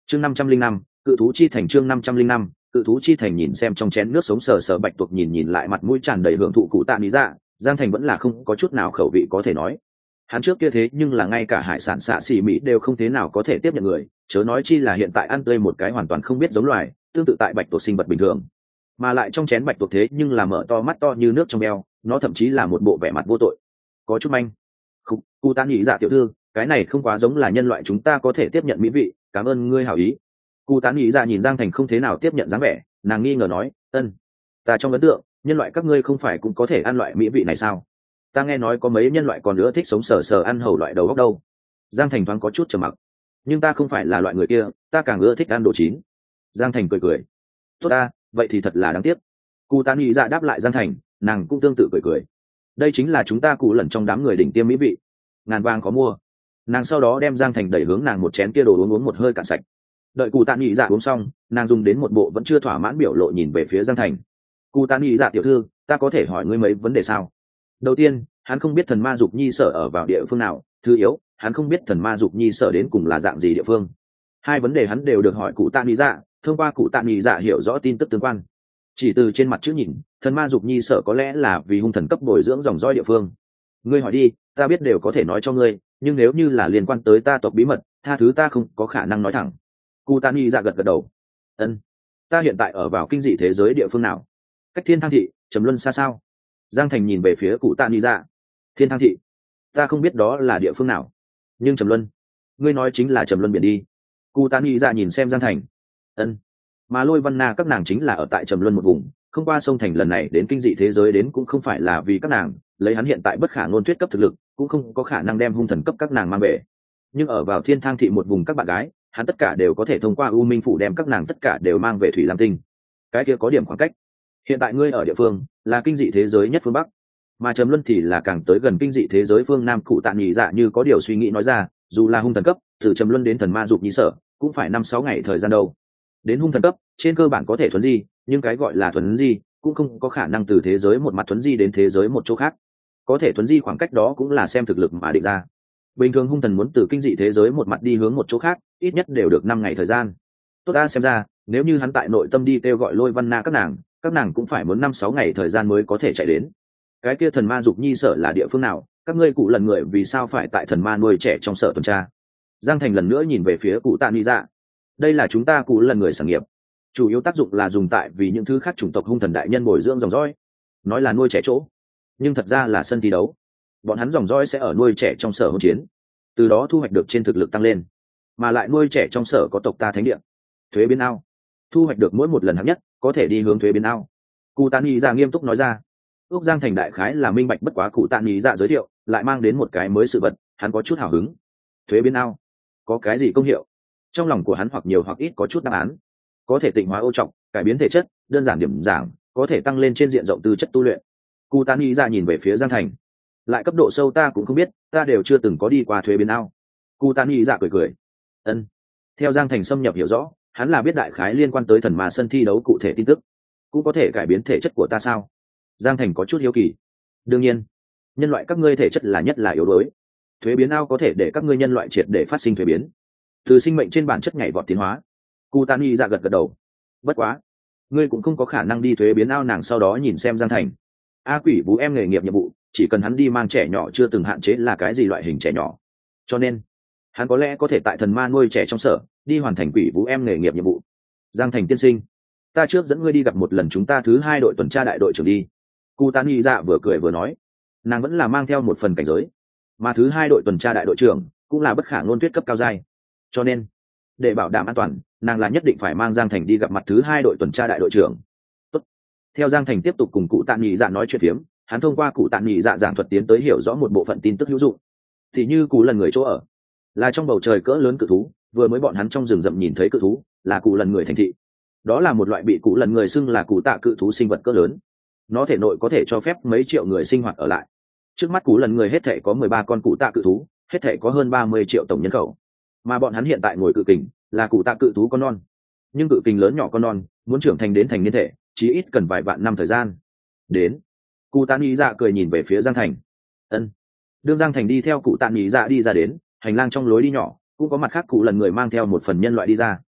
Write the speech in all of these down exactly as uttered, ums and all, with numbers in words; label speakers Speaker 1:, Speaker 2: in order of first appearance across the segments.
Speaker 1: chương năm trăm linh năm cự thú chi thành chương năm trăm linh năm cự thú chi thành. Nhìn xem trong chén nước sống sờ sờ bạch tuộc, nhìn nhìn lại mặt mũi tràn đầy hưởng thụ cụ tạ lý dạ, Giang Thành vẫn là không có chút nào khẩu vị có thể nói. Hắn trước kia thế nhưng là ngay cả hải sản xạ xỉ mỹ đều không thế nào có thể tiếp nhận người, chớ nói chi là hiện tại ăn tươi một cái hoàn toàn không biết giống loài, tương tự tại bạch tuộc sinh vật bình thường. Mà lại trong chén bạch tuộc thế nhưng là mở to mắt to như nước trong eo, nó thậm chí là một bộ vẻ mặt vô tội. Có chút manh. Cụ tạ lý dạ tiểu thư, cái này không quá giống là nhân loại chúng ta có thể tiếp nhận mỹ vị, cảm ơn ngươi hảo ý. Cụ tán nghĩ ra nhìn Giang Thành không thế nào tiếp nhận dáng vẻ, nàng nghi ngờ nói, ân, ta trong ấn tượng nhân loại các ngươi không phải cũng có thể ăn loại mỹ vị này sao? Ta nghe nói có mấy nhân loại còn nữa thích sống sờ sờ ăn hầu loại đầu góc đâu. Giang Thành thoáng có chút trầm mặc. Nhưng ta không phải là loại người kia, ta càng ưa thích ăn đồ chín. Giang Thành cười cười. Tốt ta, vậy thì thật là đáng tiếc. Cụ tán nghĩ ra đáp lại Giang Thành, nàng cũng tương tự cười cười. Đây chính là chúng ta cụ lẩn trong đám người đỉnh tiêm mỹ vị, ngàn vàng có mua. Nàng sau đó đem Giang Thành đẩy hướng nàng một chén kia đồ uống uống một hơi cạn sạch. Đợi cụ tạ nghị dạ uống xong, nàng dùng đến một bộ vẫn chưa thỏa mãn biểu lộ nhìn về phía Giang Thành. Cụ tạ nghị dạ tiểu thư, ta có thể hỏi ngươi mấy vấn đề sao? Đầu tiên, hắn không biết thần ma dục nhi sở ở vào địa phương nào. Thứ yếu, hắn không biết thần ma dục nhi sở đến cùng là dạng gì địa phương. Hai vấn đề hắn đều được hỏi cụ tạ nghị dạ, thông qua cụ tạ nghị dạ hiểu rõ tin tức tương quan. Chỉ từ trên mặt chữ nhìn, thần ma dục nhi sở có lẽ là vì hung thần cấp bồi dưỡng dòng dõi địa phương. Ngươi hỏi đi, ta biết đều có thể nói cho ngươi, nhưng nếu như là liên quan tới ta tộc bí mật, tha thứ ta không có khả năng nói thẳng. Cụ tạ nghị dạ gật gật đầu. Ân, ta hiện tại ở vào kinh dị thế giới địa phương nào? Cách thiên thang thị trầm luân xa sao? Giang Thành nhìn về phía cụ tạ nghị dạ. Thiên thang thị, ta không biết đó là địa phương nào, nhưng trầm luân, ngươi nói chính là trầm luân biển đi. Cụ tạ nghị dạ nhìn xem Giang Thành. Ân, mà Lôi Văn Na các nàng chính là ở tại trầm luân một vùng, không qua sông thành lần này đến kinh dị thế giới đến cũng không phải là vì các nàng, lấy hắn hiện tại bất khả ngôn thuyết cấp thực lực cũng không có khả năng đem hung thần cấp các nàng mang về. Nhưng ở vào thiên thang thị một vùng các bạn gái, hắn tất cả đều có thể thông qua u minh phủ đem các nàng tất cả đều mang về thủy lam tinh. Cái kia có điểm khoảng cách. Hiện tại ngươi ở địa phương là kinh dị thế giới nhất phương bắc, mà trầm luân thì là càng tới gần kinh dị thế giới phương nam. Cụ tạ nhị dạ như có điều suy nghĩ nói ra, dù là hung thần cấp từ trầm luân đến thần ma dục nhi sở cũng phải năm sáu ngày thời gian đâu. Đến hung thần cấp trên cơ bản có thể thuấn di, nhưng cái gọi là thuấn di cũng không có khả năng từ thế giới một mặt thuấn di đến thế giới một chỗ khác. Có thể thuấn di khoảng cách đó cũng là xem thực lực mà định ra. Bình thường hung thần muốn từ kinh dị thế giới một mặt đi hướng một chỗ khác, ít nhất đều được năm ngày thời gian. Tốt ta xem ra, nếu như hắn tại nội tâm đi kêu gọi Lôi Văn Na các nàng, các nàng cũng phải muốn năm sáu ngày thời gian mới có thể chạy đến. Cái kia thần ma dục nhi sở là địa phương nào? Các ngươi cụ lần người vì sao phải tại thần ma nuôi trẻ trong sở tuần tra? Giang Thành lần nữa nhìn về phía cụ tạ ni dạ. Đây là chúng ta cụ lần người sản nghiệp, chủ yếu tác dụng là dùng tại vì những thứ khác chủng tộc hung thần đại nhân bồi dưỡng dòng dõi. Nói là nuôi trẻ chỗ, nhưng thật ra là sân thi đấu. Bọn hắn dòng dõi sẽ ở nuôi trẻ trong sở hỗn chiến, từ đó thu hoạch được trên thực lực tăng lên, mà lại nuôi trẻ trong sở có tộc ta thánh địa. Thuế biến ao, thu hoạch được mỗi một lần hạng nhất có thể đi hướng thuế biến ao. Cụ tạ nghị dạ nghiêm túc nói ra. Ước Giang Thành đại khái là minh bạch bất quá cụ tạ nghị dạ giới thiệu lại mang đến một cái mới sự vật, hắn có chút hào hứng. Thuế biến ao có cái gì công hiệu? Trong lòng của hắn hoặc nhiều hoặc ít có chút đáp án. Có thể tịnh hóa ô trọng, cải biến thể chất, đơn giản điểm giảng, có thể tăng lên trên diện rộng tư chất tu luyện. Cụ tạ nghị dạ nhìn về phía Giang Thành. Lại cấp độ sâu ta cũng không biết, ta đều chưa từng có đi qua thuế biến ao. Cụ tạ nghị dạ cười cười. Ân. Theo Giang Thành xâm nhập hiểu rõ, hắn là biết đại khái liên quan tới thần ma sân thi đấu cụ thể tin tức. Cũng có thể cải biến thể chất của ta sao? Giang Thành có chút hiếu kỳ. Đương nhiên, nhân loại các ngươi thể chất là nhất là yếu đuối. Thuế biến ao có thể để các ngươi nhân loại triệt để phát sinh thuế biến, từ sinh mệnh trên bản chất nhảy vọt tiến hóa. Cụ tạ nghị dạ gật gật đầu. Bất quá, ngươi cũng không có khả năng đi thuế biến ao. Nàng sau đó nhìn xem Giang Thành. A quỷ vũ em nghề nghiệp nhiệm vụ, chỉ cần hắn đi mang trẻ nhỏ chưa từng hạn chế là cái gì loại hình trẻ nhỏ, cho nên hắn có lẽ có thể tại thần ma nuôi trẻ trong sở đi hoàn thành quỷ vũ em nghề nghiệp nhiệm vụ. Giang Thành tiên sinh, ta trước dẫn ngươi đi gặp một lần chúng ta thứ hai đội tuần tra đại đội trưởng đi. Cụ tạ nghị dạ vừa cười vừa nói. Nàng vẫn là mang theo một phần cảnh giới, mà thứ hai đội tuần tra đại đội trưởng cũng là bất khả ngôn thuyết cấp cao giai, cho nên để bảo đảm an toàn, nàng là nhất định phải mang Giang Thành đi gặp mặt thứ hai đội tuần tra đại đội trưởng. Tốt. Theo Giang Thành tiếp tục cùng cụ tạ nghị dạ nói chuyện phiếm, hắn thông qua cụ tạ nghị dạ giảng thuật tiến tới hiểu rõ một bộ phận tin tức hữu dụng. Thì như cụ lần người chỗ ở là trong bầu trời cỡ lớn cự thú, vừa mới bọn hắn trong rừng rậm nhìn thấy cự thú là cụ lần người thành thị. Đó là một loại bị cụ lần người xưng là cụ tạ cự thú sinh vật cỡ lớn, nó thể nội có thể cho phép mấy triệu người sinh hoạt ở lại. Trước mắt cụ lần người hết thể có mười ba con cụ tạ cự thú, hết thể có hơn ba mươi triệu tổng nhân khẩu, mà bọn hắn hiện tại ngồi cự kình là cụ tạ cự thú con non. Nhưng cự kình lớn nhỏ con non muốn trưởng thành đến thành niên thể chí ít cần vài vạn năm thời gian. Đến, cụ tạ nghị dạ cười nhìn về phía Giang Thành. Ân. Đương Giang Thành đi theo cụ tạ nghị dạ đi ra đến hành lang, trong lối đi nhỏ cũng có mặt khác cụ lần người mang theo một phần nhân loại đi ra.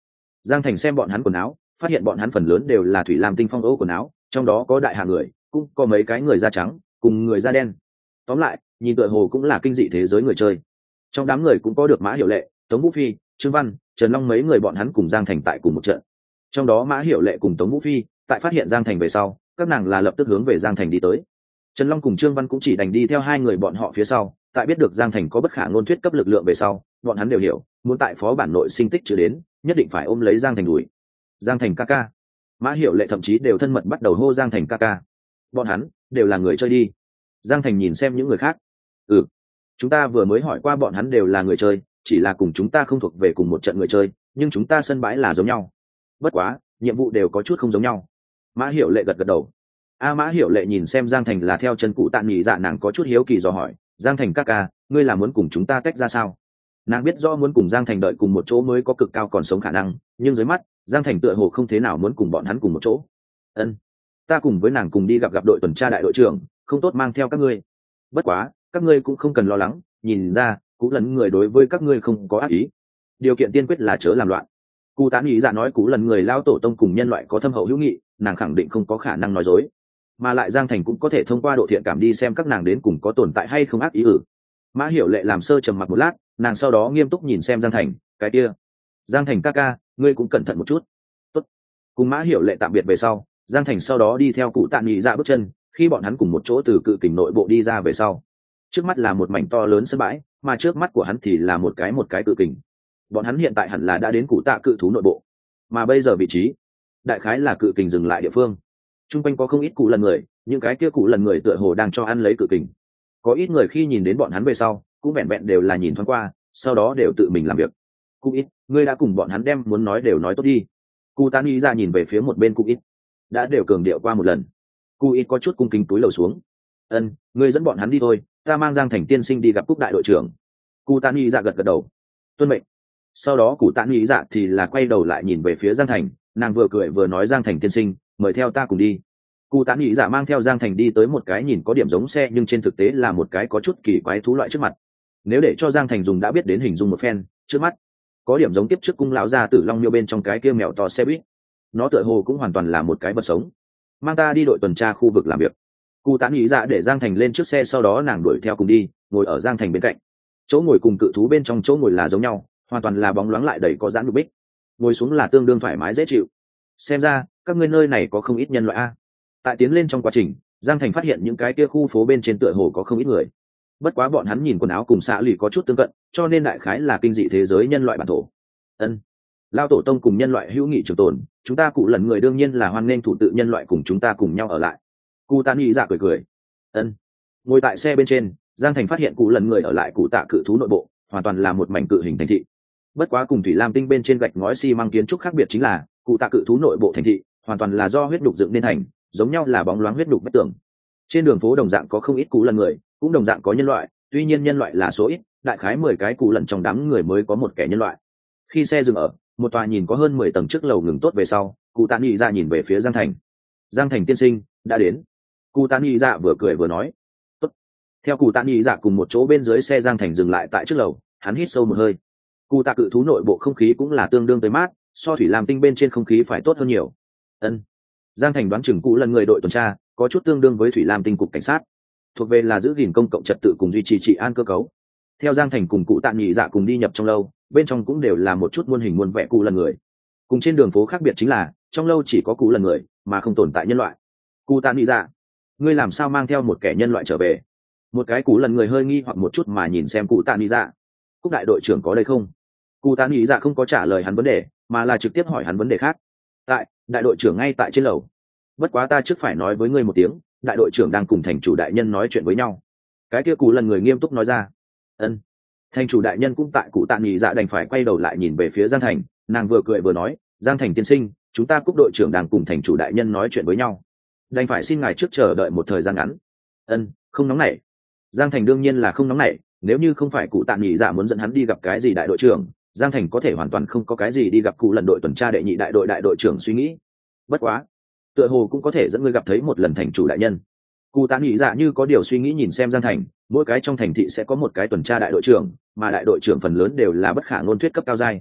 Speaker 1: Giang Thành xem bọn hắn quần áo, phát hiện bọn hắn phần lớn đều là thủy lam tinh phong ấu quần áo, trong đó có đại hạ người, cũng có mấy cái người da trắng cùng người da đen. Tóm lại, nhìn tựa hồ cũng là kinh dị thế giới người chơi. Trong đám người cũng có được Mã Hiểu Lệ, Tống Vũ Phi, Trương Văn, Trần Long mấy người bọn hắn cùng Giang Thành tại cùng một trận. Trong đó Mã Hiểu Lệ cùng Tống Vũ Phi tại phát hiện Giang Thành về sau, các nàng là lập tức hướng về Giang Thành đi tới. Trần Long cùng Trương Văn cũng chỉ đành đi theo hai người bọn họ phía sau, tại biết được Giang Thành có bất khả ngôn thuyết cấp lực lượng về sau, bọn hắn đều hiểu, muốn tại phó bản nội sinh tích chưa đến, nhất định phải ôm lấy Giang Thành đuổi. Giang Thành ca ca. Mã Hiểu Lệ thậm chí đều thân mật bắt đầu hô Giang Thành ca ca. Bọn hắn đều là người chơi đi. Giang Thành nhìn xem những người khác. Ừ, chúng ta vừa mới hỏi qua bọn hắn đều là người chơi, chỉ là cùng chúng ta không thuộc về cùng một trận người chơi, nhưng chúng ta sân bãi là giống nhau. Bất quá, nhiệm vụ đều có chút không giống nhau. Mã Hiểu Lệ gật gật đầu. A Mã Hiểu Lệ nhìn xem Giang Thành là theo chân cụ Tạ Nghị Dạ, nàng có chút hiếu kỳ dò hỏi, Giang Thành ca ca, ngươi là muốn cùng chúng ta tách ra sao? Nàng biết rõ muốn cùng Giang Thành đợi cùng một chỗ mới có cực cao còn sống khả năng, nhưng dưới mắt Giang Thành tựa hồ không thế nào muốn cùng bọn hắn cùng một chỗ. Ân, ta cùng với nàng cùng đi gặp gặp đội tuần tra đại đội trưởng, không tốt mang theo các ngươi. Bất quá, các ngươi cũng không cần lo lắng, nhìn ra Cú Lần người đối với các ngươi không có ác ý. Điều kiện tiên quyết là chớ làm loạn. Cụ Tạ Nghị Dạ nói Cú Lần người lao tổ tông cùng nhân loại có thâm hậu hữu nghị, nàng khẳng định không có khả năng nói dối. Mà lại Giang Thành cũng có thể thông qua độ thiện cảm đi xem các nàng đến cùng có tồn tại hay không ác ý. ử Mã Hiểu Lệ làm sơ trầm mặc một lát, nàng sau đó nghiêm túc nhìn xem Giang Thành, cái kia, Giang Thành ca ca, ngươi cũng cẩn thận một chút. Tốt. Cùng Mã Hiểu Lệ tạm biệt về sau, Giang Thành sau đó đi theo cụ Tạ Nghị Dạ bước chân, khi bọn hắn cùng một chỗ từ cự kình nội bộ đi ra về sau, trước mắt là một mảnh to lớn sân bãi, mà trước mắt của hắn thì là một cái một cái cự kình. Bọn hắn hiện tại hẳn là đã đến cụ tạ cự thú nội bộ, mà bây giờ vị trí đại khái là cự kình dừng lại địa phương. Trung quanh có không ít cụ lần người, những cái kia cụ lần người tựa hồ đang cho ăn lấy cự kình. Có ít người khi nhìn đến bọn hắn về sau, cũng vẹn vẹn đều là nhìn thoáng qua, sau đó đều tự mình làm việc. Cụ ít, ngươi đã cùng bọn hắn đem muốn nói đều nói tốt đi. Cụ Tạ Nghị Dạ nhìn về phía một bên cụ ít, đã đều cường điệu qua một lần. Cụ ít có chút cung kính túi lầu xuống. Ân, ngươi dẫn bọn hắn đi thôi, ta mang Giang Thành tiên sinh đi gặp Cúc đại đội trưởng. Cụ Tạ Nghị Dạ gật gật đầu. Tuân mệnh. Sau đó Cụ Tạ Nghị Dạ thì là quay đầu lại nhìn về phía Giang Thành, nàng vừa cười vừa nói Giang Thành tiên sinh, mời theo ta cùng đi. Cụ Tạ Nghị Dạ mang theo Giang Thành đi tới một cái nhìn có điểm giống xe nhưng trên thực tế là một cái có chút kỳ quái thú loại trước mặt. Nếu để cho Giang Thành dùng đã biết đến hình dung một phen, trước mắt có điểm giống tiếp trước cung lão gia tử long miêu bên trong cái kia mèo to xe buýt. Nó tựa hồ cũng hoàn toàn là một cái vật sống. Mang ta đi đội tuần tra khu vực làm việc. Cụ Tạ Nghị Dạ để Giang Thành lên trước xe, sau đó nàng đuổi theo cùng đi, ngồi ở Giang Thành bên cạnh. Chỗ ngồi cùng cự thú bên trong chỗ ngồi là giống nhau, hoàn toàn là bóng loáng lại đầy có giãn nhục bích. Ngồi xuống là tương đương thoải mái dễ chịu. Xem ra các ngươi nơi này có không ít nhân loại a. Tại tiến lên trong quá trình, Giang Thành phát hiện những cái kia khu phố bên trên tựa hồ có không ít người. Bất quá bọn hắn nhìn quần áo cùng xạ lì có chút tương cận, cho nên đại khái là kinh dị thế giới nhân loại bản thổ. Ân, lao tổ tông cùng nhân loại hữu nghị trường tồn, chúng ta cụ lần người đương nhiên là hoan nghênh thủ tự nhân loại cùng chúng ta cùng nhau ở lại. Cụ Tạ Nghị Dạ cười cười. Ân. Ngồi tại xe bên trên, Giang Thành phát hiện cụ lần người ở lại cụ tạ cự thú nội bộ, hoàn toàn là một mảnh cự hình thành thị. Bất quá cùng thủy lam tinh bên trên gạch ngói xi măng kiến trúc khác biệt chính là, cụ tạ cự thú nội bộ thành thị hoàn toàn là do huyết đục dựng nên thành, giống nhau là bóng loáng huyết đục vách tường. Trên đường phố đồng dạng có không ít cụ lần người, cũng đồng dạng có nhân loại, tuy nhiên nhân loại là số ít, đại khái mười cái cụ lần trong đám người mới có một kẻ nhân loại. Khi xe dừng ở một tòa nhìn có hơn mười tầng trước lầu ngừng tốt về sau, cụ Tạ Nghị Dạ nhìn về phía Giang Thành. Giang Thành tiên sinh đã đến. Cụ Tạ Nghị Dạ vừa cười vừa nói. Tốt. Theo cụ Tạ Nghị Dạ cùng một chỗ bên dưới xe, Giang Thành dừng lại tại trước lầu, hắn hít sâu một hơi. Cụ tạ cự thú nội bộ không khí cũng là tương đương tới mát, so thủy lam tinh bên trên không khí phải tốt hơn nhiều. Ân. Giang Thành đoán chừng cụ lần người đội tuần tra có chút tương đương với thủy lam tinh cục cảnh sát, thuộc về là giữ gìn công cộng trật tự cùng duy trì trị an cơ cấu. Theo Giang Thành cùng cụ Tạ Nghị Dạ cùng đi nhập trong lâu, bên trong cũng đều là một chút muôn hình muôn vẻ cụ lần người. Cùng trên đường phố khác biệt chính là trong lâu chỉ có cụ lần người mà không tồn tại nhân loại. Cụ Tạ Nghị Dạ, ngươi làm sao mang theo một kẻ nhân loại trở về? Một cái cụ lần người hơi nghi hoặc một chút mà nhìn xem cụ Tạ Nghị Dạ. Cúc đại đội trưởng có đây không? Cụ Tạ Nghị Dạ không có trả lời hắn vấn đề, mà là trực tiếp hỏi hắn vấn đề khác. Tại, đại đội trưởng ngay tại trên lầu. Bất quá ta trước phải nói với ngươi một tiếng, đại đội trưởng đang cùng thành chủ đại nhân nói chuyện với nhau. Cái kia cụ lần người nghiêm túc nói ra. Ân. Thành chủ đại nhân cũng tại. Cụ Tạ Nghị Dạ đành phải quay đầu lại nhìn về phía Giang Thành, nàng vừa cười vừa nói, Giang Thành tiên sinh, chúng ta Cúc đội trưởng đang cùng thành chủ đại nhân nói chuyện với nhau, đành phải xin ngài trước chờ đợi một thời gian ngắn. Ân, không nóng nảy. Giang Thành đương nhiên là không nóng nảy, nếu như không phải Cụ Tạ Nghị Dạ muốn dẫn hắn đi gặp cái gì đại đội trưởng, Giang Thành có thể hoàn toàn không có cái gì đi gặp cụ lần đội tuần tra đệ nhị đại đội đại đội trưởng suy nghĩ. Bất quá, tựa hồ cũng có thể dẫn ngươi gặp thấy một lần thành chủ đại nhân. Cụ Tạ Nghị Dạ như có điều suy nghĩ nhìn xem Giang Thành, mỗi cái trong thành thị sẽ có một cái tuần tra đại đội trưởng, mà đại đội trưởng phần lớn đều là bất khả ngôn thuyết cấp cao giai.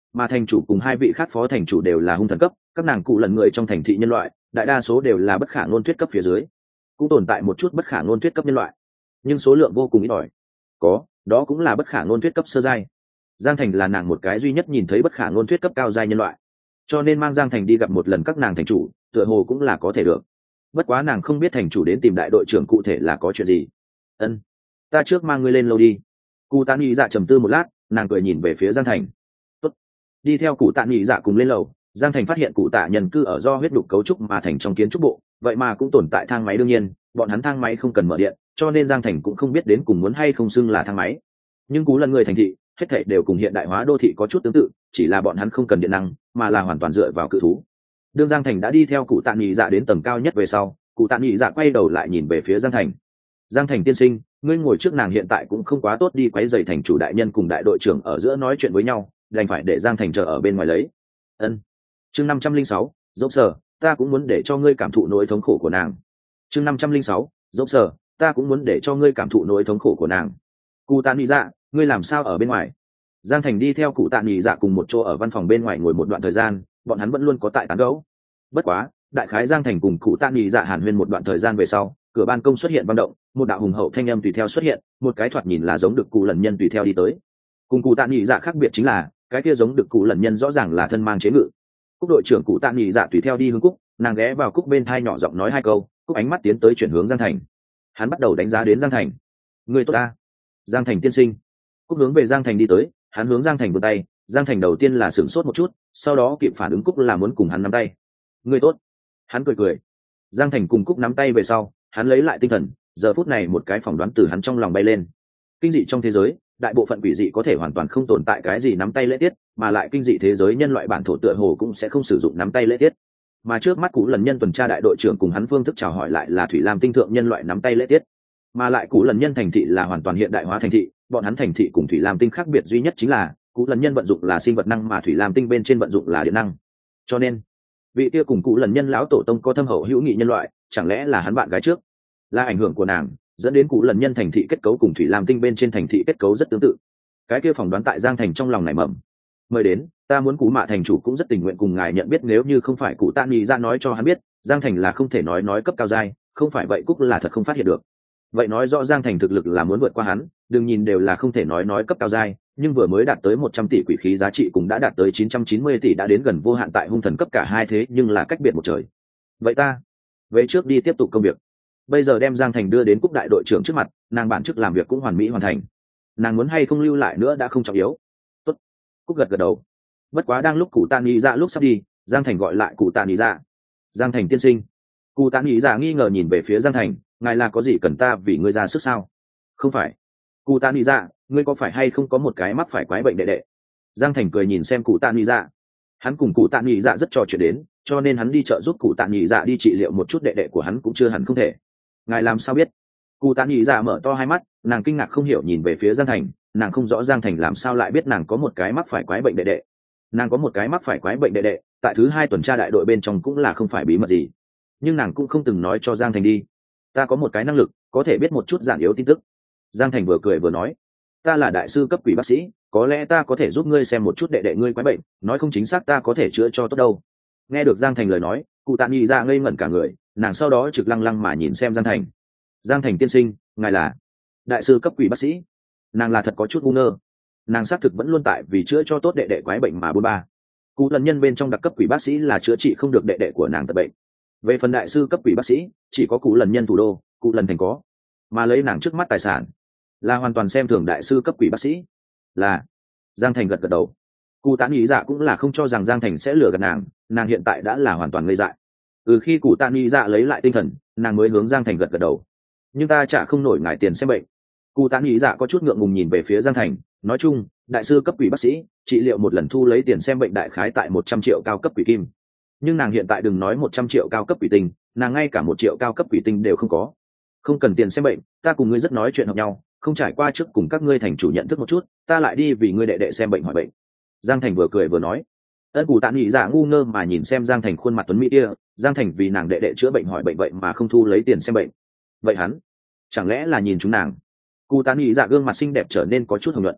Speaker 1: mà thành chủ cùng hai vị khác phó thành chủ đều là hung thần cấp, các nàng cụ lần người trong thành thị nhân loại đại đa số đều là bất khả ngôn thuyết cấp phía dưới, cũng tồn tại một chút bất khả ngôn thuyết cấp nhân loại, nhưng số lượng vô cùng ít ỏi. Có, đó cũng là bất khả ngôn thuyết cấp sơ giai. Giang Thành là nàng một cái duy nhất nhìn thấy bất khả ngôn thuyết cấp cao giai nhân loại, cho nên mang Giang Thành đi gặp một lần các nàng thành chủ tựa hồ cũng là có thể được. Bất quá nàng không biết thành chủ đến tìm đại đội trưởng cụ thể là có chuyện gì. Ân, ta trước mang ngươi lên lầu đi. Cụ Tạ Nghị Dạ trầm tư một lát, nàng cười nhìn về phía Giang Thành. Tốt. Đi theo cụ Tạ Nghị Dạ cùng lên lầu, Giang Thành phát hiện cụ Tạ nhân cư ở do huyết đục cấu trúc mà thành trong kiến trúc bộ, vậy mà cũng tồn tại thang máy. Đương nhiên bọn hắn thang máy không cần mở điện, cho nên Giang Thành cũng không biết đến cùng muốn hay không xưng là thang máy. Nhưng cú lần người thành thị hết thảy đều cùng hiện đại hóa đô thị có chút tương tự, chỉ là bọn hắn không cần điện năng mà là hoàn toàn dựa vào cự thú. Đương Giang Thành đã đi theo cụ Tạ Nghị Dạ đến tầng cao nhất về sau, cụ Tạ Nghị Dạ quay đầu lại nhìn về phía Giang Thành. Giang Thành tiên sinh, ngươi ngồi trước nàng hiện tại cũng không quá tốt đi quấy rầy thành chủ đại nhân cùng đại đội trưởng ở giữa nói chuyện với nhau, đành phải để Giang Thành chờ ở bên ngoài lấy. Ân. Chương năm trăm linh sáu, dốc sở, ta cũng muốn để cho ngươi cảm thụ nỗi thống khổ của nàng. Chương năm trăm linh sáu, dốc sở, ta cũng muốn để cho ngươi cảm thụ nỗi thống khổ của nàng. Cụ Tạ Nghị Dạ, ngươi làm sao ở bên ngoài? Giang Thành đi theo cụ Tạ Nghị Dạ cùng một chỗ ở văn phòng bên ngoài ngồi một đoạn thời gian, bọn hắn vẫn luôn có tại tán gẫu. Bất quá, đại khái Giang Thành cùng cụ Tạ Nghị Dạ hàn huyên một đoạn thời gian về sau, cửa ban công xuất hiện băng động, một đạo hùng hậu thanh âm tùy theo xuất hiện, một cái thoạt nhìn là giống được cụ lần nhân tùy theo đi tới. Cùng cụ Tạ Nghị Dạ khác biệt chính là, cái kia giống được cụ lần nhân rõ ràng là thân mang chế ngự. Cúc đội trưởng cụ Tạ Nghị Dạ tùy theo đi hướng Cúc, nàng ghé vào Cúc bên thai nhỏ giọng nói hai câu, Cúc ánh mắt tiến tới chuyển hướng Giang Thành. Hắn bắt đầu đánh giá đến Giang Thành. Người tốt ta. Giang Thành tiên sinh. Cúc hướng về Giang Thành đi tới, hắn hướng Giang Thành vươn tay, Giang Thành đầu tiên là sửng sốt một chút, sau đó kịp phản ứng Cúc là muốn cùng hắn nắm tay. Người tốt. Hắn cười cười. Giang Thành cùng Cúc nắm tay về sau, hắn lấy lại tinh thần, giờ phút này một cái phỏng đoán từ hắn trong lòng bay lên. Kinh dị trong thế giới, đại bộ phận quỷ dị có thể hoàn toàn không tồn tại cái gì nắm tay lễ tiết, mà lại kinh dị thế giới nhân loại bản thổ tựa hồ cũng sẽ không sử dụng nắm tay lễ tiết. Mà trước mắt Cú Lần Nhân tuần tra đại đội trưởng cùng hắn phương thức chào hỏi lại là Thủy Lam tinh thượng nhân loại nắm tay lễ tiết. Mà lại Cú Lần Nhân thành thị là hoàn toàn hiện đại hóa thành thị, bọn hắn thành thị cùng Thủy Lam tinh khác biệt duy nhất chính là Cú Lần Nhân vận dụng là sinh vật năng mà Thủy Lam tinh bên trên vận dụng là điện năng. Cho nên, vị kia cùng Cú Lần Nhân lão tổ tông có thâm hậu hữu nghị nhân loại, chẳng lẽ là hắn bạn gái trước? Là ảnh hưởng của nàng dẫn đến Cú Lần Nhân thành thị kết cấu cùng Thủy Lam tinh bên trên thành thị kết cấu rất tương tự. Cái kia phỏng đoán tại Giang Thành trong lòng nảy mầm. Mời đến, ta muốn Cú Mạ thành chủ cũng rất tình nguyện cùng ngài nhận biết, nếu như không phải Cụ Tạ Nghị Dạ nói cho hắn biết, Giang Thành là không thể nói nói cấp cao giai, không phải vậy Cúc là thật không phát hiện được. Vậy nói rõ Giang Thành thực lực là muốn vượt qua hắn, đừng nhìn đều là không thể nói nói cấp cao giai, nhưng vừa mới đạt tới một trăm tỷ quỷ khí giá trị cũng đã đạt tới chín trăm chín mươi tỷ, đã đến gần vô hạn tại hung thần cấp cả hai thế nhưng là cách biệt một trời. Vậy ta về trước đi tiếp tục công việc. Bây giờ đem Giang Thành đưa đến Cúc đại đội trưởng trước mặt, nàng bản chức làm việc cũng hoàn mỹ hoàn thành. Nàng muốn hay không lưu lại nữa đã không trọng yếu. Tốt. Cúc gật gật đầu. Bất quá đang lúc Cụ Tạ Nghị Dạ lúc sắp đi, Giang Thành gọi lại Cụ Tạ Nghị Dạ. Giang Thành tiên sinh. Cụ Tạ Nghị Dạ nghi ngờ nhìn về phía Giang Thành, ngài là có gì cần ta vì ngươi ra sức sao? Không phải. Cụ Tạ Nghị Dạ, ngươi có phải hay không có một cái mắc phải quái bệnh đệ đệ? Giang Thành cười nhìn xem Cụ Tạ Nghị Dạ. Hắn cùng Cụ Tạ Nghị Dạ rất trò chuyện đến, cho nên hắn đi chợ giúp Cụ Tạ Nghị Dạ đi trị liệu một chút đệ đệ của hắn cũng chưa hẳn không thể. Ngài làm sao biết? Cụ Tạ Nghị Dạ mở to hai mắt, nàng kinh ngạc không hiểu nhìn về phía Giang Thành, nàng không rõ Giang Thành làm sao lại biết nàng có một cái mắc phải quái bệnh đệ đệ. Nàng có một cái mắc phải quái bệnh đệ đệ, tại thứ hai tuần tra đại đội bên trong cũng là không phải bí mật gì, nhưng nàng cũng không từng nói cho Giang Thành đi. Ta có một cái năng lực, có thể biết một chút giản yếu tin tức. Giang Thành vừa cười vừa nói, ta là đại sư cấp quỷ bác sĩ, có lẽ ta có thể giúp ngươi xem một chút đệ đệ ngươi quái bệnh, nói không chính xác ta có thể chữa cho tốt đâu. Nghe được Giang Thành lời nói, Cụ Tạ Nghị Dạ ngây ngẩn cả người, nàng sau đó trực lăng lăng mà nhìn xem Giang Thành. Giang Thành tiên sinh, ngài là đại sư cấp quỷ bác sĩ? Nàng là thật có chút ngu ngơ, nàng xác thực vẫn luôn tại vì chữa cho tốt đệ đệ quái bệnh mà buôn ba. Cụ lần nhân bên trong đặc cấp quỷ bác sĩ là chữa trị không được đệ đệ của nàng tật bệnh. Về phần đại sư cấp quỷ bác sĩ, chỉ có Cụ lần nhân thủ đô, Cụ lần thành có, mà lấy nàng trước mắt tài sản là hoàn toàn xem thường đại sư cấp quỷ bác sĩ. Là. Giang Thành gật gật đầu. Cụ Tạ Nghị Dạ cũng là không cho rằng Giang Thành sẽ lừa gạt nàng, nàng hiện tại đã là hoàn toàn ngây dại. Ừ, khi Cụ Tạ Nghị Dạ lấy lại tinh thần, nàng mới hướng Giang Thành gật gật đầu. Nhưng ta trả không nổi ngài tiền xem bệnh. Cụ Tạ Nghị Dạ có chút ngượng ngùng nhìn về phía Giang Thành, nói chung, đại sư cấp quỷ bác sĩ trị liệu một lần thu lấy tiền xem bệnh đại khái tại một trăm triệu cao cấp quỷ kim. Nhưng nàng hiện tại đừng nói một trăm triệu cao cấp quỷ tinh, nàng ngay cả một triệu cao cấp quỷ tinh đều không có. Không cần tiền xem bệnh, ta cùng ngươi rất nói chuyện hợp nhau, không trải qua trước cùng các ngươi thành chủ nhận thức một chút, ta lại đi vì ngươi đệ đệ xem bệnh hỏi bệnh. Giang Thành vừa cười vừa nói. Ân Cụ Tạ Nghị Dạ ngu ngơ mà nhìn xem Giang Thành khuôn mặt tuấn mỹ kia, Giang Thành vì nàng đệ đệ chữa bệnh hỏi bệnh vậy mà không thu lấy tiền xem bệnh. Vậy hắn chẳng lẽ là nhìn chúng nàng? Cụ Tạ Nghị Dạ gương mặt xinh đẹp trở nên có chút hồng nhuận.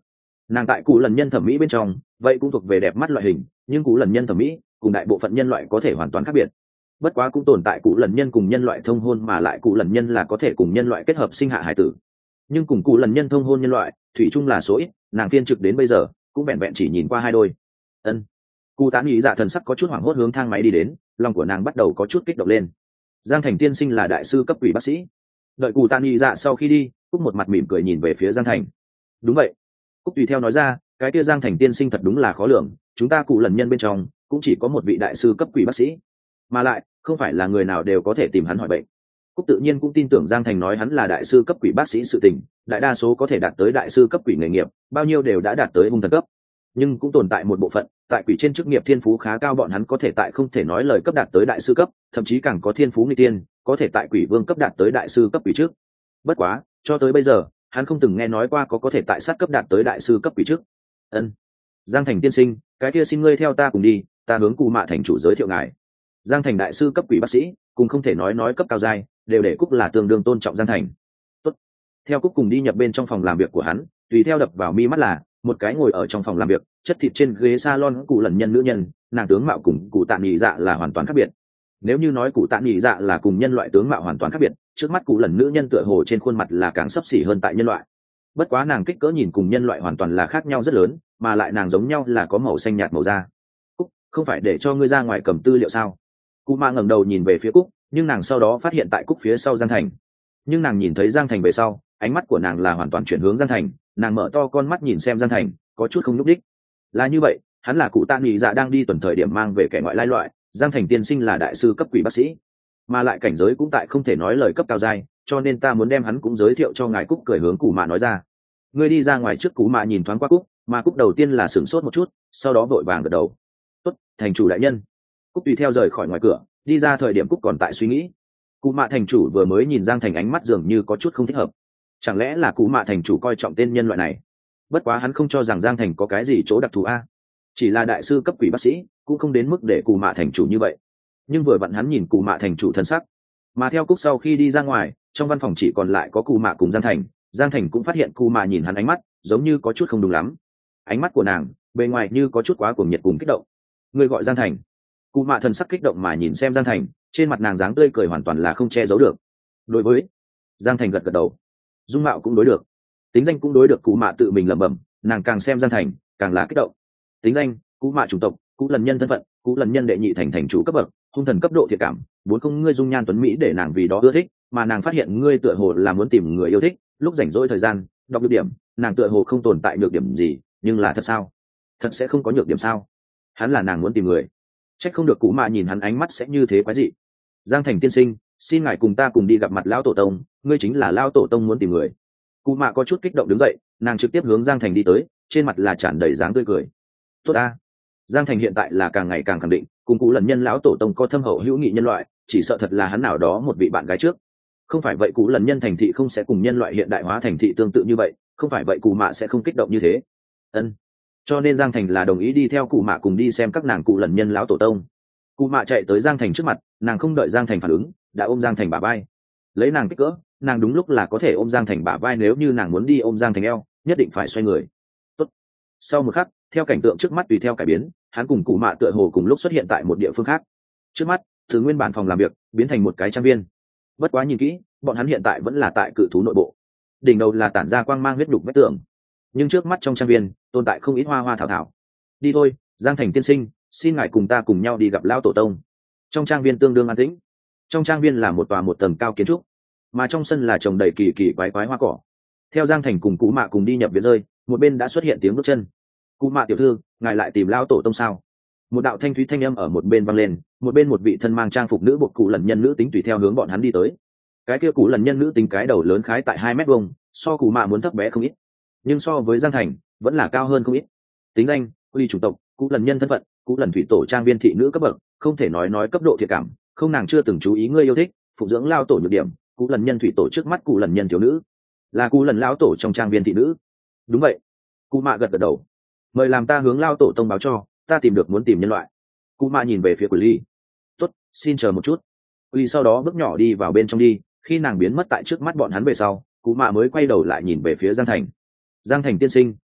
Speaker 1: Nàng tại cụ lần nhân thẩm mỹ bên trong vậy cũng thuộc về đẹp mắt loại hình, nhưng cụ lần nhân thẩm mỹ cùng đại bộ phận nhân loại có thể hoàn toàn khác biệt. Bất quá cũng tồn tại cụ lần nhân cùng nhân loại thông hôn, mà lại cụ lần nhân là có thể cùng nhân loại kết hợp sinh hạ hải tử, nhưng cùng cụ lần nhân thông hôn nhân loại thủy chung là số ít. Nàng phiên trực đến bây giờ cũng vẹn vẹn chỉ nhìn qua hai đôi. Ân. Cụ tán nghĩ dạ thần sắc có chút hoảng hốt hướng thang máy đi đến, lòng của nàng bắt đầu có chút kích động lên. Giang Thành tiên sinh là đại sư cấp quỷ bác sĩ. Đợi cụ tán nghĩ dạ sau khi đi, Cúc một mặt mỉm cười nhìn về phía Giang Thành. Đúng vậy. Cúc tùy theo nói ra, cái kia Giang Thành tiên sinh thật đúng là khó lường, chúng ta cụ lần nhân bên trong cũng chỉ có một vị đại sư cấp quỷ bác sĩ, mà lại không phải là người nào đều có thể tìm hắn hỏi bệnh. Cúc tự nhiên cũng tin tưởng Giang Thành nói hắn là đại sư cấp quỷ bác sĩ sự tình, đại đa số có thể đạt tới đại sư cấp quỷ nghề nghiệp, bao nhiêu đều đã đạt tới hung thần cấp. Nhưng cũng tồn tại một bộ phận, tại quỷ trên chức nghiệp thiên phú khá cao, bọn hắn có thể tại không thể nói lời cấp đạt tới đại sư cấp, thậm chí càng có thiên phú nghịch tiên, có thể tại quỷ vương cấp đạt tới đại sư cấp quỷ trước. Bất quá, cho tới bây giờ, hắn không từng nghe nói qua có có thể tại sát cấp đạt tới đại sư cấp quỷ trước. Ân. Giang Thành tiên sinh, cái kia xin ngươi theo ta cùng đi, ta hướng Cù Mạ thành chủ giới thiệu ngài. Giang Thành đại sư cấp quỷ bác sĩ, cùng không thể nói nói cấp cao giai, đều để Cúc là tương đương tôn trọng Giang Thành. Tốt. Theo Cúc cùng đi nhập bên trong phòng làm việc của hắn, tùy theo đập vào mi mắt là một cái ngồi ở trong phòng làm việc, chất thịt trên ghế salon cụ lần nhân nữ nhân, nàng tướng mạo cùng cụ tạ nhị dạ là hoàn toàn khác biệt. Nếu như nói cụ tạ nhị dạ là cùng nhân loại tướng mạo hoàn toàn khác biệt, trước mắt cụ lần nữ nhân tựa hồ trên khuôn mặt là càng xấp xỉ hơn tại nhân loại. Bất quá nàng kích cỡ nhìn cùng nhân loại hoàn toàn là khác nhau rất lớn, mà lại nàng giống nhau là có màu xanh nhạt màu da. Cúc, không phải để cho ngươi ra ngoài cầm tư liệu sao? Cụ mạ ngẩng đầu nhìn về phía Cúc, nhưng nàng sau đó phát hiện tại Cúc phía sau Giang Thành. Nhưng nàng nhìn thấy Giang Thành về sau, ánh mắt của nàng là hoàn toàn chuyển hướng Giang Thành, nàng mở to con mắt nhìn xem Giang Thành, có chút không nhúc đích. Là như vậy, hắn là cụ tạ nhị dạ đang đi tuần thời điểm mang về kẻ ngoại lai loại, Giang Thành tiên sinh là đại sư cấp quỷ bác sĩ, mà lại cảnh giới cũng tại không thể nói lời cấp cao giai, cho nên ta muốn đem hắn cũng giới thiệu cho ngài. Cúc cười hướng Cụ mạ nói ra. Ngươi đi ra ngoài trước. Cụ mạ nhìn thoáng qua Cúc, mà Cúc đầu tiên là sửng sốt một chút, sau đó vội vàng gật đầu. Tốt, thành chủ đại nhân. Cúc tùy theo rời khỏi ngoài cửa, đi ra thời điểm Cúc còn tại suy nghĩ. Cụ mạ thành chủ vừa mới nhìn Giang Thành ánh mắt dường như có chút không thích hợp, chẳng lẽ là Cụ mạ thành chủ coi trọng tên nhân loại này? Bất quá hắn không cho rằng Giang Thành có cái gì chỗ đặc thù a, chỉ là đại sư cấp quỷ bác sĩ, cũng không đến mức để Cụ mạ thành chủ như vậy. Nhưng vừa vặn hắn nhìn Cụ mạ thành chủ thân sắc, mà theo Cúc sau khi đi ra ngoài, trong văn phòng chỉ còn lại có Cụ mạ cùng Giang Thành. Giang Thành cũng phát hiện Cụ mạ nhìn hắn ánh mắt giống như có chút không đúng lắm, ánh mắt của nàng bề ngoài như có chút quá cuồng nhiệt cùng kích động. Người gọi Giang Thành. Cụ mạ thần sắc kích động mà nhìn xem Giang Thành, trên mặt nàng dáng tươi cười hoàn toàn là không che giấu được. Đối với Giang Thành gật gật đầu, dung mạo cũng đối được, tính danh cũng đối được. Cụ mạ tự mình lẩm bẩm, nàng càng xem Giang Thành càng là kích động. Tính danh: Cụ mạ chủng tộc, Cụ lần nhân thân phận, Cụ lần nhân đệ nhị thành thành chủ cấp bậc, hung thần cấp độ thiệt cảm, muốn không ngươi dung nhan tuấn mỹ để nàng vì đó ưa thích, mà nàng phát hiện ngươi tựa hồ là muốn tìm người yêu thích. Lúc rảnh rỗi thời gian đọc nhược điểm, nàng tựa hồ không tồn tại nhược điểm gì, nhưng là thật sao? Thật sẽ không có nhược điểm sao? Hắn là nàng muốn tìm người. Trách không được Cụ mạ nhìn hắn ánh mắt sẽ như thế quái dị. Giang Thành tiên sinh, xin ngài cùng ta cùng đi gặp mặt lão tổ tông, ngươi chính là lão tổ tông muốn tìm người. Cụ mạ có chút kích động đứng dậy, nàng trực tiếp hướng Giang Thành đi tới, trên mặt là tràn đầy dáng tươi cười. Tốt a. Giang Thành hiện tại là càng ngày càng khẳng định, cùng Cụ lần nhân lão tổ tông có thâm hậu hữu nghị nhân loại, chỉ sợ thật là hắn nào đó một vị bạn gái trước. Không phải vậy Cụ lần nhân thành thị không sẽ cùng nhân loại hiện đại hóa thành thị tương tự như vậy, không phải vậy Cụ mạ sẽ không kích động như thế. Ân. Cho nên Giang Thành là đồng ý đi theo Cụ mạ cùng đi xem các nàng Cụ lần nhân lão tổ tông. Cụ mạ chạy tới Giang Thành trước mặt, nàng không đợi Giang Thành phản ứng, đã ôm Giang Thành bả vai. Lấy nàng kích cỡ, nàng đúng lúc là có thể ôm Giang Thành bả vai, nếu như nàng muốn đi ôm Giang Thành eo, nhất định phải xoay người. Tốt. Sau một khắc, theo cảnh tượng trước mắt tùy theo cải biến, hắn cùng Cụ mạ tựa hồ cùng lúc xuất hiện tại một địa phương khác. Trước mắt, từ nguyên bản phòng làm việc biến thành một cái trang viên. Bất quá nhìn kỹ, bọn hắn hiện tại vẫn là tại cự thú nội bộ. Đỉnh đầu là tản ra quang mang huyết đục vách tường, nhưng trước mắt trong trang viên tồn tại không ít hoa hoa thảo thảo. Đi thôi, Giang Thành tiên sinh, xin ngài cùng ta cùng nhau đi gặp lão tổ tông. Trong trang viên tương đương an tĩnh. Trong trang viên là một tòa một tầng cao kiến trúc, mà trong sân là trồng đầy kỳ kỳ quái quái hoa cỏ. Theo Giang Thành cùng Cụ mạ cùng đi nhập viện rơi, một bên đã xuất hiện tiếng bước chân. Cụ mạ tiểu thư, ngài lại tìm lão tổ tông sao? Một đạo thanh thúy thanh âm ở một bên vang lên, một bên một vị thân mang trang phục nữ bộ Cụ lần nhân nữ tính tùy theo hướng bọn hắn đi tới. Cái kia Cụ lần nhân nữ tính cái đầu lớn khái tại hai mét vuông, so Cụ mạ muốn thấp bé không ít, nhưng so với Giang Thành vẫn là cao hơn không ít. Tính danh: Uy chủng tộc, Cụ lần nhân thân phận, Cụ lần thủy tổ trang viên thị nữ cấp bậc, không thể nói nói cấp độ thiệt cảm, không nàng chưa từng chú ý ngươi yêu thích, phụng dưỡng lao tổ nhược điểm, Cụ lần nhân thủy tổ trước mắt Cụ lần nhân thiếu nữ, là Cụ lần lão tổ trong trang viên thị nữ. Đúng vậy. Cụ mạ gật gật đầu. Mời làm ta hướng lao tổ tông báo cho, ta tìm được muốn tìm nhân loại. Cụ mạ nhìn về phía Quỷ Ly. Tốt, xin chờ một chút. Quỷ sau đó bước nhỏ đi vào bên trong đi, khi nàng biến mất tại trước mắt bọn hắn về sau, Cụ mạ mới quay đầu lại nhìn về phía Giang Thành. Giang Thành tiên sinh,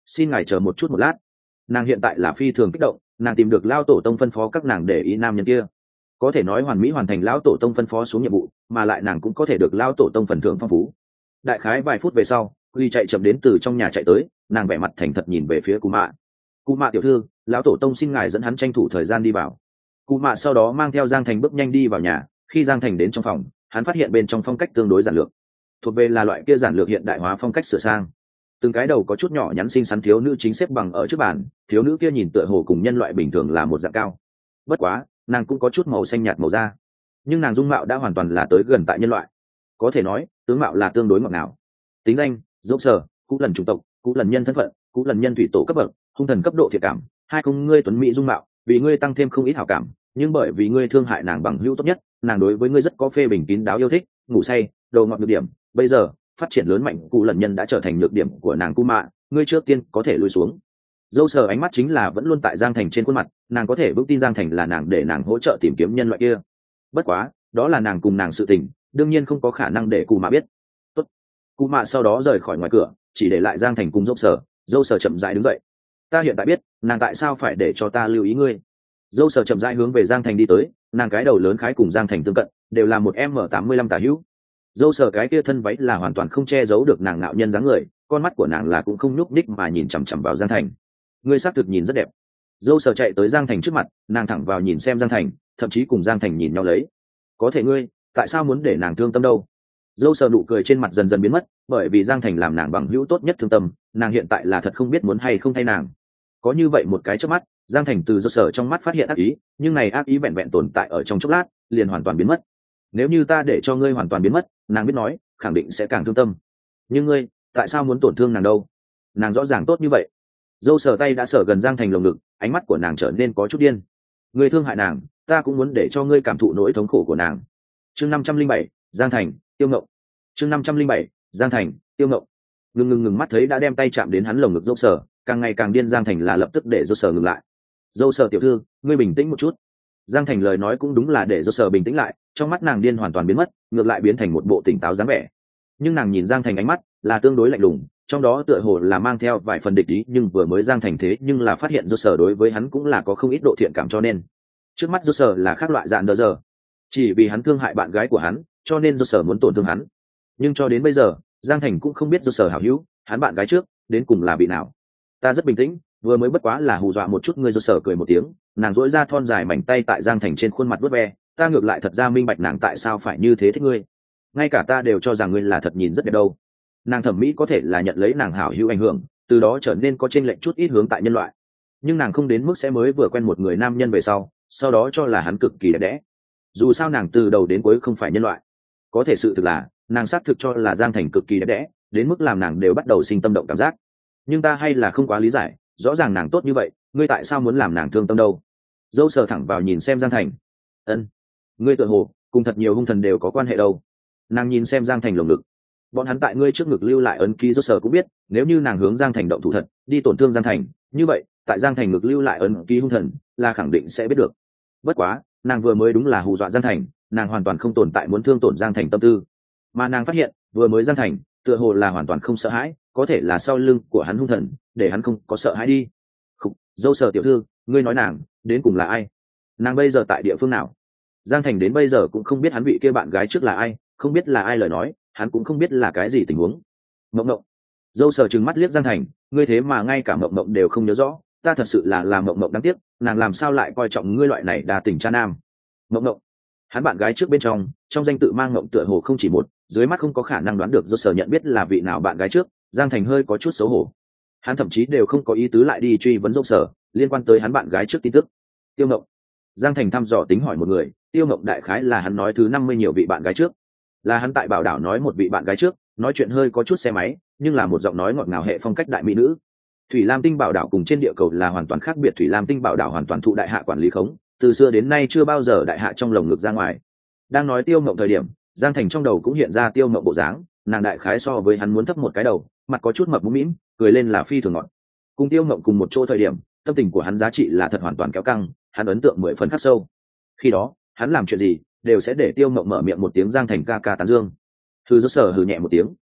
Speaker 1: xin ngài chờ một chút một lát. Nàng hiện tại là phi thường kích động, nàng tìm được lao tổ tông phân phó các nàng để ý nam nhân kia, có thể nói hoàn mỹ hoàn thành lão tổ tông phân phó xuống nhiệm vụ, mà lại nàng cũng có thể được lao tổ tông phần thưởng phong phú. Đại khái vài phút về sau, Huy chạy chậm đến từ trong nhà chạy tới, nàng vẻ mặt thành thật nhìn về phía Cú Mạ. Cú Mạ tiểu thư, lão tổ tông xin ngài dẫn hắn tranh thủ thời gian đi vào. Cú Mạ sau đó mang theo Giang Thành bước nhanh đi vào nhà. Khi Giang Thành đến trong phòng, hắn phát hiện bên trong phong cách tương đối giản lược, thuộc về là loại kia giản lược hiện đại hóa phong cách sửa sang. Từng cái đầu có chút nhỏ nhắn xinh xắn thiếu nữ chính xếp bằng ở trước bàn, thiếu nữ kia nhìn tựa hồ cùng nhân loại bình thường là một dạng cao. Bất quá, nàng cũng có chút màu xanh nhạt màu da, nhưng nàng dung mạo đã hoàn toàn là tới gần tại nhân loại, có thể nói tướng mạo là tương đối ngọt ngào. Tính danh: dốc sở, cũ lần chủng tộc, cũ lần nhân thân phận, cũ lần nhân thủy tổ cấp bậc, hung thần cấp độ thiệt cảm. Hai không ngươi tuấn mỹ dung mạo, vì ngươi tăng thêm không ít hảo cảm, nhưng bởi vì ngươi thương hại nàng bằng hữu tốt nhất, nàng đối với ngươi rất có phê bình kín đáo yêu thích, ngủ say, đầu ngọt nhược điểm. Bây giờ phát triển lớn mạnh, cũ lần nhân đã trở thành nhược điểm của nàng. Cú Mạ, ngươi trước tiên có thể lùi xuống. Dâu sờ ánh mắt chính là vẫn luôn tại Giang Thành trên khuôn mặt, nàng có thể vững tin Giang Thành là nàng để nàng hỗ trợ tìm kiếm nhân loại kia. Bất quá, đó là nàng cùng nàng sự tình, đương nhiên không có khả năng để Cú Mạ biết. Tốt. Cú Mạ sau đó rời khỏi ngoài cửa, chỉ để lại Giang Thành cùng dâu sờ. Dâu sờ chậm rãi đứng dậy. Ta hiện tại biết, nàng tại sao phải để cho ta lưu ý ngươi. Dâu sờ chậm rãi hướng về Giang Thành đi tới, nàng cái đầu lớn khái cùng Giang Thành tương cận, đều là một m tám mươi lăm tả hữu. Dâu sờ cái kia thân váy là hoàn toàn không che giấu được nàng nạo nhân dáng người, con mắt của nàng là cũng không nhúc nhích mà nhìn chằm chằm vào Giang Thành. Ngươi xác thực nhìn rất đẹp. Dâu sờ chạy tới Giang Thành trước mặt, nàng thẳng vào nhìn xem Giang Thành, thậm chí cùng Giang Thành nhìn nhau lấy. Có thể ngươi tại sao muốn để nàng thương tâm đâu? Dâu sờ nụ cười trên mặt dần dần biến mất, bởi vì Giang Thành làm nàng bằng hữu tốt nhất thương tâm, nàng hiện tại là thật không biết muốn hay không thay nàng. Có như vậy một cái chớp mắt, Giang Thành từ dâu sờ trong mắt phát hiện ác ý, nhưng này ác ý vẹn vẹn tồn tại ở trong chốc lát, liền hoàn toàn biến mất. Nếu như ta để cho ngươi hoàn toàn biến mất, nàng biết nói, khẳng định sẽ càng thương tâm. Nhưng ngươi tại sao muốn tổn thương nàng đâu? Nàng rõ ràng tốt như vậy. Dâu sờ tay đã sờ gần Giang Thành lồng ngực, ánh mắt của nàng trở nên có chút điên. Ngươi thương hại nàng, ta cũng muốn để cho ngươi cảm thụ nỗi thống khổ của nàng. Chương năm trăm linh bảy, Giang Thành, Tiêu Ngộng. Chương năm trăm linh bảy, Giang Thành, Tiêu Ngộng. Ngừng ngừng ngừng mắt thấy đã đem tay chạm đến hắn lồng ngực dâu sờ, càng ngày càng điên Giang Thành là lập tức để dâu sờ ngừng lại. Dâu sờ tiểu thư, ngươi bình tĩnh một chút. Giang Thành lời nói cũng đúng là để dâu sờ bình tĩnh lại, trong mắt nàng điên hoàn toàn biến mất, ngược lại biến thành một bộ tỉnh táo dáng vẻ. Nhưng nàng nhìn Giang Thành ánh mắt là tương đối lạnh lùng, trong đó tựa hồ là mang theo vài phần địch ý, nhưng vừa mới Giang Thành thế nhưng là phát hiện dâu sờ đối với hắn cũng là có không ít độ thiện cảm, cho nên trước mắt dâu sờ là khác loại dạn đờ giờ, chỉ vì hắn thương hại bạn gái của hắn, cho nên dâu sờ muốn tổn thương hắn. Nhưng cho đến bây giờ Giang Thành cũng không biết dâu sờ hảo hữu hắn bạn gái trước đến cùng là bị nào. Ta rất bình tĩnh, vừa mới bất quá là hù dọa một chút ngươi. Dâu sờ cười một tiếng, nàng dỗi ra thon dài mảnh tay tại Giang Thành trên khuôn mặt vuốt ve. Ta ngược lại thật ra minh bạch nàng tại sao phải như thế thích ngươi, ngay cả ta đều cho rằng ngươi là thật nhìn rất đẹp đâu. Nàng thẩm mỹ có thể là nhận lấy nàng hảo hữu ảnh hưởng, từ đó trở nên có chênh lệch chút ít hướng tại nhân loại, nhưng nàng không đến mức sẽ mới vừa quen một người nam nhân về sau sau đó cho là hắn cực kỳ đẹp đẽ. Dù sao nàng từ đầu đến cuối không phải nhân loại, có thể sự thực là nàng xác thực cho là Giang Thành cực kỳ đẹp đẽ, đến mức làm nàng đều bắt đầu sinh tâm động cảm giác. Nhưng ta hay là không quá lý giải, rõ ràng nàng tốt như vậy, ngươi tại sao muốn làm nàng thương tâm đâu? Dâu sờ thẳng vào nhìn xem Giang Thành. Ân, ngươi tự hồ cùng thật nhiều hung thần đều có quan hệ đâu. Nàng nhìn xem Giang Thành lồng ngực, bọn hắn tại ngươi trước ngực lưu lại ấn ký. Dâu sờ cũng biết nếu như nàng hướng Giang Thành động thủ thật đi tổn thương Giang Thành, như vậy tại Giang Thành ngực lưu lại ấn ký hung thần là khẳng định sẽ biết được. Bất quá nàng vừa mới đúng là hù dọa Giang Thành, nàng hoàn toàn không tồn tại muốn thương tổn Giang Thành tâm tư, mà nàng phát hiện vừa mới Giang Thành tựa hồ là hoàn toàn không sợ hãi, có thể là sau lưng của hắn hung thần để hắn không có sợ hãi đi. Khúc, dâu sờ tiểu thư, ngươi nói nàng đến cùng là ai? Nàng bây giờ tại địa phương nào? Giang Thành đến bây giờ cũng không biết hắn bị kia bạn gái trước là ai, không biết là ai lời nói, hắn cũng không biết là cái gì tình huống. Mộng Mộng. Dâu sờ trừng mắt liếc Giang Thành, ngươi thế mà ngay cả Mộng Mộng đều không nhớ rõ, ta thật sự là làm Mộng Mộng đáng tiếc, nàng làm sao lại coi trọng ngươi loại này đa tình cha nam. Mộng Mộng, hắn bạn gái trước bên trong trong danh tự mang Mộng tựa hồ không chỉ một, dưới mắt không có khả năng đoán được Dâu sờ nhận biết là vị nào bạn gái trước. Giang Thành hơi có chút xấu hổ, hắn thậm chí đều không có ý tứ lại đi truy vấn Dâu sờ liên quan tới hắn bạn gái trước tin tức. Tiêu Mộng. Giang Thành thăm dò tính hỏi một người, Tiêu Mộng đại khái là hắn nói thứ năm mươi nhiều vị bạn gái trước, là hắn tại Bảo Đảo nói một vị bạn gái trước, nói chuyện hơi có chút xe máy, nhưng là một giọng nói ngọt ngào hệ phong cách đại mỹ nữ. Thủy Lam Tinh Bảo Đảo cùng trên địa cầu là hoàn toàn khác biệt. Thủy Lam Tinh Bảo Đảo hoàn toàn thụ đại hạ quản lý khống, từ xưa đến nay chưa bao giờ đại hạ trong lồng ngực ra ngoài. Đang nói Tiêu Mộng thời điểm, Giang Thành trong đầu cũng hiện ra Tiêu Mộng bộ dáng, nàng đại khái so với hắn muốn thấp một cái đầu, mặt có chút mập mũm mĩm, cười lên là phi thường ngọt. Cùng Tiêu Mộng cùng một chỗ thời điểm, tâm tình của hắn giá trị là thật hoàn toàn kéo căng, hắn ấn tượng mười phần khắc sâu. Khi đó hắn làm chuyện gì đều sẽ để Tiêu Mộng mở miệng một tiếng Giang Thành ca ca tán dương. Hừ, dỗ sở hừ nhẹ một tiếng,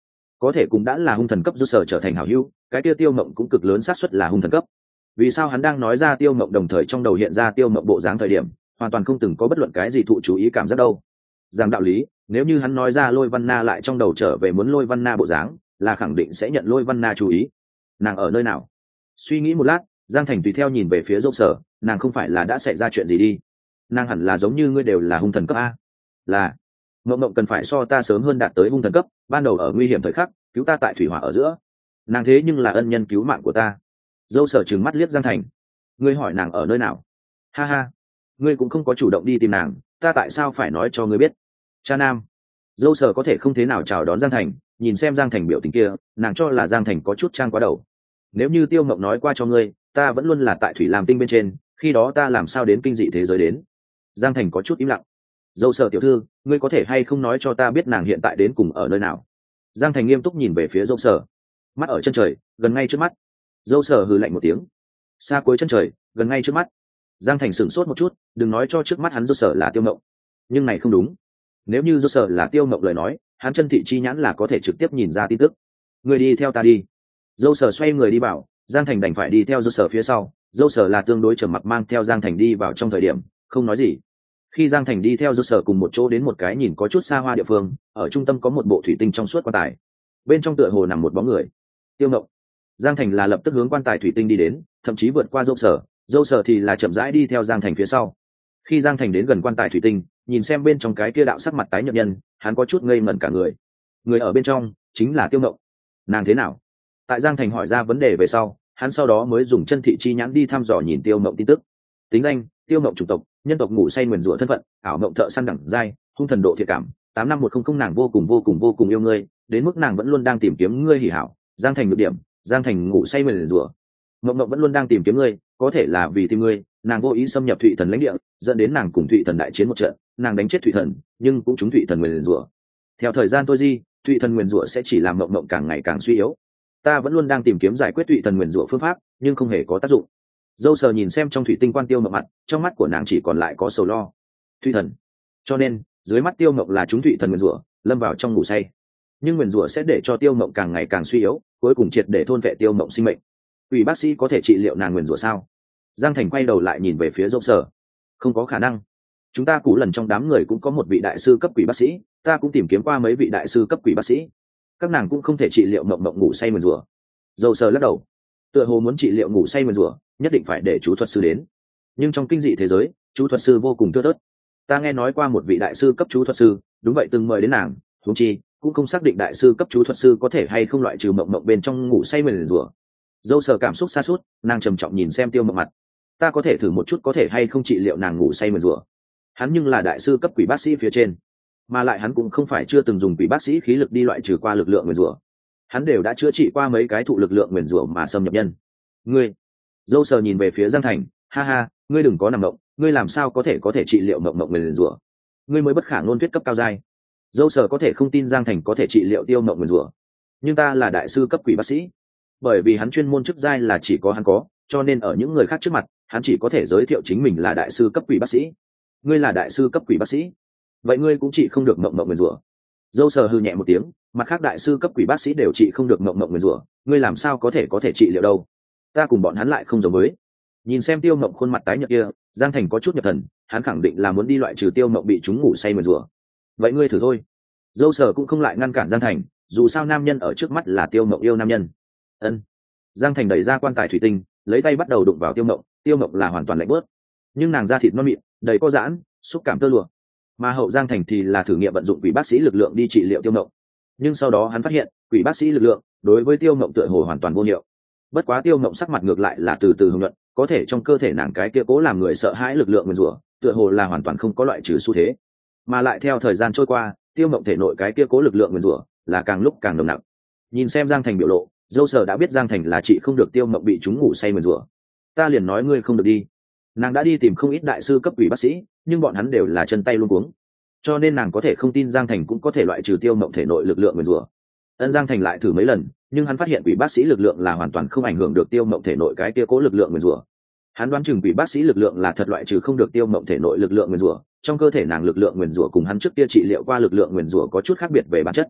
Speaker 1: có thể cũng đã là hung thần cấp do sở trở thành hảo hữu, cái kia Tiêu Mộng cũng cực lớn xác suất là hung thần cấp. Vì sao hắn đang nói ra Tiêu Mộng đồng thời trong đầu hiện ra Tiêu Mộng bộ dáng thời điểm hoàn toàn không từng có bất luận cái gì thụ chú ý cảm giác đâu? Rằng đạo lý, nếu như hắn nói ra Lôi Văn Na lại trong đầu trở về muốn Lôi Văn Na bộ dáng, là khẳng định sẽ nhận Lôi Văn Na chú ý. Nàng ở nơi nào? Suy nghĩ một lát, Giang Thành tùy theo nhìn về phía Dâu Sở, nàng không phải là đã xảy ra chuyện gì đi? Nàng hẳn là giống như ngươi đều là hung thần cấp a. Là. Mộng Mộng cần phải so ta sớm hơn đạt tới hung thần cấp, ban đầu ở nguy hiểm thời khắc, cứu ta tại thủy hỏa ở giữa. Nàng thế nhưng là ân nhân cứu mạng của ta. Dâu Sở trừng mắt liếc Giang Thành. Ngươi hỏi nàng ở nơi nào? Ha ha, ngươi cũng không có chủ động đi tìm nàng, ta tại sao phải nói cho ngươi biết? Cha nam. Dâu Sở có thể không thế nào chào đón Giang Thành, nhìn xem Giang Thành biểu tình kia, nàng cho là Giang Thành có chút trang quá đầu. Nếu như Tiêu Mộng nói qua cho ngươi, ta vẫn luôn là tại thủy làm tinh bên trên, khi đó ta làm sao đến kinh dị thế giới đến? Giang Thành có chút im lặng. Dâu Sở tiểu thư, ngươi có thể hay không nói cho ta biết nàng hiện tại đến cùng ở nơi nào? Giang Thành nghiêm túc nhìn về phía Dâu Sở. Mắt ở chân trời, gần ngay trước mắt. Dâu Sở hừ lạnh một tiếng. Xa cuối chân trời, gần ngay trước mắt. Giang Thành sửng sốt một chút, đừng nói cho trước mắt hắn Dâu Sở là Tiêu Mộng. Nhưng này không đúng. Nếu như Dâu Sở là Tiêu Mộng lời nói, hắn chân thị chi nhãn là có thể trực tiếp nhìn ra tin tức. Ngươi đi theo ta đi. Dâu Sở xoay người đi bảo, Giang Thành đành phải đi theo Dâu Sở phía sau. Dâu Sở là tương đối trầm mặc mang theo Giang Thành đi vào trong thời điểm, không nói gì. Khi Giang Thành đi theo Dâu Sở cùng một chỗ đến một cái nhìn có chút xa hoa địa phương, ở trung tâm có một bộ thủy tinh trong suốt quan tài. Bên trong tựa hồ nằm một bóng người. Tiêu Mộng. Giang Thành là lập tức hướng quan tài thủy tinh đi đến, thậm chí vượt qua Dâu Sở, Dâu Sở thì là chậm rãi đi theo Giang Thành phía sau. Khi Giang Thành đến gần quan tài thủy tinh, nhìn xem bên trong cái kia đạo sắc mặt tái nhợt nhân, hắn có chút ngây ngẩn cả người. Người ở bên trong chính là Tiêu Mộng. Nàng thế nào? Tại Giang Thành hỏi ra vấn đề về sau, hắn sau đó mới dùng chân thị chi nhãn đi thăm dò nhìn Tiêu Mộng tin tức. Tính danh: Tiêu Mộng chủng tộc, nhân tộc ngủ say nguyền rủa thân phận, ảo mộng thợ săn đẳng giai, hung thần độ thiệt cảm, tám năm một không không nàng vô cùng vô cùng vô cùng yêu ngươi, đến mức nàng vẫn luôn đang tìm kiếm ngươi hỉ hảo. Giang Thành nhược điểm: Giang Thành ngủ say nguyền rủa. Mộng Mộng vẫn luôn đang tìm kiếm ngươi, có thể là vì tìm ngươi, nàng vô ý xâm nhập Thụy Thần lãnh địa, dẫn đến nàng cùng Thụy Thần đại chiến một trận, nàng đánh chết Thụy Thần, nhưng cũng trúng Thụy Thần nguyền rủa. Theo thời gian trôi đi, Thụy Thần nguyền rủa sẽ chỉ làm Mộng Mộng càng ngày càng suy yếu. Ta vẫn luôn đang tìm kiếm giải quyết Thụy Thần nguyền rủa phương pháp, nhưng không hề có tác dụng. Dâu Sờ nhìn xem trong thủy tinh quan Tiêu Mộng mặt, trong mắt của nàng chỉ còn lại có sầu lo. Thụy Thần. Cho nên, dưới mắt Tiêu Mộng là chúng Thụy Thần nguyền rủa, lâm vào trong ngủ say. Nhưng nguyền rủa sẽ để cho Tiêu Mộng càng ngày càng suy yếu, cuối cùng triệt để thôn vệ Tiêu Mộng sinh mệnh. Ủy bác sĩ có thể trị liệu nàng nguyền rủa sao? Giang Thành quay đầu lại nhìn về phía Dâu Sờ. Không có khả năng. Chúng ta cũ lần trong đám người cũng có một vị đại sư cấp quỷ bác sĩ, ta cũng tìm kiếm qua mấy vị đại sư cấp quỷ bác sĩ, các nàng cũng không thể trị liệu Mộng Mộng ngủ say nguyền rủa. Dâu Sờ lắc đầu. Tựa hồ muốn trị liệu ngủ say nguyền rủa, nhất định phải để chú thuật sư đến. Nhưng trong kinh dị thế giới, chú thuật sư vô cùng thưa thớt. Ta nghe nói qua một vị đại sư cấp chú thuật sư, đúng vậy từng mời đến nàng, huống chi cũng không xác định đại sư cấp chú thuật sư có thể hay không loại trừ Mộng Mộng bên trong ngủ say nguyền rủa. Dâu Sờ cảm xúc xa suốt, nàng trầm trọng nhìn xem Tiêu Mộng mặt. Ta có thể thử một chút có thể hay không trị liệu nàng ngủ say nguyền rủa. Hắn nhưng là đại sư cấp quỷ bác sĩ phía trên, mà lại hắn cũng không phải chưa từng dùng quỷ bác sĩ khí lực đi loại trừ qua lực lượng nguyền rủa. Hắn đều đã chữa trị qua mấy cái thụ lực lượng nguyền rủa mà xâm nhập nhân. Ngươi. Dâu Sờ nhìn về phía Giang Thành, ha ha, ngươi đừng có nằm động, ngươi làm sao có thể có thể trị liệu Mộng Mộng nguyền rủa? Ngươi mới bất khả ngôn thuyết cấp cao giai. Dâu Sờ có thể không tin Giang Thành có thể trị liệu Tiêu Mộng nguyền rủa, nhưng ta là đại sư cấp quỷ bác sĩ, bởi vì hắn chuyên môn chức giai là chỉ có hắn có, cho nên ở những người khác trước mặt, hắn chỉ có thể giới thiệu chính mình là đại sư cấp quỷ bác sĩ. Ngươi là đại sư cấp quỷ bác sĩ, vậy ngươi cũng trị không được Mộng Mộng nguyền rủa. Dâu Sờ hừ nhẹ một tiếng, mặt khác đại sư cấp quỷ bác sĩ đều trị không được Mộng Mộng nguyền rủa, ngươi làm sao có thể có thể trị liệu đâu? Ta cùng bọn hắn lại không giống với. Nhìn xem Tiêu Mộng khuôn mặt tái nhợt kia, Giang Thành có chút nhập thần, hắn khẳng định là muốn đi loại trừ Tiêu Mộng bị chúng ngủ say nguyền rủa. Vậy ngươi thử thôi. Dâu Sờ cũng không lại ngăn cản Giang Thành, dù sao nam nhân ở trước mắt là Tiêu Mộng yêu nam nhân. Ân. Giang Thành đẩy ra quan tài thủy tinh, lấy tay bắt đầu đụng vào Tiêu Mộng, Tiêu Mộng là hoàn toàn lạnh bớt, nhưng nàng da thịt non mịn, đầy có giãn, xúc cảm tơ lụa. Mà hậu Giang Thành thì là thử nghiệm vận dụng quỷ bác sĩ lực lượng đi trị liệu Tiêu Mộng, nhưng sau đó hắn phát hiện quỷ bác sĩ lực lượng đối với Tiêu Mộng tựa hồ hoàn toàn vô hiệu. Bất quá Tiêu Mộng sắc mặt ngược lại là từ từ hưng luận, có thể trong cơ thể nàng cái kia cố làm người sợ hãi lực lượng nguyền rủa, tựa hồ là hoàn toàn không có loại trừ xu thế. Mà lại theo thời gian trôi qua, Tiêu Mộng thể nội cái kia cố lực lượng nguyền rủa là càng lúc càng nồng nặng. Nhìn xem Giang Thành biểu lộ, Dâu Sờ đã biết Giang Thành là chị không được Tiêu Mộng bị chúng ngủ say nguyền rủa. Ta liền nói ngươi không được đi. Nàng đã đi tìm không ít đại sư cấp quỷ bác sĩ, nhưng bọn hắn đều là chân tay luống cuống, cho nên nàng có thể không tin Giang Thành cũng có thể loại trừ Tiêu Mộng thể nội lực lượng nguyền rủa. Ân Giang Thành lại thử mấy lần, nhưng hắn phát hiện quỷ bác sĩ lực lượng là hoàn toàn không ảnh hưởng được Tiêu Mộng thể nội cái kia cố lực lượng nguyền rủa. Hắn đoán chừng quỷ bác sĩ lực lượng là thật loại trừ không được Tiêu Mộng thể nội lực lượng nguyền rủa, trong cơ thể nàng lực lượng nguyền rủa cùng hắn trước kia trị liệu qua lực lượng nguyền rủa có chút khác biệt về bản chất.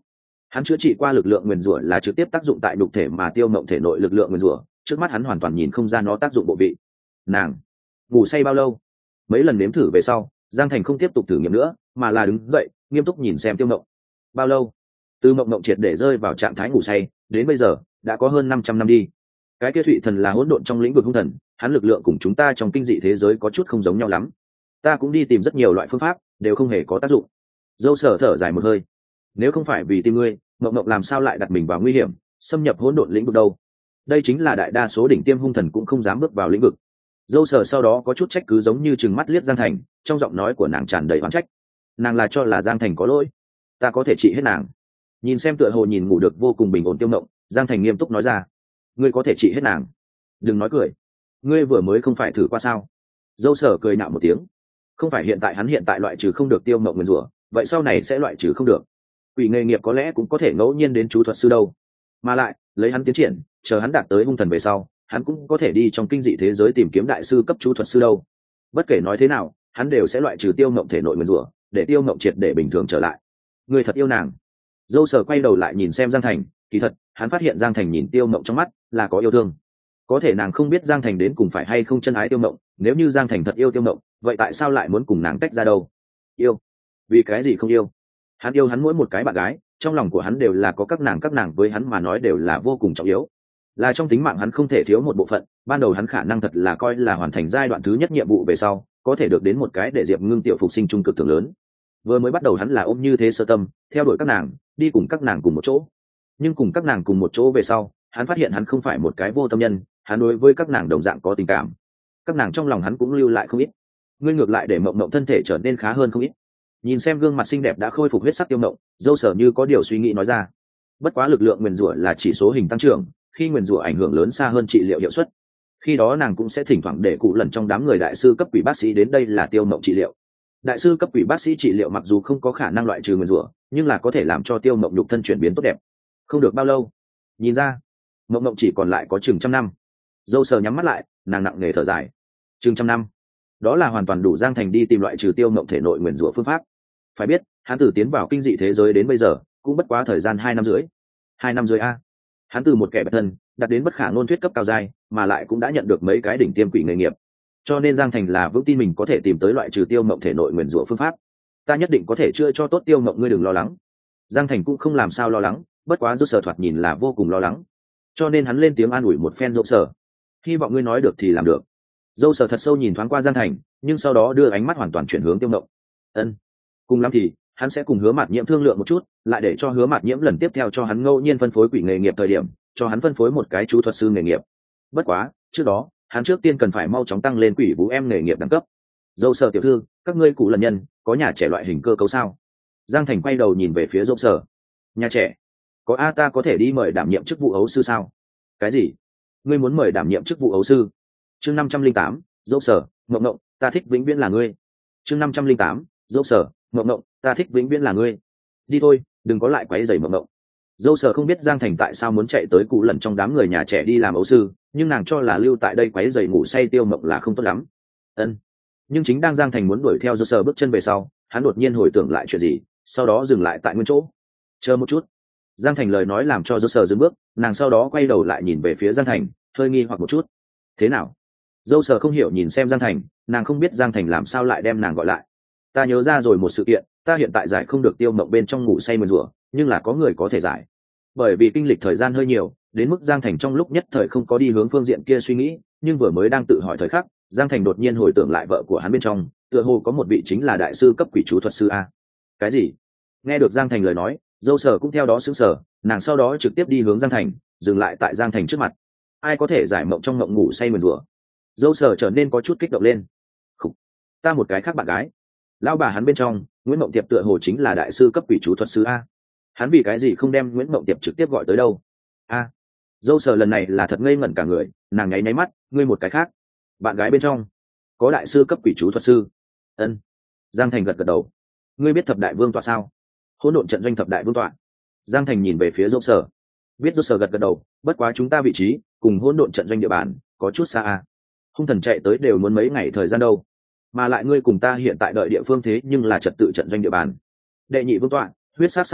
Speaker 1: Hắn chữa trị qua lực lượng nguyền rủa là trực tiếp tác dụng tại đục thể mà tiêu mộng thể nội lực lượng nguyền rủa, trước mắt hắn hoàn toàn nhìn không ra nó tác dụng bộ vị. Nàng ngủ say bao lâu? Mấy lần nếm thử về sau, Giang Thành không tiếp tục thử nghiệm nữa, mà là đứng dậy nghiêm túc nhìn xem tiêu mộng. Bao lâu? Từ mộng mộng triệt để rơi vào trạng thái ngủ say đến bây giờ đã có hơn năm trăm năm đi. Cái kia Thụy Thần là hỗn độn trong lĩnh vực hung thần, hắn lực lượng cùng chúng ta trong kinh dị thế giới có chút không giống nhau lắm. Ta cũng đi tìm rất nhiều loại phương pháp, đều không hề có tác dụng. Dâu Sở thở dài một hơi. Nếu không phải vì tìm ngươi, mộng mộng làm sao lại đặt mình vào nguy hiểm, xâm nhập hỗn độn lĩnh vực đâu? Đây chính là đại đa số đỉnh tiêm hung thần cũng không dám bước vào lĩnh vực. Dâu Sở sau đó có chút trách cứ, giống như trừng mắt liếc Giang Thành, trong giọng nói của nàng tràn đầy oán trách. Nàng là cho là Giang Thành có lỗi, ta có thể trị hết nàng. Nhìn xem tựa hồ nhìn ngủ được vô cùng bình ổn tiêu mộng, Giang Thành nghiêm túc nói ra, ngươi có thể trị hết nàng. Đừng nói cười, ngươi vừa mới không phải thử qua sao? Dâu Sở cười nạo một tiếng. Không phải hiện tại hắn hiện tại loại trừ không được tiêu mộng nguyền rủa, vậy sau này sẽ loại trừ không được. Quỷ nghề nghiệp có lẽ cũng có thể ngẫu nhiên đến chú thuật sư đâu. Mà lại lấy hắn tiến triển, chờ hắn đạt tới hung thần về sau, hắn cũng có thể đi trong kinh dị thế giới tìm kiếm đại sư cấp chú thuật sư đâu. Bất kể nói thế nào, hắn đều sẽ loại trừ tiêu mộng thể nội nguyền rủa, để tiêu mộng triệt để bình thường trở lại. Người thật yêu nàng. Dâu Sở quay đầu lại nhìn xem Giang Thành, kỳ thật hắn phát hiện Giang Thành nhìn tiêu mộng trong mắt là có yêu thương. Có thể nàng không biết Giang Thành đến cùng phải hay không chân ái tiêu mộng, nếu như Giang Thành thật yêu tiêu mộng, vậy tại sao lại muốn cùng nàng tách ra đâu? Yêu? Vì cái gì không yêu? Hắn yêu hắn mỗi một cái bạn gái, trong lòng của hắn đều là có các nàng, các nàng với hắn mà nói đều là vô cùng trọng yếu, là trong tính mạng hắn không thể thiếu một bộ phận. Ban đầu hắn khả năng thật là coi là hoàn thành giai đoạn thứ nhất nhiệm vụ về sau có thể được đến một cái để Diệp Ngưng tiểu phục sinh trung cực thưởng lớn. Vừa mới bắt đầu hắn là ôm như thế sơ tâm, theo đuổi các nàng, đi cùng các nàng cùng một chỗ. Nhưng cùng các nàng cùng một chỗ về sau, hắn phát hiện hắn không phải một cái vô tâm nhân, hắn đối với các nàng đồng dạng có tình cảm. Các nàng trong lòng hắn cũng lưu lại không ít. Ngươi ngược lại để mộng mộng thân thể trở nên khá hơn không ít. Nhìn xem gương mặt xinh đẹp đã khôi phục huyết sắc tiêu mộng, Dâu Sở như có điều suy nghĩ nói ra. Bất quá lực lượng nguyền rủa là chỉ số hình tăng trưởng, khi nguyền rủa ảnh hưởng lớn xa hơn trị liệu hiệu suất, khi đó nàng cũng sẽ thỉnh thoảng để cụ lần trong đám người đại sư cấp quỷ bác sĩ đến đây là tiêu mộng trị liệu. Đại sư cấp quỷ bác sĩ trị liệu mặc dù không có khả năng loại trừ nguyền rủa, nhưng là có thể làm cho tiêu mộng nhục thân chuyển biến tốt đẹp. Không được bao lâu, nhìn ra mộng mộng chỉ còn lại có chừng trăm năm. Dâu Sở nhắm mắt lại, nàng nặng nề thở dài. Chừng trăm năm, đó là hoàn toàn đủ Giang Thành đi tìm loại trừ tiêu mộng thể nội nguyền rủa phương pháp. Phải biết hắn từ tiến vào kinh dị thế giới đến bây giờ cũng bất quá thời gian hai năm rưỡi. Hai năm rưỡi a. Hắn từ một kẻ bạch thân đạt đến bất khả ngôn thuyết cấp cao giai, mà lại cũng đã nhận được mấy cái đỉnh tiêm quỷ nghề nghiệp, cho nên Giang Thành là vững tin mình có thể tìm tới loại trừ tiêu mộng thể nội nguyền rủa phương pháp. Ta nhất định có thể chữa cho tốt tiêu mộng, ngươi đừng lo lắng. Giang Thành cũng không làm sao lo lắng, bất quá Dâu Sở thoạt nhìn là vô cùng lo lắng, cho nên hắn lên tiếng an ủi một phen Dâu Sở. Hy vọng ngươi nói được thì làm được. Dâu Sở thật sâu nhìn thoáng qua Giang Thành, nhưng sau đó đưa ánh mắt hoàn toàn chuyển hướng tiêu mộng. Ân, cùng lắm thì hắn sẽ cùng Hứa Mạt Nhiễm thương lượng một chút, lại để cho Hứa Mạt Nhiễm lần tiếp theo cho hắn ngẫu nhiên phân phối quỷ nghề nghiệp thời điểm, cho hắn phân phối một cái chú thuật sư nghề nghiệp. Bất quá trước đó hắn trước tiên cần phải mau chóng tăng lên quỷ vũ em nghề nghiệp đẳng cấp. Dâu Sở tiểu thư, các ngươi cụ lần nhân có nhà trẻ loại hình cơ cấu sao? Giang Thành quay đầu nhìn về phía Dâu Sở. Nhà trẻ? Có a, ta có thể đi mời đảm nhiệm chức vụ ấu sư sao? Cái gì? Ngươi muốn mời đảm nhiệm chức vụ ấu sư? Chương năm trăm linh tám, Dâu Sở, Mộng Mộng, ta thích vĩnh viễn là ngươi. Chương năm trăm linh tám, Dâu Sở, Mộng Mộng, ta thích vĩnh viễn là ngươi. Đi thôi, đừng có lại quấy rầy Mộng Mộng. Dâu Sở không biết Giang Thành tại sao muốn chạy tới cụ lần trong đám người nhà trẻ đi làm ấu sư, nhưng nàng cho là lưu tại đây quấy rầy ngủ say tiêu mộng là không tốt lắm. Ân. Nhưng chính đang Giang Thành muốn đuổi theo Dâu Sở bước chân về sau, hắn đột nhiên hồi tưởng lại chuyện gì, sau đó dừng lại tại nguyên chỗ. Chờ một chút. Giang Thành lời nói làm cho Dâu Sở dừng bước, nàng sau đó quay đầu lại nhìn về phía Giang Thành, hơi nghi hoặc một chút. Thế nào? Dâu Sở không hiểu nhìn xem Giang Thành, nàng không biết Giang Thành làm sao lại đem nàng gọi lại. Ta nhớ ra rồi một sự kiện, ta hiện tại giải không được tiêu mộng bên trong ngủ say mượn rủa, nhưng là có người có thể giải. Bởi vì kinh lịch thời gian hơi nhiều, đến mức Giang Thành trong lúc nhất thời không có đi hướng phương diện kia suy nghĩ, nhưng vừa mới đang tự hỏi thời khắc, Giang Thành đột nhiên hồi tưởng lại vợ của hắn bên trong, tựa hồ có một vị chính là đại sư cấp quỷ chú thuật sư a. Cái gì? Nghe được Giang Thành lời nói, Dâu Sở cũng theo đó sững sờ, nàng sau đó trực tiếp đi hướng Giang Thành, dừng lại tại Giang Thành trước mặt. Ai có thể giải mộng trong mộng ngủ say mượn rủa? Dâu Sở trở nên có chút kích động lên. Khủ, ta một cái khác bạn gái. Lão bà hắn bên trong, Nguyễn Mộng Tiệp tựa hồ chính là đại sư cấp quỷ chú thuật sư a. Hắn vì cái gì không đem Nguyễn Mộng Tiệp trực tiếp gọi tới đâu? A. Dâu Sở lần này là thật ngây ngẩn cả người, nàng nháy nháy mắt, ngươi một cái khác. Bạn gái bên trong có đại sư cấp quỷ chú thuật sư? Ân. Giang Thành gật gật đầu. Ngươi biết thập đại vương tọa sao? Hỗn độn trận doanh thập đại vương tọa. Giang Thành nhìn về phía Dâu Sở. Biết. Dâu Sở gật gật đầu, bất quá chúng ta vị trí cùng hỗn độn trận doanh địa bàn có chút xa a. Hung thần chạy tới đều muốn mấy ngày thời gian đâu, mà lại ngươi cùng ta hiện tại đợi địa phương thế nhưng là trật tự trận doanh địa bàn. Đệ nhị vương tọa huyết sát sát vi,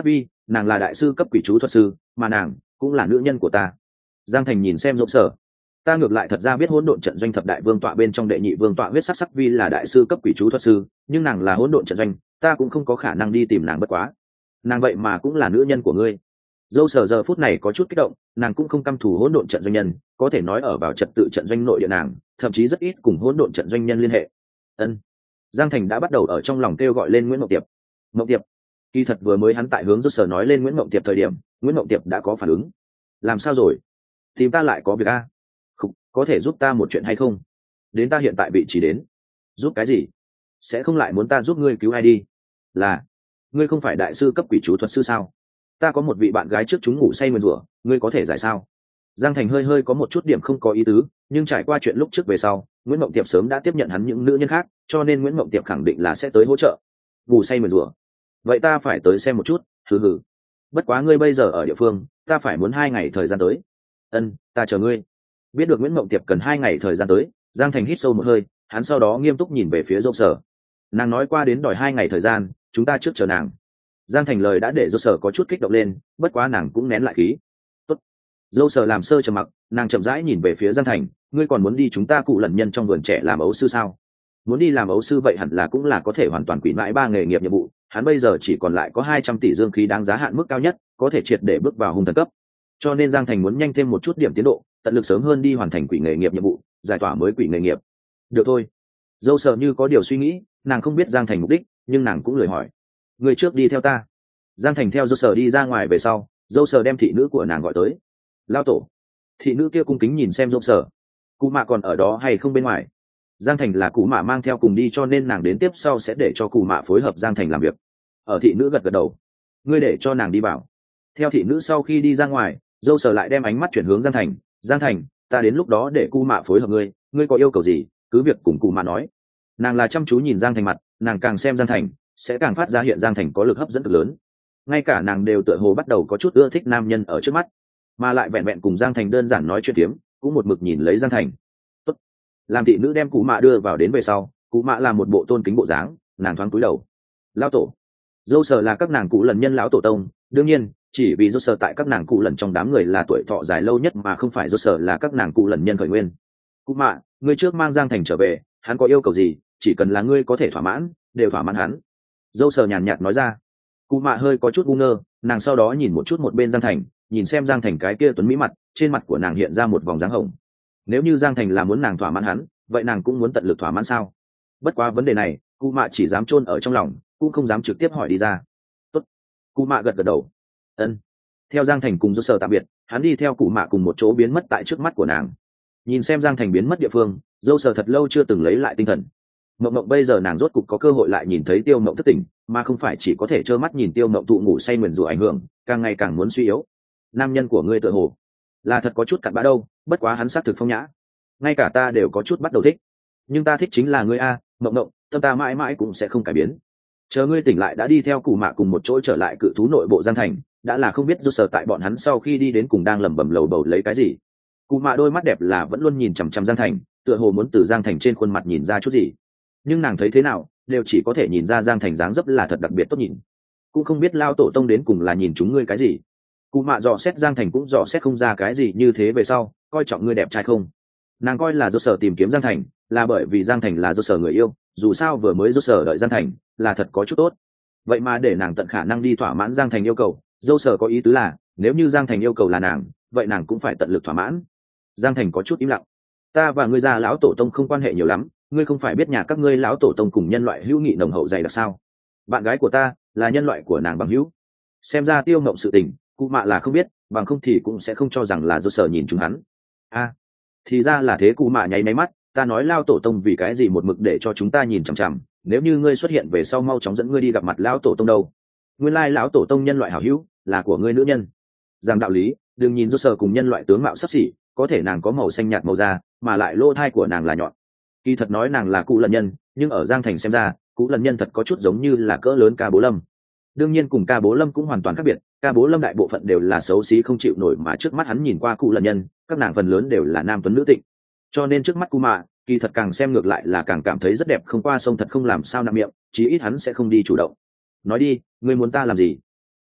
Speaker 1: nàng là đại sư cấp quỷ chú thuật sư, mà nàng cũng là nữ nhân của ta. Giang Thành nhìn xem dỗ sở, ta ngược lại thật ra biết hỗn độn trận doanh thập đại vương tọa bên trong đệ nhị vương tọa huyết sắc sắc vi là đại sư cấp quỷ chú thuật sư, nhưng nàng là hỗn độn trận doanh, ta cũng không có khả năng đi tìm nàng, bất quá nàng vậy mà cũng là nữ nhân của ngươi. Dâu sở giờ phút này có chút kích động, nàng cũng không căm thù hỗn độn trận doanh nhân, có thể nói ở vào trật tự trận doanh nội địa nàng thậm chí rất ít cùng hỗn độn trận doanh nhân liên hệ. Ân. Giang Thành đã bắt đầu ở trong lòng kêu gọi lên Nguyễn Mộng Tiệp. Mộng Tiệp. Kỳ thật vừa mới hắn tại hướng dâu sở nói lên Nguyễn Mộng Tiệp thời điểm, Nguyễn Mộng Tiệp đã có phản ứng. Làm sao rồi? Tìm ta lại có việc a? Không, có thể giúp ta một chuyện hay không? Đến ta hiện tại vị trí đến. Giúp cái gì? Sẽ không lại muốn ta giúp ngươi cứu ai đi? Là, ngươi không phải đại sư cấp quỷ chú thuật sư sao? Ta có một vị bạn gái trước chúng ngủ say nguyền rủa, ngươi có thể giải sao? Giang Thành hơi hơi có một chút điểm không có ý tứ, nhưng trải qua chuyện lúc trước về sau, Nguyễn Mộng Tiệp sớm đã tiếp nhận hắn những nữ nhân khác, cho nên Nguyễn Mộng Tiệp khẳng định là sẽ tới hỗ trợ. Ngủ say nguyền rủa, vậy ta phải tới xem một chút. Hừ hừ. Bất quá ngươi bây giờ ở địa phương, ta phải muốn hai ngày thời gian tới. Ân, ta chờ ngươi. Biết được Nguyễn Mộng Tiệp cần hai ngày thời gian tới, Giang Thành hít sâu một hơi, hắn sau đó nghiêm túc nhìn về phía Dâu Sở. Nàng nói qua đến đòi hai ngày thời gian, chúng ta trước chờ nàng. Giang Thành lời đã để Dâu Sở có chút kích động lên, bất quá nàng cũng nén lại khí. Tốt. Dâu Sở làm sơ trầm mặc, nàng chậm rãi nhìn về phía Giang Thành, ngươi còn muốn đi chúng ta cụ lẩn nhân trong vườn trẻ làm ấu sư sao? Muốn đi làm ấu sư vậy hẳn là cũng là có thể hoàn toàn quỷ mãi ba nghề nghiệp nhiệm vụ, hắn bây giờ chỉ còn lại có hai trăm tỷ dương khí đáng giá hạn mức cao nhất, có thể triệt để bước vào hung thần cấp. Cho nên Giang Thành muốn nhanh thêm một chút điểm tiến độ, tận lực sớm hơn đi hoàn thành quỷ nghề nghiệp nhiệm vụ, giải tỏa mới quỷ nghề nghiệp. Được thôi. Dâu Sở như có điều suy nghĩ, nàng không biết Giang Thành mục đích, nhưng nàng cũng lười hỏi. Người trước đi theo ta. Giang Thành theo Dâu Sở đi ra ngoài về sau, Dâu Sở đem thị nữ của nàng gọi tới. Lao tổ. Thị nữ kia cung kính nhìn xem Dâu Sở. Cụ mạ còn ở đó hay không bên ngoài? Giang Thành là cụ mạ mang theo cùng đi, cho nên nàng đến tiếp sau sẽ để cho cụ mạ phối hợp Giang Thành làm việc. Ở thị nữ gật gật đầu. Ngươi để cho nàng đi vào. Theo thị nữ sau khi đi ra ngoài, Dâu Sở lại đem ánh mắt chuyển hướng Giang Thành. Giang Thành, ta đến lúc đó để cụ mạ phối hợp ngươi, ngươi có yêu cầu gì cứ việc cùng cụ mạ nói. Nàng là chăm chú nhìn Giang Thành mặt, nàng càng xem Giang Thành sẽ càng phát ra hiện Giang Thành có lực hấp dẫn cực lớn, ngay cả nàng đều tựa hồ bắt đầu có chút ưa thích nam nhân ở trước mắt, mà lại vẹn vẹn cùng Giang Thành đơn giản nói chuyện tiếm, cũng một mực nhìn lấy Giang Thành. Tốt. Làm thị nữ đem cụ mạ đưa vào đến về sau, cụ mạ là một bộ tôn kính bộ dáng, nàng thoáng cúi đầu. Lão tổ. Dâu Sở là các nàng cụ lần nhân lão tổ tông, đương nhiên chỉ vì Dâu Sở tại các nàng cụ lần trong đám người là tuổi thọ dài lâu nhất, mà không phải Dâu Sở là các nàng cụ lần nhân khởi nguyên. Cụ mạ, ngươi trước mang Giang Thành trở về, hắn có yêu cầu gì chỉ cần là ngươi có thể thỏa mãn đều thỏa mãn hắn. Dâu Sở nhàn nhạt nói ra. Cụ mạ hơi có chút ngu ngơ, nàng sau đó nhìn một chút một bên Giang Thành, nhìn xem Giang Thành cái kia tuấn mỹ mặt, trên mặt của nàng hiện ra một vòng dáng hồng. Nếu như Giang Thành là muốn nàng thỏa mãn hắn, vậy nàng cũng muốn tận lực thỏa mãn sao? Bất quá vấn đề này cụ mạ chỉ dám chôn ở trong lòng, cũng không dám trực tiếp hỏi đi ra. Tốt. Cụ mạ gật gật đầu. Ân. Theo Giang Thành cùng Dâu Sở tạm biệt, hắn đi theo cụ mạ cùng một chỗ biến mất tại trước mắt của nàng. Nhìn xem Giang Thành biến mất địa phương, Dâu Sở thật lâu chưa từng lấy lại tinh thần. Mộng Mộng bây giờ nàng rốt cục có cơ hội lại nhìn thấy Tiêu Mộng thất tỉnh, mà không phải chỉ có thể trơ mắt nhìn Tiêu Mộng thụ ngủ say nguyền rủa ảnh hưởng, càng ngày càng muốn suy yếu. Nam nhân của ngươi tựa hồ là thật có chút cặn bã đâu, bất quá hắn xác thực phong nhã, ngay cả ta đều có chút bắt đầu thích. Nhưng ta thích chính là ngươi a, Mộng Mộng, tâm ta mãi mãi cũng sẽ không cải biến. Chờ ngươi tỉnh lại đã đi theo cụ mạ cùng một chỗ trở lại cự thú nội bộ Giang Thành, đã là không biết Dâu Sở tại bọn hắn sau khi đi đến cùng đang lẩm bẩm lầu bầu lấy cái gì. Cụ mạ đôi mắt đẹp là vẫn luôn nhìn chằm chằm Giang Thành, tựa hồ muốn từ Giang Thành trên khuôn mặt nhìn ra chút gì, nhưng nàng thấy thế nào đều chỉ có thể nhìn ra Giang Thành dáng dấp là thật đặc biệt tốt nhìn, cũng không biết lao tổ tông đến cùng là nhìn chúng ngươi cái gì. Cụ mạ dò xét Giang Thành cũng dò xét không ra cái gì như thế về sau, coi trọng ngươi đẹp trai không. Nàng coi là Dâu Sở tìm kiếm Giang Thành là bởi vì Giang Thành là Dâu Sở người yêu, dù sao vừa mới Dâu Sở đợi Giang Thành là thật có chút tốt, vậy mà để nàng tận khả năng đi thỏa mãn Giang Thành yêu cầu. Dâu Sở có ý tứ là nếu như Giang Thành yêu cầu là nàng, vậy nàng cũng phải tận lực thỏa mãn. Giang Thành có chút im lặng. Ta và ngươi già lão tổ tông không quan hệ nhiều lắm, ngươi không phải biết nhà các ngươi lão tổ tông cùng nhân loại hữu nghị nồng hậu dày đặc sao? Bạn gái của ta là nhân loại của nàng bằng hữu. Xem ra Tiêu Mộng sự tình cụ mạ là không biết, bằng không thì cũng sẽ không cho rằng là Dâu Sở nhìn chúng hắn. A, à, thì ra là thế. Cụ mạ nháy máy mắt, ta nói lao tổ tông vì cái gì một mực để cho chúng ta nhìn chằm chằm, nếu như ngươi xuất hiện về sau mau chóng dẫn ngươi đi gặp mặt lão tổ tông đâu. Nguyên lai lão tổ tông nhân loại hảo hữu là của ngươi nữ nhân. Rằng đạo lý, đừng nhìn Dâu Sở cùng nhân loại tướng mạo sắp xỉ, có thể nàng có màu xanh nhạt màu da, mà lại lỗ thai của nàng là nhọn. Kỳ thật nói nàng là cụ lần nhân, nhưng ở Giang Thành xem ra cụ lần nhân thật có chút giống như là cỡ lớn Ca Bố Lâm. Đương nhiên cùng Ca Bố Lâm cũng hoàn toàn khác biệt, Ca Bố Lâm đại bộ phận đều là xấu xí không chịu nổi, mà trước mắt hắn nhìn qua cụ lần nhân, các nàng phần lớn đều là nam tuấn nữ tịnh, cho nên trước mắt cụ mạ kỳ thật càng xem ngược lại là càng cảm thấy rất đẹp, không qua sông thật không làm sao nặng miệng, chí ít hắn sẽ không đi chủ động. Nói đi, ngươi muốn ta làm gì?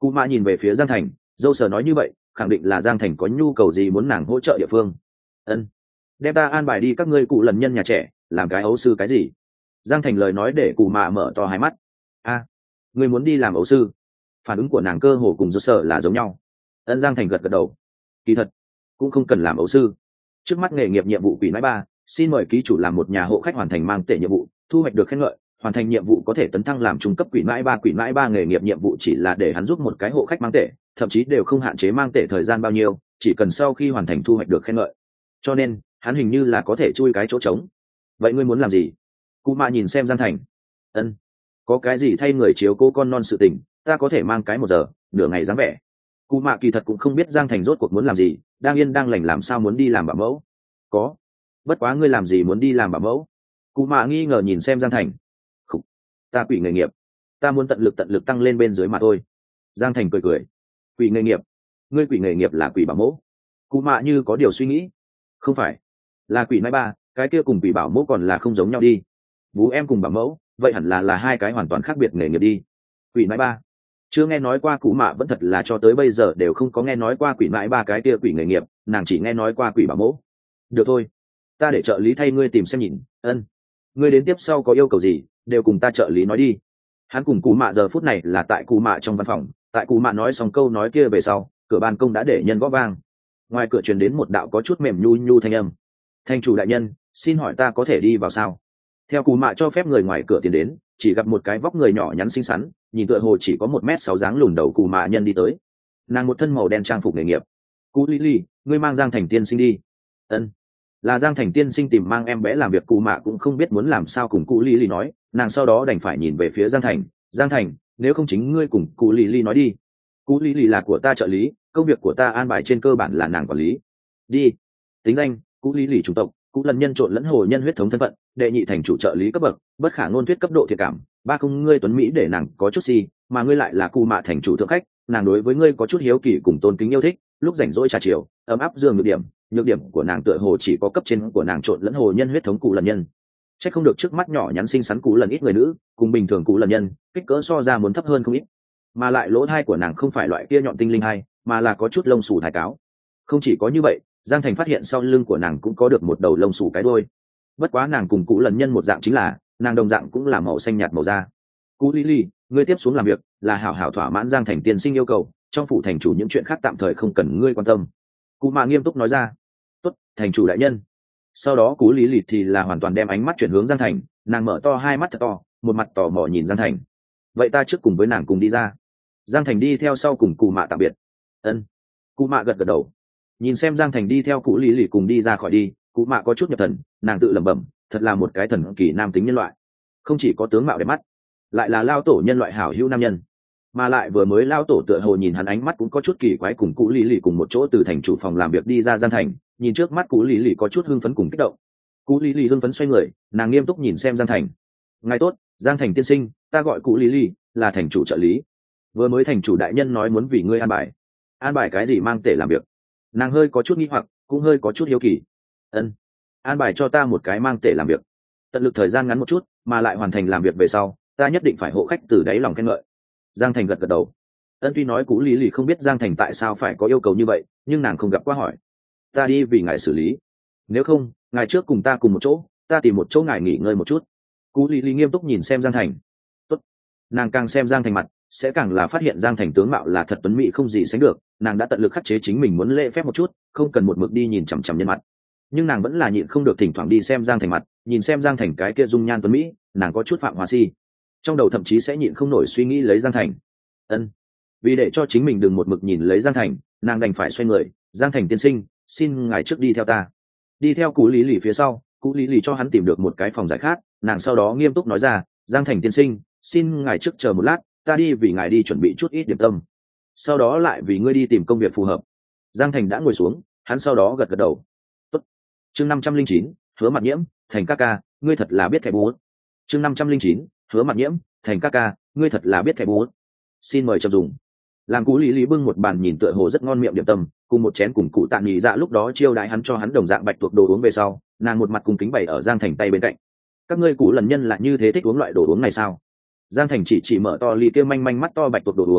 Speaker 1: Cụ mạ nhìn về phía Giang Thành, dâu sờ nói như vậy khẳng định là Giang Thành có nhu cầu gì muốn nàng hỗ trợ địa phương. Ân, đem ta an bài đi các ngươi cụ lần nhân nhà trẻ làm cái ấu sư cái gì? Giang Thành lời nói để cụ mạ mở to hai mắt. A, à, ngươi muốn đi làm ấu sư? Phản ứng của nàng cơ hồ cùng dâu sờ là giống nhau. Ân, Giang Thành gật gật đầu. Kỳ thật cũng không cần làm ấu sư, trước mắt nghề nghiệp nhiệm vụ quỷ nãi ba, xin mời ký chủ làm một nhà hộ khách hoàn thành mang tệ nhiệm vụ, thu hoạch được khen ngợi, hoàn thành nhiệm vụ có thể tấn thăng làm trung cấp quỷ nãi ba. Quỷ nãi ba nghề nghiệp nhiệm vụ chỉ là để hắn giúp một cái hộ khách mang tệ, thậm chí đều không hạn chế mang tệ thời gian bao nhiêu, chỉ cần sau khi hoàn thành thu hoạch được khen ngợi, cho nên hắn hình như là có thể chui cái chỗ trống. Vậy ngươi muốn làm gì? Cụ mạ nhìn xem Giang Thành. Ân, có cái gì thay người chiếu cố con non sự tình, ta có thể mang cái một giờ nửa ngày dáng vẻ. Cụ mạ kỳ thật cũng không biết Giang Thành rốt cuộc muốn làm gì, đang yên đang lành làm sao muốn đi làm bảo mẫu. Có, bất quá ngươi làm gì muốn đi làm bảo mẫu? Cụ mạ nghi ngờ nhìn xem Giang Thành. Khủ, ta quỷ nghề nghiệp, ta muốn tận lực tận lực tăng lên bên dưới mà thôi. Giang Thành cười cười. Quỷ nghề nghiệp? Ngươi quỷ nghề nghiệp là quỷ bảo mẫu? Cụ mạ như có điều suy nghĩ. Không phải, là quỷ nãi ba, cái kia cùng quỷ bảo mẫu còn là không giống nhau đi. Vú em cùng bảo mẫu, vậy hẳn là là hai cái hoàn toàn khác biệt nghề nghiệp đi. Quỷ nãi ba, chưa nghe nói qua. Cụ mạ vẫn thật là cho tới bây giờ đều không có nghe nói qua quỷ nãi ba cái kia quỷ nghề nghiệp, nàng chỉ nghe nói qua quỷ bảo mẫu. Được thôi, ta để trợ lý thay ngươi tìm xem nhìn. Ân, ngươi đến tiếp sau có yêu cầu gì đều cùng ta trợ lý nói đi. Hắn cùng cụ mạ giờ phút này là tại cụ mạ trong văn phòng, tại cụ mạ nói xong câu nói kia về sau, cửa ban công đã để nhân gõ vang. Ngoài cửa truyền đến một đạo có chút mềm nhu nhu thanh âm. Thành chủ đại nhân, xin hỏi ta có thể đi vào sao? Theo cụ mạ cho phép người ngoài cửa tiến đến, chỉ gặp một cái vóc người nhỏ nhắn xinh xắn, nhìn tựa hồ chỉ có một mét sáu dáng lùn đầu cụ mạ nhân đi tới. Nàng một thân màu đen trang phục nghề nghiệp. Cụ Lý Lý, ngươi mang Giang Thành tiên sinh đi. Ân, là Giang Thành tiên sinh tìm mang em bé làm việc. Cụ mạ cũng không biết muốn làm sao cùng cụ Lý Lý nói, nàng sau đó đành phải nhìn về phía Giang Thành. Giang Thành, nếu không chính ngươi cùng cụ Lý Lý nói đi. Cụ Lý Lý là của ta trợ lý, công việc của ta an bài trên cơ bản là nàng quản lý. Đi. Tính danh: cụ Lý Lý, chủng tộc cụ lần nhân trộn lẫn hồ nhân huyết thống, thân phận đệ nhị thành chủ trợ lý cấp bậc, bất khả ngôn thuyết cấp độ thiệt cảm ba. Không, ngươi tuấn mỹ để nàng có chút si, mà ngươi lại là cụ mạ thành chủ thượng khách, nàng đối với ngươi có chút hiếu kỳ cùng tôn kính yêu thích. Lúc rảnh rỗi trà chiều ấm áp giường. Nhược điểm: nhược điểm của nàng tựa hồ chỉ có cấp trên của nàng trộn lẫn hồ nhân huyết thống cụ lần nhân. Chắc không được trước mắt nhỏ nhắn xinh xắn cụ lần ít người nữ, cùng bình thường cụ lần nhân kích cỡ so ra muốn thấp hơn không ít, mà lại lỗ thai của nàng không phải loại kia nhọn tinh linh hai, mà là có chút lông xù thái cáo. Không chỉ có như vậy, Giang Thành phát hiện sau lưng của nàng cũng có được một đầu lông xù cái đôi. Bất quá nàng cùng cụ lần nhân một dạng, chính là nàng đồng dạng cũng là màu xanh nhạt màu da. Cụ Lý Lý, ngươi tiếp xuống làm việc là hảo hảo thỏa mãn Giang Thành tiên sinh yêu cầu, trong phủ thành chủ những chuyện khác tạm thời không cần ngươi quan tâm. Cụ mạ nghiêm túc nói ra. Tốt, thành chủ đại nhân. Sau đó Cụ Lý Lý thì là hoàn toàn đem ánh mắt chuyển hướng Giang Thành, nàng mở to hai mắt thật to, một mặt tò mò nhìn Giang Thành. Vậy ta trước cùng với nàng cùng đi ra. Giang Thành đi theo sau cùng cụ mạ tạm biệt. Ân. Cụ mạ gật gật đầu, nhìn xem Giang Thành đi theo Cụ Lý Lý cùng đi ra khỏi đi. Cụ mạ có chút nhập thần, nàng tự lẩm bẩm, thật là một cái thần kỳ nam tính nhân loại, không chỉ có tướng mạo đẹp mắt, lại là lao tổ nhân loại hảo hữu nam nhân. Mà lại vừa mới lao tổ tựa hồ nhìn hắn ánh mắt cũng có chút kỳ quái. Cùng Cụ Lý Lý cùng một chỗ từ thành chủ phòng làm việc đi ra Giang Thành, nhìn trước mắt Cụ Lý Lý có chút hưng phấn cùng kích động. Cụ Lý Lý hưng phấn xoay người, nàng nghiêm túc nhìn xem Giang Thành. Ngài tốt, Giang Thành tiên sinh, ta gọi Cụ Lý Lý, là thành chủ trợ lý. Vừa mới thành chủ đại nhân nói muốn vì ngươi an bài. An bài cái gì mang tể làm việc? Nàng hơi có chút nghi hoặc, cũng hơi có chút hiếu kỳ. Ân, an bài cho ta một cái mang tể làm việc, tận lực thời gian ngắn một chút, mà lại hoàn thành làm việc về sau, ta nhất định phải hộ khách từ đáy lòng khen ngợi. Giang Thành gật gật đầu. Ân, tuy nói Cụ Lý Lý không biết Giang Thành tại sao phải có yêu cầu như vậy, nhưng nàng không gặp qua hỏi. Ta đi vì ngài xử lý, nếu không ngài trước cùng ta cùng một chỗ, ta tìm một chỗ ngài nghỉ ngơi một chút. Cụ Lý Lý nghiêm túc nhìn xem Giang Thành. Tốt. Nàng càng xem Giang Thành mặt, sẽ càng là phát hiện Giang Thành tướng mạo là thật tuấn mỹ không gì sánh được. Nàng đã tận lực khắc chế chính mình muốn lễ phép một chút, không cần một mực đi nhìn chằm chằm nhân mặt, nhưng nàng vẫn là nhịn không được thỉnh thoảng đi xem Giang Thành mặt, nhìn xem Giang Thành cái kia dung nhan tuấn mỹ, nàng có chút phạm hòa si, trong đầu thậm chí sẽ nhịn không nổi suy nghĩ lấy Giang Thành. Ân, vì để cho chính mình đừng một mực nhìn lấy Giang Thành, nàng đành phải xoay người. Giang Thành tiên sinh, xin ngài trước đi theo ta. Đi theo Cụ Lý Lý phía sau. Cụ Lý Lý cho hắn tìm được một cái phòng giải khát, nàng sau đó nghiêm túc nói ra, Giang Thành tiên sinh, xin ngài trước chờ một lát, ta đi vì ngài đi chuẩn bị chút ít điểm tâm, sau đó lại vì ngươi đi tìm công việc phù hợp. Giang Thành đã ngồi xuống, hắn sau đó gật gật đầu. Tốt. Chương năm trăm linh chín, hứa mặt nhiễm, Thành ca ca, ngươi thật là biết thẻ búa. Chương năm trăm linh chín, hứa mặt nhiễm, Thành ca ca, ngươi thật là biết thẻ búa. Xin mời chậm dùng. Làm Cụ Lý Lý bưng một bàn nhìn tựa hồ rất ngon miệng điểm tâm, cùng một chén cùng cụ Tạ Nghị Dạ lúc đó chiêu đãi hắn cho hắn đồng dạng bạch tuộc đồ uống về sau, nàng một mặt cung kính bày ở Giang Thành tay bên cạnh. Các ngươi Cụ lần nhân là như thế thích uống loại đồ uống này sao? Giang Thành chỉ chỉ mở to ly kia manh manh mắt to bạch tuộc đồ uống,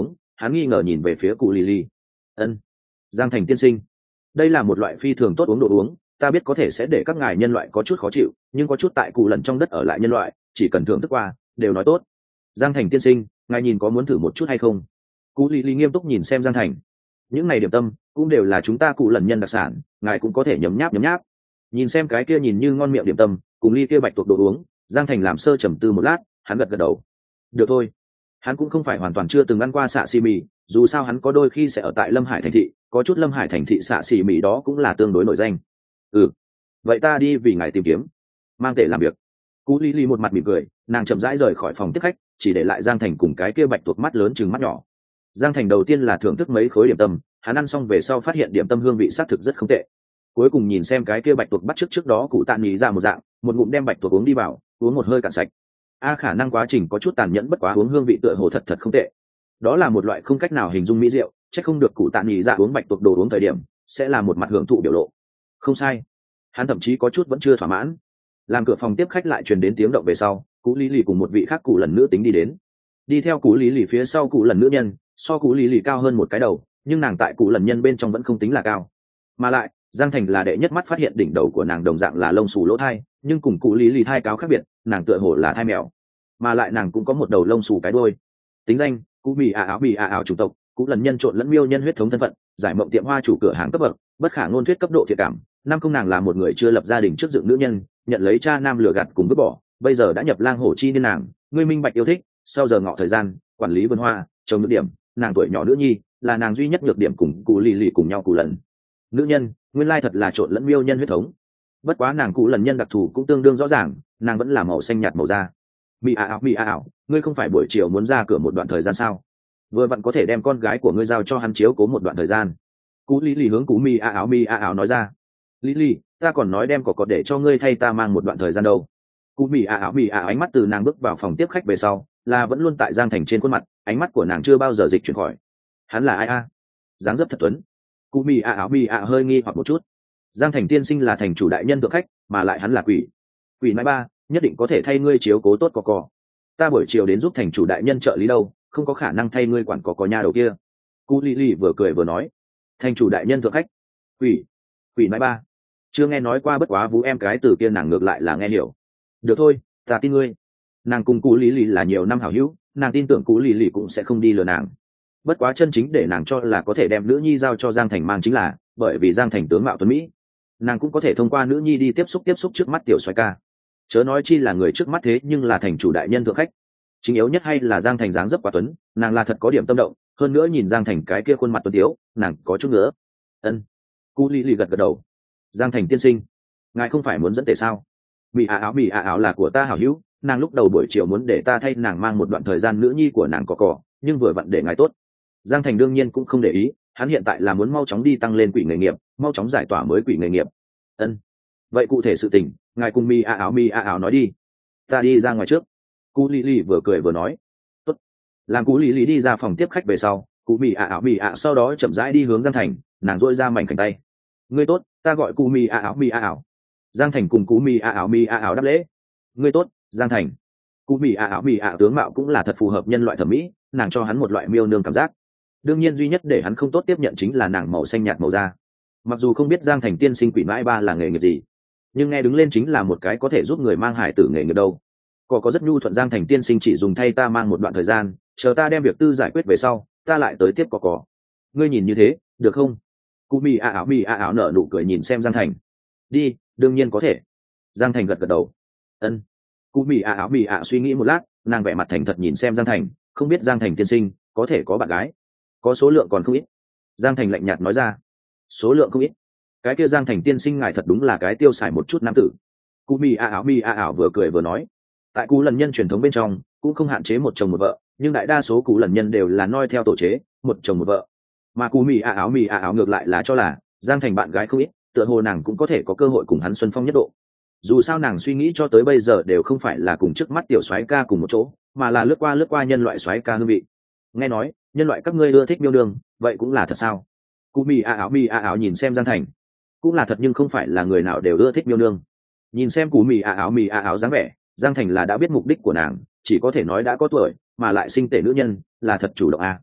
Speaker 1: hắn nghi ngờ nhìn về phía cụ lì. Ân, Giang Thành tiên sinh, đây là một loại phi thường tốt uống đồ uống, ta biết có thể sẽ để các ngài nhân loại có chút khó chịu, nhưng có chút tại cụ lần trong đất ở lại nhân loại chỉ cần thưởng thức qua đều nói tốt. Giang Thành tiên sinh, ngài nhìn có muốn thử một chút hay không? Cụ lì nghiêm túc nhìn xem Giang Thành. Những này điểm tâm cũng đều là chúng ta cụ lần nhân đặc sản, ngài cũng có thể nhấm nháp nhấm nháp. Nhìn xem cái kia nhìn như ngon miệng điểm tâm cùng ly kia bạch tuộc đồ uống, Giang Thành làm sơ trầm tư một lát, hắn gật gật đầu. Được thôi. Hắn cũng không phải hoàn toàn chưa từng ăn qua xạ xì mì, dù sao hắn có đôi khi sẽ ở tại Lâm Hải thành thị, có chút Lâm Hải thành thị xạ xì mì đó cũng là tương đối nổi danh. Ừ, vậy ta đi vì ngài tìm kiếm, mang tệ làm việc. Cú Lý Lý một mặt mỉm cười, nàng chậm rãi rời khỏi phòng tiếp khách, chỉ để lại Giang Thành cùng cái kia bạch tuộc mắt lớn chừng mắt nhỏ. Giang Thành đầu tiên là thưởng thức mấy khối điểm tâm, hắn ăn xong về sau phát hiện điểm tâm hương vị xác thực rất không tệ. Cuối cùng nhìn xem cái kia bạch tuộc bắt trước trước đó cụ Tạ Nghị ra một dạng, một ngụm đem bạch tuộc uống đi vào, uống một hơi cạn sạch. A khả năng quá trình có chút tàn nhẫn, bất quá uống hương vị tựa hồ thật thật không tệ. Đó là một loại không cách nào hình dung mỹ rượu, chắc không được cụ Tạ Nghị ra uống bạch tuộc đồ uống thời điểm sẽ là một mặt hưởng thụ biểu lộ. Không sai, hắn thậm chí có chút vẫn chưa thỏa mãn. Làm cửa phòng tiếp khách lại truyền đến tiếng động về sau, Cú Lý Lì cùng một vị khác cụ lần nữ tính đi đến. Đi theo Cú Lý Lì phía sau cụ lần nữ nhân, so Cú Lý Lì cao hơn một cái đầu, nhưng nàng tại cụ lần nhân bên trong vẫn không tính là cao. Mà lại, Giang Thành là đệ nhất mắt phát hiện đỉnh đầu của nàng đồng dạng là lông xù lỗ thai, nhưng cùng Cú Lý Lì thai cáo khác biệt, nàng tựa hồ là thai mèo, mà lại nàng cũng có một đầu lông xù cái đuôi. Tính danh: Cú Mì A Áo Mì A Áo chủng tộc, Cú lần nhân trộn lẫn miêu nhân huyết thống thân phận, giải mộng tiệm hoa chủ cửa hàng cấp bậc, bất khả ngôn thuyết cấp độ thiện cảm. Năm không nàng là một người chưa lập gia đình trước dựng nữ nhân, nhận lấy cha nam lừa gạt cùng vứt bỏ, bây giờ đã nhập lang hổ chi niên nàng, ngươi minh bạch yêu thích, sau giờ ngọ thời gian, quản lý vườn hoa, trồng nhược điểm, nàng tuổi nhỏ nữ nhi, là nàng duy nhất nhược điểm cùng cụ lì lì cùng nhau cụ lần. Nữ nhân, nguyên lai thật là trộn lẫn miêu nhân huyết thống. Bất quá nàng cụ lần nhân đặc thù cũng tương đương rõ ràng, nàng vẫn là màu xanh nhạt màu da. Mị a ảo mị a ảo, ngươi không phải buổi chiều muốn ra cửa một đoạn thời gian sao? Vừa vặn có thể đem con gái của ngươi giao cho hắn chiếu cố một đoạn thời gian. Cụ lì lì hướng cụ mị a ảo mị a ảo nói ra. Lý lì, ta còn nói đem cỏ cọt để cho ngươi thay ta mang một đoạn thời gian đâu. Cụ mị a ảo mị a ánh mắt từ nàng bước vào phòng tiếp khách về sau là vẫn luôn tại Giang Thành trên khuôn mặt, ánh mắt của nàng chưa bao giờ dịch chuyển khỏi. Hắn là ai a? Dáng dấp thật tuấn. Cụ mị a ảo mị a hơi nghi hoặc một chút. Giang Thành tiên sinh là thành chủ đại nhân thượng khách, mà lại hắn là quỷ. Quỷ nói ba, nhất định có thể thay ngươi chiếu cố tốt cỏ cỏ. Ta buổi chiều đến giúp thành chủ đại nhân trợ lý đâu, không có khả năng thay ngươi quản cỏ cỏ nha đầu kia. Cụ lì lì vừa cười vừa nói. Thành chủ đại nhân thượng khách. Quỷ. Quỷ nói ba. Chưa nghe nói qua, bất quá vũ em cái từ kia nàng ngược lại là nghe hiểu. Được thôi, ta tin ngươi. Nàng cùng cụ lý lì là nhiều năm hảo hữu, nàng tin tưởng cụ lý lì cũng sẽ không đi lừa nàng. Bất quá chân chính để nàng cho là có thể đem nữ nhi giao cho Giang Thành mang chính là bởi vì Giang Thành tướng mạo tuấn mỹ, nàng cũng có thể thông qua nữ nhi đi tiếp xúc tiếp xúc trước mắt tiểu xoay ca. Chớ nói chi là người trước mắt thế nhưng là thành chủ đại nhân thượng khách. Chính yếu nhất hay là Giang Thành dáng dấp quá tuấn, nàng là thật có điểm tâm động, hơn nữa nhìn Giang Thành cái kia khuôn mặt tuấn tiếu, nàng có chút nữa. Ân. Cụ lý lì gật gật đầu. Giang Thành tiên sinh, ngài không phải muốn dẫn tể sao? Mị a áo mị a áo là của ta hảo hữu, nàng lúc đầu buổi chiều muốn để ta thay nàng mang một đoạn thời gian nữ nhi của nàng cỏ cỏ, nhưng vừa vặn để ngài tốt. Giang Thành đương nhiên cũng không để ý, hắn hiện tại là muốn mau chóng đi tăng lên quỷ nghề nghiệp, mau chóng giải tỏa mới quỷ nghề nghiệp. Ân. Vậy cụ thể sự tình, ngài cùng mị a áo mị a áo nói đi, ta đi ra ngoài trước. Cụ lý lì vừa cười vừa nói. Tốt. Làm cụ lý lì đi ra phòng tiếp khách về sau, cụ mị a áo mị a sau đó chậm rãi đi hướng Giang Thành, nàng duỗi ra mảnh khảnh tay. Ngươi tốt, ta gọi cụ mị a áo mị a áo. Giang Thành cùng cụ mị a áo mị a áo đáp lễ. Ngươi tốt, Giang Thành. Cụ mị a áo mị a tướng mạo cũng là thật phù hợp nhân loại thẩm mỹ, nàng cho hắn một loại miêu nương cảm giác. Đương nhiên duy nhất để hắn không tốt tiếp nhận chính là nàng màu xanh nhạt màu da. Mặc dù không biết Giang Thành tiên sinh quỷ mãi ba là nghề nghiệp gì, nhưng nghe đứng lên chính là một cái có thể giúp người mang hải tử nghề nghiệp đâu. Có có rất nhu thuận, Giang Thành tiên sinh chỉ dùng thay ta mang một đoạn thời gian, chờ ta đem việc tư giải quyết về sau, ta lại tới tiếp có có. Ngươi nhìn như thế, được không? Cụ mì a áo mì a áo nở nụ cười nhìn xem Giang Thành. Đi, đương nhiên có thể. Giang Thành gật gật đầu. Ân. Cụ mì a áo mì a suy nghĩ một lát, nàng vẻ mặt thành thật nhìn xem Giang Thành, không biết Giang Thành tiên sinh có thể có bạn gái? Có số lượng còn không ít. Giang Thành lạnh nhạt nói ra. Số lượng không ít? Cái kia Giang Thành tiên sinh ngài thật đúng là cái tiêu xài một chút nam tử. Cụ mì a áo mì a áo vừa cười vừa nói. Tại cụ lần nhân truyền thống bên trong cũng không hạn chế một chồng một vợ, nhưng đại đa số cụ lần nhân đều là noi theo tổ chế một chồng một vợ. Mà cụ mì a áo mì a áo ngược lại là cho là Giang Thành bạn gái không ít, tựa hồ nàng cũng có thể có cơ hội cùng hắn xuân phong nhất độ. Dù sao nàng suy nghĩ cho tới bây giờ đều không phải là cùng trước mắt tiểu soái ca cùng một chỗ, mà là lướt qua lướt qua nhân loại soái ca hương vị. Nghe nói nhân loại các ngươi ưa thích miêu đường, vậy cũng là thật sao? Cụ mì a áo mì a áo nhìn xem Giang Thành. Cũng là thật, nhưng không phải là người nào đều ưa thích miêu đường. Nhìn xem cụ mì a áo mì a áo dáng vẻ, Giang Thành là đã biết mục đích của nàng, chỉ có thể nói đã có tuổi mà lại sinh tể nữ nhân là thật chủ động a.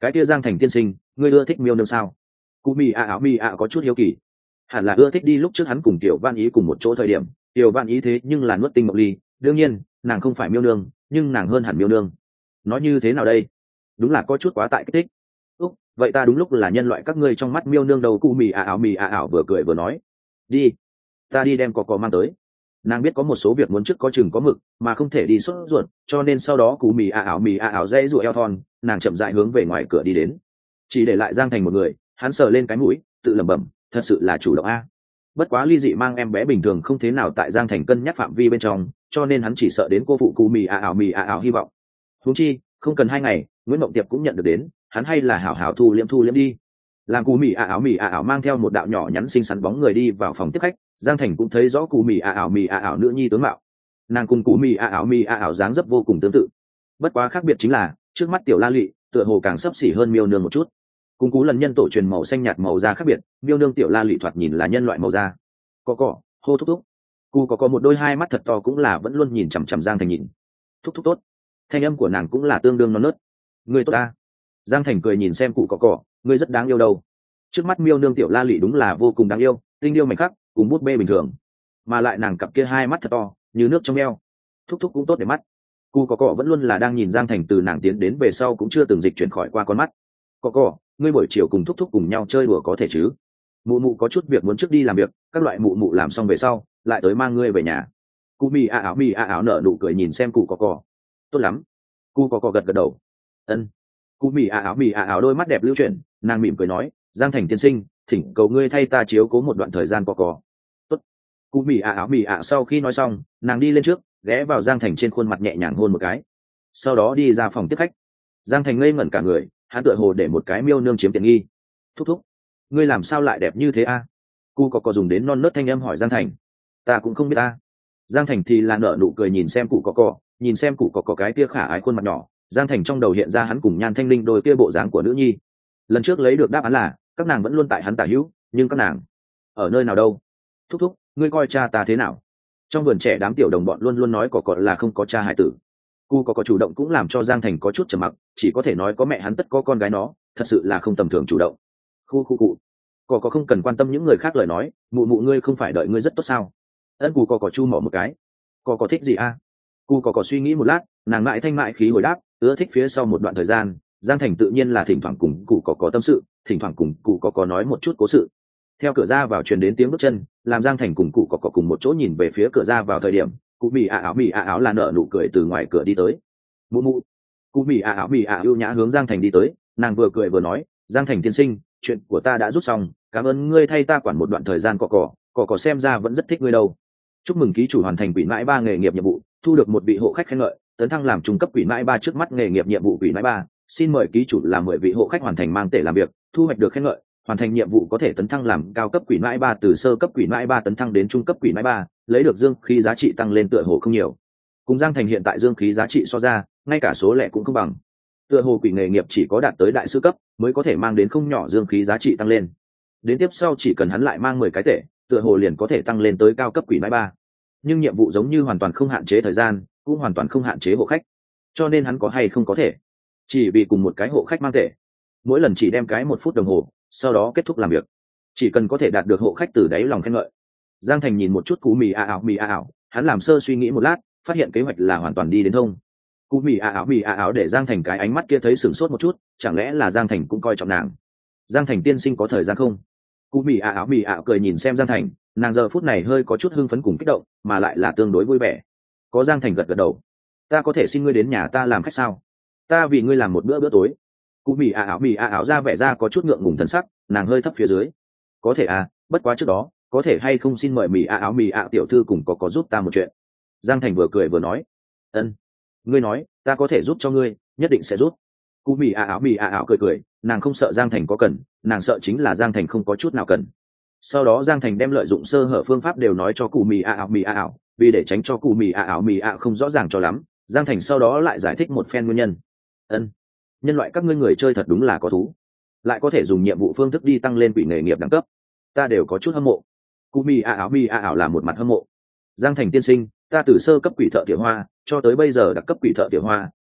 Speaker 1: cái kia Giang Thành tiên sinh, ngươi ưa thích miêu nương sao? Cụ mì ạ ảo mì ạ có chút hiếu kỳ. Hẳn là ưa thích đi, lúc trước hắn cùng Tiểu Văn Ý cùng một chỗ thời điểm, Tiểu Văn Ý thế nhưng là nuốt tinh mộng ly, đương nhiên nàng không phải miêu nương, nhưng nàng hơn hẳn miêu nương. Nói như thế nào đây? Đúng là có chút quá tại kích thích. Úc, vậy ta đúng lúc là nhân loại các ngươi trong mắt miêu nương đầu. Cụ mì ạ ảo mì ạ ảo vừa cười vừa nói, đi, ta đi đem cò cò mang tới. Nàng biết có một số việc muốn trước có chừng có mực, mà không thể đi sốt ruột, cho nên sau đó Cụ mì ạ ảo mì ạ ảo dây rụa eo thon, nàng chậm rãi hướng về ngoài cửa đi đến, chỉ để lại Giang Thành một người. Hắn sờ lên cái mũi, tự lẩm bẩm, thật sự là chủ động a. Bất quá ly dị mang em bé bình thường không thế nào tại Giang Thành cân nhắc phạm vi bên trong, cho nên hắn chỉ sợ đến cô phụ Cụ mì ạ ảo mì ạ ảo hy vọng. Huống chi không cần hai ngày, Nguyễn Mộng Tiệp cũng nhận được đến, hắn hay là hảo hảo thu liễm thu liễm đi. Làm Cụ mì ạ ảo mì ạ ảo mang theo một đạo nhỏ nhắn xinh xắn bóng người đi vào phòng tiếp khách, Giang Thành cũng thấy rõ Cụ mì ạ ảo mì ạ ảo nữ nhi tướng mạo. Nàng cùng Cụ mì ạ ảo mì ạ ảo dáng dấp vô cùng tương tự, bất quá khác biệt chính là trước mắt tiểu la lị tựa hồ càng xấp xỉ hơn miêu nương một chút. Cùng Cú lần nhân tổ truyền màu xanh nhạt màu da khác biệt, miêu nương tiểu la lị thoạt nhìn là nhân loại màu da. Cọ cọ, hô thúc thúc. Cú có có một đôi hai mắt thật to cũng là vẫn luôn nhìn chằm chằm Giang Thành nhìn. Thúc thúc tốt. Thanh âm của nàng cũng là tương đương non nớt. Người tốt ta. Giang Thành cười nhìn xem cụ cọ cọ, ngươi rất đáng yêu đâu. Trước mắt miêu nương tiểu la lị đúng là vô cùng đáng yêu, tinh yêu mảnh khắc, cùng bút bê bình thường, mà lại nàng cặp kia hai mắt thật to, như nước trong eo. Thúc thúc cũng tốt để mắt. Cụ cọ cọ vẫn luôn là đang nhìn Giang Thành từ nàng tiến đến về sau cũng chưa từng dịch chuyển khỏi qua con mắt. Cọ cọ, ngươi buổi chiều cùng thúc thúc cùng nhau chơi đùa có thể chứ? Mụ mụ có chút việc muốn trước đi làm việc, các loại mụ mụ làm xong về sau lại tới mang ngươi về nhà. Cụ mì a áo mì a áo nở nụ cười nhìn xem cụ cọ cọ. Tốt lắm. Cụ cọ cọ gật gật đầu. Ân. Cụ mì a áo mì a áo đôi mắt đẹp lưu chuyển, nàng mỉm cười nói, Giang Thành tiên sinh, thỉnh cầu ngươi thay ta chiếu cố một đoạn thời gian cọ cọ. Tốt. Cụ mì a áo mì a sau khi nói xong, nàng đi lên trước, ghé vào Giang Thành trên khuôn mặt nhẹ nhàng hôn một cái, sau đó đi ra phòng tiếp khách. Giang Thành ngây ngẩn cả người, hắn tựa hồ để một cái miêu nương chiếm tiện nghi. Thúc thúc, ngươi làm sao lại đẹp như thế a? Cu có có dùng đến non nớt thanh âm hỏi Giang Thành. Ta cũng không biết a. Giang Thành thì là nở nụ cười nhìn xem cụ có cò, nhìn xem cụ có cò cái kia khả ái khuôn mặt nhỏ. Giang Thành trong đầu hiện ra hắn cùng Nhan Thanh Linh đôi kia bộ dáng của nữ nhi. Lần trước lấy được đáp án là các nàng vẫn luôn tại hắn tả hữu, nhưng các nàng ở nơi nào đâu? Thúc thúc, ngươi coi cha ta thế nào? Trong vườn trẻ đám tiểu đồng bọn luôn luôn nói cò cò là không có cha hài tử. Cu có có chủ động cũng làm cho Giang Thành có chút trầm mặc, chỉ có thể nói có mẹ hắn tất có con gái nó, thật sự là không tầm thường chủ động. Khu khu cụ, có có không cần quan tâm những người khác lời nói, mụ mụ ngươi không phải đợi ngươi rất tốt sao? Ân cụ có có chu mỏ một cái, có có thích gì a? À? Cu có có suy nghĩ một lát, nàng mãi thanh mại khí hồi đáp, ưa thích. Phía sau một đoạn thời gian, Giang Thành tự nhiên là thỉnh thoảng cùng cụ có có tâm sự, thỉnh thoảng cùng cụ có có nói một chút cố sự. Theo cửa ra vào truyền đến tiếng bước chân, làm Giang Thành cùng cụ có có cùng một chỗ nhìn về phía cửa ra vào thời điểm, cụ mì a áo mì a áo là nở nụ cười từ ngoài cửa đi tới. Mụ mụ. Cụ mì a áo mì a ưu nhã hướng Giang Thành đi tới, nàng vừa cười vừa nói, Giang Thành tiên sinh, chuyện của ta đã rút xong, cảm ơn ngươi thay ta quản một đoạn thời gian. Cọ cọ cọ cọ xem ra vẫn rất thích ngươi đâu. Chúc mừng ký chủ hoàn thành quỷ mãi ba nghề nghiệp nhiệm vụ, thu được một vị hộ khách khen ngợi, tấn thăng làm trung cấp quỷ mãi ba. Trước mắt nghề nghiệp nhiệm vụ quỷ mãi ba, xin mời ký chủ làm mười vị hộ khách hoàn thành mang tể làm việc, thu hoạch được khen ngợi, hoàn thành nhiệm vụ có thể tấn thăng làm cao cấp quỷ mãi ba, từ sơ cấp quỷ mãi ba tấn thăng đến trung cấp quỷ mãi ba, lấy được dương khí giá trị tăng lên tựa hồ không nhiều. Cùng Giang Thành hiện tại dương khí giá trị so ra, ngay cả số lẻ cũng không bằng. Tựa hồ quỷ nghề nghiệp chỉ có đạt tới đại sư cấp mới có thể mang đến không nhỏ dương khí giá trị tăng lên. Đến tiếp sau chỉ cần hắn lại mang mười cái tể, tựa hồ liền có thể tăng lên tới cao cấp quỷ mãi ba. Nhưng nhiệm vụ giống như hoàn toàn không hạn chế thời gian, cũng hoàn toàn không hạn chế hộ khách. Cho nên hắn có hay không có thể, chỉ vì cùng một cái hộ khách mang tể, mỗi lần chỉ đem cái một phút đồng hồ, sau đó kết thúc làm việc. Chỉ cần có thể đạt được hộ khách từ đáy lòng khen ngợi. Giang Thành nhìn một chút cú mì a ảo mì a ảo, hắn làm sơ suy nghĩ một lát, phát hiện kế hoạch là hoàn toàn đi đến thông. Cú mì a ảo mì a ảo để Giang Thành cái ánh mắt kia thấy sửng sốt một chút, chẳng lẽ là Giang Thành cũng coi trọng nàng? Giang Thành tiên sinh có thời gian không? Cú mì a ảo mì a ảo cười nhìn xem Giang Thành, nàng giờ phút này hơi có chút hưng phấn cùng kích động, mà lại là tương đối vui vẻ. Có Giang Thành gật gật đầu. Ta có thể xin ngươi đến nhà ta làm khách sao? Ta vì ngươi làm một bữa bữa tối. Cú mì a ảo mì a ảo ra vẻ ra có chút ngượng ngùng thần sắc, nàng hơi thấp phía dưới. Có thể à, bất quá trước đó có thể hay không xin mời mì a áo mì a tiểu thư cùng có có giúp ta một chuyện. Giang Thành vừa cười vừa nói, ân, ngươi nói ta có thể giúp cho ngươi, nhất định sẽ giúp. Cú mì a áo mì a áo cười cười, nàng không sợ Giang Thành có cần, nàng sợ chính là Giang Thành không có chút nào cần. Sau đó Giang Thành đem lợi dụng sơ hở phương pháp đều nói cho cụ mì a áo mì a áo, vì để tránh cho cụ mì a áo mì a không rõ ràng cho lắm, Giang Thành sau đó lại giải thích một phen nguyên nhân. Ân, nhân loại các ngươi người chơi thật đúng là có thú, lại có thể dùng nhiệm vụ phương thức đi tăng lên quỷ nghề nghiệp đẳng cấp, ta đều có chút hâm mộ. Cụ mì a áo mì a ảo là một mặt hâm mộ. Giang Thành tiên sinh, ta từ sơ cấp quỷ thợ tiểu hoa cho tới bây giờ đặc cấp quỷ thợ tiểu hoa,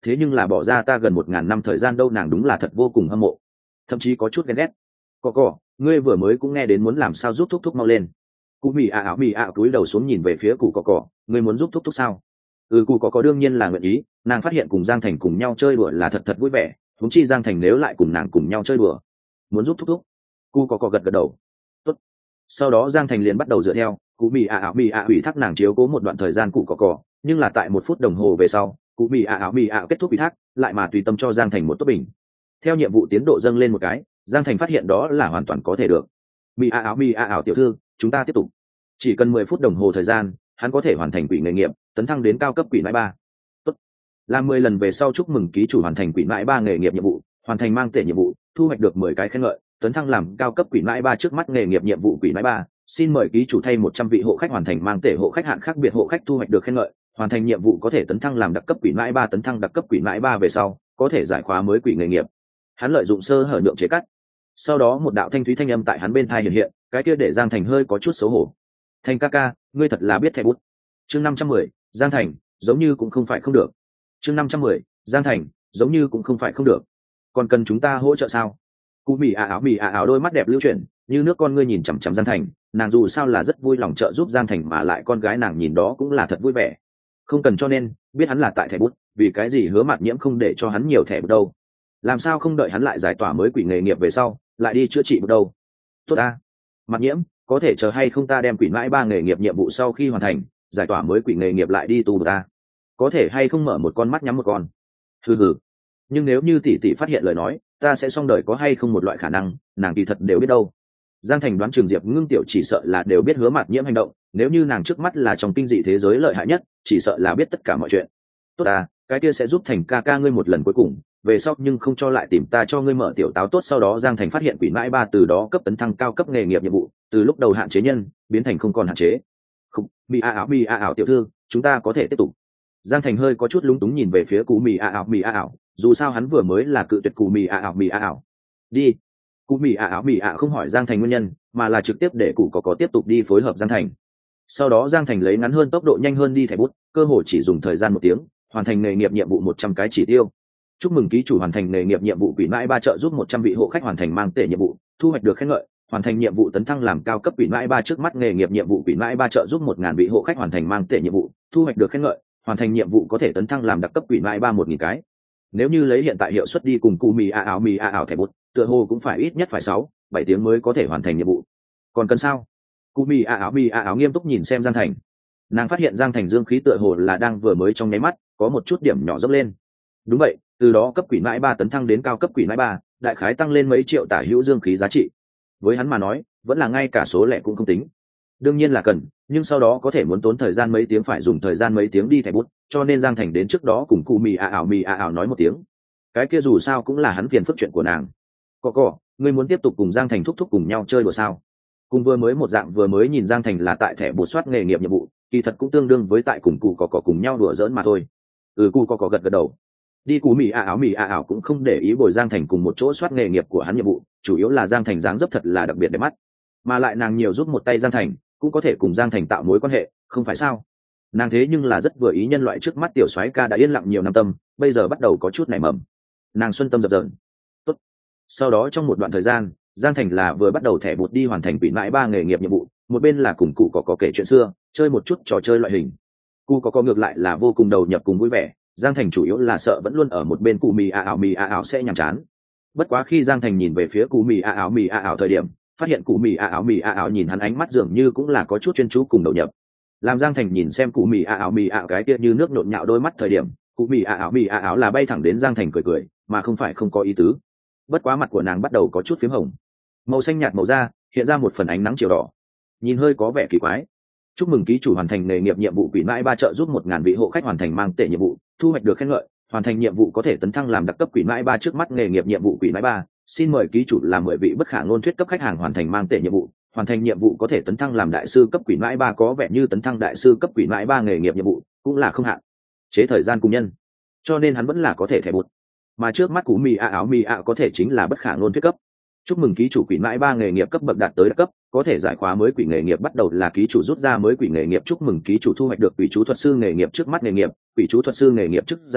Speaker 1: thế nhưng là bỏ ra ta gần một ngàn năm thời gian đâu, nàng đúng là thật vô cùng hâm mộ, thậm chí có chút ghen ghét. Cọ cọ, ngươi vừa mới cũng nghe đến muốn làm sao giúp thúc thúc mau lên. Cụ mì ạ ảo mì ạ cúi đầu xuống nhìn về phía cụ cọ cọ, ngươi muốn giúp thúc thúc sao? Ừ, cụ cọ cọ đương nhiên là nguyện ý, nàng phát hiện cùng Giang Thành cùng nhau chơi đùa là thật thật vui vẻ, huống chi Giang Thành nếu lại cùng nàng cùng nhau chơi đùa, muốn giúp thúc thúc. Cụ cọ cọ gật gật đầu. Tốt. Sau đó Giang Thành liền bắt đầu dựa theo cụ mì ạ ảo mì ạ ủy thác nàng chiếu cố một đoạn thời gian cụ cọ cọ, nhưng là tại một phút đồng hồ về sau, cụ mì ạ ảo mì ạ kết thúc ủy thác, lại mà tùy tâm cho Giang Thành một tốt bình. Theo nhiệm vụ tiến độ dâng lên một cái, Giang Thành phát hiện đó là hoàn toàn có thể được. Mì ạ ảo mì ạ ảo tiểu thư, chúng ta tiếp tục. Chỉ cần mười phút đồng hồ thời gian, hắn có thể hoàn thành quỷ nghề nghiệp, tấn thăng đến cao cấp quỷ nãi ba. Tốt. Làm mười lần về sau chúc mừng ký chủ hoàn thành quỷ nãi ba nghề nghiệp nhiệm vụ, hoàn thành mang tệ nhiệm vụ, thu hoạch được mười cái khen ngợi, tấn thăng làm cao cấp quỷ nãi ba. Trước mắt nghề nghiệp nhiệm vụ quỷ nãi ba, xin mời ký chủ thay một trăm vị hộ khách hoàn thành mang tệ hộ khách hạn khác biệt hộ khách thu hoạch được khen ngợi, hoàn thành nhiệm vụ có thể tấn thăng làm đặc cấp quỷ nãi ba. Tấn thăng đặc cấp quỷ nãi ba về sau, có thể giải khóa mới quỷ nghề nghiệp. Hắn lợi dụng sơ hở nhượng chế cắt. Sau đó một đạo thanh thúy thanh âm tại hắn bên tai hiện hiện, cái kia để Giang Thành hơi có chút xấu hổ. Thành ca ca, ngươi thật là biết thẻ bút. Chương năm trăm mười, Giang Thành, giống như cũng không phải không được. Chương năm trăm mười, Giang Thành, giống như cũng không phải không được. Còn cần chúng ta hỗ trợ sao? Cụ mì ạ áo mì ạ áo đôi mắt đẹp lưu chuyển, như nước con ngươi nhìn chằm chằm Giang Thành, nàng dù sao là rất vui lòng trợ giúp Giang Thành, mà lại con gái nàng nhìn đó cũng là thật vui vẻ. Không cần, cho nên biết hắn là tại thẻ bút, vì cái gì Hứa Mạt Nhiễm không để cho hắn nhiều thẻ bút đâu? Làm sao không đợi hắn lại giải tỏa mới quỷ nghề nghiệp về sau, lại đi chữa trị bút đâu? Tốt ta, Mạt Nhiễm, có thể chờ hay không ta đem quỷ mãi ba nghề nghiệp nhiệm vụ sau khi hoàn thành, giải tỏa mới quỷ nghề nghiệp lại đi tu ta? Có thể hay không mở một con mắt nhắm một con? Hừ hừ. Nhưng nếu như tỷ tỷ phát hiện lời nói, ta sẽ xong đời có hay không một loại khả năng, nàng kỳ thật đều biết đâu. Giang Thành đoán Trường Diệp Ngưng tiểu chỉ sợ là đều biết Hứa Mạt Nhiễm hành động, nếu như nàng trước mắt là trong kinh dị thế giới lợi hại nhất, chỉ sợ là biết tất cả mọi chuyện. Tốt à, cái kia sẽ giúp Thành ca ca ngươi một lần cuối cùng, về sau nhưng không cho lại tìm ta cho ngươi mở tiểu táo tốt. Sau đó Giang Thành phát hiện quỷ mãi ba từ đó cấp tấn thăng cao cấp nghề nghiệp nhiệm vụ, từ lúc đầu hạn chế nhân biến thành không còn hạn chế. Không, mì a ảo mì a ảo tiểu thư, chúng ta có thể tiếp tục. Giang Thành hơi có chút lúng túng nhìn về phía cụ mì a ảo mì a ảo, dù sao hắn vừa mới là cự tuyệt cụ mì a ảo mì a ảo. Đi. Cụ mì a ảo mì a không hỏi Giang Thành nguyên nhân, mà là trực tiếp để cụ có có tiếp tục đi phối hợp Giang Thành. Sau đó Giang Thành lấy ngắn hơn tốc độ nhanh hơn đi thẻ bút, cơ hội chỉ dùng thời gian một tiếng, hoàn thành nghề nghiệp nhiệm vụ một trăm cái chỉ tiêu. Chúc mừng ký chủ hoàn thành nghề nghiệp nhiệm vụ quỷ mãi ba, trợ giúp một trăm vị hộ khách hoàn thành mang tệ nhiệm vụ, thu hoạch được khen ngợi, hoàn thành nhiệm vụ tấn thăng làm cao cấp quỷ mãi ba. Trước mắt nghề nghiệp nhiệm vụ quỷ mãi ba, trợ giúp một ngàn vị hộ khách hoàn thành mang tệ nhiệm vụ, thu hoạch được khen ngợi, hoàn thành nhiệm vụ có thể tấn thăng làm đặc cấp quỷ mãi ba một nghìn cái. Nếu như lấy hiện tại hiệu suất đi cùng cụ mì a ảo mì a ảo thẻ bút, tựa hồ cũng phải ít nhất phải sáu bảy tiếng mới có thể hoàn thành nhiệm vụ. Còn cần sao? Cụ mì a ảo mì a ảo nghiêm túc nhìn xem Giang Thành. Nàng phát hiện Giang Thành dương khí tựa hồ là đang vừa mới trong nháy mắt có một chút điểm nhỏ dốc lên. Đúng vậy, từ đó cấp quỷ mãi ba tấn thăng đến cao cấp quỷ mãi ba, đại khái tăng lên mấy triệu tả hữu dương khí giá trị. Với hắn mà nói, vẫn là ngay cả số lẻ cũng không tính. Đương nhiên là cần, nhưng sau đó có thể muốn tốn thời gian mấy tiếng, phải dùng thời gian mấy tiếng đi thẻ bút, cho nên Giang Thành đến trước đó cùng cụ mì a ảo mì a ảo nói một tiếng. Cái kia dù sao cũng là hắn phiền phức chuyện của nàng. Cọ cọ, ngươi muốn tiếp tục cùng Giang Thành thúc thúc cùng nhau chơi đùa sao? Cùng vừa mới một dạng, vừa mới nhìn Giang Thành là tại thẻ bút soát nghề nghiệp nhiệm vụ, kỳ thật cũng tương đương với tại cùng cụ cọ cọ cùng nhau đùa giỡn mà thôi. Ừ, cụ cọ cọ gật gật đầu. Đi cụ mì a ảo mì a ảo cũng không để ý bồi Giang Thành cùng một chỗ soát nghề nghiệp của hắn nhiệm vụ, chủ yếu là Giang Thành dáng dấp thật là đặc biệt đẹp mắt, mà lại nàng nhiều giúp một tay Giang Thành, cũng có thể cùng Giang Thành tạo mối quan hệ, không phải sao? Nàng thế nhưng là rất vừa ý nhân loại trước mắt tiểu soái ca đã yên lặng nhiều năm tâm, bây giờ bắt đầu có chút nảy mầm. Nàng xuân tâm dập dờn. Tốt. Sau đó trong một đoạn thời gian, Giang Thành là vừa bắt đầu thẻ bút đi hoàn thành quỷ mãi ba nghề nghiệp nhiệm vụ, một bên là cùng cụ có có kể chuyện xưa, chơi một chút trò chơi loại hình. Cụ có có ngược lại là vô cùng đầu nhập cùng vui vẻ, Giang Thành chủ yếu là sợ vẫn luôn ở một bên cụ mì a ảo mì a ảo sẽ nhàm chán. Bất quá khi Giang Thành nhìn về phía cụ mì a ảo mì a ảo thời điểm, phát hiện cụ mì a ảo mì a ảo nhìn hắn ánh mắt dường như cũng là có chút chuyên chú cùng đầu nhập. Làm Giang Thành nhìn xem cụ mì a ảo mì a ảo cái kia như nước nhộn nhạo đôi mắt thời điểm, cụ mì a ảo mì a ảo là bay thẳng đến Giang Thành cười cười, mà không phải không có ý tứ. Bất quá mặt của nàng bắt đầu có chút phím hồng, màu xanh nhạt màu da hiện ra một phần ánh nắng chiều đỏ, nhìn hơi có vẻ kỳ quái. Chúc mừng ký chủ hoàn thành nghề nghiệp nhiệm vụ quỷ mãi ba, trợ giúp một ngàn vị hộ khách hoàn thành mang tệ nhiệm vụ, thu hoạch được khen ngợi, hoàn thành nhiệm vụ có thể tấn thăng làm đặc cấp quỷ mãi ba. Trước mắt nghề nghiệp nhiệm vụ quỷ mãi ba, xin mời ký chủ làm mười vị bất khả ngôn thuyết cấp khách hàng hoàn thành mang tệ nhiệm vụ, hoàn thành nhiệm vụ có thể tấn thăng làm đại sư cấp quỷ mãi ba. Có vẻ như tấn thăng đại sư cấp quỷ mãi ba nghề nghiệp nhiệm vụ cũng là không hạn chế thời gian cùng nhân, cho nên hắn vẫn là có thể thẻ bút. Mà trước mắt cú mì a áo mì a có thể chính là bất khả ngôn thuyết cấp. Chúc mừng ký chủ quỷ mãi ba nghề nghiệp cấp bậc đạt tới đặc cấp, có thể giải khóa mới quỷ nghề nghiệp. Bắt đầu là ký chủ rút ra mới quỷ nghề nghiệp. Chúc mừng ký chủ thu hoạch được quỷ chú thuật sư nghề nghiệp. Trước mắt nghề nghiệp quỷ chú thuật sư nghề nghiệp chức giai,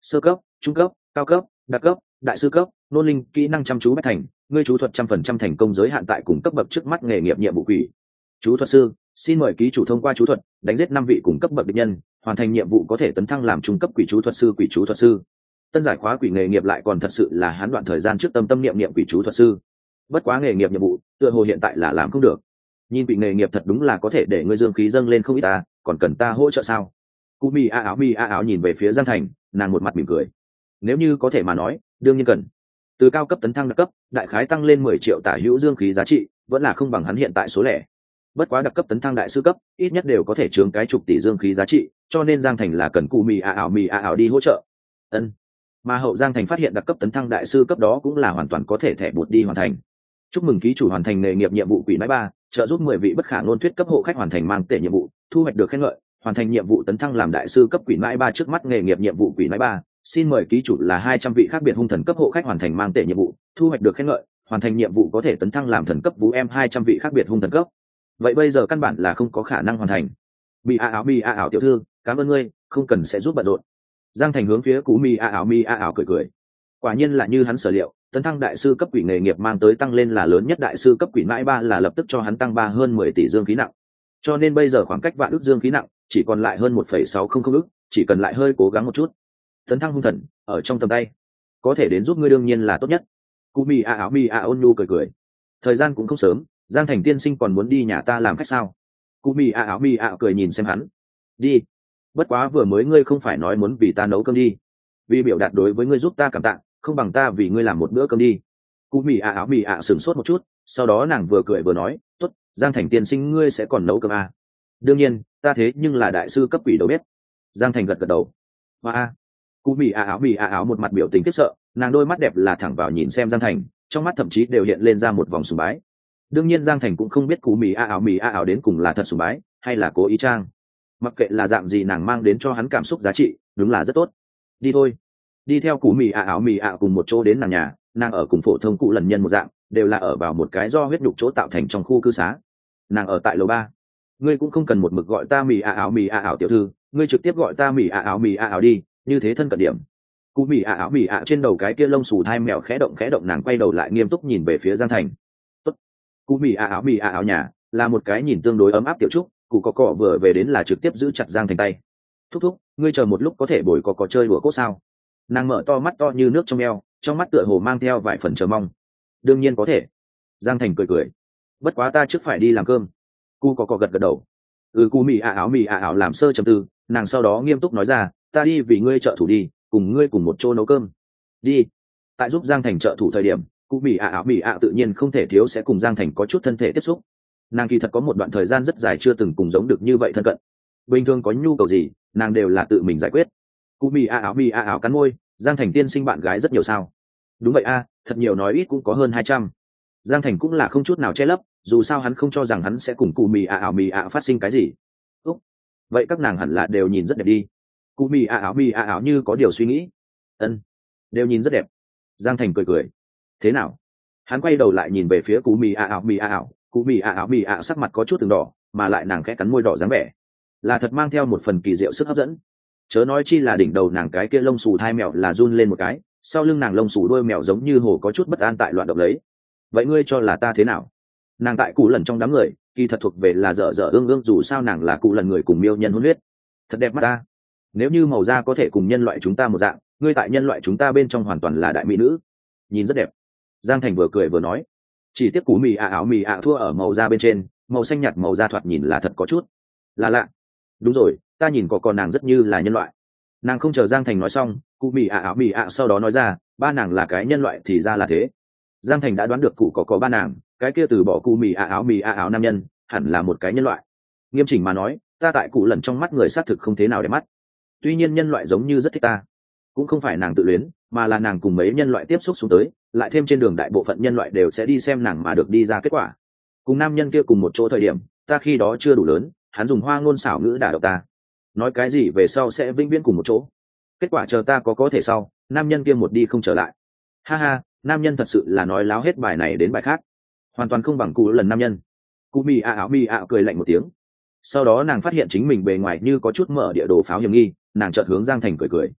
Speaker 1: sơ cấp, trung cấp, cao cấp, đặc cấp, đại sư cấp, nôn linh kỹ năng chăm chú bách thành, ngươi chú thuật trăm phần trăm thành công giới hạn tại cùng cấp bậc trước mắt nghề nghiệp nhiệm vụ quỷ. Chú thuật sư, xin mời ký chủ thông qua chú thuật đánh giết năm vị cùng cấp bậc địch nhân, hoàn thành nhiệm vụ có thể tấn thăng làm trung cấp quỷ chú thuật sư. Quỷ chú thuật sư tân giải khóa quỷ nghề nghiệp lại còn thật sự là hắn đoạn thời gian trước tâm tâm niệm niệm quỷ chú thuật sư. Bất quá nghề nghiệp nhiệm vụ tựa hồ hiện tại là làm không được. Nhìn quỷ nghề nghiệp thật đúng là có thể để ngươi dương khí dâng lên không ít ta, còn cần ta hỗ trợ sao? Cú mi a áo mi a áo nhìn về phía Giang Thành, nàng một mặt mỉm cười. Nếu như có thể mà nói, đương nhiên cần. Từ cao cấp tấn thăng đặc cấp, đại khái tăng lên mười triệu tả hữu dương khí giá trị, vẫn là không bằng hắn hiện tại số lẻ. Bất quá đặc cấp tấn thăng đại sư cấp, ít nhất đều có thể chướng cái chục tỷ dương khí giá trị, cho nên Giang Thành là cần Cú mi a áo mi a áo đi hỗ trợ. Ân. Mà hậu Giang Thành phát hiện đặc cấp tấn thăng đại sư cấp đó cũng là hoàn toàn có thể thẻ bột đi hoàn thành. Chúc mừng ký chủ hoàn thành nghề nghiệp nhiệm vụ quỷ nãi ba, trợ giúp mười vị bất khả ngôn thuyết cấp hộ khách hoàn thành mang tể nhiệm vụ, thu hoạch được khen ngợi. Hoàn thành nhiệm vụ tấn thăng làm đại sư cấp quỷ nãi ba. Trước mắt nghề nghiệp nhiệm vụ quỷ nãi ba, xin mời ký chủ là hai trăm vị khác biệt hung thần cấp hộ khách hoàn thành mang tể nhiệm vụ, thu hoạch được khen ngợi. Hoàn thành nhiệm vụ có thể tấn thăng làm thần cấp vũ em hai trăm vị khác biệt hung thần cấp. Vậy bây giờ căn bản là không có khả năng hoàn thành. Bị a áo mi a áo tiểu thư, cảm ơn ngươi, không cần sẽ giúp bận rộn. Giang Thành hướng phía Cú mi a áo mi a áo cười cười. Quả nhiên là như hắn sở liệu, tấn thăng đại sư cấp quỷ nghề nghiệp mang tới tăng lên là lớn nhất. Đại sư cấp quỷ mãi ba là lập tức cho hắn tăng ba hơn mười tỷ dương khí nặng, cho nên bây giờ khoảng cách vạn ước dương khí nặng chỉ còn lại hơn một phẩy sáu không không ước, chỉ cần lại hơi cố gắng một chút, tấn thăng hung thần ở trong tầm tay, có thể đến giúp ngươi đương nhiên là tốt nhất. Cú mi a áo mi a ôn nhu cười cười. Thời gian cũng không sớm, Giang Thành tiên sinh còn muốn đi nhà ta làm khách sao? Cú mi a áo mi a cười nhìn xem hắn. Đi. Bất quá vừa mới ngươi không phải nói muốn vì ta nấu cơm đi? Vì biểu đạt đối với ngươi giúp ta cảm tạ, không bằng ta vì ngươi làm một bữa cơm đi. Cú mi a áo mi a sửng sốt một chút, sau đó nàng vừa cười vừa nói, tốt, Giang Thành tiên sinh ngươi sẽ còn nấu cơm à? Đương nhiên, ta thế nhưng là đại sư cấp quỷ đầu bếp. Giang Thành gật gật đầu. Và a, Cú mi a áo mi a áo một mặt biểu tình khiếp sợ, nàng đôi mắt đẹp là thẳng vào nhìn xem Giang Thành, trong mắt thậm chí đều hiện lên ra một vòng sùng bái. Đương nhiên Giang Thành cũng không biết Cú mi a áo mi a áo đến cùng là thật sùng bái hay là cố ý trang. Mặc kệ là dạng gì, nàng mang đến cho hắn cảm xúc giá trị đúng là rất tốt. Đi thôi. Đi theo Cú mi a áo mi a cùng một chỗ đến nàng nhà, nàng ở cùng phổ thông cụ lần nhân một dạng, đều là ở vào một cái do huyết nhục chỗ tạo thành trong khu cư xá. Nàng ở tại lầu ba. Ngươi cũng không cần một mực gọi ta mì a áo mì a áo tiểu thư, ngươi trực tiếp gọi ta mì a áo mì a áo đi, như thế thân cận điểm. Cú mì a áo mì a trên đầu cái kia lông xù hai mèo khẽ động khẽ động, nàng quay đầu lại nghiêm túc nhìn về phía Giang Thành. Tốt. Cú mì a áo mì a áo nhà là một cái nhìn tương đối ấm áp tiểu trúc, cụ có cọ vừa về đến là trực tiếp giữ chặt Giang Thành tay. Thúc thúc, ngươi chờ một lúc có thể bồi có có chơi đùa cốt sao? Nàng mở to mắt to như nước trong eo, trong mắt tựa hồ mang theo vài phần chờ mong. Đương nhiên có thể. Giang Thành cười cười. Bất quá ta trước phải đi làm cơm. Cu có cọ gật gật đầu. Ừ, cu mì a áo mì a áo làm sơ trầm tư, nàng sau đó nghiêm túc nói ra, ta đi vì ngươi trợ thủ đi, cùng ngươi cùng một chỗ nấu cơm. Đi. Tại giúp Giang Thành trợ thủ thời điểm, cu mì a áo mì a tự nhiên không thể thiếu sẽ cùng Giang Thành có chút thân thể tiếp xúc. Nàng kỳ thật có một đoạn thời gian rất dài chưa từng cùng giống được như vậy thân cận. Bình thường có nhu cầu gì, nàng đều là tự mình giải quyết. Cu mì a áo mì a áo cắn môi, Giang Thành tiên sinh bạn gái rất nhiều sao? Đúng vậy a, thật nhiều, nói ít cũng có hơn hai trăm. Giang Thành cũng là không chút nào che lấp, dù sao hắn không cho rằng hắn sẽ cùng cụ mì a áo mì a phát sinh cái gì. Úc, vậy các nàng hẳn là đều nhìn rất đẹp đi. Cụ mì a áo mì a áo như có điều suy nghĩ. Ân, đều nhìn rất đẹp. Giang Thành cười cười. Thế nào? Hắn quay đầu lại nhìn về phía cụ mì a áo mì a áo, cụ mì a áo mì a sắc mặt có chút từng đỏ, mà lại nàng khẽ cắn môi đỏ dáng vẻ, là thật mang theo một phần kỳ diệu sức hấp dẫn. Chớ nói chi là đỉnh đầu nàng cái kia lông xù thai mèo là run lên một cái, sau lưng nàng lông xù đôi mèo giống như hồ có chút bất an tại loạn động lấy. Vậy ngươi cho là ta thế nào? Nàng tại cụ lần trong đám người kỳ thật thuộc về là dở dở ương ương, dù sao nàng là cụ lần người cùng miêu nhân hôn huyết. Thật đẹp mắt ta. Nếu như màu da có thể cùng nhân loại chúng ta một dạng, ngươi tại nhân loại chúng ta bên trong hoàn toàn là đại mỹ nữ, nhìn rất đẹp. Giang Thành vừa cười vừa nói. Chỉ tiếc cú mì a áo mì a thua ở màu da bên trên, màu xanh nhạt màu da thoạt nhìn là thật có chút là lạ. Đúng rồi, ta nhìn có con nàng rất như là nhân loại. Nàng không chờ Giang Thành nói xong, cụ mì a áo mì a sau đó nói ra, ba nàng là cái nhân loại thì ra là thế. Giang Thành đã đoán được cụ có có ba nàng, cái kia từ bỏ cụ mì a áo mì a áo nam nhân hẳn là một cái nhân loại. Nghiêm chỉnh mà nói, ta tại cụ lần trong mắt người xác thực không thế nào để mắt. Tuy nhiên nhân loại giống như rất thích ta, cũng không phải nàng tự luyến, mà là nàng cùng mấy nhân loại tiếp xúc xuống tới, lại thêm trên đường đại bộ phận nhân loại đều sẽ đi xem nàng mà được đi ra kết quả. Cùng nam nhân kia cùng một chỗ thời điểm, ta khi đó chưa đủ lớn, hắn dùng hoa ngôn xảo ngữ đả động ta, nói cái gì về sau sẽ vĩnh viễn cùng một chỗ. Kết quả chờ ta có có thể sau, nam nhân kia một đi không trở lại. Ha ha, nam nhân thật sự là nói láo hết bài này đến bài khác, hoàn toàn không bằng cụ lần nam nhân. Cụ mì a áo mì a cười lạnh một tiếng. Sau đó nàng phát hiện chính mình bề ngoài như có chút mở địa đồ pháo hiểm nghi, nàng chợt hướng Giang Thành cười cười.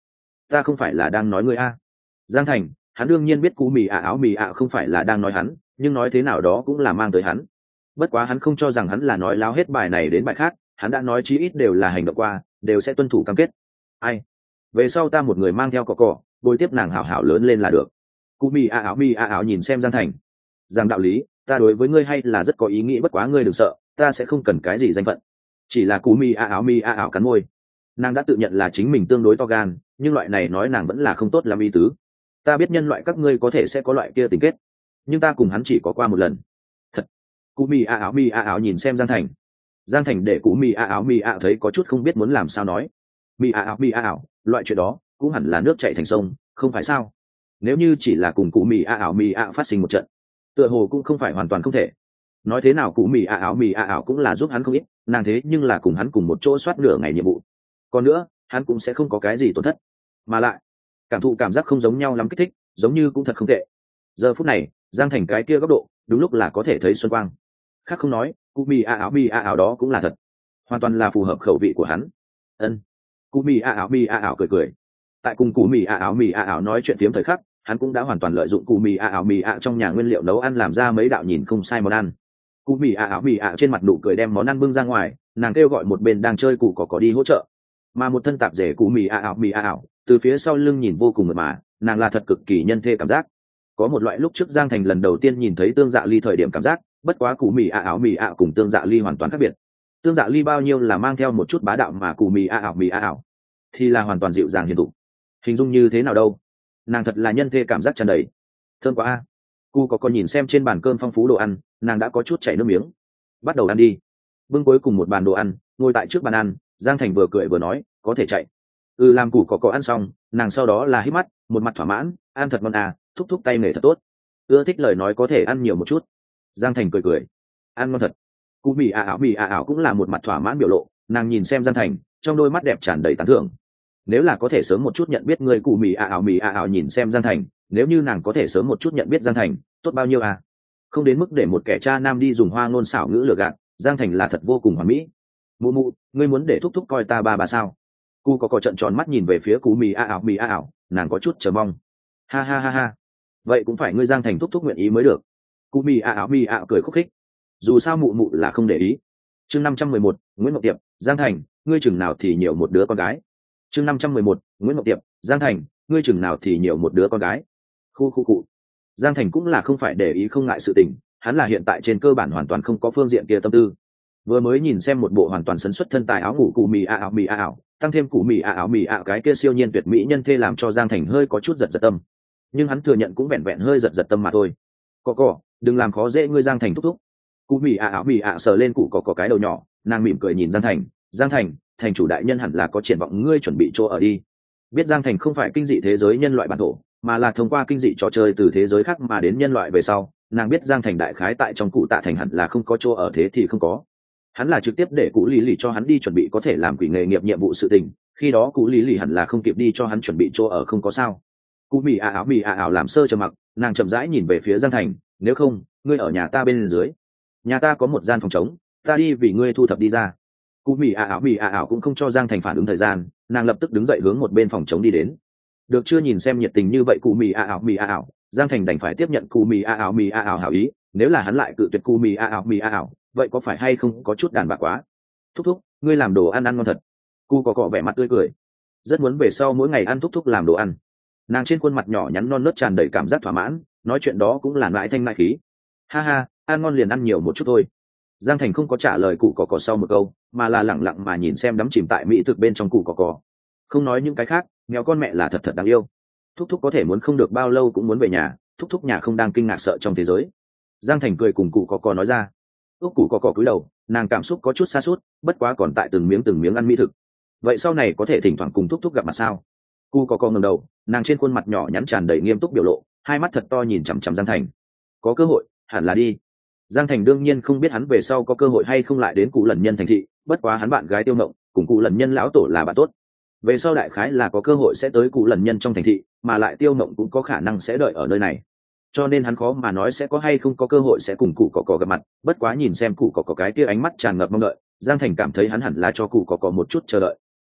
Speaker 1: ta không phải là đang nói ngươi a. Giang Thành, hắn đương nhiên biết cú mì ạ áo mì ạ không phải là đang nói hắn, nhưng nói thế nào đó cũng là mang tới hắn. Bất quá hắn không cho rằng hắn là nói láo hết bài này đến bài khác, hắn đã nói chí ít đều là hành động qua, đều sẽ tuân thủ cam kết. Ai? Về sau ta một người mang theo cọ cọ, bồi tiếp nàng hảo hảo lớn lên là được. Cú mì ạ áo mì ạ áo nhìn xem Giang Thành. Giang đạo lý, ta đối với ngươi hay là rất có ý nghĩ, bất quá ngươi đừng sợ, ta sẽ không cần cái gì danh phận. Chỉ là cú mì ạ áo mì ạ áo cắn môi. Nàng đã tự nhận là chính mình tương đối to gan, nhưng loại này nói nàng vẫn là không tốt làm ý tứ. Ta biết nhân loại các ngươi có thể sẽ có loại kia tình kết, nhưng ta cùng hắn chỉ có qua một lần. Thật. Cú mì a áo mì a áo nhìn xem Giang Thành. Giang Thành để cú mì a áo mì a thấy có chút không biết muốn làm sao nói. Mì a áo mì a áo, loại chuyện đó cũng hẳn là nước chảy thành sông, không phải sao? Nếu như chỉ là cùng cú mì a áo mì a phát sinh một trận, tựa hồ cũng không phải hoàn toàn không thể. Nói thế nào cú mì a áo mì a áo cũng là giúp hắn không ít, nàng thế nhưng là cùng hắn cùng một chỗ soát nửa ngày nhiệm vụ. Còn nữa, hắn cũng sẽ không có cái gì tổn thất. Mà lại, cảm thụ cảm giác không giống nhau lắm, kích thích giống như cũng thật không tệ. Giờ phút này Giang Thành cái kia góc độ đúng lúc là có thể thấy xuân quang. Khác không nói, cụ mì a áo mì a áo đó cũng là thật, hoàn toàn là phù hợp khẩu vị của hắn. Ân. Cụ mì a áo mì a áo cười cười. Tại cùng cụ mì a áo mì a áo nói chuyện phiếm thời khắc, hắn cũng đã hoàn toàn lợi dụng cụ mì a áo mì a trong nhà nguyên liệu nấu ăn làm ra mấy đạo nhìn không sai món ăn. Cụ mì a áo mì a trên mặt nụ cười đem món ăn bưng ra ngoài, nàng kêu gọi một bên đang chơi cụ có có đi hỗ trợ, mà một thân tạp rể cụ mì a áo mì a áo từ phía sau lưng nhìn vô cùng mượt mà, nàng là thật cực kỳ nhân thê cảm giác. Có một loại lúc trước Giang Thành lần đầu tiên nhìn thấy Tương Dạ Ly thời điểm cảm giác, bất quá cụ mì a áo mì a cùng Tương Dạ Ly hoàn toàn khác biệt. Tương Dạ Ly bao nhiêu là mang theo một chút bá đạo, mà cụ mì a áo mì a ảo thì là hoàn toàn dịu dàng hiền thục. Hình dung như thế nào đâu, nàng thật là nhân thê cảm giác tràn đầy. Thơm quá a. Cụ có còn nhìn xem trên bàn cơm phong phú đồ ăn, nàng đã có chút chảy nước miếng. Bắt đầu ăn đi. Bưng cuối cùng một bàn đồ ăn, ngồi tại trước bàn ăn, Giang Thành vừa cười vừa nói, có thể chạy. Ừ, làm củ có có ăn xong, nàng sau đó là hít mắt, một mặt thỏa mãn, ăn thật ngon à, thúc thúc tay nghề thật tốt. Ưa thích lời nói có thể ăn nhiều một chút. Giang Thành cười cười, ăn ngon thật. Cụ mì a ảo mì a ảo cũng là một mặt thỏa mãn biểu lộ, nàng nhìn xem Giang Thành, trong đôi mắt đẹp tràn đầy tán thưởng. Nếu là có thể sớm một chút nhận biết người cụ mì a ảo mì a ảo nhìn xem Giang Thành, nếu như nàng có thể sớm một chút nhận biết Giang Thành, tốt bao nhiêu à? Không đến mức để một kẻ cha nam đi dùng hoa ngôn xảo ngữ lừa gạt, Giang Thành là thật vô cùng hoàn mỹ. Mụ mụ, ngươi muốn để thúc thúc coi ta ba bà sao? Cụ có có trận tròn mắt nhìn về phía cụ mì a ảo mì a ảo, nàng có chút chờ mong. Ha ha ha ha, vậy cũng phải ngươi Giang Thành thúc thúc nguyện ý mới được. Cụ mì a ảo mì a ảo cười khúc khích, dù sao mụ mụ là không để ý. Chương năm trăm mười một, Nguyễn Ngọc Tiệp. Giang Thành, ngươi chừng nào thì nhiều một đứa con gái. Chương năm trăm mười một, Nguyễn Ngọc Tiệp. Giang Thành, ngươi chừng nào thì nhiều một đứa con gái. Khu khu cụ. Giang Thành cũng là không phải để ý không ngại sự tình, hắn là hiện tại trên cơ bản hoàn toàn không có phương diện kia tâm tư. Vừa mới nhìn xem một bộ hoàn toàn sấn xuất thân tài áo ngủ cụ mì a ảo mì a ảo, tăng thêm cụ mì a ảo mì a cái kia siêu nhiên tuyệt mỹ nhân thê làm cho Giang Thành hơi có chút giật giật tâm. Nhưng hắn thừa nhận cũng vẹn vẹn hơi giật giật tâm mà thôi. Cọ cọ, đừng làm khó dễ ngươi Giang Thành thúc thúc. Cụ mì a ảo mì a sờ lên cụ cọ cọ cái đầu nhỏ, nàng mỉm cười nhìn Giang Thành. Giang Thành, thành chủ đại nhân hẳn là có triển vọng, ngươi chuẩn bị chỗ ở đi. Biết Giang Thành không phải kinh dị thế giới nhân loại bản thổ, mà là thông qua kinh dị trò chơi từ thế giới khác mà đến nhân loại về sau, nàng biết Giang Thành đại khái tại trong cụ tạ thành hẳn là không có chỗ ở, thế thì không có. Hắn là trực tiếp để cụ lý lì cho hắn đi chuẩn bị có thể làm quỷ nghề nghiệp nhiệm vụ sự tình, khi đó cụ lý lì hẳn là không kịp đi cho hắn chuẩn bị chỗ ở, không có sao. Cụ mì a ảo mì a ảo làm sơ trầm mặc, nàng chậm rãi nhìn về phía Giang Thành, nếu không ngươi ở nhà ta bên dưới, nhà ta có một gian phòng trống, ta đi vì ngươi thu thập đi ra. Cụ mì a ảo mì a ảo cũng không cho Giang Thành phản ứng thời gian, nàng lập tức đứng dậy hướng một bên phòng trống đi đến. Được chưa, nhìn xem nhiệt tình như vậy cụ mì a ảo mì a ảo, Giang Thành đành phải tiếp nhận cụ mì a ảo mì a ảo hảo ý, nếu là hắn lại cự tuyệt cụ mì a ảo mì a ảo, vậy có phải hay không có chút đàn bà quá. Thúc thúc, ngươi làm đồ ăn ăn ngon thật. Cu có cọ vẻ mặt tươi cười, rất muốn về sau mỗi ngày ăn thúc thúc làm đồ ăn. Nàng trên khuôn mặt nhỏ nhắn non nớt tràn đầy cảm giác thỏa mãn, nói chuyện đó cũng là mãi thanh mãi khí. Ha ha, ăn ngon liền ăn nhiều một chút thôi. Giang Thành không có trả lời cụ cọ cọ sau một câu, mà là lẳng lặng mà nhìn xem đắm chìm tại mỹ thực bên trong cụ cọ cọ. Không nói những cái khác, nghèo con mẹ là thật thật đáng yêu. Thúc thúc có thể muốn không được bao lâu cũng muốn về nhà, thúc thúc nhà không đang kinh ngạc sợ trong thế giới. Giang Thành cười cùng cụ cọ cọ nói ra. Úc cụ cọ cọ cúi đầu, nàng cảm xúc có chút xa suốt, bất quá còn tại từng miếng từng miếng ăn mỹ thực. Vậy sau này có thể thỉnh thoảng cùng thúc thúc gặp mặt sao? Cụ cọ cọ ngẩng đầu, nàng trên khuôn mặt nhỏ nhắn tràn đầy nghiêm túc biểu lộ, hai mắt thật to nhìn chằm chằm Giang Thành. Có cơ hội hẳn là đi. Giang Thành đương nhiên không biết hắn về sau có cơ hội hay không lại đến cụ lần nhân thành thị, bất quá hắn bạn gái Tiêu Mộng cùng cụ lần nhân lão tổ là bạn tốt, về sau đại khái là có cơ hội sẽ tới cụ lần nhân trong thành thị, mà lại Tiêu Mộng cũng có khả năng sẽ đợi ở nơi này, cho nên hắn khó mà nói sẽ có hay không có cơ hội sẽ cùng cụ cọ cọ gặp mặt. Bất quá nhìn xem cụ cọ cọ cái kia ánh mắt tràn ngập mong đợi, Giang Thành cảm thấy hắn hẳn là cho cụ cọ cọ một chút chờ đợi.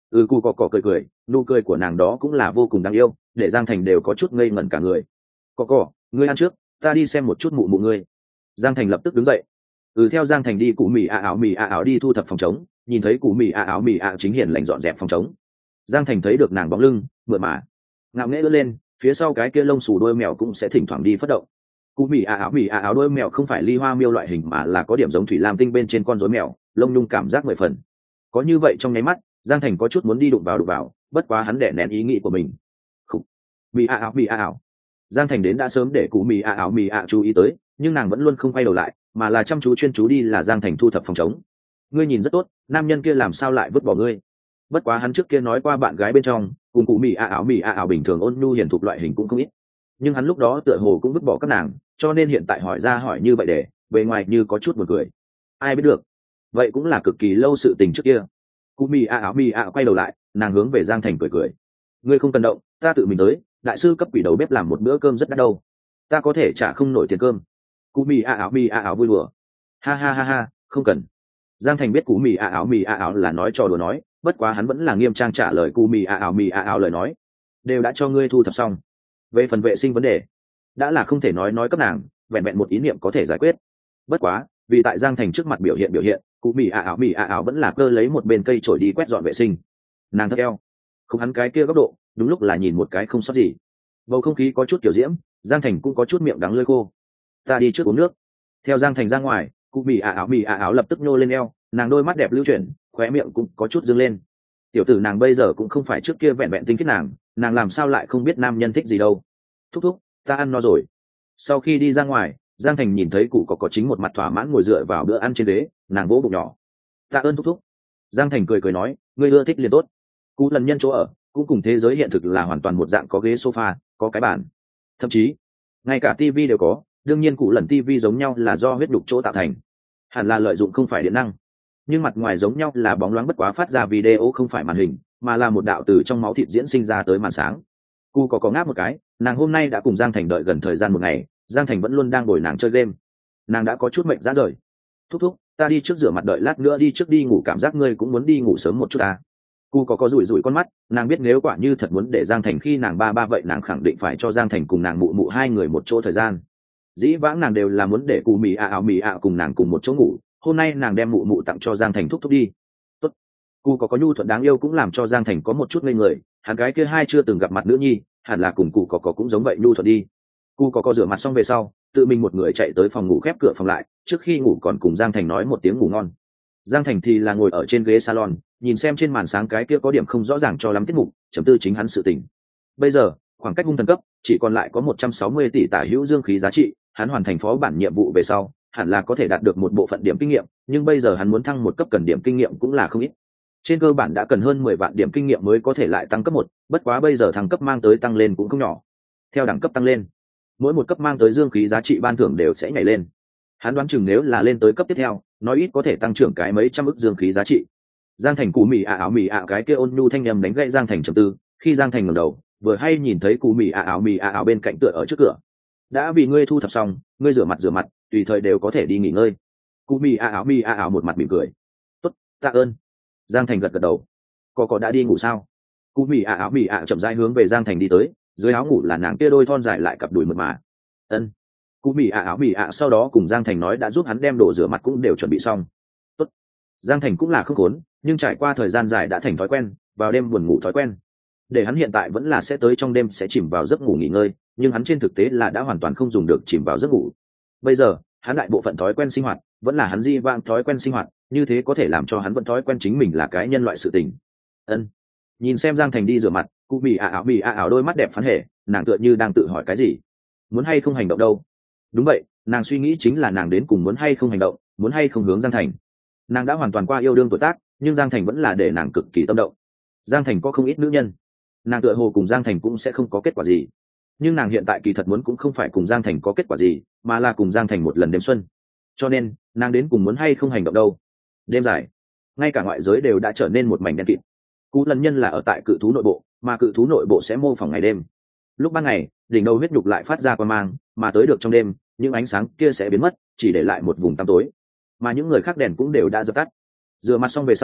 Speaker 1: Ừ, cụ cỏ cỏ cười cười, nụ cười của nàng đó cũng là vô cùng đáng yêu, để Giang Thành đều có chút ngây ngẩn cả người. Cỏ cỏ, ngươi ăn trước, ta đi xem một chút mụ mụ ngươi. Giang Thành lập tức đứng dậy. Ừ, theo Giang Thành đi, cụ mì a áo mì a áo đi thu thập phòng chống, nhìn thấy cụ mì a áo mì a chính hiền lành dọn dẹp phòng chống. Giang Thành thấy được nàng bóng lưng mượt mà ngạo nghễ ưỡn lên, phía sau cái kia lông xù đôi mèo cũng sẽ thỉnh thoảng đi phất động. Cụ mì a áo mì a áo đôi mèo không phải ly hoa miêu loại hình mà là có điểm giống thủy lam tinh bên trên con rối mèo, lông nhung cảm giác mười phần. Có như vậy trong nháy mắt, Giang Thành có chút muốn đi đụng vào đụng vào, bất quá hắn đè nén ý nghĩ của mình. Khủ. Mì a áo mì a áo. Giang Thành đến đã sớm để cụ mì a áo mì a chú ý tới, nhưng nàng vẫn luôn không quay đầu lại, mà là chăm chú chuyên chú đi là Giang Thành thu thập phòng chống. Ngươi nhìn rất tốt, nam nhân kia làm sao lại vứt bỏ ngươi? Bất quá hắn trước kia nói qua bạn gái bên trong cùng cụ mì a áo mì a áo bình thường ôn nhu hiền thục loại hình cũng không ít, nhưng hắn lúc đó tựa hồ cũng vứt bỏ các nàng, cho nên hiện tại hỏi ra hỏi như vậy để bề ngoài như có chút buồn cười. Ai biết được, vậy cũng là cực kỳ lâu sự tình trước kia. Cụ mì a áo mì a quay đầu lại, nàng hướng về Giang Thành cười cười. Ngươi không cần động, ta tự mình tới, đại sư cấp quỷ đầu bếp làm một bữa cơm rất đắt đâu, ta có thể trả không nổi tiền cơm. Cụ mì a áo mì a áo vui đùa. Ha ha ha ha, không cần. Giang Thành biết cụ mì a áo mì a áo là nói trò đùa nói, bất quá hắn vẫn là nghiêm trang trả lời cụ mì a áo mì a áo lời nói. Đều đã cho ngươi thu thập xong. Về phần vệ sinh vấn đề, đã là không thể nói nói cấp nàng, vẹn vẹn một ý niệm có thể giải quyết. Bất quá, vì tại Giang Thành trước mặt biểu hiện biểu hiện, cụ mì a áo mì a áo vẫn là cơ lấy một bên cây chổi đi quét dọn vệ sinh. Nàng thấp eo, không hắn cái kia góc độ, đúng lúc là nhìn một cái không sót gì. Bầu không khí có chút kiểu diễm, Giang Thành cũng có chút miệng đắng lưỡi khô. Ta đi trước uống nước. Theo Giang Thành ra ngoài, cụ mì a áo mì a áo lập tức nhô lên eo, nàng đôi mắt đẹp lưu chuyển, khóe miệng cũng có chút dương lên. Tiểu tử nàng bây giờ cũng không phải trước kia vẹn vẹn tinh khiết nàng, nàng làm sao lại không biết nam nhân thích gì đâu. Thúc thúc, ta ăn no rồi. Sau khi đi ra ngoài, Giang Thành nhìn thấy cụ có có chính một mặt thỏa mãn ngồi dựa vào bữa ăn trên ghế, nàng vỗ bụng nhỏ. Tạ ơn thúc thúc. Giang Thành cười cười nói, ngươi ưa thích liền tốt. Cụ lần nhân chỗ ở cũng cùng thế giới hiện thực là hoàn toàn một dạng, có ghế sofa, có cái bàn, thậm chí ngay cả tivi đều có. Đương nhiên cụ lần tivi giống nhau là do huyết đục chỗ tạo thành, hẳn là lợi dụng không phải điện năng, nhưng mặt ngoài giống nhau là bóng loáng, bất quá phát ra video không phải màn hình mà là một đạo từ trong máu thịt diễn sinh ra tới màn sáng. Cụ có có ngáp một cái, nàng hôm nay đã cùng Giang Thành đợi gần thời gian một ngày, Giang Thành vẫn luôn đang bồi nàng chơi game, nàng đã có chút mệnh ra rời. Thúc thúc, ta đi trước rửa mặt đợi lát nữa đi trước đi ngủ, cảm giác ngươi cũng muốn đi ngủ sớm một chút à. Cụ có có rủi rủi con mắt, nàng biết nếu quả như thật muốn để Giang Thành khi nàng ba ba vậy nàng khẳng định phải cho Giang Thành cùng nàng mụ mụ hai người một chỗ thời gian. Dĩ vãng nàng đều là muốn để cụ mì a áo mì a cùng nàng cùng một chỗ ngủ, hôm nay nàng đem mụ mụ tặng cho Giang Thành thúc thúc đi. Tốt. Cụ có có nhu thuận đáng yêu cũng làm cho Giang Thành có một chút ngây người, hắn cái kia hai chưa từng gặp mặt nữ nhi, hẳn là cùng cụ có có cũng giống vậy nhu thuận đi. Cụ có có rửa mặt xong về sau, tự mình một người chạy tới phòng ngủ, khép cửa phòng lại, trước khi ngủ còn cùng Giang Thành nói một tiếng ngủ ngon. Giang Thành thì là ngồi ở trên ghế salon, nhìn xem trên màn sáng cái kia có điểm không rõ ràng cho lắm tiết mục, chấm tư chính hắn sự tình. Bây giờ, khoảng cách hung thần cấp chỉ còn lại có một trăm sáu mươi tỷ tả hữu dương khí giá trị, hắn hoàn thành phó bản nhiệm vụ về sau, hẳn là có thể đạt được một bộ phận điểm kinh nghiệm, nhưng bây giờ hắn muốn thăng một cấp cần điểm kinh nghiệm cũng là không ít. Trên cơ bản đã cần hơn mười vạn điểm kinh nghiệm mới có thể lại tăng cấp một, bất quá bây giờ thăng cấp mang tới tăng lên cũng không nhỏ. Theo đẳng cấp tăng lên, mỗi một cấp mang tới dương khí giá trị ban thưởng đều sẽ nhảy lên. Hắn đoán chừng nếu là lên tới cấp tiếp theo, nói ít có thể tăng trưởng cái mấy trăm ức dương khí giá trị. Giang Thành cụ mì ạ áo mì ạ cái kia ôn nhu thanh nhầm đánh gãy Giang Thành trầm tư, khi Giang Thành ngẩng đầu, vừa hay nhìn thấy cụ mì ạ áo mì ạ áo bên cạnh tựa ở trước cửa. Đã vì ngươi thu thập xong, ngươi rửa mặt rửa mặt, tùy thời đều có thể đi nghỉ ngơi. Cụ mì ạ áo mì ạ áo một mặt mỉm cười. Tốt, tạ ơn. Giang Thành gật gật đầu. Có có đã đi ngủ sao? Cụ mì ạ áo mì ạ chậm rãi hướng về Giang Thành đi tới, dưới áo ngủ là nàng kia đôi thon dài lại cặp đùi mượt mà. Ân. Cụ mì ạ áo mì ạ sau đó cùng Giang Thành nói đã giúp hắn đem đồ rửa mặt cũng đều chuẩn bị xong. Tốt. Giang Thành cũng là không khốn, nhưng trải qua thời gian dài đã thành thói quen, vào đêm buồn ngủ thói quen. Để hắn hiện tại vẫn là sẽ tới trong đêm sẽ chìm vào giấc ngủ nghỉ ngơi, nhưng hắn trên thực tế là đã hoàn toàn không dùng được chìm vào giấc ngủ. Bây giờ, hắn đại bộ phận thói quen sinh hoạt vẫn là hắn di vãng thói quen sinh hoạt, như thế có thể làm cho hắn vẫn thói quen chính mình là cái nhân loại sự tình. Ân. Nhìn xem Giang Thành đi rửa mặt, cụ mì ạ áo mì ạ áo đôi mắt đẹp phán hệ, nàng tựa như đang tự hỏi cái gì. Muốn hay không hành động đâu? Đúng vậy, nàng suy nghĩ chính là nàng đến cùng muốn hay không hành động, muốn hay không hướng Giang Thành. Nàng đã hoàn toàn qua yêu đương tuổi tác, nhưng Giang Thành vẫn là để nàng cực kỳ tâm động. Giang Thành có không ít nữ nhân, nàng tựa hồ cùng Giang Thành cũng sẽ không có kết quả gì, nhưng nàng hiện tại kỳ thật muốn cũng không phải cùng Giang Thành có kết quả gì, mà là cùng Giang Thành một lần đêm xuân. Cho nên nàng đến cùng muốn hay không hành động đâu. Đêm dài, ngay cả ngoại giới đều đã trở nên một mảnh đen kịt. Cú lần nhân là ở tại cự thú nội bộ, mà cự thú nội bộ sẽ mô phỏng ngày đêm. Lúc ban ngày, đỉnh đầu huyết nhục lại phát ra quang mang, mà tới được trong đêm, những ánh sáng kia sẽ biến mất, chỉ để lại một vùng tăm tối, mà những người khác đèn cũng đều đã dập tắt. Rửa mặt xong về sau,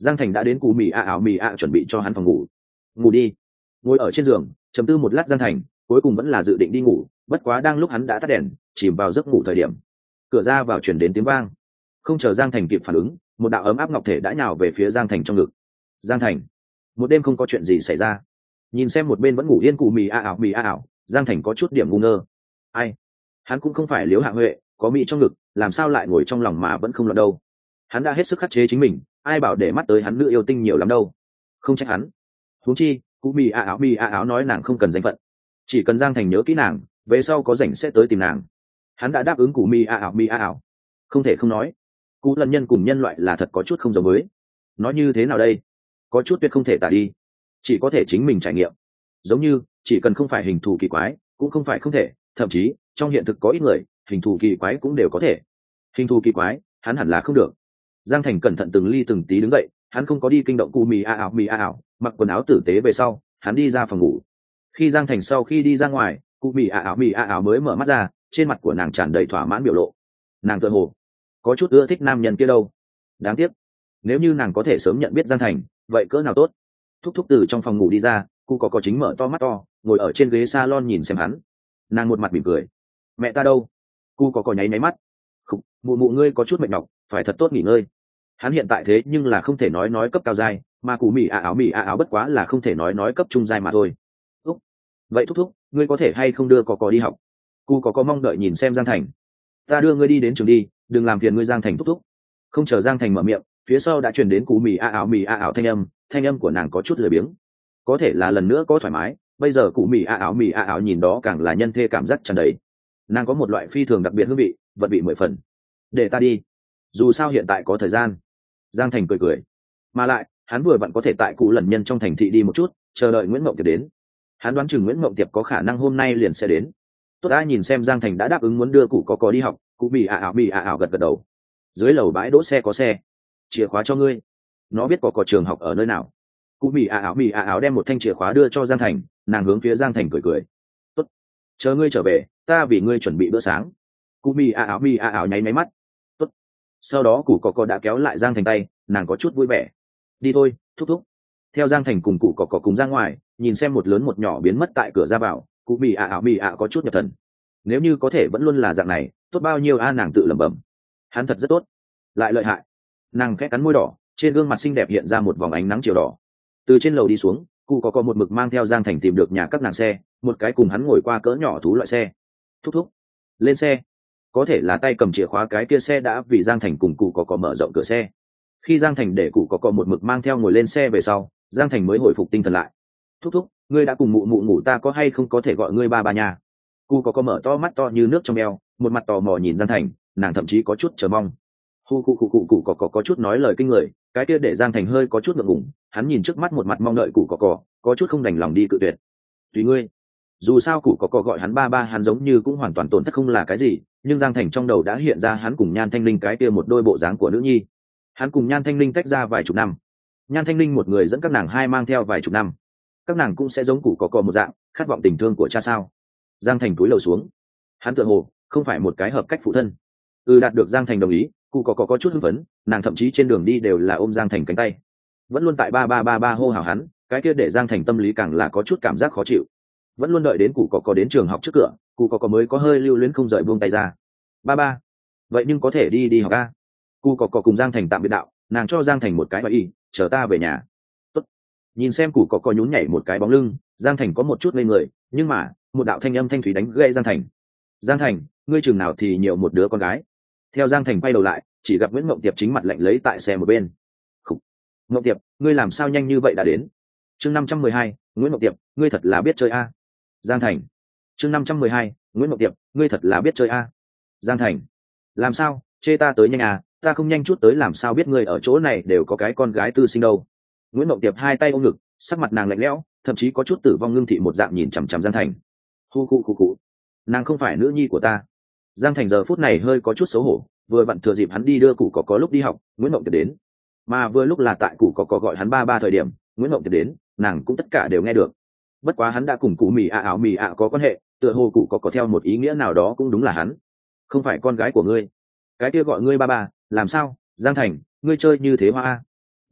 Speaker 1: Giang Thành đã đến cụ mì a ảo mì a chuẩn bị cho hắn phòng ngủ. Ngủ đi. Ngồi ở trên giường trầm tư một lát, Giang Thành cuối cùng vẫn là dự định đi ngủ. Bất quá đang lúc hắn đã tắt đèn chìm vào giấc ngủ thời điểm, cửa ra vào chuyển đến tiếng vang. Không chờ Giang Thành kịp phản ứng, một đạo ấm áp ngọc thể đã nhào về phía Giang Thành trong ngực. Giang Thành, một đêm không có chuyện gì xảy ra. Nhìn xem một bên vẫn ngủ yên cụ mì a ảo mì a ảo, Giang Thành có chút điểm ngu ngơ. Ai, hắn cũng không phải Liễu Hạ Huệ, có mỹ trong ngực làm sao lại ngồi trong lòng mà vẫn không loạn đâu. Hắn đã hết sức khắc chế chính mình, ai bảo để mắt tới hắn nữ yêu tinh nhiều lắm đâu. Không trách hắn. Huống chi cụ mì a ảo mì a ảo nói nàng không cần danh phận, chỉ cần Giang Thành nhớ kỹ nàng, về sau có rảnh sẽ tới tìm nàng. Hắn đã đáp ứng cụ mì a ảo mì a ảo. Không thể không nói, cụ lần nhân cùng nhân loại là thật có chút không giống với. Nói như thế nào đây, có chút tuyệt không thể tả đi, chỉ có thể chính mình trải nghiệm. Giống như chỉ cần không phải hình thù kỳ quái cũng không phải không thể, thậm chí trong hiện thực có ít người hình thù kỳ quái cũng đều có thể. Hình thù kỳ quái hắn hẳn là không được. Giang Thành cẩn thận từng ly từng tí đứng dậy, hắn không có đi kinh động cụ mì a ảo mì a ảo, mặc quần áo tử tế về sau hắn đi ra phòng ngủ. Khi Giang Thành sau khi đi ra ngoài, cụ mì a ảo mì a ảo mới mở mắt ra, trên mặt của nàng tràn đầy thỏa mãn biểu lộ. Nàng tựa hồ có chút ưa thích nam nhân kia đâu. Đáng tiếc, nếu như nàng có thể sớm nhận biết Giang Thành, vậy cỡ nào tốt. Thúc thúc từ trong phòng ngủ đi ra, cụ có có chính mở to mắt to, ngồi ở trên ghế salon nhìn xem hắn. Nàng một mặt mỉm cười. Mẹ ta đâu? Cụ có có nháy nháy mắt. Khục, mụ mụ ngươi có chút mệt nhọc, phải thật tốt nghỉ ngơi. Hắn hiện tại thế nhưng là không thể nói nói cấp cao giai, mà cụ mì a áo mì a áo bất quá là không thể nói nói cấp trung giai mà thôi. Thúc, vậy thúc thúc, ngươi có thể hay không đưa có có đi học? Cụ có có mong đợi nhìn xem Giang Thành. Ta đưa ngươi đi đến trường đi, đừng làm phiền ngươi Giang Thành thúc thúc. Không chờ Giang Thành mở miệng, phía sau đã truyền đến cụ mì a áo mì a áo thanh âm, thanh âm của nàng có chút lười biếng. Có thể là lần nữa có thoải mái, bây giờ cụ mì a áo mì a áo nhìn đó càng là nhân thê cảm giác tràn đầy. Nàng có một loại phi thường đặc biệt hương vị, vật vị mười phần. Để ta đi, dù sao hiện tại có thời gian. Giang Thành cười cười, mà lại hắn vừa vặn có thể tại cụ lần nhân trong thành thị đi một chút, chờ đợi Nguyễn Mộng Tiệp đến. Hắn đoán chừng Nguyễn Mộng Tiệp có khả năng hôm nay liền sẽ đến. Tốt đã, nhìn xem Giang Thành đã đáp ứng muốn đưa cụ có có đi học, cụ mì a áo mì a áo gật gật đầu. Dưới lầu bãi đỗ xe có xe, chìa khóa cho ngươi. Nó biết có có trường học ở nơi nào. Cụ mì a áo mì a áo đem một thanh chìa khóa đưa cho Giang Thành, nàng hướng phía Giang Thành cười cười. Tốt, chờ ngươi trở về, ta vì ngươi chuẩn bị bữa sáng. Cụ mì a áo mì a áo nháy máy mắt. Tốt. Sau đó cụ có có đã kéo lại Giang Thành tay, nàng có chút vui vẻ. Đi thôi, thúc thúc. Theo Giang Thành cùng cụ có có cùng ra ngoài, nhìn xem một lớn một nhỏ biến mất tại cửa ra vào, cụ mì a áo mì a có chút nhập thần. Nếu như có thể vẫn luôn là dạng này, tốt bao nhiêu a, nàng tự lẩm bẩm. Hắn thật rất tốt, lại lợi hại. Nàng khẽ cắn môi đỏ, trên gương mặt xinh đẹp hiện ra một vòng ánh nắng chiều đỏ. Từ trên lầu đi xuống, cụ có có một mực mang theo Giang Thành tìm được nhà các nàng xe, một cái cùng hắn ngồi qua cỡ nhỏ thú loại xe. Thúc thúc, lên xe. Có thể là tay cầm chìa khóa cái kia xe đã vì Giang Thành cùng cụ có có mở rộng cửa xe. Khi Giang Thành để cụ có có một mực mang theo ngồi lên xe về sau, Giang Thành mới hồi phục tinh thần lại. Thúc thúc, ngươi đã cùng mụ mụ ngủ, ta có hay không có thể gọi ngươi ba ba nhà? Cụ có có mở to mắt to như nước trong eo, một mặt tò mò nhìn Giang Thành, nàng thậm chí có chút chờ mong. Hu cụ cụ cụ cụ có có có chút nói lời kinh người, cái kia để Giang Thành hơi có chút ngượng ngùng, hắn nhìn trước mắt một mặt mong đợi cụ có có, có chút không đành lòng đi cự tuyệt. Tùy ngươi. Dù sao cụ có có gọi hắn ba ba, hắn giống như cũng hoàn toàn tổn thất không là cái gì, nhưng Giang Thành trong đầu đã hiện ra hắn cùng Nhan Thanh Linh cái kia một đôi bộ dáng của nữ nhi. Hắn cùng Nhan Thanh Linh tách ra vài chục năm, Nhan Thanh Linh một người dẫn các nàng hai mang theo vài chục năm, các nàng cũng sẽ giống cụ có có một dạng, khát vọng tình thương của cha sao? Giang Thành cúi đầu xuống, hắn tựa hồ không phải một cái hợp cách phụ thân. Ừ, đạt được Giang Thành đồng ý, cụ có có có chút hưng phấn, nàng thậm chí trên đường đi đều là ôm Giang Thành cánh tay, vẫn luôn tại ba ba ba ba hô hào hắn, cái kia để Giang Thành tâm lý càng là có chút cảm giác khó chịu. Vẫn luôn đợi đến cụ có có đến trường học trước cửa, cụ có có mới có hơi lưu luyến không rời buông tay ra. Ba ba, vậy nhưng có thể đi đi học a? Cụ có có cùng Giang Thành tạm biệt đạo, nàng cho Giang Thành một cái bái y, chờ ta về nhà. Tốt. Nhìn xem cụ có có nhún nhảy một cái bóng lưng, Giang Thành có một chút ngây người, nhưng mà một đạo thanh âm thanh thúy đánh gãy Giang Thành. Giang Thành, ngươi chừng nào thì nhiều một đứa con gái? Theo Giang Thành quay đầu lại, chỉ gặp Nguyễn Mộng Tiệp chính mặt lạnh lấy tại xe một bên. Khủ. Mộng Tiệp, ngươi làm sao nhanh như vậy đã đến? Chương năm trăm mười hai, Nguyễn Mộng Tiệp, ngươi thật là biết chơi a. Giang Thành. Chương năm trăm mười hai, Nguyễn Mộng Tiệp, ngươi thật là biết chơi a. Giang Thành. Làm sao, chê ta tới nhanh à, ta không nhanh chút tới làm sao biết ngươi ở chỗ này đều có cái con gái tư sinh đâu. Nguyễn Mộng Tiệp hai tay ôm ngực, sắc mặt nàng lạnh lẽo, thậm chí có chút tử vong ngưng thị một dạng nhìn chằm chằm Giang Thành. Hu khu khu khu. Nàng không phải nữ nhi của ta. Giang Thành giờ phút này hơi có chút xấu hổ, vừa vặn thừa dịp hắn đi đưa cụ có có lúc đi học, Nguyễn Mộng Tiệp đến, mà vừa lúc là tại cụ có có gọi hắn ba ba thời điểm, Nguyễn Mộng Tiệp đến, nàng cũng tất cả đều nghe được. Bất quá hắn đã cùng cụ mì a áo mì ạ có quan hệ, tựa hồ cụ có có theo một ý nghĩa nào đó cũng đúng là hắn không phải con gái của ngươi. Cái kia gọi ngươi ba ba, làm sao? Giang Thành, ngươi chơi như thế hoa a?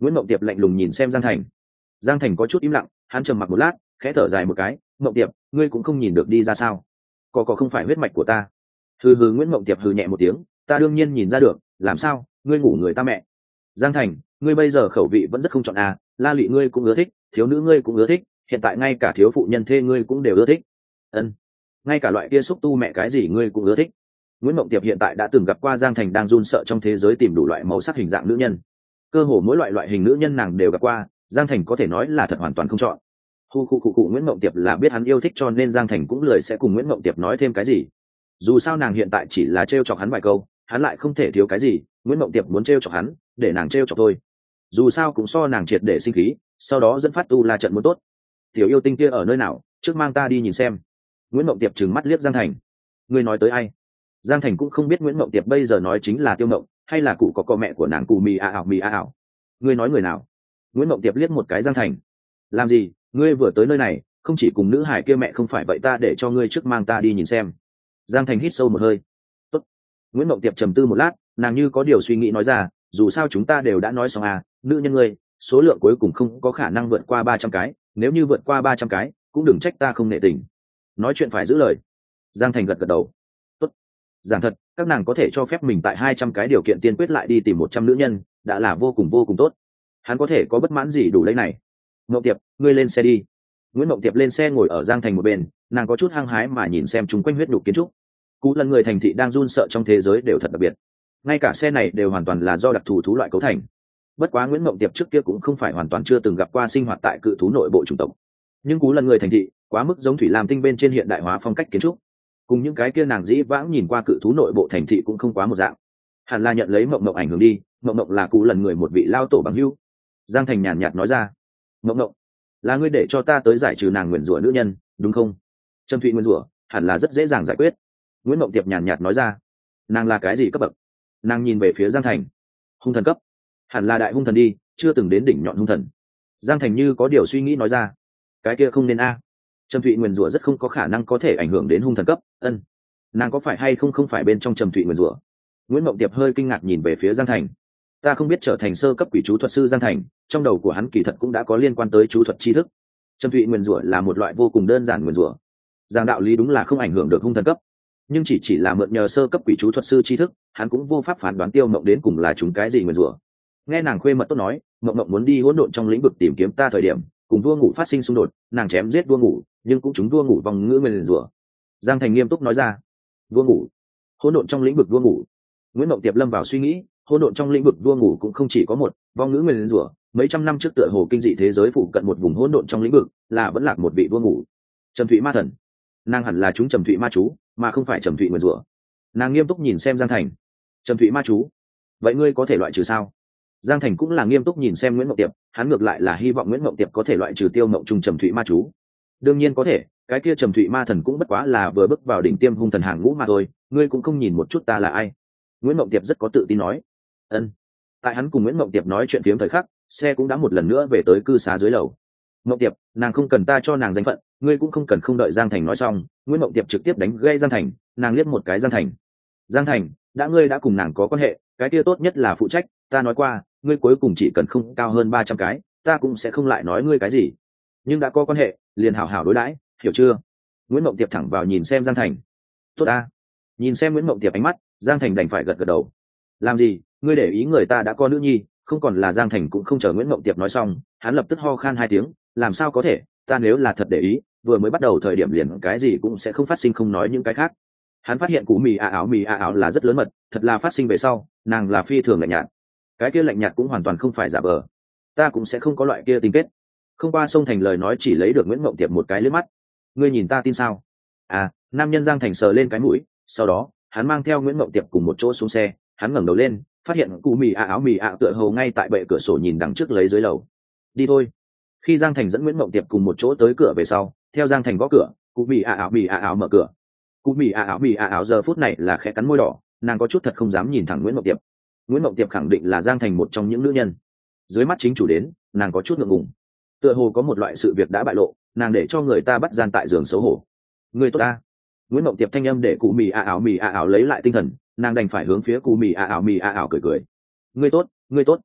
Speaker 1: Nguyễn Mộng Tiệp lạnh lùng nhìn xem Giang Thành. Giang Thành có chút im lặng, hắn trầm mặc một lát, khẽ thở dài một cái. Mộng Tiệp, ngươi cũng không nhìn được đi ra sao? Có có không phải huyết mạch của ta. Hừ hừ. Nguyễn Mộng Tiệp hừ nhẹ một tiếng, ta đương nhiên nhìn ra được, làm sao, ngươi ngủ người ta mẹ. Giang Thành, ngươi bây giờ khẩu vị vẫn rất không chọn à, La Lị ngươi cũng ưa thích, thiếu nữ ngươi cũng ưa thích, hiện tại ngay cả thiếu phụ nhân thê ngươi cũng đều ưa thích. Ân, ngay cả loại kia xúc tu mẹ cái gì ngươi cũng ưa thích. Nguyễn Mộng Tiệp hiện tại đã từng gặp qua Giang Thành đang run sợ trong thế giới tìm đủ loại màu sắc hình dạng nữ nhân, cơ hồ mỗi loại loại hình nữ nhân nàng đều gặp qua. Giang Thành có thể nói là thật hoàn toàn không chọn. Hu khu cụ cụ Nguyễn Mộng Tiệp là biết hắn yêu thích cho nên Giang Thành cũng lười sẽ cùng Nguyễn Mộng Tiệp nói thêm cái gì. Dù sao nàng hiện tại chỉ là trêu chọc hắn vài câu, hắn lại không thể thiếu cái gì. Nguyễn Mộng Tiệp muốn trêu chọc hắn, để nàng trêu chọc thôi. Dù sao cũng so nàng triệt để sinh khí, sau đó dẫn phát tu la trận muốn tốt. Tiểu yêu tinh kia ở nơi nào, trước mang ta đi nhìn xem. Nguyễn Mộng Tiệp trừng mắt liếc Giang Thành. Ngươi nói tới ai? Giang Thành cũng không biết Nguyễn Mộng Tiệp bây giờ nói chính là Tiêu Mộng hay là cụ có co mẹ của nàng cụ mì a ảo mì a ảo. Ngươi nói người nào? Nguyễn Mộng Tiệp liếc một cái Giang Thành. Làm gì, ngươi vừa tới nơi này không chỉ cùng nữ hải kia mẹ không phải vậy ta để cho ngươi trước mang ta đi nhìn xem. Giang Thành hít sâu một hơi. Tốt. Nguyễn Mộng Tiệp trầm tư một lát, nàng như có điều suy nghĩ nói ra, dù sao chúng ta đều đã nói xong à, nữ nhân ngươi số lượng cuối cùng không có khả năng vượt qua ba trăm cái, nếu như vượt qua ba trăm cái cũng đừng trách ta không nể tình. Nói chuyện phải giữ lời. Giang Thành gật gật đầu. Tốt. Giảng thật, các nàng có thể cho phép mình tại hai trăm cái điều kiện tiên quyết lại đi tìm một trăm nữ nhân, đã là vô cùng vô cùng tốt. Hắn có thể có bất mãn gì đủ lấy này. Mộng Tiệp, ngươi lên xe đi. Nguyễn Mộng Tiệp lên xe ngồi ở Giang Thành một bên, nàng có chút hăng hái mà nhìn xem chúng quanh huyết nhục kiến trúc. Cú lần người thành thị đang run sợ trong thế giới đều thật đặc biệt. Ngay cả xe này đều hoàn toàn là do đặc thù thú loại cấu thành. Bất quá Nguyễn Mộng Tiệp trước kia cũng không phải hoàn toàn chưa từng gặp qua sinh hoạt tại cự thú nội bộ chủng tộc. Nhưng Cú lần người thành thị quá mức giống thủy lam tinh bên trên hiện đại hóa phong cách kiến trúc, cùng những cái kia nàng dĩ vãng nhìn qua cự thú nội bộ thành thị cũng không quá một dạng. Hẳn là nhận lấy Mộng Mộng ảnh hưởng đi, Mộng Mộng là Cú lần người một vị lao tổ bằng hữu. Giang Thành nhàn nhạt nói ra. Mộng Mộng, là ngươi để cho ta tới giải trừ nàng nguyền rủa nữ nhân đúng không? Trầm Thụy nguyền rủa hẳn là rất dễ dàng giải quyết. Nguyễn Mộng Tiệp nhàn nhạt nói ra. Nàng là cái gì cấp bậc? Nàng nhìn về phía Giang Thành. Hung thần cấp. Hẳn là đại hung thần đi, chưa từng đến đỉnh nhọn hung thần. Giang Thành như có điều suy nghĩ nói ra. Cái kia không nên a. Trầm Thụy nguyền rủa rất không có khả năng có thể ảnh hưởng đến hung thần cấp. Ân, nàng có phải hay không không phải bên trong Trầm Thụy nguyền rủa? Nguyễn Mộng Tiệp hơi kinh ngạc nhìn về phía Giang Thành. Ta không biết trở thành sơ cấp quỷ chú thuật sư Giang Thành, trong đầu của hắn kỳ thật cũng đã có liên quan tới chú thuật tri thức. Trầm Thụy nguyền rủa là một loại vô cùng đơn giản nguyền rủa. Giang đạo lý đúng là không ảnh hưởng được hung thần cấp, nhưng chỉ chỉ là mượn nhờ sơ cấp quỷ chú thuật sư tri thức, hắn cũng vô pháp phán đoán Tiêu Mộng đến cùng là chúng cái gì nguyền rủa. Nghe nàng khuê mật tốt nói, Mộng Mộng muốn đi hỗn độn trong lĩnh vực tìm kiếm ta thời điểm, cùng vua ngủ phát sinh xung đột, nàng chém giết vua ngủ, nhưng cũng chúng vua ngủ vòng ngữ nguyền rủa. Giang Thành nghiêm túc nói ra. Vua ngủ, hỗn độn trong lĩnh vực vua ngủ. Nguyễn Mộng Tiệp lâm vào suy nghĩ, hỗn độn trong lĩnh vực vua ngủ cũng không chỉ có một vong ngữ nguyền rủa. Mấy trăm năm trước tựa hồ kinh dị thế giới phụ cận một vùng hỗn độn trong lĩnh vực là vẫn lạc một vị vua ngủ. Trầm Thụy ma thần, nàng hẳn là chúng Trầm Thụy ma chú mà không phải Trầm Thụy nguyền rủa. Nàng nghiêm túc nhìn xem Giang Thành. Trầm Thụy ma chú, vậy ngươi có thể loại trừ sao? Giang Thành cũng là nghiêm túc nhìn xem Nguyễn Mộng Tiệp, hắn ngược lại là hy vọng Nguyễn Mộng Tiệp có thể loại trừ Tiêu Mộng trung Trầm Thụy ma chú. Đương nhiên có thể, cái kia Trầm Thụy ma thần cũng bất quá là vừa bước vào đỉnh tiêm hung thần hàng ngũ mà thôi, ngươi cũng không nhìn một chút ta là ai. Nguyễn Mộng Tiệp rất có tự tin nói. Ân. Tại hắn cùng Nguyễn Mộng Tiệp nói chuyện phiếm thời khắc, xe cũng đã một lần nữa về tới cư xá dưới lầu. Mộng Tiệp, nàng không cần ta cho nàng danh phận, ngươi cũng không cần. Không đợi Giang Thành nói xong, Nguyễn Mộng Tiệp trực tiếp đánh gây Giang Thành, nàng liếc một cái Giang Thành. Giang Thành, đã ngươi đã cùng nàng có quan hệ, cái kia tốt nhất là phụ trách, ta nói qua, ngươi cuối cùng chỉ cần không cao hơn ba trăm cái, ta cũng sẽ không lại nói ngươi cái gì. Nhưng đã có quan hệ, liền hảo hảo đối đãi, hiểu chưa? Nguyễn Mộng Tiệp thẳng vào nhìn xem Giang Thành. Tốt ta. Nhìn xem Nguyễn Mộng Tiệp ánh mắt, Giang Thành đành phải gật gật đầu. Làm gì, ngươi để ý người ta đã có nữ nhi, không còn là Giang Thành cũng không chờ Nguyễn Mộng Tiệp nói xong, hắn lập tức ho khan hai tiếng, làm sao có thể, ta nếu là thật để ý, vừa mới bắt đầu thời điểm liền cái gì cũng sẽ không phát sinh, không nói những cái khác. Hắn phát hiện cụ mì a áo mì a áo là rất lớn mật, thật là phát sinh về sau, nàng là phi thường lạnh nhạt. Cái kia lạnh nhạt cũng hoàn toàn không phải giả vờ. Ta cũng sẽ không có loại kia tình kết. Không qua sông Thành lời nói chỉ lấy được Nguyễn Mộng Tiệp một cái liếc mắt. Ngươi nhìn ta tin sao? À, nam nhân Giang Thành sờ lên cái mũi, sau đó, hắn mang theo Nguyễn Mộng Tiệp cùng một chỗ xuống xe, hắn ngẩng đầu lên, phát hiện cụ mì a áo mì a tựa hồ ngay tại bệ cửa sổ nhìn đằng trước lấy dưới lầu. Đi thôi. Khi Giang Thành dẫn Nguyễn Mộng Tiệp cùng một chỗ tới cửa về sau, theo Giang Thành gõ cửa, cụ mì a áo mì a áo mở cửa. Cụ mì a áo mì a áo giờ phút này là khẽ cắn môi đỏ, nàng có chút thật không dám nhìn thẳng Nguyễn Mộng Tiệp. Nguyễn Mộng Tiệp khẳng định là Giang Thành một trong những nữ nhân. Dưới mắt chính chủ đến, nàng có chút ngượng ngùng. Tựa hồ có một loại sự việc đã bại lộ, nàng để cho người ta bắt gian tại giường xấu hổ. Người tốt ta. Nguyễn Mộng Tiệp thanh âm để cụ mì a áo mì a áo lấy lại tinh thần, nàng đành phải hướng phía cụ mì a áo mì a áo cười cười. Ngươi tốt, ngươi tốt.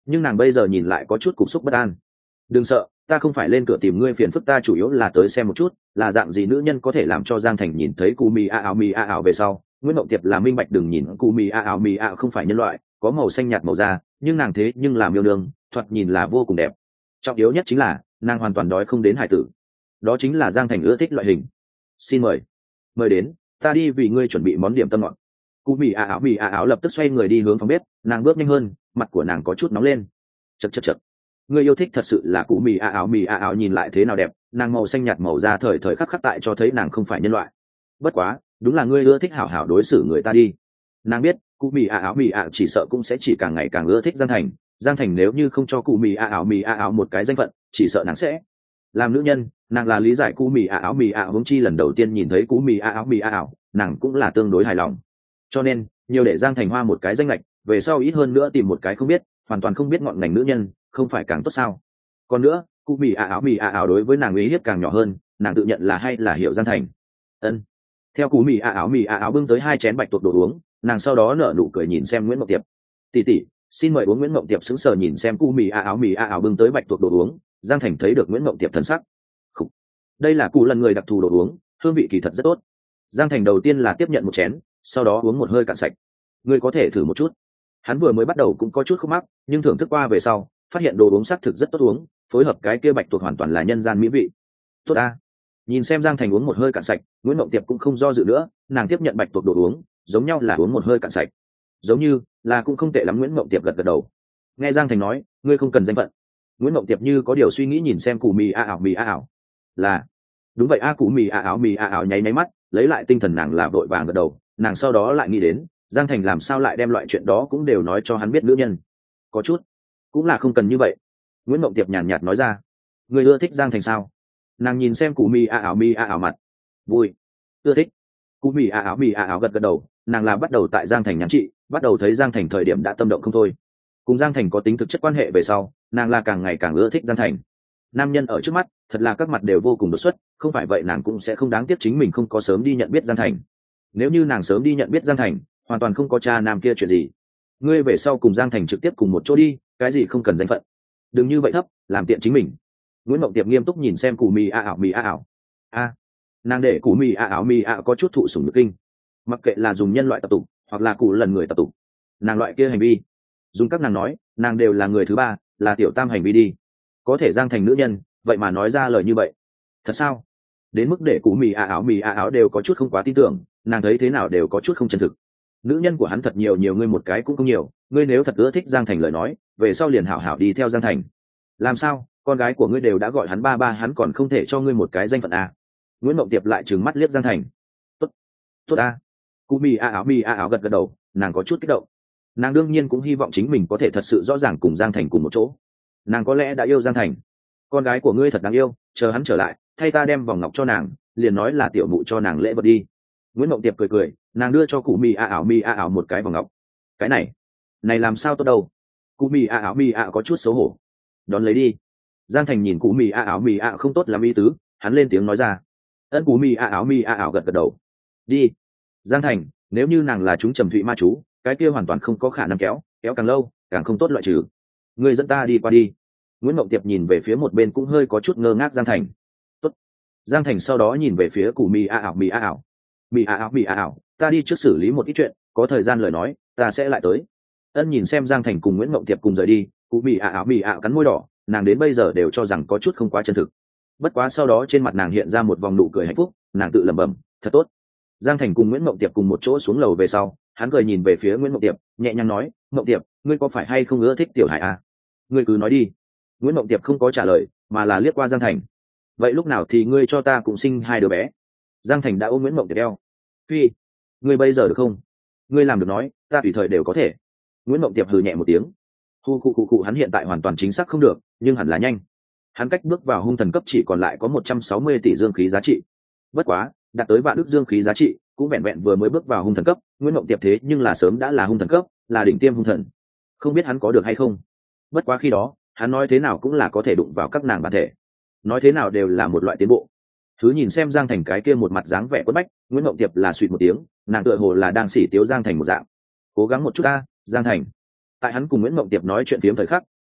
Speaker 1: nhưng nàng bây giờ nhìn lại có chút cục xúc bất an. Đừng sợ, ta không phải lên cửa tìm ngươi phiền phức, ta chủ yếu là tới xem một chút là dạng gì nữ nhân có thể làm cho Giang Thành nhìn thấy cụ mì a ảo mì a ảo về sau. Nguyễn Mộng Tiệp là minh bạch, đừng nhìn cụ mì a ảo mì a không phải nhân loại, có màu xanh nhạt màu da, nhưng nàng thế nhưng là miêu nương, thoạt nhìn là vô cùng đẹp. Trọng yếu nhất chính là nàng hoàn toàn đói không đến hải tử, đó chính là Giang Thành ưa thích loại hình. Xin mời, mời đến, ta đi vì ngươi chuẩn bị món điểm tâm ngọt. Cụ mì a ảo mì a ảo lập tức xoay người đi hướng phòng bếp, nàng bước nhanh hơn, mặt của nàng có chút nóng lên. Chật chật chật, người yêu thích thật sự là cụ mì a ảo mì a ảo, nhìn lại thế nào đẹp, nàng màu xanh nhạt màu da thời thời khắc khắc tại cho thấy nàng không phải nhân loại. Bất quá đúng là ngươi ưa thích hảo hảo đối xử người ta đi. Nàng biết cụ mì a ảo mì a chỉ sợ cũng sẽ chỉ càng ngày càng ưa thích Giang Thành. Giang Thành nếu như không cho cụ mì a ảo mì a ảo một cái danh phận, chỉ sợ nàng sẽ làm nữ nhân. Nàng là lý giải cụ mì a ảo mì a huống chi lần đầu tiên nhìn thấy cụ mì a ảo mì a ảo, nàng cũng là tương đối hài lòng. Cho nên nhiều để Giang Thành hoa một cái danh lệch, về sau ít hơn nữa tìm một cái không biết, hoàn toàn không biết ngọn ngành nữ nhân, không phải càng tốt sao? Còn nữa, cụ mì a ảo mì a ảo đối với nàng uy hiếp càng nhỏ hơn, nàng tự nhận là hay là hiểu Giang Thành. Ân. Theo cụ mì a ảo mì a ảo bưng tới hai chén bạch tuộc đồ uống, nàng sau đó nở nụ cười nhìn xem Nguyễn Mộng Tiệp. Tỷ tỷ, xin mời uống. Nguyễn Mộng Tiệp sững sờ nhìn xem cụ mì a ảo mì a ảo bưng tới bạch tuộc đồ uống. Giang Thành thấy được Nguyễn Mộng Tiệp thần sắc. Khủ. Đây là cụ lần người đặc thù đồ uống, hương vị kỳ thật rất tốt. Giang Thành đầu tiên là tiếp nhận một chén, sau đó uống một hơi cạn sạch. Ngươi có thể thử một chút. Hắn vừa mới bắt đầu cũng có chút khúc mắc, nhưng thưởng thức qua về sau, phát hiện đồ uống sắc thực rất tốt uống, phối hợp cái kia bạch tuộc hoàn toàn là nhân gian mỹ vị. Tốt a. Nhìn xem Giang Thành uống một hơi cạn sạch, Nguyễn Mộng Tiệp cũng không do dự nữa, nàng tiếp nhận bạch tuộc đồ uống, giống nhau là uống một hơi cạn sạch. Giống như là cũng không tệ lắm. Nguyễn Mộng Tiệp gật gật đầu. Nghe Giang Thành nói, ngươi không cần danh phận. Nguyễn Mộng Tiệp như có điều suy nghĩ nhìn xem cụ mì a ảo mì a ảo. Là, đúng vậy a. Cụ mì a ảo mì a ảo nháy nháy mắt, lấy lại tinh thần, nàng là vội vàng gật đầu. Nàng sau đó lại nghĩ đến, Giang Thành làm sao lại đem loại chuyện đó cũng đều nói cho hắn biết nữ nhân. Có chút cũng là không cần như vậy. Nguyễn Mộng Tiệp nhàn nhạt nói ra. Người ưa thích Giang Thành sao? Nàng nhìn xem cụ mì a ảo mì a ảo mặt. Vui. Ưa thích. Cụ mì a ảo mì a ảo gật gật đầu. Nàng là bắt đầu tại Giang Thành nhắn chị, bắt đầu thấy Giang Thành thời điểm đã tâm động không thôi. Cùng Giang Thành có tính thực chất quan hệ về sau, nàng là càng ngày càng ưa thích Giang Thành. Nam nhân ở trước mắt thật là các mặt đều vô cùng đột xuất, không phải vậy nàng cũng sẽ không đáng tiếc chính mình không có sớm đi nhận biết Giang Thành. Nếu như nàng sớm đi nhận biết Giang Thành, hoàn toàn không có cha nam kia chuyện gì. Ngươi về sau cùng Giang Thành trực tiếp cùng một chỗ đi, cái gì không cần danh phận, đừng như vậy thấp, làm tiện chính mình. Nguyễn Mộng Tiệp nghiêm túc nhìn xem cụ mì a ảo mì a ảo. A, nàng để cụ mì a ảo mì a có chút thụ sủng nhược kinh. Mặc kệ là dùng nhân loại tập tục hoặc là cụ lần người tập tục, nàng loại kia hành vi, dùng các nàng nói, nàng đều là người thứ ba, là tiểu tam hành vi đi. Có thể Giang Thành nữ nhân vậy mà nói ra lời như vậy, thật sao? Đến mức để cụ mì a ảo mì a ảo đều có chút không quá tin tưởng, nàng thấy thế nào đều có chút không chân thực. Nữ nhân của hắn thật nhiều, nhiều ngươi một cái cũng không nhiều. Ngươi nếu thật ưa thích Giang Thành lời nói, về sau liền hảo hảo đi theo Giang Thành. Làm sao, con gái của ngươi đều đã gọi hắn ba ba, hắn còn không thể cho ngươi một cái danh phận à? Nguyễn Mộng Tiệp lại trừng mắt liếc Giang Thành. Tốt, tốt a. Cụ mì a ảo mì a ảo gật gật đầu, nàng có chút kích động. Nàng đương nhiên cũng hy vọng chính mình có thể thật sự rõ ràng cùng Giang Thành cùng một chỗ. Nàng có lẽ đã yêu Giang Thành. Con gái của ngươi thật đáng yêu, chờ hắn trở lại, thay ta đem vòng ngọc cho nàng, liền nói là tiểu mụ cho nàng lễ vật đi. Nguyễn Mộng Tiệp cười cười, nàng đưa cho cụ mì a ảo mì a ảo một cái vòng ngọc. Cái này, này làm sao tốt đâu? Cụ mì a ảo mì a có chút xấu hổ. Đón lấy đi. Giang Thành nhìn cụ mì a ảo mì a không tốt làm ý tứ, hắn lên tiếng nói ra. Ân. Cụ mì a ảo mì a ảo gật gật đầu. Đi. Giang Thành, nếu như nàng là chúng trầm thụy ma chú, cái kia hoàn toàn không có khả năng kéo, kéo càng lâu, càng không tốt loại trừ. Người dẫn ta đi qua đi. Nguyễn Mộng Tiệp nhìn về phía một bên cũng hơi có chút ngơ ngác Giang Thành. Tốt. Giang Thành sau đó nhìn về phía cụ mì a ảo mì a ảo. Mì a ảo mì a ảo, ta đi trước xử lý một ít chuyện, có thời gian lời nói, ta sẽ lại tới. Ân. Nhìn xem Giang Thành cùng Nguyễn Mộng Tiệp cùng rời đi, cụ mì a ảo mì a ảo cắn môi đỏ, nàng đến bây giờ đều cho rằng có chút không quá chân thực. Bất quá sau đó trên mặt nàng hiện ra một vòng nụ cười hạnh phúc, nàng tự lẩm bẩm, thật tốt. Giang Thành cùng Nguyễn Mộng Tiệp cùng một chỗ xuống lầu về sau, hắn cười nhìn về phía Nguyễn Mộng Tiệp, nhẹ nhàng nói, Mộng Tiệp, ngươi có phải hay không ưa thích Tiểu Hải à? Ngươi cứ nói đi. Nguyễn Mộng Tiệp không có trả lời, mà là liếc qua Giang Thành. Vậy lúc nào thì ngươi cho ta cũng sinh hai đứa bé? Giang Thành đã ôm Nguyễn Mộng Tiệp eo. Phi, ngươi bây giờ được không? Ngươi làm được nói, ta tùy thời đều có thể. Nguyễn Mộng Tiệp hừ nhẹ một tiếng. Hu khu khu khu, hắn hiện tại hoàn toàn chính xác không được, nhưng hẳn là nhanh. Hắn cách bước vào hung thần cấp chỉ còn lại có một trăm sáu mươi tỷ dương khí giá trị. Bất quá, đạt tới vạn ức dương khí giá trị, cũng vẹn vẹn vừa mới bước vào hung thần cấp. Nguyễn Mộng Tiệp thế nhưng là sớm đã là hung thần cấp, là đỉnh tiêm hung thần. Không biết hắn có được hay không. Bất quá khi đó, hắn nói thế nào cũng là có thể đụng vào các nàng bản thể. Nói thế nào đều là một loại tiến bộ. Thứ nhìn xem Giang Thành cái kia một mặt dáng vẻ quất bách, Nguyễn Mộng Tiệp là suýt một tiếng, nàng tựa hồ là đang xỉ tiếu Giang Thành một dạng. Cố gắng một chút ta, Giang Thành. Tại hắn cùng Nguyễn Mộng Tiệp nói chuyện phiếm thời khắc,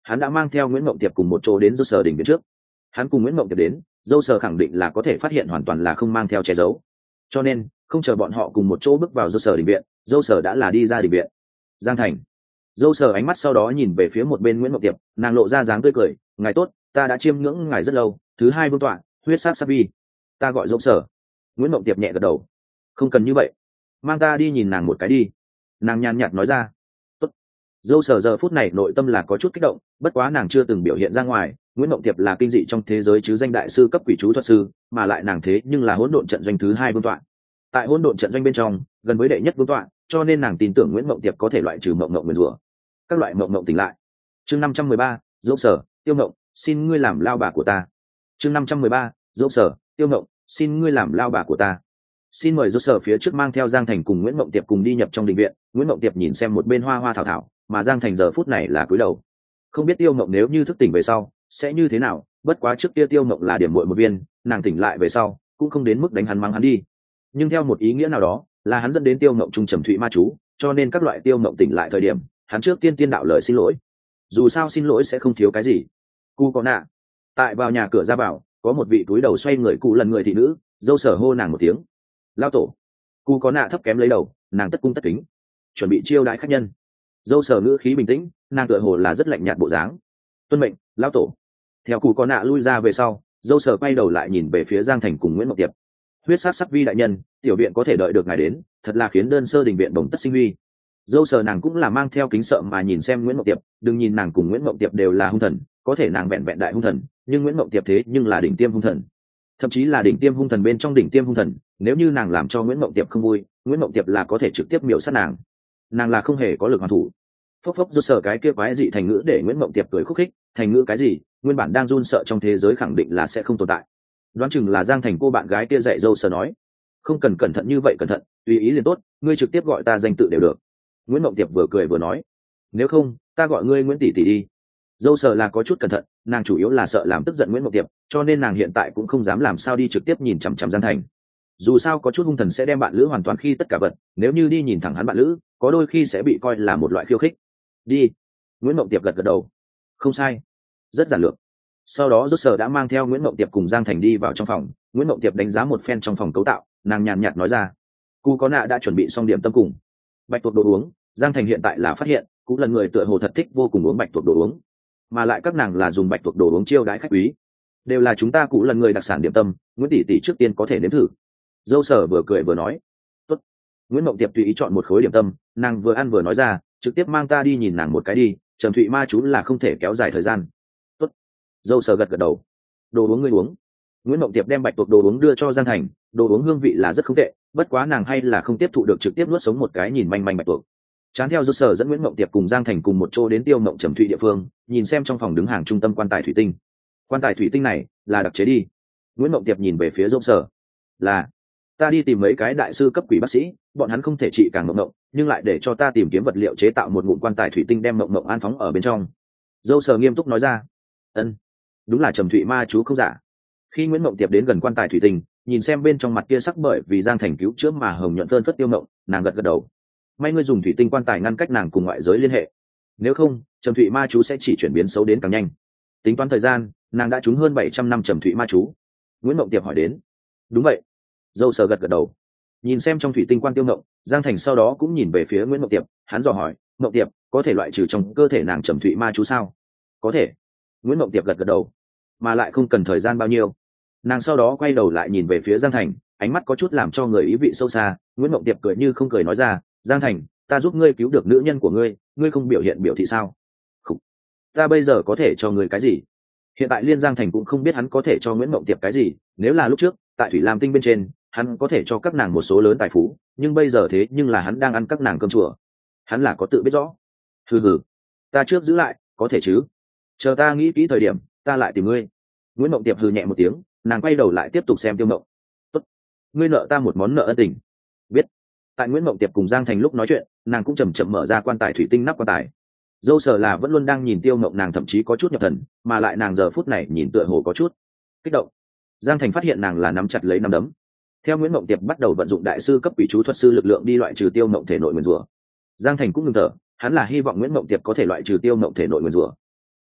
Speaker 1: hắn đã mang theo Nguyễn Mộng Tiệp cùng một chỗ đến dâu sở đình viện trước. Hắn cùng Nguyễn Mộng Tiệp đến, dâu sở khẳng định là có thể phát hiện hoàn toàn là không mang theo che giấu, cho nên không chờ bọn họ cùng một chỗ bước vào dâu sở đình viện, dâu sở đã là đi ra đình viện. Giang Thành. Dâu sở ánh mắt sau đó nhìn về phía một bên Nguyễn Mộng Tiệp, nàng lộ ra dáng tươi cười, ngài tốt, ta đã chiêm ngưỡng ngài rất lâu. Thứ hai vương tọa, huyết sát sát vi, ta gọi dâu sở. Nguyễn Mộng Tiệp nhẹ gật đầu, không cần như vậy, mang ta đi nhìn nàng một cái đi. Nàng nhàn nhạt nói ra. Tốt. Dâu sở giờ phút này nội tâm là có chút kích động, bất quá nàng chưa từng biểu hiện ra ngoài. Nguyễn Mộng Tiệp là kinh dị trong thế giới chứ danh đại sư cấp quỷ chú thuật sư, mà lại nàng thế nhưng là hỗn độn trận doanh thứ hai vương tọa. Tại hỗn độn trận doanh bên trong, gần với đệ nhất vương tọa, cho nên nàng tin tưởng Nguyễn Mộng Tiệp có thể loại trừ mộng mộng nguyền rủa. Các loại mộng mộng tỉnh lại. Chương năm trăm mười ba, dâu sở, tiêu mộng, xin ngươi làm lao bà của ta. Chương năm trăm mười ba, dâu sở, tiêu mộng, xin ngươi làm lao bà của ta. Xin mời dâu sở phía trước mang theo Giang Thành cùng Nguyễn Mộng Tiệp cùng đi nhập trong đình viện. Nguyễn Mộng Tiệp nhìn xem một bên hoa hoa thảo thảo, mà Giang Thành giờ phút này là cúi đầu. Không biết tiêu mộng nếu như thức tỉnh về sau sẽ như thế nào, bất quá trước kia tiêu mộng là điểm muội một viên, nàng tỉnh lại về sau cũng không đến mức đánh hắn mắng hắn đi, nhưng theo một ý nghĩa nào đó là hắn dẫn đến tiêu mộng trung trầm thụy ma chú, cho nên các loại tiêu mộng tỉnh lại thời điểm hắn trước tiên tiên đạo lời xin lỗi. Dù sao xin lỗi sẽ không thiếu cái gì. Cu có nạ. Tại vào nhà cửa ra vào có một vị túi đầu xoay người cụ lần người thị nữ, dâu sở hô nàng một tiếng lao tổ. Cu có nạ thấp kém lấy đầu, nàng tất cung tất kính chuẩn bị chiêu đãi khách nhân. Dâu sở ngữ khí bình tĩnh, nàng tựa hồ là rất lạnh nhạt bộ dáng. Tuân mệnh lao tổ. Theo cụ có nạ lui ra về sau, dâu sở quay đầu lại nhìn về phía Giang Thành cùng Nguyễn Mộng Tiệp. Huyết sát sắc vi đại nhân, tiểu viện có thể đợi được ngài đến, thật là khiến đơn sơ đình viện bồng tất sinh huy. Dâu sở nàng cũng là mang theo kính sợ mà nhìn xem Nguyễn Mộng Tiệp, đừng nhìn nàng cùng Nguyễn Mộng Tiệp đều là hung thần, có thể nàng vẹn vẹn đại hung thần, nhưng Nguyễn Mộng Tiệp thế nhưng là đỉnh tiêm hung thần, thậm chí là đỉnh tiêm hung thần bên trong đỉnh tiêm hung thần. Nếu như nàng làm cho Nguyễn Mộng Tiệp không vui, Nguyễn Mộng Tiệp là có thể trực tiếp miểu sát nàng. Nàng là không hề có lực hoàn thủ. Phốc phốc. Dâu sở cái kia quái dị thành ngữ để Nguyễn Mộng Tiệp cười khúc khích, thành ngữ cái gì, nguyên bản đang run sợ trong thế giới khẳng định là sẽ không tồn tại. Đoán chừng là Giang Thành cô bạn gái kia dạy dâu sở nói, không cần cẩn thận như vậy, cẩn thận tùy ý liền tốt, ngươi trực tiếp gọi ta danh tự đều được. Nguyễn Mộng Tiệp vừa cười vừa nói, nếu không ta gọi ngươi Nguyễn tỷ tỷ đi. Dâu sở là có chút cẩn thận, nàng chủ yếu là sợ làm tức giận Nguyễn Mộng Tiệp, cho nên nàng hiện tại cũng không dám làm sao đi trực tiếp nhìn chằm chằm Giang Thành. Dù sao có chút hung thần sẽ đem bạn lữ hoàn toàn khi tất cả vật, nếu như đi nhìn thẳng hắn bạn lữ, có đôi khi sẽ bị coi là một loại khiêu khích. Đi. Nguyễn Mộng Tiệp gật gật đầu, không sai, rất giản lược. Sau đó rốt sở đã mang theo Nguyễn Mộng Tiệp cùng Giang Thành đi vào trong phòng. Nguyễn Mộng Tiệp đánh giá một phen trong phòng cấu tạo, nàng nhàn nhạt nói ra, cụ có nạ đã chuẩn bị xong điểm tâm cùng bạch tuộc đồ uống. Giang Thành hiện tại là phát hiện cũng là người tựa hồ thật thích vô cùng uống bạch tuộc đồ uống, mà lại các nàng là dùng bạch tuộc đồ uống chiêu đãi khách quý, đều là chúng ta cũng là người đặc sản điểm tâm. Nguyễn tỷ tỷ trước tiên có thể nếm thử. Dâu sở vừa cười vừa nói, tốt. Nguyễn Mộng Tiệp tùy ý chọn một khối điểm tâm, nàng vừa ăn vừa nói ra, trực tiếp mang ta đi nhìn nàng một cái đi, trầm thụy ma chú là không thể kéo dài thời gian. Tốt. Dâu sở gật gật đầu. Đồ uống ngươi uống. Nguyễn Mộng Tiệp đem bạch tuộc đồ uống đưa cho Giang Thành, đồ uống hương vị là rất không tệ, bất quá nàng hay là không tiếp thụ được trực tiếp nuốt sống một cái nhìn manh manh bạch tuộc. Chán theo dâu sở dẫn Nguyễn Mộng Tiệp cùng Giang Thành cùng một chỗ đến tiêu mộng trầm thụy địa phương, nhìn xem trong phòng đứng hàng trung tâm quan tài thủy tinh. Quan tài thủy tinh này là đặc chế đi. Nguyễn Mộng Tiệp nhìn về phía dâu sở, là ta đi tìm mấy cái đại sư cấp quỷ bác sĩ, bọn hắn không thể trị càng mộng mộng, nhưng lại để cho ta tìm kiếm vật liệu chế tạo một ngụm quan tài thủy tinh đem mộng mộng an phóng ở bên trong. Dâu sở nghiêm túc nói ra. Ân, đúng là trầm thụy ma chú không giả. Khi Nguyễn Mộng Tiệp đến gần quan tài thủy tinh, nhìn xem bên trong mặt kia sắc bởi vì Giang Thành cứu chữa mà hồng nhuận phơn phất tiêu mộng, nàng gật gật đầu. May ngươi dùng thủy tinh quan tài ngăn cách nàng cùng ngoại giới liên hệ, nếu không trầm thụy ma chú sẽ chỉ chuyển biến xấu đến càng nhanh. Tính toán thời gian, nàng đã trúng hơn bảy trăm năm trầm thụy ma chú. Nguyễn Mộng Tiệp hỏi đến. Đúng vậy. Dâu sở gật gật đầu. Nhìn xem trong thủy tinh quan tiêu mộng, Giang Thành sau đó cũng nhìn về phía Nguyễn Mộng Tiệp, hắn dò hỏi, Mộng Tiệp, có thể loại trừ trong cơ thể nàng trầm thụy ma chú sao? Có thể. Nguyễn Mộng Tiệp gật gật đầu. Mà lại không cần thời gian bao nhiêu. Nàng sau đó quay đầu lại nhìn về phía Giang Thành, ánh mắt có chút làm cho người ý vị sâu xa. Nguyễn Mộng Tiệp cười như không cười nói ra, Giang Thành, ta giúp ngươi cứu được nữ nhân của ngươi, ngươi không biểu hiện biểu thị sao? Không. Ta bây giờ có thể cho ngươi cái gì? Hiện tại Liên Giang Thành cũng không biết hắn có thể cho Nguyễn Mộng Tiệp cái gì, nếu là lúc trước tại Thủy Lam Tinh bên trên hắn có thể cho các nàng một số lớn tài phú, nhưng bây giờ thế nhưng là hắn đang ăn các nàng cơm chùa, hắn là có tự biết rõ. Hừ hừ, ta trước giữ lại có thể chứ, chờ ta nghĩ kỹ thời điểm ta lại tìm ngươi. Nguyễn Mộng Tiệp hừ nhẹ một tiếng, nàng quay đầu lại tiếp tục xem tiêu mộng. Tốt, ngươi nợ ta một món nợ ân tình. Biết. Tại Nguyễn Mộng Tiệp cùng Giang Thành lúc nói chuyện, nàng cũng chầm chậm mở ra quan tài thủy tinh nắp quan tài. Dâu sở là vẫn luôn đang nhìn tiêu mộng, nàng thậm chí có chút nhập thần, mà lại nàng giờ phút này nhìn tựa hồ có chút kích động. Giang Thành phát hiện nàng là nắm chặt lấy nắm đấm. Theo Nguyễn Mộng Tiệp bắt đầu vận dụng đại sư cấp quỷ chú thuật sư lực lượng đi loại trừ tiêu mộng thể nội nguyên rủa, Giang Thành cũng ngừng thở, hắn là hy vọng Nguyễn Mộng Tiệp có thể loại trừ tiêu mộng thể nội nguyên rủa.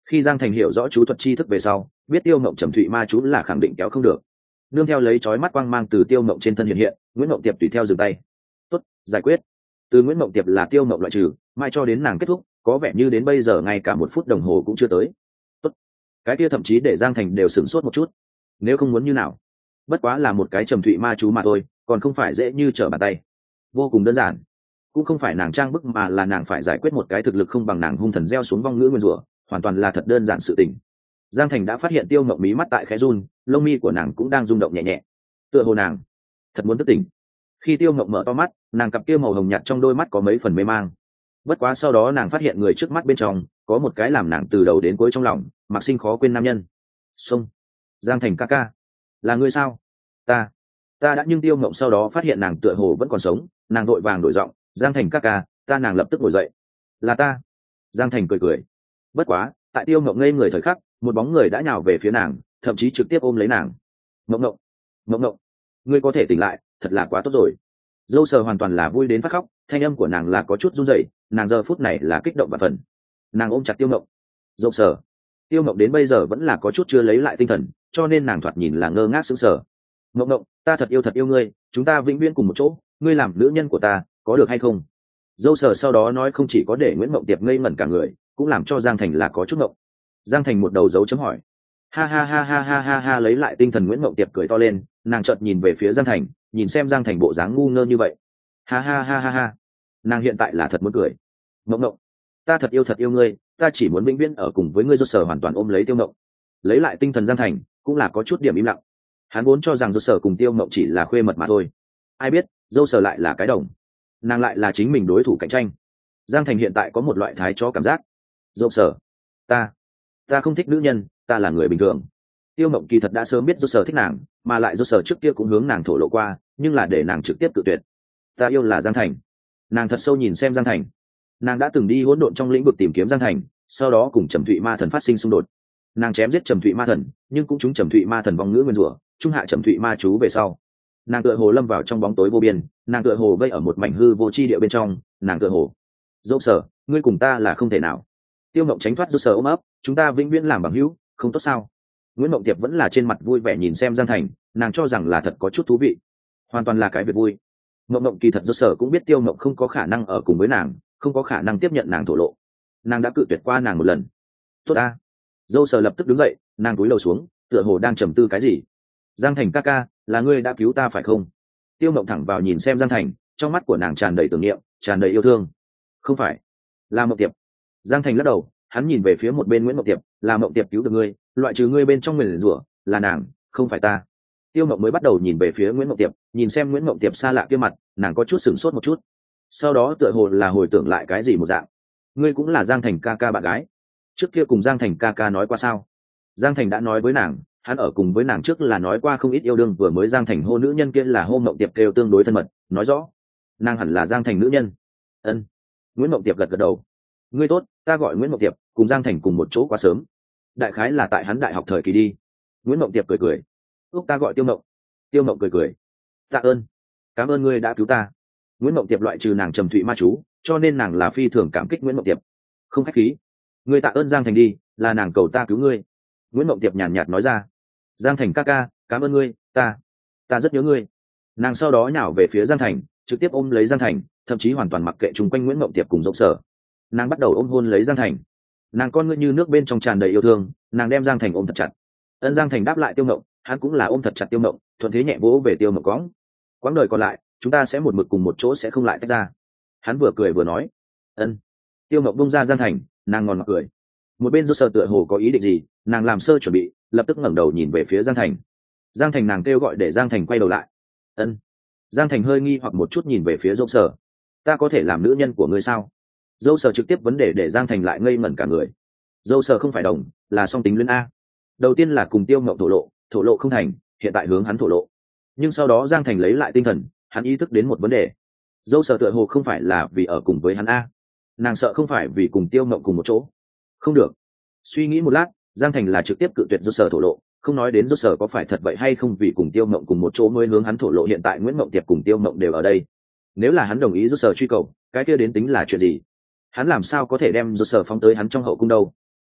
Speaker 1: Khi Giang Thành hiểu rõ chú thuật chi thức về sau, biết Tiêu Mộng trầm thụy ma chú là khẳng định kéo không được. Nương theo lấy chói mắt quang mang từ Tiêu Mộng trên thân hiện hiện, Nguyễn Mộng Tiệp tùy theo dừng tay. Tốt, giải quyết. Từ Nguyễn Mộng Tiệp là Tiêu Mộng loại trừ, mai cho đến nàng kết thúc, có vẻ như đến bây giờ ngay cả một phút đồng hồ cũng chưa tới. Tốt. Cái kia thậm chí để Giang Thành đều sửng sốt một chút. Nếu không muốn như nào, bất quá là một cái trầm thụy ma chú mà thôi, còn không phải dễ như trở bàn tay. Vô cùng đơn giản. Cũng không phải nàng trang bức mà là nàng phải giải quyết một cái thực lực không bằng nàng hung thần gieo xuống vong ngữ nguyên rủa, hoàn toàn là thật đơn giản sự tình. Giang Thành đã phát hiện Tiêu Mộng mí mắt tại khẽ run, lông mi của nàng cũng đang rung động nhẹ nhẹ, tựa hồ nàng thật muốn thức tỉnh. Khi Tiêu Mộng mở to mắt, nàng cặp kia màu hồng nhạt trong đôi mắt có mấy phần mê mang. Bất quá sau đó nàng phát hiện người trước mắt bên trong có một cái làm nàng từ đầu đến cuối trong lòng mặc sinh khó quên nam nhân. Xông, Giang Thành ca ca, là ngươi sao? Ta, ta đã. Nhưng Tiêu Mộng sau đó phát hiện nàng tựa hồ vẫn còn sống, nàng vội vàng đổi giọng, Giang Thành ca ca, ta. Nàng lập tức ngồi dậy. Là ta. Giang Thành cười cười. Bất quá, tại Tiêu Mộng ngây người thời khắc, một bóng người đã nhào về phía nàng, thậm chí trực tiếp ôm lấy nàng. Mộng Mộng, Mộng Mộng, ngươi có thể tỉnh lại, thật là quá tốt rồi. Dâu sờ hoàn toàn là vui đến phát khóc, thanh âm của nàng là có chút run rẩy, nàng giờ phút này là kích động và phần. Nàng ôm chặt Tiêu Mộng. Dâu sờ. Tiêu Mộng đến bây giờ vẫn là có chút chưa lấy lại tinh thần, cho nên nàng thoạt nhìn là ngơ ngác sững sờ. Mộng Mộng, ta thật yêu thật yêu ngươi, chúng ta vĩnh viễn cùng một chỗ, ngươi làm nữ nhân của ta, có được hay không? Dâu sờ sau đó nói không chỉ có để Nguyễn Mộng Tiệp ngây ngẩn cả người, cũng làm cho Giang Thành là có chút mộng. Giang Thành một đầu dấu chấm hỏi. Ha ha ha ha ha ha ha, lấy lại tinh thần Nguyễn Mộng Tiệp cười to lên, nàng chợt nhìn về phía Giang Thành, nhìn xem Giang Thành bộ dáng ngu ngơ như vậy. Ha ha ha ha ha, nàng hiện tại là thật muốn cười. Mộng Mộng, ta thật yêu thật yêu ngươi, ta chỉ muốn vĩnh viễn ở cùng với ngươi. Dâu sờ hoàn toàn ôm lấy Tiêu Mộng. Lấy lại tinh thần Giang Thành cũng là có chút điểm im lặng. Hắn vốn cho rằng Dâu sờ cùng Tiêu Mộng chỉ là khuê mật mà thôi, ai biết Dâu sờ lại là cái đồng, nàng lại là chính mình đối thủ cạnh tranh. Giang Thành hiện tại có một loại thái chó cảm giác. Dâu sờ, ta ta không thích nữ nhân, ta là người bình thường. Tiêu Mộng kỳ thật đã sớm biết Dâu sờ thích nàng, mà lại Dâu sờ trước kia cũng hướng nàng thổ lộ qua, nhưng là để nàng trực tiếp tự tuyệt. Ta yêu là Giang Thành. Nàng thật sâu nhìn xem Giang Thành. Nàng đã từng đi hỗn độn trong lĩnh vực tìm kiếm Giang Thành, sau đó cùng Trầm Thụy Ma Thần phát sinh xung đột. Nàng chém giết Trầm Thụy Ma Thần, nhưng cũng trúng Trầm Thụy Ma Thần vong ngữ nguyên rủa, trung hạ Trầm Thụy Ma chú về sau. Nàng tựa hồ lâm vào trong bóng tối vô biên, nàng tựa hồ vây ở một mảnh hư vô chi địa bên trong, nàng tựa hồ. Dâu sờ, ngươi cùng ta là không thể nào. Tiêu Mộng tránh thoát Dâu sờ ôm ấp, chúng ta vĩnh viễn làm bằng hữu, không tốt sao? Nguyễn Mộng Tiệp vẫn là trên mặt vui vẻ nhìn xem Giang Thành, nàng cho rằng là thật có chút thú vị, hoàn toàn là cái việc vui. Mộng Mộng kỳ thật Dâu sờ cũng biết Tiêu Mộng không có khả năng ở cùng với nàng, không có khả năng tiếp nhận nàng thổ lộ. Nàng đã cự tuyệt qua nàng một lần. Tốt a. Dâu sờ lập tức đứng dậy, nàng cúi đầu xuống, tựa hồ đang trầm tư cái gì. Giang Thành ca ca, là ngươi đã cứu ta phải không? Tiêu Mộng thẳng vào nhìn xem Giang Thành, trong mắt của nàng tràn đầy tưởng niệm, tràn đầy yêu thương. Không phải, là Mộng Tiệp. Giang Thành lắc đầu, hắn nhìn về phía một bên Nguyễn Mộng Tiệp, là Mộng Tiệp cứu được ngươi, loại trừ ngươi bên trong người rủa, là nàng, không phải ta. Tiêu Mộng mới bắt đầu nhìn về phía Nguyễn Mộng Tiệp, nhìn xem Nguyễn Mộng Tiệp xa lạ kia mặt, nàng có chút sửng sốt một chút. Sau đó tựa hồ là hồi tưởng lại cái gì một dạng. Ngươi cũng là Giang Thành ca ca bạn gái. Trước kia cùng Giang Thành ca ca nói qua sao? Giang Thành đã nói với nàng, hắn ở cùng với nàng trước là nói qua không ít yêu đương, vừa mới Giang Thành hô nữ nhân kia là hô Mộng Tiệp kêu tương đối thân mật, nói rõ nàng hẳn là Giang Thành nữ nhân. Ân. Nguyễn Mộng Tiệp gật gật đầu. Ngươi tốt, ta gọi Nguyễn Mộng Tiệp, cùng Giang Thành cùng một chỗ quá sớm. Đại khái là tại hắn đại học thời kỳ đi. Nguyễn Mộng Tiệp cười cười. Úc, ta gọi Tiêu Mộng. Tiêu Mộng cười cười. Tạ ơn, cảm ơn ngươi đã cứu ta. Nguyễn Mộng Tiệp loại trừ nàng trầm thụy ma chú, cho nên nàng là phi thường cảm kích Nguyễn Mộng Tiệp. Không khách khí, ngươi tạ ơn Giang Thành đi, là nàng cầu ta cứu ngươi. Nguyễn Mộng Tiệp nhàn nhạt nói ra. Giang Thành ca ca, cảm ơn ngươi, ta ta rất nhớ ngươi. Nàng sau đó nhào về phía Giang Thành, trực tiếp ôm lấy Giang Thành, thậm chí hoàn toàn mặc kệ chung quanh Nguyễn Mộng Tiệp cùng Dâu sờ. Nàng bắt đầu ôm hôn lấy Giang Thành. Nàng con ngươi như nước bên trong tràn đầy yêu thương, nàng đem Giang Thành ôm thật chặt. Ân. Giang Thành đáp lại Tiêu Mộng, hắn cũng là ôm thật chặt Tiêu Mộng, thuận thế nhẹ vỗ về Tiêu Mộng cõng. Quãng đời còn lại, chúng ta sẽ một mực cùng một chỗ, sẽ không lại tách ra. Hắn vừa cười vừa nói. Ân. Tiêu Mộng bung ra Giang Thành, nàng ngon mặt cười. Một bên Dâu sờ tựa hồ có ý định gì, nàng làm sơ chuẩn bị, lập tức ngẩng đầu nhìn về phía Giang Thành. Giang Thành nàng kêu gọi để Giang Thành quay đầu lại. Ân. Giang Thành hơi nghi hoặc một chút nhìn về phía Dâu sờ. Ta có thể làm nữ nhân của ngươi sao? Dâu sờ trực tiếp vấn đề để Giang Thành lại ngây ngẩn cả người. Dâu sờ không phải đồng, là song tính luyến a. Đầu tiên là cùng Tiêu Mộng thổ lộ, thổ lộ không thành, hiện tại hướng hắn thổ lộ. Nhưng sau đó Giang Thành lấy lại tinh thần, hắn ý thức đến một vấn đề. Dâu sờ tựa hồ không phải là vì ở cùng với hắn a. Nàng sợ không phải vì cùng Tiêu Mộng cùng một chỗ. Không được. Suy nghĩ một lát, Giang Thành là trực tiếp cự tuyệt Dâu sờ thổ lộ, không nói đến Dâu sờ có phải thật vậy hay không, vì cùng Tiêu Mộng cùng một chỗ mới hướng hắn thổ lộ. Hiện tại Nguyễn Mộng Tiệp cùng Tiêu Mộng đều ở đây, nếu là hắn đồng ý Dâu sờ truy cầu, cái kia đến tính là chuyện gì? Hắn làm sao có thể đem Dâu sờ phóng tới hắn trong hậu cung đâu?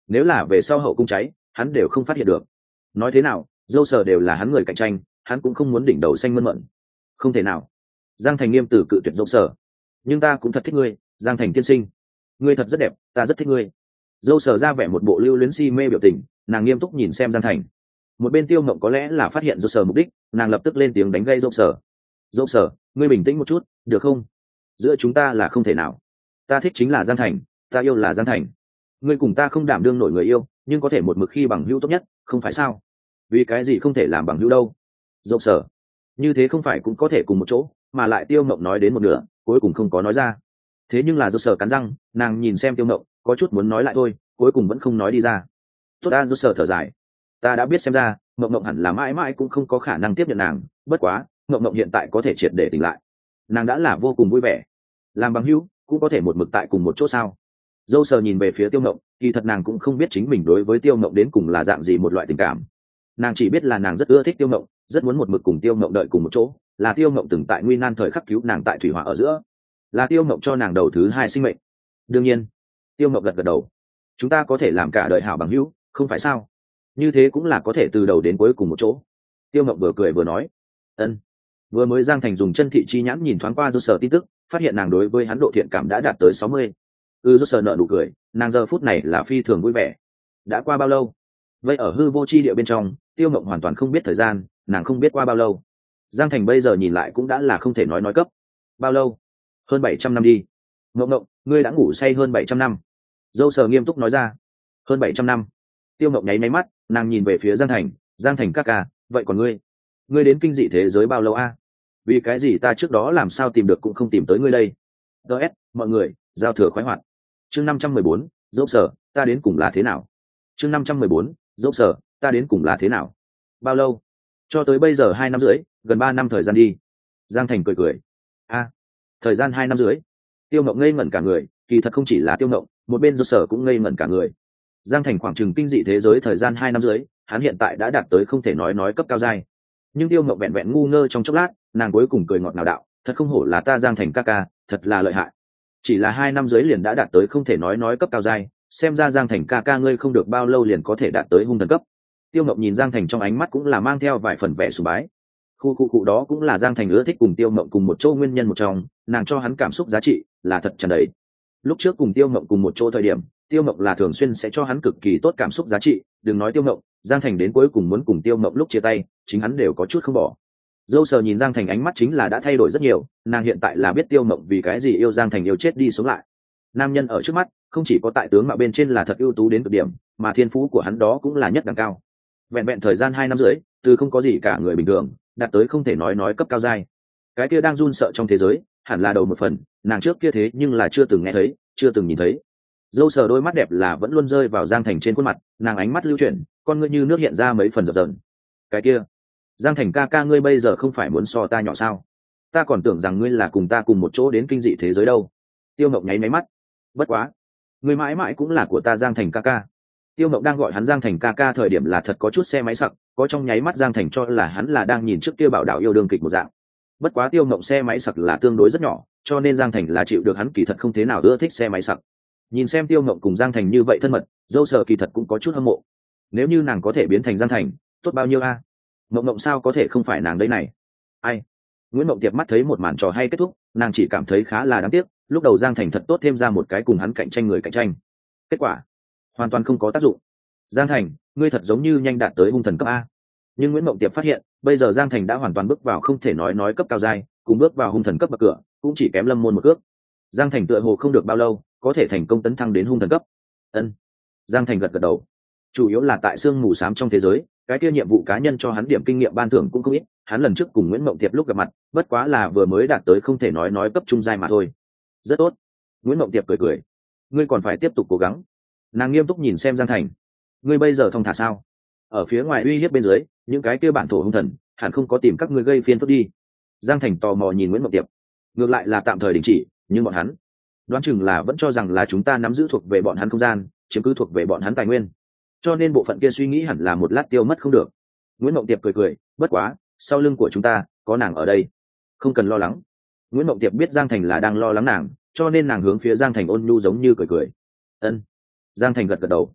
Speaker 1: nếu là về sau hậu cung cháy hắn đều không phát hiện được. Nói thế nào dâu sở đều là hắn người cạnh tranh, hắn cũng không muốn đỉnh đầu xanh mơn mận. Không thể nào. Giang Thành nghiêm từ cự tuyệt dâu sở. Nhưng ta cũng thật thích ngươi, Giang Thành tiên sinh, ngươi thật rất đẹp, ta rất thích ngươi. Dâu sở ra vẻ một bộ lưu luyến si mê biểu tình, nàng nghiêm túc nhìn xem Giang Thành. Một bên Tiêu Mộng có lẽ là phát hiện dâu sở mục đích, nàng lập tức lên tiếng đánh gây dâu sở. Dâu sở, ngươi bình tĩnh một chút được không? Giữa chúng ta là không thể nào. Ta thích chính là Giang Thành, ta yêu là Giang Thành. Ngươi cùng ta không đảm đương nổi người yêu, nhưng có thể một mực khi bằng hữu tốt nhất, không phải sao? Vì cái gì không thể làm bằng hữu đâu? Dâu sở, như thế không phải cũng có thể cùng một chỗ, mà lại Tiêu Mộng nói đến một nửa cuối cùng không có nói ra. Thế nhưng là dâu sở cắn răng, nàng nhìn xem Tiêu Mộng có chút muốn nói lại thôi, cuối cùng vẫn không nói đi ra. Tốt ta, dâu sở thở dài, ta đã biết xem ra Mộng Mộng hẳn là mãi mãi cũng không có khả năng tiếp nhận nàng, bất quá Mộng Mộng hiện tại có thể triệt để tỉnh lại, nàng đã là vô cùng vui vẻ. Làm bằng hữu cũng có thể một mực tại cùng một chỗ sao? Dâu sờ nhìn về phía Tiêu Mộng, kỳ thật nàng cũng không biết chính mình đối với Tiêu Mộng đến cùng là dạng gì một loại tình cảm. Nàng chỉ biết là nàng rất ưa thích Tiêu Mộng, rất muốn một mực cùng Tiêu Mộng đợi cùng một chỗ, là Tiêu Mộng từng tại nguy nan thời khắc cứu nàng tại thủy hỏa ở giữa, là Tiêu Mộng cho nàng đầu thứ hai sinh mệnh. Đương nhiên, Tiêu Mộng gật gật đầu, chúng ta có thể làm cả đời hảo bằng hữu, không phải sao? Như thế cũng là có thể từ đầu đến cuối cùng một chỗ. Tiêu Mộng vừa cười vừa nói. Ân. Vừa mới Giang Thành dùng chân thị chi nhãn nhìn thoáng qua dâu sờ tin tức, phát hiện nàng đối với hắn độ thiện cảm đã đạt tới sáu mươi. Ừ, dâu sờ nở nụ cười, nàng giờ phút này là phi thường vui vẻ. Đã qua bao lâu? Vậy ở hư vô chi địa bên trong, Tiêu Mộng hoàn toàn không biết thời gian, nàng không biết qua bao lâu. Giang Thành bây giờ nhìn lại cũng đã là không thể nói nói cấp. Bao lâu? Hơn bảy trăm năm đi. Mộng Mộng, ngươi đã ngủ say hơn bảy trăm năm. Dâu sờ nghiêm túc nói ra. Hơn bảy trăm năm. Tiêu Mộng nháy máy mắt, nàng nhìn về phía Giang Thành, Giang Thành ca ca, vậy còn ngươi? Ngươi đến kinh dị thế giới bao lâu a? Vì cái gì ta trước đó làm sao tìm được cũng không tìm tới ngươi đây? ds mọi người, giao thừa khoái hoạt. Chương năm trăm mười bốn, dẫu sở, ta đến cùng là thế nào? Chương năm trăm mười bốn, dẫu sở, ta đến cùng là thế nào? Bao lâu? Cho tới bây giờ hai năm rưỡi, gần ba năm thời gian đi. Giang Thành cười cười. A, thời gian hai năm rưỡi. Tiêu Mộng ngây ngẩn cả người, kỳ thật không chỉ là Tiêu Mộng, một bên dẫu sở cũng ngây ngẩn cả người. Giang Thành khoảng chừng kinh dị thế giới thời gian hai năm rưỡi, hắn hiện tại đã đạt tới không thể nói nói cấp cao giai. Nhưng Tiêu Mộng vẹn vẹn ngu ngơ trong chốc lát, nàng cuối cùng cười ngọt ngào đạo, thật không hổ là ta Giang Thành ca ca, thật là lợi hại. Chỉ là hai năm dưới liền đã đạt tới không thể nói nói cấp cao giai, xem ra Giang Thành ca ca ngươi không được bao lâu liền có thể đạt tới hung thần cấp. Tiêu Mộng nhìn Giang Thành trong ánh mắt cũng là mang theo vài phần vẻ sùng bái. Khu khu khu đó cũng là Giang Thành ưa thích cùng Tiêu Mộng cùng một chỗ nguyên nhân một trong, nàng cho hắn cảm xúc giá trị là thật tràn đầy. Lúc trước cùng Tiêu Mộng cùng một chỗ thời điểm, Tiêu Mộng là thường xuyên sẽ cho hắn cực kỳ tốt cảm xúc giá trị, đừng nói Tiêu Mộng, Giang Thành đến cuối cùng muốn cùng Tiêu Mộng lúc chia tay, chính hắn đều có chút không bỏ. Dâu sờ nhìn Giang Thành ánh mắt chính là đã thay đổi rất nhiều, nàng hiện tại là biết Tiêu Mộng vì cái gì yêu Giang Thành yêu chết đi sống lại. Nam nhân ở trước mắt, không chỉ có tại tướng mạo bên trên là thật ưu tú đến cực điểm, mà thiên phú của hắn đó cũng là nhất đẳng cao. Vẹn vẹn thời gian hai năm rưỡi, từ không có gì cả người bình thường, đạt tới không thể nói nói cấp cao giai. Cái kia đang run sợ trong thế giới, hẳn là đầu một phần, nàng trước kia thế nhưng là chưa từng nghe thấy, chưa từng nhìn thấy. Dâu sờ đôi mắt đẹp là vẫn luôn rơi vào Giang Thành trên khuôn mặt, nàng ánh mắt lưu chuyển, con ngươi như nước hiện ra mấy phần dập dờn. Cái kia, Giang Thành ca ca ngươi bây giờ không phải muốn so ta nhỏ sao? Ta còn tưởng rằng ngươi là cùng ta cùng một chỗ đến kinh dị thế giới đâu. Tiêu Mộng nháy máy mắt. Bất quá, ngươi mãi mãi cũng là của ta Giang Thành ca ca. Tiêu Mộng đang gọi hắn Giang Thành ca ca thời điểm là thật có chút xe máy sặc, có trong nháy mắt Giang Thành cho là hắn là đang nhìn trước kia bảo đảo yêu đương kịch một dạng. Bất quá Tiêu Mộng xe máy sặc là tương đối rất nhỏ, cho nên Giang Thành là chịu được hắn kỳ thật không thế nào ưa thích xe máy sặc. Nhìn xem Tiêu Mộng cùng Giang Thành như vậy thân mật, dâu sờ kỳ thật cũng có chút hâm mộ. Nếu như nàng có thể biến thành Giang Thành, tốt bao nhiêu a? Mộng Mộng sao có thể không phải nàng đây này? Ai? Nguyễn Mộng Tiệp mắt thấy một màn trò hay kết thúc, nàng chỉ cảm thấy khá là đáng tiếc, lúc đầu Giang Thành thật tốt thêm ra một cái cùng hắn cạnh tranh người cạnh tranh. Kết quả, hoàn toàn không có tác dụng. Giang Thành, ngươi thật giống như nhanh đạt tới hung thần cấp a. Nhưng Nguyễn Mộng Tiệp phát hiện, bây giờ Giang Thành đã hoàn toàn bước vào không thể nói nói cấp cao giai, cùng bước vào hung thần cấp bậc cửa, cũng chỉ kém Lâm Môn một cước. Giang Thành tựa hồ không được bao lâu, có thể thành công tấn thăng đến hung thần cấp. Ân. Giang Thành gật gật đầu. Chủ yếu là tại sương mù xám trong thế giới, cái kia nhiệm vụ cá nhân cho hắn điểm kinh nghiệm ban thưởng cũng không ít, hắn lần trước cùng Nguyễn Mộng Tiệp lúc gặp mặt, bất quá là vừa mới đạt tới không thể nói nói cấp trung giai mà thôi. Rất tốt. Nguyễn Mộng Tiệp cười cười. Ngươi còn phải tiếp tục cố gắng. Nàng nghiêm túc nhìn xem Giang Thành. Ngươi bây giờ thông thả sao? Ở phía ngoài uy hiếp bên dưới, những cái kia bản thổ hung thần, hẳn không có tìm các ngươi gây phiền phức đi. Giang Thành tò mò nhìn Nguyễn Mộng Tiệp. Ngược lại là tạm thời đình chỉ, nhưng bọn hắn đoán chừng là vẫn cho rằng là chúng ta nắm giữ thuộc về bọn hắn không gian, chiếm cứ thuộc về bọn hắn tài nguyên, cho nên bộ phận kia suy nghĩ hẳn là một lát tiêu mất không được. Nguyễn Mộng Tiệp cười cười, bất quá sau lưng của chúng ta có nàng ở đây, không cần lo lắng. Nguyễn Mộng Tiệp biết Giang Thành là đang lo lắng nàng, cho nên nàng hướng phía Giang Thành ôn nhu giống như cười cười. Ân. Giang Thành gật gật đầu.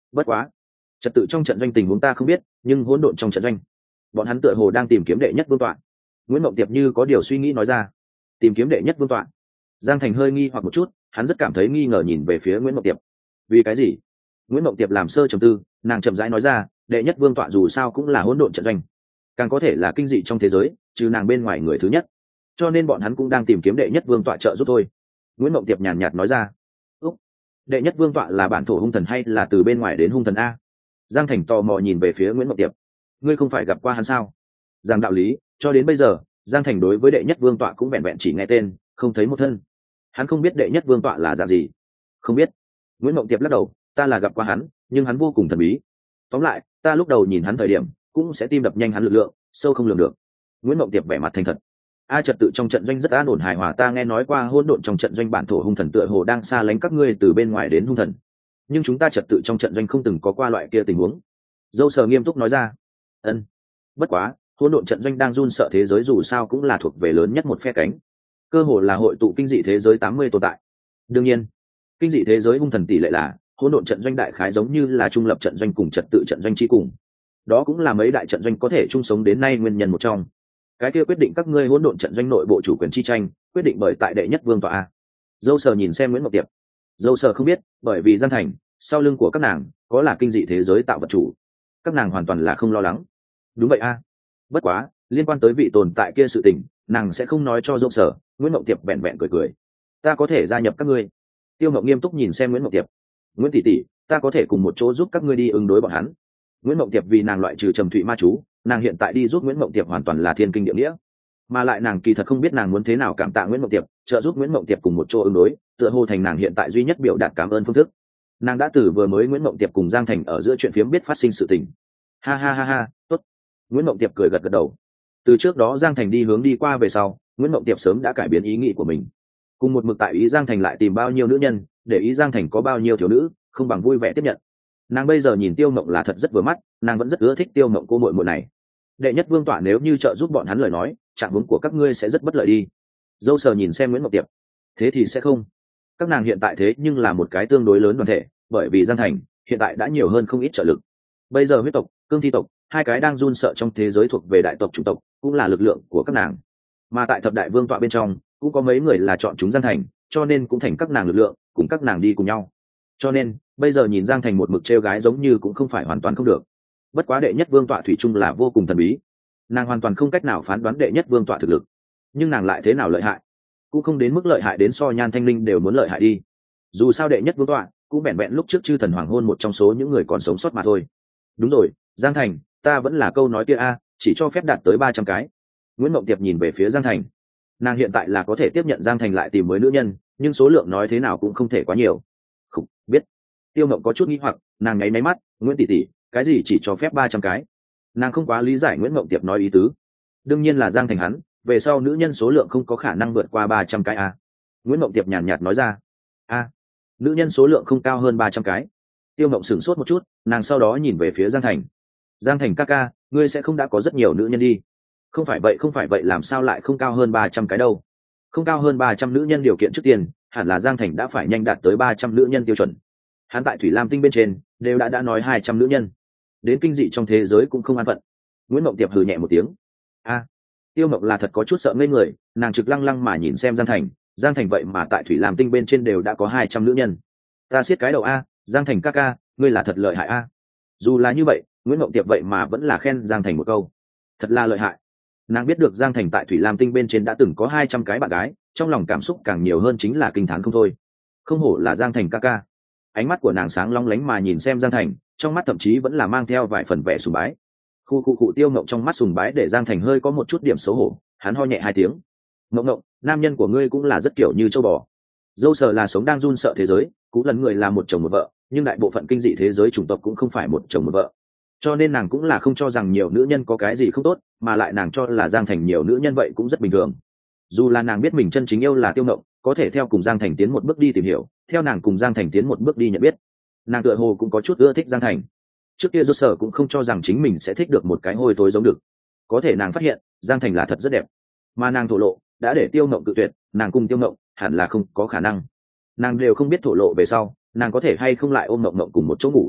Speaker 1: Bất quá, trật tự trong trận doanh tình huống ta không biết, nhưng hỗn độn trong trận doanh, bọn hắn tựa hồ đang tìm kiếm đệ nhất vương tọa. Nguyễn Mộng Tiệp như có điều suy nghĩ nói ra. Tìm kiếm đệ nhất vương tọa. Giang Thành hơi nghi hoặc một chút, hắn rất cảm thấy nghi ngờ nhìn về phía Nguyễn Mộng Tiệp. Vì cái gì? Nguyễn Mộng Tiệp làm sơ trầm tư, nàng chậm rãi nói ra, đệ nhất vương tọa dù sao cũng là hỗn độn trận doanh, càng có thể là kinh dị trong thế giới, trừ nàng bên ngoài người thứ nhất, cho nên bọn hắn cũng đang tìm kiếm đệ nhất vương tọa trợ giúp thôi. Nguyễn Mộng Tiệp nhàn nhạt nói ra. Úc, đệ nhất vương tọa là bản thổ hung thần hay là từ bên ngoài đến hung thần a? Giang Thành tò mò nhìn về phía Nguyễn Mộng Tiệp. Ngươi không phải gặp qua hắn sao? Giang đạo lý, cho đến bây giờ Giang Thành đối với đệ nhất vương tọa cũng vẹn vẹn chỉ nghe tên, không thấy một thân. Hắn không biết đệ nhất vương tọa là dạng gì. Không biết. Nguyễn Mộng Tiệp lắc đầu, ta là gặp qua hắn, nhưng hắn vô cùng thần bí. Tóm lại, ta lúc đầu nhìn hắn thời điểm cũng sẽ tim đập nhanh, hắn lực lượng sâu không lường được. Nguyễn Mộng Tiệp vẻ mặt thành thật. A, trật tự trong trận doanh rất an ổn hài hòa, ta nghe nói qua hỗn độn trong trận doanh bản thổ hung thần tựa hồ đang xa lánh các ngươi từ bên ngoài đến hung thần, nhưng chúng ta trật tự trong trận doanh không từng có qua loại kia tình huống. Dâu Sờ nghiêm túc nói ra. Ân. Bất quá, hỗn độn trận doanh đang run sợ thế giới dù sao cũng là thuộc về lớn nhất một phe cánh, cơ hồ là hội tụ kinh dị thế giới tám mươi tồn tại. Đương nhiên, kinh dị thế giới hung thần tỷ lệ là hỗn độn trận doanh đại khái giống như là trung lập trận doanh cùng trật tự trận doanh chi cùng. Đó cũng là mấy đại trận doanh có thể chung sống đến nay nguyên nhân một trong. Cái kia quyết định các ngươi hỗn độn trận doanh nội bộ chủ quyền chi tranh, quyết định bởi tại đệ nhất vương tọa a. Dâu Sờ nhìn xem Nguyễn Mộng Tiệp. Dâu Sờ không biết, bởi vì Giang Thành sau lưng của các nàng có là kinh dị thế giới tạo vật chủ, các nàng hoàn toàn là không lo lắng. Đúng vậy a. Bất quá, liên quan tới vị tồn tại kia sự tình, nàng sẽ không nói cho Dâu Sờ. Nguyễn Mộng Tiệp vẹn vẹn cười cười. Ta có thể gia nhập các ngươi. Tiêu Mộng nghiêm túc nhìn xem Nguyễn Mộng Tiệp. Nguyễn tỷ tỷ, ta có thể cùng một chỗ giúp các ngươi đi ứng đối bọn hắn. Nguyễn Mộng Tiệp vì nàng loại trừ trầm thụy ma chú, nàng hiện tại đi giúp Nguyễn Mộng Tiệp hoàn toàn là thiên kinh địa nghĩa, mà lại nàng kỳ thật không biết nàng muốn thế nào cảm tạ Nguyễn Mộng Tiệp trợ giúp Nguyễn Mộng Tiệp cùng một chỗ ứng đối, tựa hồ thành nàng hiện tại duy nhất biểu đạt cảm ơn phương thức. Nàng đã từ vừa mới Nguyễn Mộng Tiệp cùng Giang Thành ở giữa chuyện phiếm biết phát sinh sự tình. Ha ha ha ha, tốt. Nguyễn Mộng Tiệp cười gật gật đầu. Từ trước đó Giang Thành đi hướng đi qua về sau, Nguyễn Mộng Tiệp sớm đã cải biến ý nghĩ của mình. Cùng một mực tại ý Giang Thành lại tìm bao nhiêu nữ nhân, để ý Giang Thành có bao nhiêu thiếu nữ, không bằng vui vẻ tiếp nhận. Nàng bây giờ nhìn Tiêu Mộng là thật rất vừa mắt, nàng vẫn rất ưa thích Tiêu Mộng cô muội muội này. Đệ nhất vương tọa nếu như trợ giúp bọn hắn lời nói, trạng huống của các ngươi sẽ rất bất lợi đi. Dâu Sờ nhìn xem Nguyễn Mộng Tiệp. Thế thì sẽ không. Các nàng hiện tại thế nhưng là một cái tương đối lớn đoàn thể, bởi vì Giang Thành hiện tại đã nhiều hơn không ít trợ lực. Bây giờ huyết tộc, cương thi tộc, hai cái đang run sợ trong thế giới thuộc về đại tộc chủng tộc, cũng là lực lượng của các nàng. Mà tại thập đại vương tọa bên trong, cũng có mấy người là chọn chúng Giang Thành, cho nên cũng thành các nàng lực lượng, cùng các nàng đi cùng nhau. Cho nên, bây giờ nhìn Giang Thành một mực trêu gái giống như cũng không phải hoàn toàn không được. Bất quá đệ nhất vương tọa thủy chung là vô cùng thần bí, nàng hoàn toàn không cách nào phán đoán đệ nhất vương tọa thực lực, nhưng nàng lại thế nào lợi hại, cũng không đến mức lợi hại đến so Nhan Thanh Linh đều muốn lợi hại đi. Dù sao đệ nhất vương tọa cũng vẹn vẹn lúc trước chư thần hoàng hôn một trong số những người còn sống sót mà thôi. Đúng rồi, Giang Thành, ta vẫn là câu nói kia a, chỉ cho phép đạt tới ba trăm cái. Nguyễn Mộng Tiệp nhìn về phía Giang Thành. Nàng hiện tại là có thể tiếp nhận Giang Thành lại tìm mới nữ nhân, nhưng số lượng nói thế nào cũng không thể quá nhiều. Không biết. Tiêu Mộng có chút nghi hoặc, nàng nháy máy mắt, Nguyễn tỷ tỷ, cái gì chỉ cho phép ba trăm cái? Nàng không quá lý giải Nguyễn Mộng Tiệp nói ý tứ. Đương nhiên là Giang Thành hắn, về sau nữ nhân số lượng không có khả năng vượt qua ba trăm cái a. Nguyễn Mộng Tiệp nhàn nhạt nói ra. A, nữ nhân số lượng không cao hơn ba trăm cái. Tiêu Mộng sửng sốt một chút, nàng sau đó nhìn về phía Giang Thành. Giang Thành ca ca, ngươi sẽ không đã có rất nhiều nữ nhân đi? Không phải vậy, không phải vậy làm sao lại không cao hơn ba trăm cái đâu? Không cao hơn ba trăm nữ nhân điều kiện trước tiên, hẳn là Giang Thành đã phải nhanh đạt tới ba trăm nữ nhân tiêu chuẩn. Hắn tại Thủy Lam Tinh bên trên đều đã đã nói hai trăm nữ nhân, đến kinh dị trong thế giới cũng không an phận. Nguyễn Mộng Tiệp hừ nhẹ một tiếng. A, Tiêu Mộng là thật có chút sợ ngây người, nàng trực lăng lăng mà nhìn xem Giang Thành. Giang Thành vậy mà tại Thủy Lam Tinh bên trên đều đã có hai trăm nữ nhân. Ta siết cái đầu a, Giang Thành ca ca, ngươi là thật lợi hại a. Dù là như vậy, Nguyễn Mộng Tiệp vậy mà vẫn là khen Giang Thành một câu, thật là lợi hại. Nàng biết được Giang Thành tại Thủy Lam Tinh bên trên đã từng có hai trăm cái bạn gái, trong lòng cảm xúc càng nhiều hơn chính là kinh thán không thôi. Không hổ là Giang Thành ca ca. Ánh mắt của nàng sáng long lánh mà nhìn xem Giang Thành, trong mắt thậm chí vẫn là mang theo vài phần vẻ sùng bái. Khu khu cụ Tiêu Mộng trong mắt sùng bái để Giang Thành hơi có một chút điểm xấu hổ, hắn ho nhẹ hai tiếng. Mộng Mộng, nam nhân của ngươi cũng là rất kiểu như châu bò. Dâu Sờ là sống đang run sợ thế giới, Cú Lần người là một chồng một vợ, nhưng đại bộ phận kinh dị thế giới chủng tộc cũng không phải một chồng một vợ, cho nên nàng cũng là không cho rằng nhiều nữ nhân có cái gì không tốt, mà lại nàng cho là Giang Thành nhiều nữ nhân vậy cũng rất bình thường. Dù là nàng biết mình chân chính yêu là Tiêu Mộng, có thể theo cùng Giang Thành tiến một bước đi tìm hiểu, theo nàng cùng Giang Thành tiến một bước đi nhận biết, nàng tựa hồ cũng có chút ưa thích Giang Thành. Trước kia Dâu Sờ cũng không cho rằng chính mình sẽ thích được một cái hôi thối giống được, có thể nàng phát hiện Giang Thành là thật rất đẹp, mà nàng thổ lộ đã để Tiêu Mộng cự tuyệt, nàng cùng Tiêu Mộng hẳn là không có khả năng. Nàng đều không biết thổ lộ về sau nàng có thể hay không lại ôm Mộng Mộng cùng một chỗ ngủ.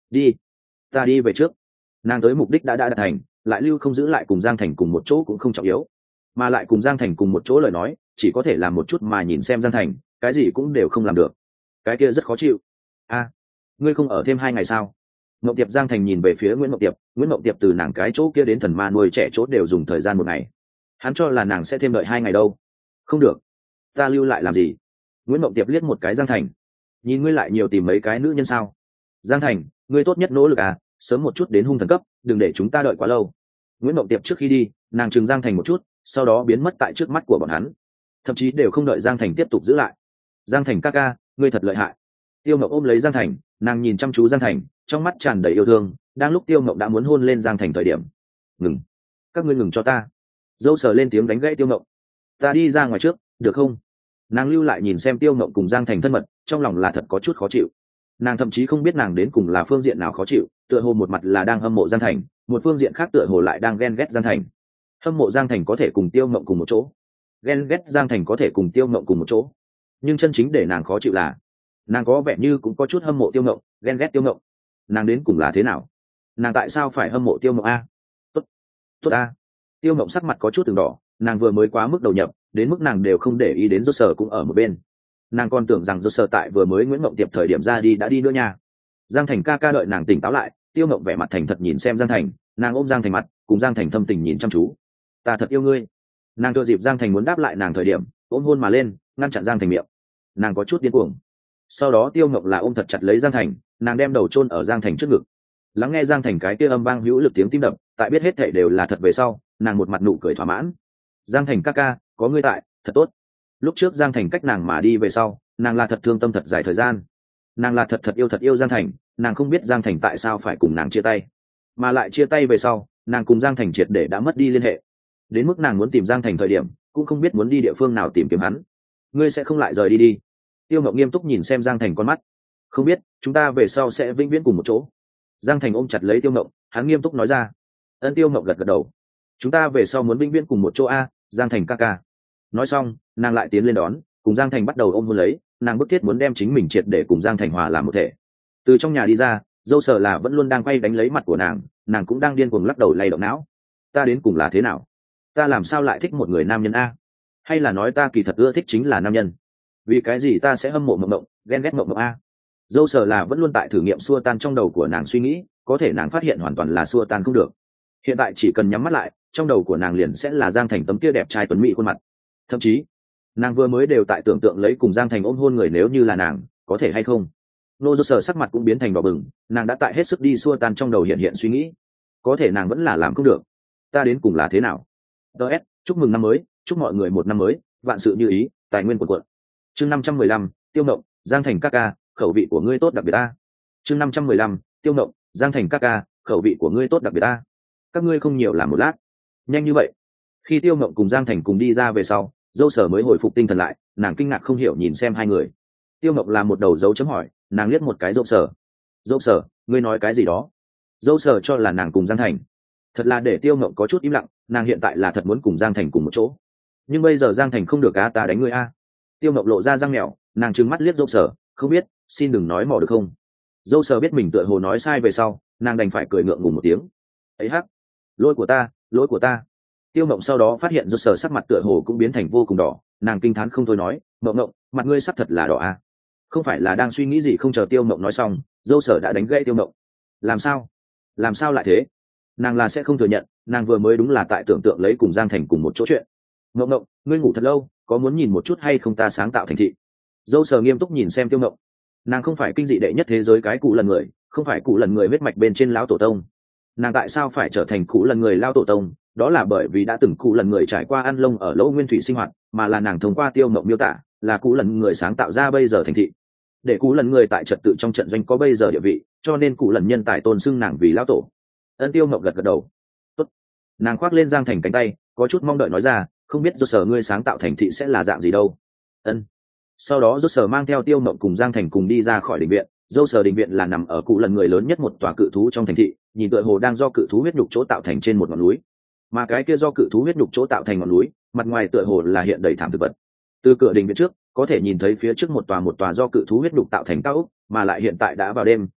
Speaker 1: đi, ta đi về trước. Nàng tới mục đích đã đã đạt thành, lại lưu không giữ lại cùng Giang Thành cùng một chỗ cũng không trọng yếu, mà lại cùng Giang Thành cùng một chỗ lời nói chỉ có thể làm một chút mà nhìn xem Giang Thành cái gì cũng đều không làm được, cái kia rất khó chịu. A, ngươi không ở thêm hai ngày sao? Ngộ Tiệp Giang Thành nhìn về phía Nguyễn Ngộ Tiệp, Nguyễn Ngộ Tiệp từ nàng cái chỗ kia đến thần ma nuôi trẻ chỗ đều dùng thời gian một ngày, hắn cho là nàng sẽ thêm đợi hai ngày đâu. Không được, ta lưu lại làm gì? Nguyễn Ngộ Tiệp liếc một cái Giang Thành, nhìn ngươi lại nhiều tìm mấy cái nữ nhân sao? Giang Thành, ngươi tốt nhất nỗ lực à, sớm một chút đến hung thần cấp, đừng để chúng ta đợi quá lâu. Nguyễn Ngộ Tiệp trước khi đi, nàng trừng Giang Thành một chút, sau đó biến mất tại trước mắt của bọn hắn, thậm chí đều không đợi Giang Thành tiếp tục giữ lại. Giang Thành ca ca, ngươi thật lợi hại. Tiêu Ngọc ôm lấy Giang Thành, nàng nhìn chăm chú Giang Thành, trong mắt tràn đầy yêu thương. Đang lúc Tiêu Ngọc đã muốn hôn lên Giang Thành thời điểm, ngừng, các ngươi ngừng cho ta. Dâu sờ lên tiếng đánh gãy Tiêu Ngọc, ta đi ra ngoài trước, được không? Nàng lưu lại nhìn xem Tiêu Ngọc cùng Giang Thành thân mật, trong lòng là thật có chút khó chịu. Nàng thậm chí không biết nàng đến cùng là phương diện nào khó chịu, tựa hồ một mặt là đang hâm mộ Giang Thành, một phương diện khác tựa hồ lại đang ghen ghét Giang Thành. Hâm mộ Giang Thành có thể cùng Tiêu Ngọc cùng một chỗ, ghen ghét Giang Thành có thể cùng Tiêu Ngọc cùng một chỗ, nhưng chân chính để nàng khó chịu là nàng có vẻ như cũng có chút hâm mộ Tiêu Ngọc, ghen ghét Tiêu Ngọc. Nàng đến cùng là thế nào? Nàng tại sao phải hâm mộ Tiêu Ngọc a? Tốt, tốt a. Tiêu Ngọc sắc mặt có chút từng đỏ, nàng vừa mới quá mức đầu nhập, đến mức nàng đều không để ý đến Dô Sở cũng ở một bên. Nàng còn tưởng rằng Dô Sở tại vừa mới Nguyễn Ngộng Tiệp thời điểm ra đi đã đi nữa nha. Giang Thành ca ca đợi nàng tỉnh táo lại, Tiêu Ngọc vẻ mặt thành thật nhìn xem Giang Thành, nàng ôm Giang Thành mặt, cùng Giang Thành thâm tình nhìn chăm chú. Ta thật yêu ngươi. Nàng thừa dịp Giang Thành muốn đáp lại nàng thời điểm, ôm hôn mà lên, ngăn chặn Giang Thành miệng. Nàng có chút điên cuồng. Sau đó Tiêu Ngọc là ôm thật chặt lấy Giang Thành, nàng đem đầu chôn ở Giang Thành trước ngực, lắng nghe Giang Thành cái kia âm vang hữu lực tiếng tim đập, tại biết hết thảy đều là thật về sau, nàng một mặt nụ cười thỏa mãn. Giang Thành ca ca, có ngươi tại, thật tốt. Lúc trước Giang Thành cách nàng mà đi về sau, nàng là thật thương tâm thật dài thời gian, nàng là thật thật yêu thật yêu Giang Thành, nàng không biết Giang Thành tại sao phải cùng nàng chia tay, mà lại chia tay về sau, nàng cùng Giang Thành triệt để đã mất đi liên hệ, đến mức nàng muốn tìm Giang Thành thời điểm, cũng không biết muốn đi địa phương nào tìm kiếm hắn. Ngươi sẽ không lại rời đi đi? Tiêu Ngọc nghiêm túc nhìn xem Giang Thành con mắt. Không biết, chúng ta về sau sẽ vĩnh viễn cùng một chỗ. Giang Thành ôm chặt lấy Tiêu Ngọc, hắn nghiêm túc nói ra. Ân. Tiêu Ngọc gật gật đầu. Chúng ta về sau muốn vĩnh viễn cùng một chỗ a, Giang Thành ca ca. Nói xong, nàng lại tiến lên đón, cùng Giang Thành bắt đầu ôm hôn lấy, nàng bức thiết muốn đem chính mình triệt để cùng Giang Thành hòa làm một thể. Từ trong nhà đi ra, Dâu Sở là vẫn luôn đang quay đánh lấy mặt của nàng, nàng cũng đang điên cuồng lắc đầu lay động não. Ta đến cùng là thế nào? Ta làm sao lại thích một người nam nhân a? Hay là nói ta kỳ thật ưa thích chính là nam nhân? Vì cái gì ta sẽ hâm mộ Mộng Mộng, ghen ghét Mộng Mộng a? Dâu Sở là vẫn luôn tại thử nghiệm xua tan trong đầu của nàng suy nghĩ, có thể nàng phát hiện hoàn toàn là xua tan không được. Hiện tại chỉ cần nhắm mắt lại, trong đầu của nàng liền sẽ là Giang Thành tấm kia đẹp trai tuấn mỹ khuôn mặt. Thậm chí, nàng vừa mới đều tại tưởng tượng lấy cùng Giang Thành ôm hôn người nếu như là nàng, có thể hay không. Nô Dâu Sở sắc mặt cũng biến thành đỏ bừng, nàng đã tại hết sức đi xua tan trong đầu hiện hiện suy nghĩ, có thể nàng vẫn là làm không được. Ta đến cùng là thế nào? ds chúc mừng năm mới, chúc mọi người một năm mới vạn sự như ý, tài nguyên cuồn cuộn. Chương năm trăm mười lăm, Tiêu Ngộng, Giang Thành ca ca, khẩu vị của ngươi tốt đặc biệt ta. Chương năm trăm mười lăm, Tiêu Ngộng, Giang Thành ca ca, khẩu vị của ngươi tốt đặc biệt ta. Các ngươi không nhiều làm một lát, nhanh như vậy. Khi Tiêu Ngộng cùng Giang Thành cùng đi ra về sau, Dâu Sở mới hồi phục tinh thần lại, nàng kinh ngạc không hiểu nhìn xem hai người. Tiêu Ngộng làm một đầu dấu chấm hỏi, nàng liếc một cái Dâu Sở. Dâu Sở, ngươi nói cái gì đó? Dâu Sở cho là nàng cùng Giang Thành. Thật là để Tiêu Ngộng có chút im lặng, nàng hiện tại là thật muốn cùng Giang Thành cùng một chỗ, nhưng bây giờ Giang Thành không được á, ta đánh ngươi a. Tiêu Ngộng lộ ra răng mèo, nàng trừng mắt liếc Dâu Sở, không biết, xin đừng nói mò được không? Dâu Sở biết mình tựa hồ nói sai về sau, nàng đành phải cười ngượng ngùng một tiếng. Ấy hắc, lỗi của ta, lỗi của ta. Tiêu Ngộng sau đó phát hiện Dâu Sở sắc mặt tựa hồ cũng biến thành vô cùng đỏ, nàng kinh thán không thôi nói, Ngộng Ngộng, mặt ngươi sắc thật là đỏ a. Không phải là đang suy nghĩ gì không, chờ Tiêu Ngộng nói xong, Dâu Sở đã đánh gãy Tiêu Ngộng. Làm sao? Làm sao lại thế? Nàng là sẽ không thừa nhận, nàng vừa mới đúng là tại tưởng tượng lấy cùng Giang Thành cùng một chỗ chuyện. Ngộng Ngộng, ngươi ngủ thật lâu, có muốn nhìn một chút hay không ta sáng tạo thành thị? Dâu Sở nghiêm túc nhìn xem Tiêu Ngộng, nàng không phải kinh dị đệ nhất thế giới cái cụ lần người, không phải cụ lần người huyết mạch bên trên lão tổ tông. Nàng tại sao phải trở thành cụ lần người lão tổ tông? Đó là bởi vì đã từng cụ lần người trải qua ăn lông ở lỗ nguyên thủy sinh hoạt, mà là nàng thông qua Tiêu Ngộng miêu tả, là cụ lần người sáng tạo ra bây giờ thành thị, để cụ lần người tại trật tự trong trận doanh có bây giờ địa vị, cho nên cụ lần nhân tài tôn xưng nàng vì lão tổ. Ân. Tiêu Ngộng gật gật đầu. Tốt. Nàng khoác lên Giang Thành cánh tay, có chút mong đợi nói ra, không biết Dô Sở ngươi sáng tạo thành thị sẽ là dạng gì đâu. Ân. Sau đó Dô Sở mang theo Tiêu Ngộng cùng Giang Thành cùng đi ra khỏi đình viện. Dô Sở đình viện là nằm ở cụ lần người lớn nhất một tòa cự thú trong thành thị, nhìn tựa hồ đang do cự thú huyết nhục chỗ tạo thành trên một ngọn núi, mà cái kia do cự thú huyết nhục chỗ tạo thành ngọn núi, mặt ngoài tựa hồ là hiện đầy thảm thực vật. Từ cửa đình viện trước có thể nhìn thấy phía trước một tòa một tòa do cự thú huyết nhục tạo thành cao ốc, mà lại hiện tại đã vào đêm,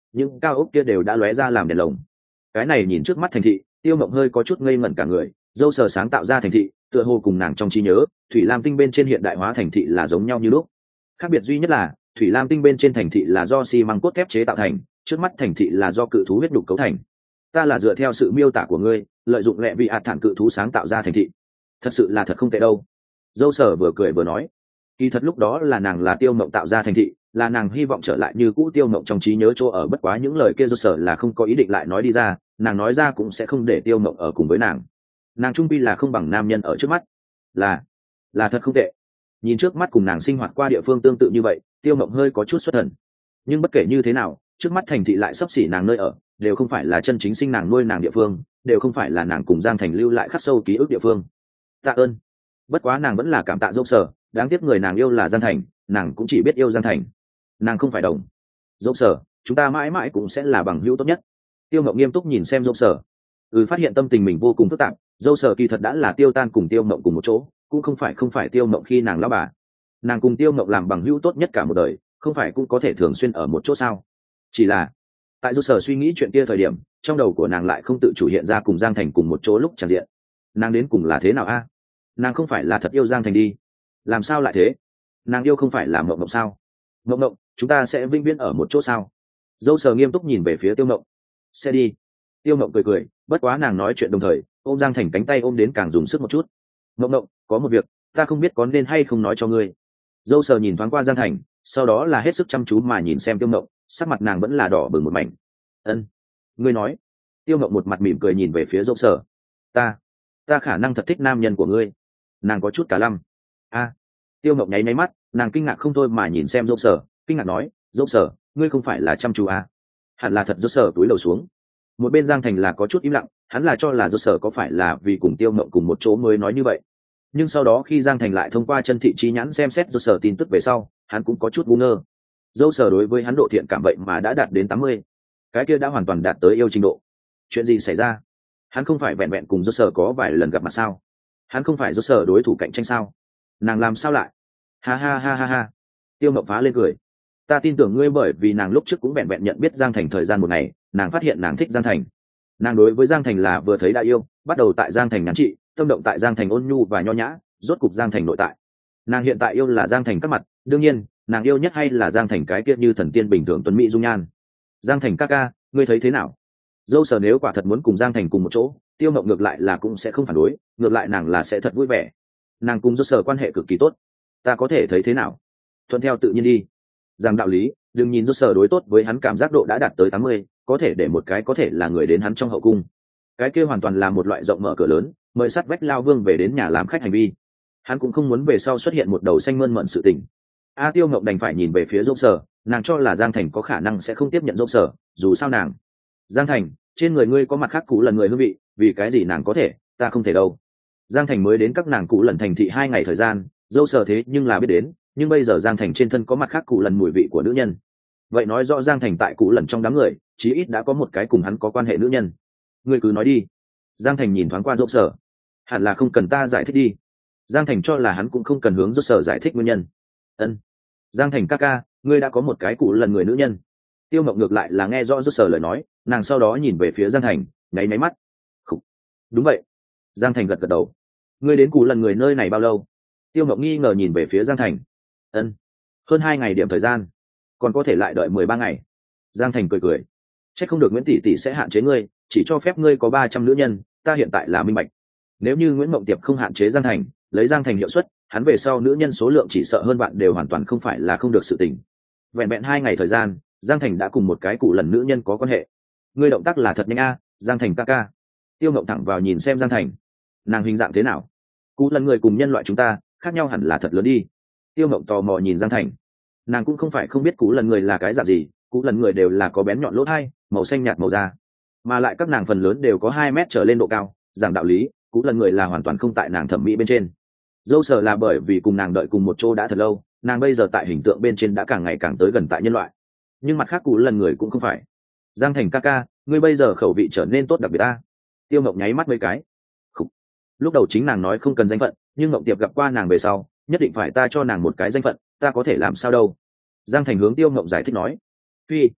Speaker 1: những cao ốc kia đều đã lóe ra làm đèn lồng. Cái này nhìn trước mắt thành thị, Tiêu Mộng hơi có chút ngây ngẩn cả người. Dâu sờ sáng tạo ra thành thị tựa hồ cùng nàng trong trí nhớ Thủy Lam tinh bên trên hiện đại hóa thành thị là giống nhau như lúc. Khác biệt duy nhất là Thủy Lam tinh bên trên thành thị là do xi măng cốt thép chế tạo thành, trước mắt thành thị là do cự thú huyết đục cấu thành. Ta là dựa theo sự miêu tả của ngươi, lợi dụng lệ vị hạt thản cự thú sáng tạo ra thành thị. Thật sự là thật không tệ đâu. Dâu sở vừa cười vừa nói, kỳ thật lúc đó là nàng là Tiêu Mộng tạo ra thành thị, là nàng hy vọng trở lại như cũ Tiêu Mộng trong trí nhớ chỗ ở, bất quá những lời kia Dâu sở là không có ý định lại nói đi ra, nàng nói ra cũng sẽ không để Tiêu Mộng ở cùng với nàng. Nàng trung pi là không bằng nam nhân ở trước mắt, là là thật không tệ. Nhìn trước mắt cùng nàng sinh hoạt qua địa phương tương tự như vậy, Tiêu Mộng hơi có chút xuất thần. Nhưng bất kể như thế nào, trước mắt thành thị lại sắp xỉ nàng nơi ở, đều không phải là chân chính sinh nàng nuôi nàng địa phương, đều không phải là nàng cùng Giang Thành lưu lại khắc sâu ký ức địa phương. Tạ ơn. Bất quá nàng vẫn là cảm tạ Dâu sở, đáng tiếc người nàng yêu là Giang Thành, nàng cũng chỉ biết yêu Giang Thành, nàng không phải đồng. Dâu sở, chúng ta mãi mãi cũng sẽ là bằng hữu tốt nhất. Tiêu Mộng nghiêm túc nhìn xem Dâu sở, ừ phát hiện tâm tình mình vô cùng phức tạp. Dâu sở kỳ thật đã là Tiêu Tan cùng Tiêu Mộng cùng một chỗ, cũng không phải không phải Tiêu Mộng khi nàng lão bà, nàng cùng Tiêu Mộng làm bằng hữu tốt nhất cả một đời, không phải cũng có thể thường xuyên ở một chỗ sao? Chỉ là tại Dâu sở suy nghĩ chuyện kia thời điểm, trong đầu của nàng lại không tự chủ hiện ra cùng Giang Thành cùng một chỗ lúc tràn diện. Nàng đến cùng là thế nào a? Nàng không phải là thật yêu Giang Thành đi? Làm sao lại thế? Nàng yêu không phải là Mộng Mộng sao? Mộng Mộng, chúng ta sẽ vĩnh viễn ở một chỗ sao? Dâu sở nghiêm túc nhìn về phía Tiêu Mộng. Sẽ đi. Tiêu Mộng cười cười, bất quá nàng nói chuyện đồng thời ôm Giang Thành cánh tay ôm đến càng dùng sức một chút. Mộng Mộng, có một việc ta không biết có nên hay không nói cho ngươi. Dâu sở nhìn thoáng qua Giang Thành, sau đó là hết sức chăm chú mà nhìn xem Tiêu Mộng, sắc mặt nàng vẫn là đỏ bừng một mảnh. Ân, ngươi nói. Tiêu Mộng một mặt mỉm cười nhìn về phía Dâu sở. Ta, ta khả năng thật thích nam nhân của ngươi. Nàng có chút cả lăm. A. Tiêu Mộng nháy nháy mắt, nàng kinh ngạc không thôi mà nhìn xem Dâu sở, kinh ngạc nói, Dâu sở, ngươi không phải là chăm chú à? Hẳn là thật. Dâu sở túi đầu xuống. Một bên Giang Thành là có chút im lặng, hắn là cho là Dâu sở có phải là vì cùng Tiêu Mộng cùng một chỗ mới nói như vậy. Nhưng sau đó khi Giang Thành lại thông qua chân thị chi nhãn xem xét Dâu sở tin tức về sau, hắn cũng có chút ngu ngơ. Dâu sở đối với hắn độ thiện cảm vậy mà đã đạt đến tám mươi, cái kia đã hoàn toàn đạt tới yêu trình độ. Chuyện gì xảy ra? Hắn không phải vẹn vẹn cùng Dâu sở có vài lần gặp mặt sao? Hắn không phải Dâu sở đối thủ cạnh tranh sao? Nàng làm sao lại? Ha ha ha ha ha. Tiêu Mộng phá lên cười. Ta tin tưởng ngươi, bởi vì nàng lúc trước cũng vẹn vẹn nhận biết Giang Thành thời gian một ngày, nàng phát hiện nàng thích Giang Thành. Nàng đối với Giang Thành là vừa thấy đã yêu, bắt đầu tại Giang Thành nhắn trị, tâm động tại Giang Thành ôn nhu và nho nhã, rốt cục Giang Thành nội tại. Nàng hiện tại yêu là Giang Thành các mặt, đương nhiên nàng yêu nhất hay là Giang Thành cái kia như thần tiên bình thường tuấn mỹ dung nhan. Giang Thành ca ca, ngươi thấy thế nào? Dâu sở nếu quả thật muốn cùng Giang Thành cùng một chỗ, Tiêu Mộng ngược lại là cũng sẽ không phản đối, ngược lại nàng là sẽ thật vui vẻ. Nàng cùng Dâu sở quan hệ cực kỳ tốt. Ta có thể thấy thế nào? Thuận theo tự nhiên đi. Rằng đạo lý, đừng nhìn Dâu sở đối tốt với hắn cảm giác độ đã đạt tới tám mươi, có thể để một cái có thể là người đến hắn trong hậu cung. Cái kia hoàn toàn là một loại rộng mở cửa lớn, mời sát vách lao vương về đến nhà làm khách hành vi. Hắn cũng không muốn về sau xuất hiện một đầu xanh mơn mận sự tình. A Tiêu Mộng đành phải nhìn về phía Dâu sở, nàng cho là Giang Thành có khả năng sẽ không tiếp nhận Dâu sở, dù sao nàng. Giang Thành, trên người ngươi có mặt khác cũ lần người hương vị, vì cái gì nàng có thể, ta không thể đâu. Giang Thành mới đến các nàng cũ lần thành thị hai ngày thời gian, Dâu sở thế nhưng là biết đến, nhưng bây giờ Giang Thành trên thân có mặt khác cũ lần mùi vị của nữ nhân. Vậy nói rõ Giang Thành tại cũ lần trong đám người, chí ít đã có một cái cùng hắn có quan hệ nữ nhân. Ngươi cứ nói đi. Giang Thành nhìn thoáng qua Dâu sở. Hẳn là không cần ta giải thích đi. Giang Thành cho là hắn cũng không cần hướng Dâu sở giải thích nguyên nhân. Ân. Giang Thành ca ca, ngươi đã có một cái cũ lần người nữ nhân. Tiêu Mộng ngược lại là nghe rõ Dâu sở lời nói, nàng sau đó nhìn về phía Giang Thành, nháy máy mắt. Khủ. Đúng vậy. Giang Thành gật gật đầu. Ngươi đến cũ lần người nơi này bao lâu? Tiêu Mộng nghi ngờ nhìn về phía Giang Thành. Ân. Hơn hai ngày điểm thời gian, còn có thể lại đợi mười ba ngày. Giang Thành cười cười. Chắc không được Nguyễn tỷ tỷ sẽ hạn chế ngươi, chỉ cho phép ngươi có ba trăm nữ nhân, ta hiện tại là minh bạch. Nếu như Nguyễn Mộng Tiệp không hạn chế Giang Thành, lấy Giang Thành hiệu suất, hắn về sau nữ nhân số lượng chỉ sợ hơn bạn đều hoàn toàn không phải là không được sự tình. Vẹn vẹn hai ngày thời gian, Giang Thành đã cùng một cái cụ lần nữ nhân có quan hệ. Ngươi động tác là thật nhanh a, Giang Thành ca ca. Tiêu Mộng thẳng vào nhìn xem Giang Thành. Nàng hình dạng thế nào? Cụ lần người cùng nhân loại chúng ta khác nhau hẳn là thật lớn đi. Tiêu Mộng tò mò nhìn Giang Thành. Nàng cũng không phải không biết cụ lần người là cái dạng gì, cụ lần người đều là có bén nhọn lỗ tai, màu xanh nhạt màu da, mà lại các nàng phần lớn đều có hai mét trở lên độ cao. Giảng đạo lý, cụ lần người là hoàn toàn không tại nàng thẩm mỹ bên trên. Dâu sở là bởi vì cùng nàng đợi cùng một chỗ đã thật lâu, nàng bây giờ tại hình tượng bên trên đã càng ngày càng tới gần tại nhân loại. Nhưng mặt khác cụ lần người cũng không phải. Giang Thành ca ca, ngươi bây giờ khẩu vị trở nên tốt đặc biệt ta. Tiêu Mộng nháy mắt mấy cái. Khủ. Lúc đầu chính nàng nói không cần danh phận, nhưng Mộng Tiệp gặp qua nàng về sau, nhất định phải ta cho nàng một cái danh phận, ta có thể làm sao đâu. Giang Thành hướng Tiêu Mộng giải thích nói. Phi.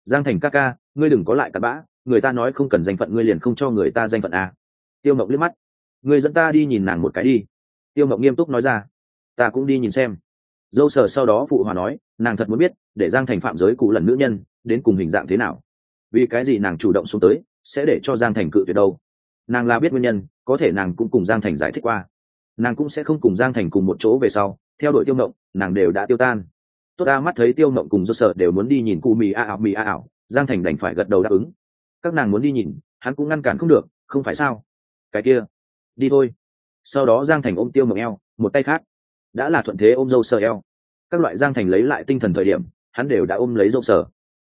Speaker 1: Giang Thành ca ca, ngươi đừng có lại cặn bã, người ta nói không cần danh phận ngươi liền không cho người ta danh phận à. Tiêu Mộng liếc mắt, ngươi dẫn ta đi nhìn nàng một cái đi. Tiêu Mộng nghiêm túc nói ra, ta cũng đi nhìn xem. Dâu Sở sau đó phụ hòa nói, nàng thật muốn biết để Giang Thành phạm giới cụ lần nữ nhân đến cùng hình dạng thế nào, vì cái gì nàng chủ động xuống tới sẽ để cho Giang Thành cự tuyệt đâu. Nàng là biết nguyên nhân, có thể nàng cũng cùng Giang Thành giải thích qua, nàng cũng sẽ không cùng Giang Thành cùng một chỗ về sau theo đuổi Tiêu Mộng, nàng đều đã tiêu tan. Tốt ta mắt thấy Tiêu Mộng cùng Dâu Sở đều muốn đi nhìn cụ mì a ảo mì a ảo, Giang Thành đành phải gật đầu đáp ứng. Các nàng muốn đi nhìn hắn cũng ngăn cản không được, không phải sao? Cái kia đi thôi. Sau đó Giang Thành ôm Tiêu Mộng eo, một tay khác đã là thuận thế ôm Dâu Sở eo. Các loại Giang Thành lấy lại tinh thần thời điểm, hắn đều đã ôm lấy Dâu Sở.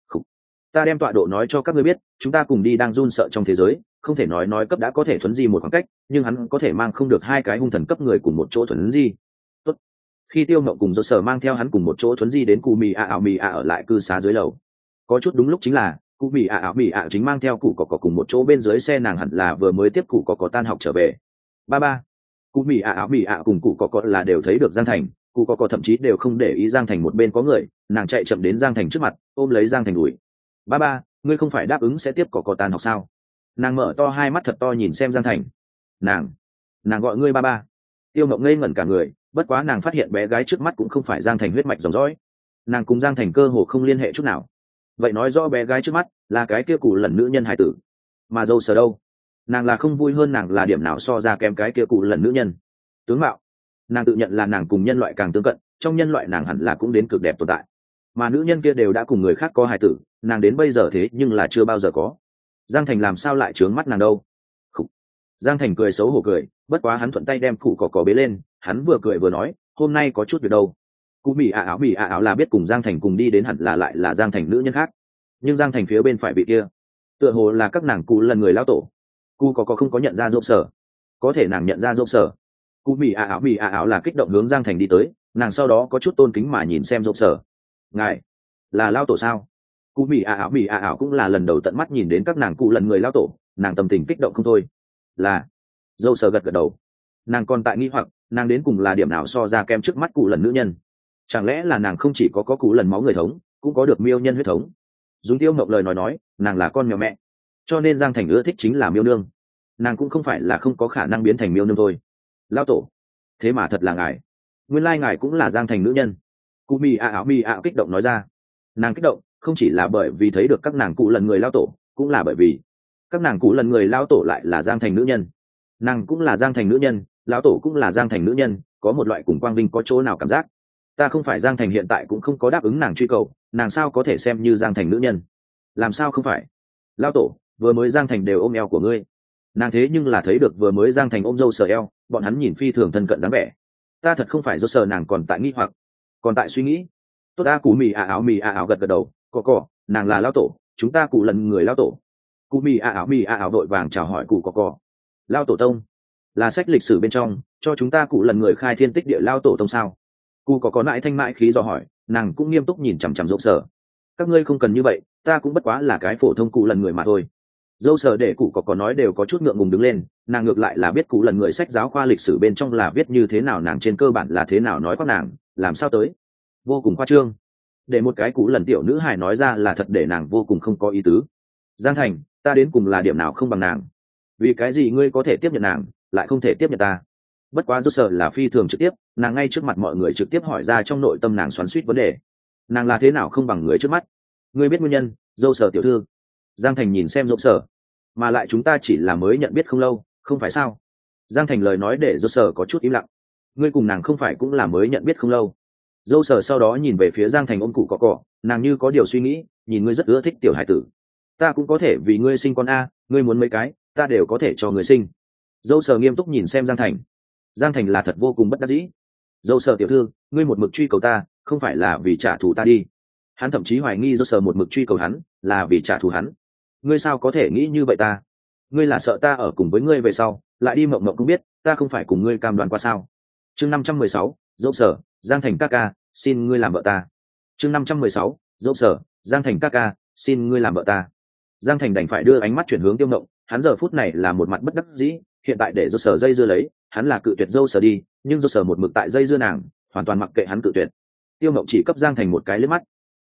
Speaker 1: Ta đem tọa độ nói cho các ngươi biết, chúng ta cùng đi đang run sợ trong thế giới, không thể nói nói cấp đã có thể thuấn di một khoảng cách, nhưng hắn có thể mang không được hai cái hung thần cấp người cùng một chỗ thuấn di. Tốt. Khi Tiêu Mộng cùng Dâu Sở mang theo hắn cùng một chỗ thuấn di đến cụ mì a ảo mì a ở lại cư xá dưới lầu. Có chút đúng lúc chính là cụ mì a ảo mì a chính mang theo cụ cỏ cỏ cùng một chỗ bên dưới xe, nàng hẳn là vừa mới tiếp cụ cỏ cỏ tan học trở về. Ba ba. Cụ mì a ảo mì a cùng cụ cỏ cỏ là đều thấy được Giang Thành, cụ cỏ cỏ thậm chí đều không để ý Giang Thành một bên có người, nàng chạy chậm đến Giang Thành trước mặt, ôm lấy Giang Thành đùi. Ba ba, ngươi không phải đáp ứng sẽ tiếp cỏ cỏ tan học sao? Nàng mở to hai mắt thật to nhìn xem Giang Thành. Nàng, nàng gọi ngươi ba ba. Tiêu Mộng ngây ngẩn cả người, bất quá nàng phát hiện bé gái trước mắt cũng không phải Giang Thành huyết mạch dòng dõi, nàng cùng Giang Thành cơ hồ không liên hệ chút nào. Vậy nói rõ bé gái trước mắt là cái kia cụ lần nữ nhân hài tử. Mà Dâu Sở đâu? Nàng là không vui hơn nàng là điểm nào so ra kém cái kia cụ lần nữ nhân? Tướng mạo, nàng tự nhận là nàng cùng nhân loại càng tương cận, trong nhân loại nàng hẳn là cũng đến cực đẹp tồn tại. Mà nữ nhân kia đều đã cùng người khác có hài tử, nàng đến bây giờ thế nhưng là chưa bao giờ có. Giang Thành làm sao lại trướng mắt nàng đâu? Khủ. Giang Thành cười xấu hổ cười, bất quá hắn thuận tay đem cụ cỏ cỏ bế lên, hắn vừa cười vừa nói, hôm nay có chút việc đâu. Cụ mì a áo mì a áo là biết cùng Giang Thành cùng đi đến, hẳn là lại là Giang Thành nữ nhân khác, nhưng Giang Thành phía bên phải bị kia tựa hồ là các nàng cụ lần người lao tổ. Cụ cỏ cỏ không có nhận ra Dâu Sở, có thể nàng nhận ra Dâu Sở. Cụ mì a áo mì a áo là kích động hướng Giang Thành đi tới, nàng sau đó có chút tôn kính mà nhìn xem Dâu Sở. Ngài là lao tổ sao? Cụ mì a áo mì a áo cũng là lần đầu tận mắt nhìn đến các nàng cụ lần người lao tổ, nàng tâm tình kích động không thôi. Là. Dâu Sở gật gật đầu. Nàng còn tại nghi hoặc, nàng đến cùng là điểm nào so ra kem trước mắt cụ lần nữ nhân? Chẳng lẽ là nàng không chỉ có có cụ lần máu người thống, cũng có được miêu nhân huyết thống? Dùng Tiêu Mộng lời nói nói, nàng là con mèo mẹ, cho nên Giang Thành ưa thích chính là miêu nương. Nàng cũng không phải là không có khả năng biến thành miêu nương thôi. Lao tổ, thế mà thật là ngài, nguyên lai ngài cũng là Giang Thành nữ nhân. Cụ mì a áo mì a kích động nói ra. Nàng kích động không chỉ là bởi vì thấy được các nàng cụ lần người lao tổ, cũng là bởi vì các nàng cụ lần người lao tổ lại là Giang Thành nữ nhân. Nàng cũng là Giang Thành nữ nhân, lão tổ cũng là Giang Thành nữ nhân, có một loại cùng quang vinh có chỗ nào cảm giác. Ta không phải Giang Thành hiện tại cũng không có đáp ứng nàng truy cầu, nàng sao có thể xem như Giang Thành nữ nhân? Làm sao không phải? Lão tổ, vừa mới Giang Thành đều ôm eo của ngươi. Nàng thế nhưng là thấy được vừa mới Giang Thành ôm Dâu Sở eo, bọn hắn nhìn phi thường thân cận dáng vẻ. Ta thật không phải Dâu Sở, nàng còn tại nghi hoặc, còn tại suy nghĩ. Tốt a. Cụ mì a áo mì a áo gật gật đầu, cọ cọ, nàng là lão tổ, chúng ta cụ lần người lão tổ. Cụ mì a áo mì a áo đội vàng chào hỏi cụ cọ cọ. Lão tổ tông là sách lịch sử bên trong cho chúng ta cụ lần người khai thiên tích địa lão tổ tông sao? Cụ có có mãi thanh mãi khí dò hỏi, nàng cũng nghiêm túc nhìn chằm chằm Dâu Sở. Các ngươi không cần như vậy, ta cũng bất quá là cái phổ thông cụ lần người mà thôi. Dâu Sở để cụ có có nói đều có chút ngượng ngùng đứng lên, nàng ngược lại là biết cụ lần người sách giáo khoa lịch sử bên trong là viết như thế nào, nàng trên cơ bản là thế nào nói các nàng, làm sao tới vô cùng khoa trương. Để một cái cụ lần tiểu nữ hài nói ra là thật để nàng vô cùng không có ý tứ. Giang Thành, ta đến cùng là điểm nào không bằng nàng? Vì cái gì ngươi có thể tiếp nhận nàng, lại không thể tiếp nhận ta? Bất quá Dâu Sở là phi thường trực tiếp, nàng ngay trước mặt mọi người trực tiếp hỏi ra trong nội tâm nàng xoắn xuýt vấn đề. Nàng là thế nào không bằng người trước mắt? Ngươi biết nguyên nhân, Dâu Sở tiểu thư. Giang Thành nhìn xem Dâu Sở, mà lại chúng ta chỉ là mới nhận biết không lâu, không phải sao? Giang Thành lời nói để Dâu Sở có chút im lặng. Ngươi cùng nàng không phải cũng là mới nhận biết không lâu? Dâu Sở sau đó nhìn về phía Giang Thành ôm cụ cọ cọ, nàng như có điều suy nghĩ, nhìn ngươi rất ưa thích tiểu hải tử. Ta cũng có thể vì ngươi sinh con a, ngươi muốn mấy cái, ta đều có thể cho ngươi sinh. Dâu Sở nghiêm túc nhìn xem Giang Thành. Giang Thành là thật vô cùng bất đắc dĩ. Dâu Sở tiểu thư, ngươi một mực truy cầu ta, không phải là vì trả thù ta đi? Hắn thậm chí hoài nghi Dâu Sở một mực truy cầu hắn là vì trả thù hắn. Ngươi sao có thể nghĩ như vậy ta? Ngươi là sợ ta ở cùng với ngươi về sau lại đi mộng mộng không biết, ta không phải cùng ngươi cam đoan qua sao? Chương năm trăm mười sáu, Dâu Sở, Giang Thành ca ca, xin ngươi làm vợ ta. Chương năm trăm mười sáu, Dâu Sở, Giang Thành ca ca, xin ngươi làm vợ ta. Giang Thành đành phải đưa ánh mắt chuyển hướng Tiêu Mộng, hắn giờ phút này là một mặt bất đắc dĩ, hiện tại để Dâu Sở dây dưa lấy, hắn là cự tuyệt Dâu Sở đi, nhưng Dâu Sở một mực tại dây dưa nàng, hoàn toàn mặc kệ hắn cự tuyệt. Tiêu Mộng chỉ cấp Giang Thành một cái liếc mắt,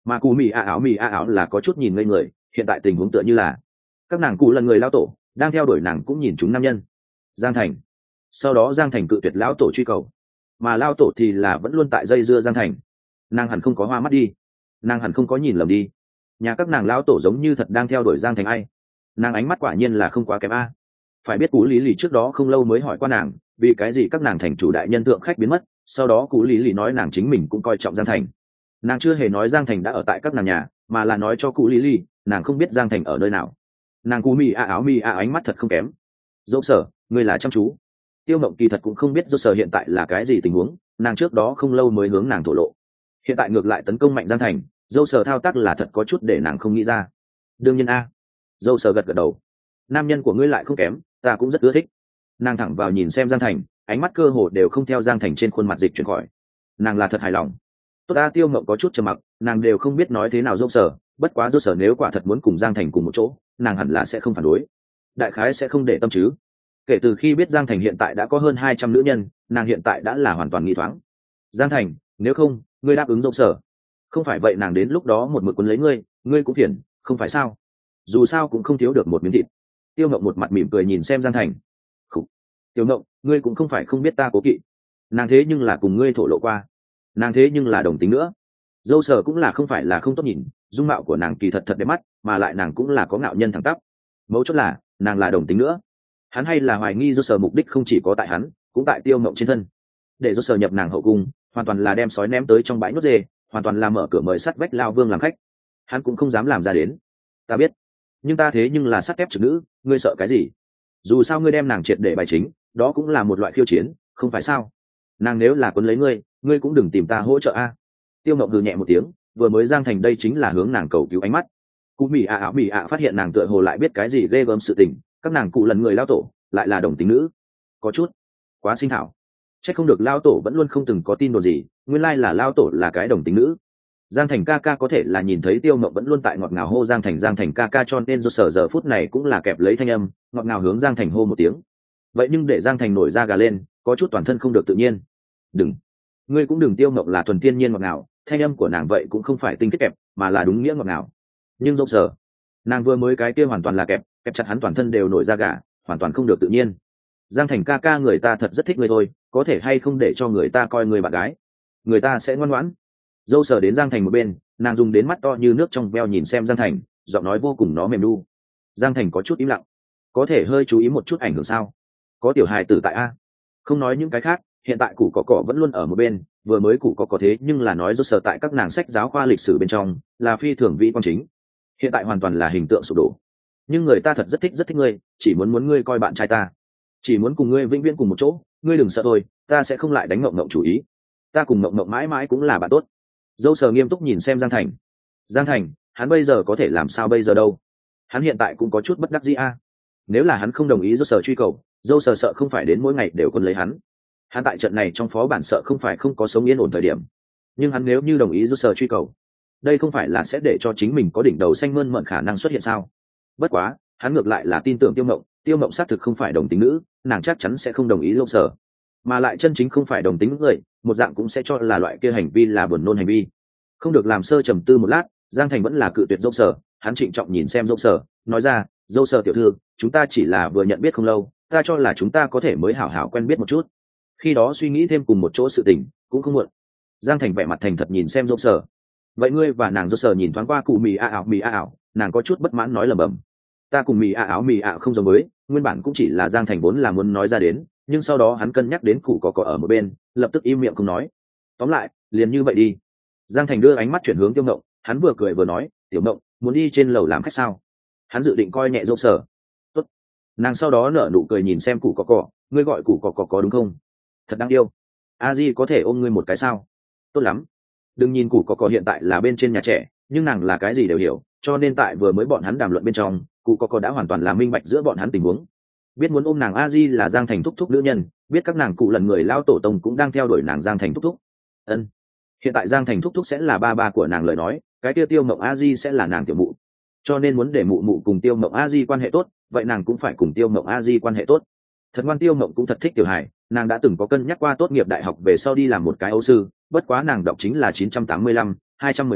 Speaker 1: mà cụ mì a áo mì a áo là có chút nhìn ngây người, hiện tại tình huống tựa như là các nàng cụ lần người lao tổ đang theo đuổi nàng cũng nhìn chúng nam nhân. Giang Thành. Sau đó Giang Thành cự tuyệt lão tổ truy cầu, mà lao tổ thì là vẫn luôn tại dây dưa Giang Thành. Nàng hẳn không có hoa mắt đi, nàng hẳn không có nhìn lầm đi, nhà các nàng lão tổ giống như thật đang theo đuổi Giang Thành ai. Nàng ánh mắt quả nhiên là không quá kém a. Phải biết Cú Lý Lì trước đó không lâu mới hỏi qua nàng vì cái gì các nàng thành chủ đại nhân tượng khách biến mất, sau đó Cú Lý Lì nói nàng chính mình cũng coi trọng Giang Thành. Nàng chưa hề nói Giang Thành đã ở tại các nàng nhà, mà là nói cho Cú Lý Lì nàng không biết Giang Thành ở nơi nào. Nàng Cú mì a áo mì a ánh mắt thật không kém. Dẫu sở ngươi là chăm chú. Tiêu Mộng kỳ thật cũng không biết dẫu sở hiện tại là cái gì tình huống, nàng trước đó không lâu mới hướng nàng thổ lộ, hiện tại ngược lại tấn công mạnh Giang Thành, dẫu sở thao tác là thật có chút để nàng không nghĩ ra. Đương nhiên a. Dẫu sở gật gật đầu. Nam nhân của ngươi lại không kém, ta cũng rất ưa thích. Nàng thẳng vào nhìn xem Giang Thành, ánh mắt cơ hồ đều không theo Giang Thành trên khuôn mặt dịch chuyển khỏi. Nàng là thật hài lòng. Tốt ta. Tiêu Mộng có chút trầm mặc, nàng đều không biết nói thế nào dẫu sở, bất quá dẫu sở nếu quả thật muốn cùng Giang Thành cùng một chỗ, nàng hẳn là sẽ không phản đối, đại khái sẽ không để tâm chứ. Kể từ khi biết Giang Thành hiện tại đã có hơn hai trăm nữ nhân, nàng hiện tại đã là hoàn toàn nghi thoáng. Giang Thành, nếu không ngươi đáp ứng dẫu sở, không phải vậy nàng đến lúc đó một mực quấn lấy ngươi, ngươi cũng phiền, không phải sao? Dù sao cũng không thiếu được một miếng thịt. Tiêu Mộng một mặt mỉm cười nhìn xem Giang Thành. Khủ. Tiêu Mộng, ngươi cũng không phải không biết ta cố kỵ, nàng thế nhưng là cùng ngươi thổ lộ qua, nàng thế nhưng là đồng tính nữa. Dâu sở cũng là không phải là không tốt nhìn, dung mạo của nàng kỳ thật thật đẹp mắt, mà lại nàng cũng là có ngạo nhân thẳng tắp. Mấu chốt là nàng là đồng tính nữa. Hắn hay là hoài nghi dâu sở mục đích không chỉ có tại hắn, cũng tại Tiêu Mộng trên thân. Để dâu sở nhập nàng hậu cung, hoàn toàn là đem sói ném tới trong bãi nhốt dê, hoàn toàn là mở cửa mời sắt vách lao vương làm khách. Hắn cũng không dám làm ra đến. Ta biết, nhưng ta thế nhưng là sắt thép trực nữ, ngươi sợ cái gì? Dù sao ngươi đem nàng triệt để bài chính, đó cũng là một loại khiêu chiến, không phải sao? Nàng nếu là quấn lấy ngươi, ngươi cũng đừng tìm ta hỗ trợ a. Tiêu Mộng hừ nhẹ một tiếng, vừa mới Giang Thành đây chính là hướng nàng cầu cứu ánh mắt. Cú mì a áo mì a phát hiện nàng tựa hồ lại biết cái gì ghê gớm sự tình, các nàng cụ lần người lao tổ lại là đồng tính nữ, có chút quá sinh thảo. Chắc không được lao tổ vẫn luôn không từng có tin đồn gì, nguyên lai là lao tổ là cái đồng tính nữ. Giang Thành ca ca có thể là nhìn thấy Tiêu Mộng vẫn luôn tại ngọt ngào hô Giang Thành Giang Thành ca ca, cho nên do sở giờ phút này cũng là kẹp lấy thanh âm ngọt ngào hướng Giang Thành hô một tiếng. Vậy nhưng để Giang Thành nổi da gà lên, có chút toàn thân không được tự nhiên. Đừng, ngươi cũng đừng. Tiêu Mộng là thuần tiên nhiên ngọt ngào, thanh âm của nàng vậy cũng không phải tinh kết kẹp, mà là đúng nghĩa ngọt ngào. Nhưng do sở, nàng vừa mới cái kia hoàn toàn là kẹp, kẹp chặt hắn toàn thân đều nổi da gà, hoàn toàn không được tự nhiên. Giang Thành ca ca, người ta thật rất thích ngươi thôi, có thể hay không để cho người ta coi người bạn gái, người ta sẽ ngoan ngoãn. Dâu sở đến Giang Thành một bên, nàng dùng đến mắt to như nước trong veo nhìn xem Giang Thành, giọng nói vô cùng nó mềm đu. Giang Thành có chút im lặng, có thể hơi chú ý một chút ảnh hưởng sao? Có tiểu hài tử tại a. Không nói những cái khác, hiện tại củ cỏ cỏ vẫn luôn ở một bên, vừa mới củ cỏ cỏ thế nhưng là nói dâu sở tại các nàng sách giáo khoa lịch sử bên trong là phi thường vị quan chính, hiện tại hoàn toàn là hình tượng sụp đổ. Nhưng người ta thật rất thích rất thích ngươi, chỉ muốn muốn ngươi coi bạn trai ta, chỉ muốn cùng ngươi vĩnh viễn cùng một chỗ, ngươi đừng sợ tôi, ta sẽ không lại đánh Mộng Mộng chủ ý, ta cùng Mộng Mộng mãi mãi cũng là bạn tốt. Dâu sở nghiêm túc nhìn xem Giang Thành. Giang Thành, hắn bây giờ có thể làm sao bây giờ đâu? Hắn hiện tại cũng có chút bất đắc dĩ a. Nếu là hắn không đồng ý dâu sở truy cầu, dâu sở sợ không phải đến mỗi ngày đều quân lấy hắn. Hắn tại trận này trong phó bản sợ không phải không có sống yên ổn thời điểm. Nhưng hắn nếu như đồng ý dâu sở truy cầu, đây không phải là sẽ để cho chính mình có đỉnh đầu xanh mơn mận khả năng xuất hiện sao? Bất quá, hắn ngược lại là tin tưởng Tiêu Mộng, Tiêu Mộng xác thực không phải đồng tính nữ, nàng chắc chắn sẽ không đồng ý dâu sở. Mà lại chân chính không phải đồng tính người, một dạng cũng sẽ cho là loại kia hành vi là buồn nôn hành vi. Không được làm sơ trầm tư một lát, Giang Thành vẫn là cự tuyệt dâu sở. Hắn trịnh trọng nhìn xem dâu sở, nói ra, dâu sở tiểu thư, chúng ta chỉ là vừa nhận biết không lâu, ta cho là chúng ta có thể mới hảo hảo quen biết một chút, khi đó suy nghĩ thêm cùng một chỗ sự tình cũng không muộn. Giang Thành vẻ mặt thành thật nhìn xem dâu sở. Vậy ngươi và nàng dâu sở nhìn thoáng qua cụ mì a ảo mì a ảo, nàng có chút bất mãn nói lẩm bẩm. Ta cùng mì a ảo mì a không giống với, nguyên bản cũng chỉ là Giang Thành vốn là muốn nói ra đến, nhưng sau đó hắn cân nhắc đến cụ có cỏ ở một bên, lập tức im miệng không nói. Tóm lại, liền như vậy đi. Giang Thành đưa ánh mắt chuyển hướng Tiêu Mộng, hắn vừa cười vừa nói, tiểu Mộng, muốn đi trên lầu làm khách sao? Hắn dự định coi nhẹ dâu sở. Tốt. Nàng sau đó nở nụ cười nhìn xem cụ cỏ cỏ, ngươi gọi cụ cỏ cỏ có đúng không? Thật đáng yêu. A Di có thể ôm ngươi một cái sao? Tốt lắm. Đừng nhìn cụ cỏ cỏ hiện tại là bên trên nhà trẻ, nhưng nàng là cái gì đều hiểu, cho nên tại vừa mới bọn hắn đàm luận bên trong, cụ cỏ cỏ đã hoàn toàn là minh bạch giữa bọn hắn tình huống. Biết muốn ôm nàng A Di là Giang Thành thúc thúc nữ nhân, biết các nàng cụ lần người lao tổ tông cũng đang theo đuổi nàng Giang Thành thúc thúc. Ân. Hiện tại Giang Thành thúc thúc sẽ là ba ba của nàng lời nói, cái kia Tiêu Mộng A Di sẽ là nàng tiểu mụ, cho nên muốn để mụ mụ cùng Tiêu Mộng A Di quan hệ tốt, vậy nàng cũng phải cùng Tiêu Mộng A Di quan hệ tốt. Thật ngoan. Tiêu Mộng cũng thật thích Tiểu Hải, nàng đã từng có cân nhắc qua tốt nghiệp đại học về sau đi làm một cái Âu sư, bất quá nàng đọc chính là chín trăm tám mươi lăm, hai trăm mười một,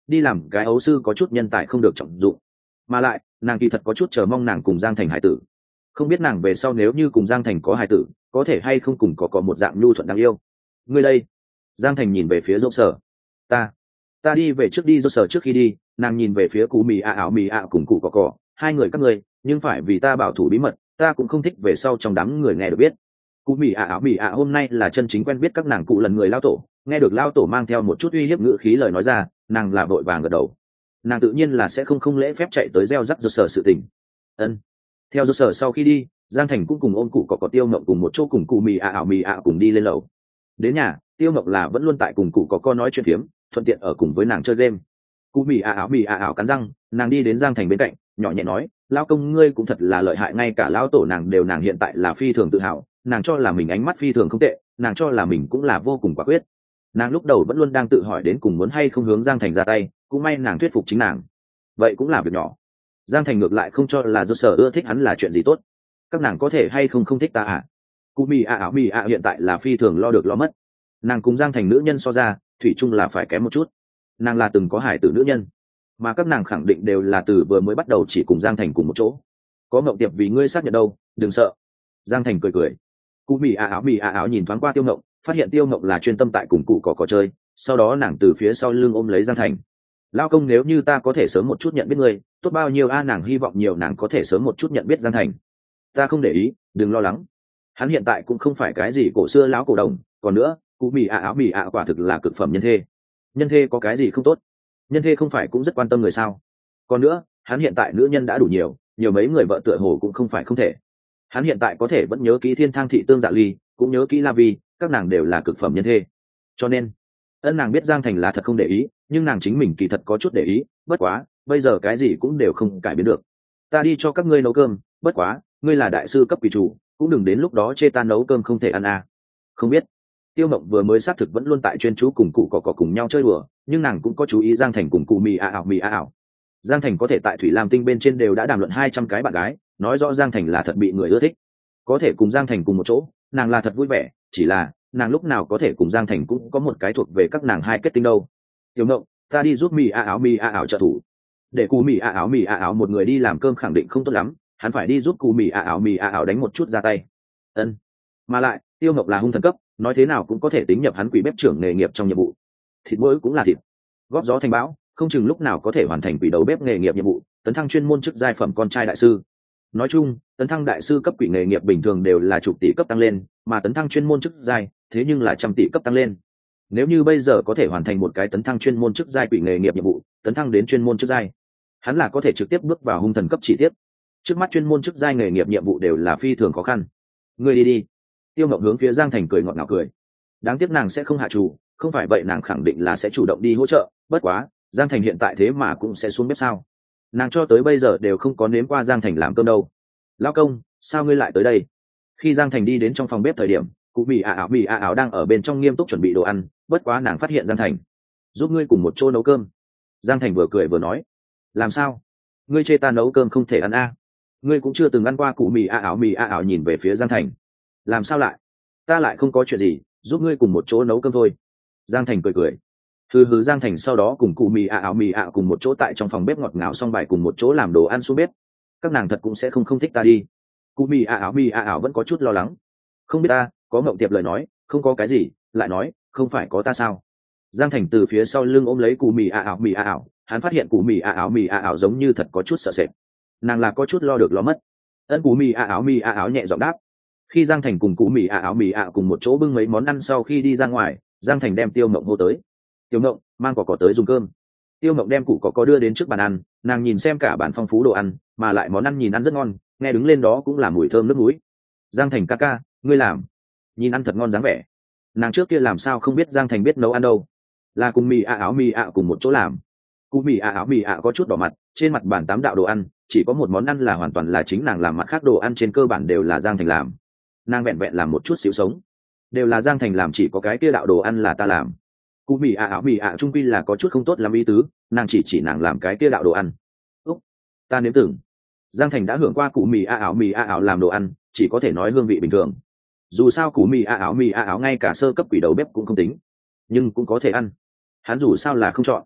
Speaker 1: đi làm cái ấu sư có chút nhân tài không được trọng dụng, mà lại nàng kỳ thật có chút chờ mong nàng cùng Giang Thành hải tử. Không biết nàng về sau nếu như cùng Giang Thành có hải tử, có thể hay không cùng có có một dạng nhu thuận đáng yêu. Ngươi đây. Giang Thành nhìn về phía dốc sở. Ta, ta đi về trước đi. Dốc sở trước khi đi, nàng nhìn về phía cụ mì ạ ảo mì ạ cùng cụ cỏ cỏ, hai người các ngươi, nhưng phải vì ta bảo thủ bí mật, ta cũng không thích về sau trong đám người nghe được biết. Cụ mì ạ ảo mì ạ hôm nay là chân chính quen biết các nàng cụ lần người lao tổ, nghe được lao tổ mang theo một chút uy hiếp ngữ khí lời nói ra, nàng là vội vàng gật đầu. Nàng tự nhiên là sẽ không không lễ phép chạy tới gieo rắc dốc sở sự tình. Ân. Theo dốc sở sau khi đi, Giang Thành cũng cùng ôn cụ cỏ cỏ Tiêu Mộng cùng một chỗ cùng cụ mì ạ ảo mì ạ cùng đi lên lầu. Đến nhà, Tiêu Mộng là vẫn luôn tại cùng cụ có con nói chuyện phiếm, thuận tiện ở cùng với nàng chơi game. Cụ mì ạ ảo mì ạ ảo cắn răng, nàng đi đến Giang Thành bên cạnh, nhỏ nhẹ nói, lao công ngươi cũng thật là lợi hại, ngay cả lao tổ nàng đều nàng hiện tại là phi thường tự hào, nàng cho là mình ánh mắt phi thường không tệ, nàng cho là mình cũng là vô cùng quả quyết. Nàng lúc đầu vẫn luôn đang tự hỏi đến cùng muốn hay không hướng Giang Thành ra tay, cũng may nàng thuyết phục chính nàng. Vậy cũng là việc nhỏ. Giang Thành ngược lại không cho là do sở ưa thích hắn là chuyện gì tốt. Các nàng có thể hay không không thích ta à? Cụ mì ạ ảo mì ạ hiện tại là phi thường lo được lo mất. Nàng cùng Giang Thành nữ nhân so ra, thủy chung là phải kém một chút. Nàng là từng có hải tử nữ nhân, mà các nàng khẳng định đều là từ vừa mới bắt đầu chỉ cùng Giang Thành cùng một chỗ. Có mộng tiệp vì ngươi xác nhận đâu, đừng sợ. Giang Thành cười cười. Cụ mì ạ ảo mì ạ ảo nhìn thoáng qua Tiêu Mộng, phát hiện Tiêu Mộng là chuyên tâm tại cùng cụ cỏ cỏ chơi, sau đó nàng từ phía sau lưng ôm lấy Giang Thành. Lao công, nếu như ta có thể sớm một chút nhận biết ngươi, tốt bao nhiêu a. Nàng hy vọng nhiều nàng có thể sớm một chút nhận biết Giang Thành. Ta không để ý, đừng lo lắng. Hắn hiện tại cũng không phải cái gì cổ xưa lão cổ đồng, còn nữa, cụ mì ạ áo mì ạ quả thực là cực phẩm nhân thê. Nhân thê có cái gì không tốt? Nhân thê không phải cũng rất quan tâm người sao? Còn nữa, hắn hiện tại nữ nhân đã đủ nhiều, nhiều mấy người vợ tựa hồ cũng không phải không thể. Hắn hiện tại có thể vẫn nhớ kỹ Thiên Thang thị Tương Dạ Ly, cũng nhớ kỹ La Vi, các nàng đều là cực phẩm nhân thê. Cho nên, ân nàng biết Giang Thành là thật không để ý, nhưng nàng chính mình kỳ thật có chút để ý, bất quá, bây giờ cái gì cũng đều không cải biến được. Ta đi cho các ngươi nấu cơm, bất quá, ngươi là đại sư cấp quỷ chủ, cũng đừng đến lúc đó chê ta nấu cơm không thể ăn à. Không biết. Tiêu Mộng vừa mới xác thực vẫn luôn tại chuyên chú cùng cụ cỏ cỏ cùng nhau chơi đùa, nhưng nàng cũng có chú ý Giang Thành cùng cụ mì ạ ảo mì ạ ảo. Giang Thành có thể tại Thủy Lam Tinh bên trên đều đã đàm luận hai trăm cái bạn gái, nói rõ Giang Thành là thật bị người ưa thích. Có thể cùng Giang Thành cùng một chỗ, nàng là thật vui vẻ, chỉ là nàng lúc nào có thể cùng Giang Thành cũng có một cái thuộc về các nàng hai kết tinh đâu. Tiêu Mộng, ta đi giúp mì ạ ảo mì ạ ảo trợ thủ. Để cụ mì ạ ảo mì ạ ảo một người đi làm cơm khẳng định không tốt lắm, hắn phải đi giúp cụ mì ạ ảo mì ạ ảo đánh một chút ra tay. Ân. Mà lại, Tiêu Mộng là hung thần cấp, nói thế nào cũng có thể tính nhập hắn quỷ bếp trưởng nghề nghiệp trong nhiệm vụ. Thịt mỗi cũng là thịt, góp gió thành bão, không chừng lúc nào có thể hoàn thành quỷ đầu bếp nghề nghiệp nhiệm vụ, tấn thăng chuyên môn chức giai phẩm con trai đại sư. Nói chung, tấn thăng đại sư cấp quỷ nghề nghiệp bình thường đều là chục tỷ cấp tăng lên, mà tấn thăng chuyên môn chức giai, thế nhưng là trăm tỷ cấp tăng lên. Nếu như bây giờ có thể hoàn thành một cái tấn thăng chuyên môn chức giai quỷ nghề nghiệp nhiệm vụ, tấn thăng đến chuyên môn chức giai, hắn là có thể trực tiếp bước vào hung thần cấp chỉ tiếp. Trước mắt chuyên môn chức giai nghề nghiệp nhiệm vụ đều là phi thường khó khăn. Ngươi đi đi. Tiêu Mộng hướng phía Giang Thành cười ngọt ngào cười. Đáng tiếc nàng sẽ không hạ chủ, không phải vậy nàng khẳng định là sẽ chủ động đi hỗ trợ, bất quá, Giang Thành hiện tại thế mà cũng sẽ xuống bếp sao? Nàng cho tới bây giờ đều không có nếm qua Giang Thành làm cơm đâu. Lão công, sao ngươi lại tới đây? Khi Giang Thành đi đến trong phòng bếp thời điểm, cụ mì ạ ảo mì ạ ảo đang ở bên trong nghiêm túc chuẩn bị đồ ăn, bất quá nàng phát hiện Giang Thành, giúp ngươi cùng một chỗ nấu cơm. Giang Thành vừa cười vừa nói, làm sao? Ngươi chê ta nấu cơm không thể ăn à? Ngươi cũng chưa từng ăn qua cụ mì ạ ảo mì ạ ảo nhìn về phía Giang Thành. Làm sao lại? Ta lại không có chuyện gì, giúp ngươi cùng một chỗ nấu cơm thôi. Giang Thành cười cười. Hừ hừ. Giang Thành sau đó cùng cụ mì ạ ảo mì ạ cùng một chỗ tại trong phòng bếp ngọt ngào xong bài cùng một chỗ làm đồ ăn xuống bếp. Các nàng thật cũng sẽ không không thích ta đi. Cụ mì ạ ảo mì ạ vẫn có chút lo lắng. Không biết ta, có Mộng Tiệp lời nói, không có cái gì, lại nói, không phải có ta sao? Giang Thành từ phía sau lưng ôm lấy cụ mì ạ ảo mì ạ, hắn phát hiện cụ mì ạ ảo mì ạ giống như thật có chút sợ sệt. Nàng là có chút lo được lo mất. Ân cụ mì ạ ảo mì ạ nhẹ giọng đáp. Khi Giang Thành cùng cụ mì ạ ảo mì ạ cùng một chỗ bưng mấy món ăn sau khi đi ra ngoài, Giang Thành đem Tiêu Mộng hô tới. Tiêu Mộng, mang cỏ cỏ tới dùng cơm. Tiêu Mộng đem củ cỏ cỏ đưa đến trước bàn ăn, nàng nhìn xem cả bản phong phú đồ ăn, mà lại món ăn nhìn ăn rất ngon, nghe đứng lên đó cũng là mùi thơm nước núi. Giang Thành ca ca, ngươi làm, nhìn ăn thật ngon dáng vẻ. Nàng trước kia làm sao không biết Giang Thành biết nấu ăn đâu, là cùng mì ạ ảo mì ạ cùng một chỗ làm. Cụ mì ạ ảo mì ạ có chút đỏ mặt, trên mặt bàn tám đạo đồ ăn, chỉ có một món ăn là hoàn toàn là chính nàng làm, mặt khác đồ ăn trên cơ bản đều là Giang Thành làm. Nàng vẹn vẹn làm một chút xíu sống, đều là Giang Thành làm, chỉ có cái kia đạo đồ ăn là ta làm. Cụ mì ạ ảo mì ạ trung quy là có chút không tốt làm ý tứ, nàng chỉ chỉ nàng làm cái kia đạo đồ ăn. Úc, ta nếm tưởng. Giang Thành đã hưởng qua cụ mì ạ ảo mì ạ làm đồ ăn, chỉ có thể nói hương vị bình thường. Dù sao cụ mì ạ ảo mì ạ ngay cả sơ cấp quỷ đầu bếp cũng không tính, nhưng cũng có thể ăn. Hắn dù sao là không chọn.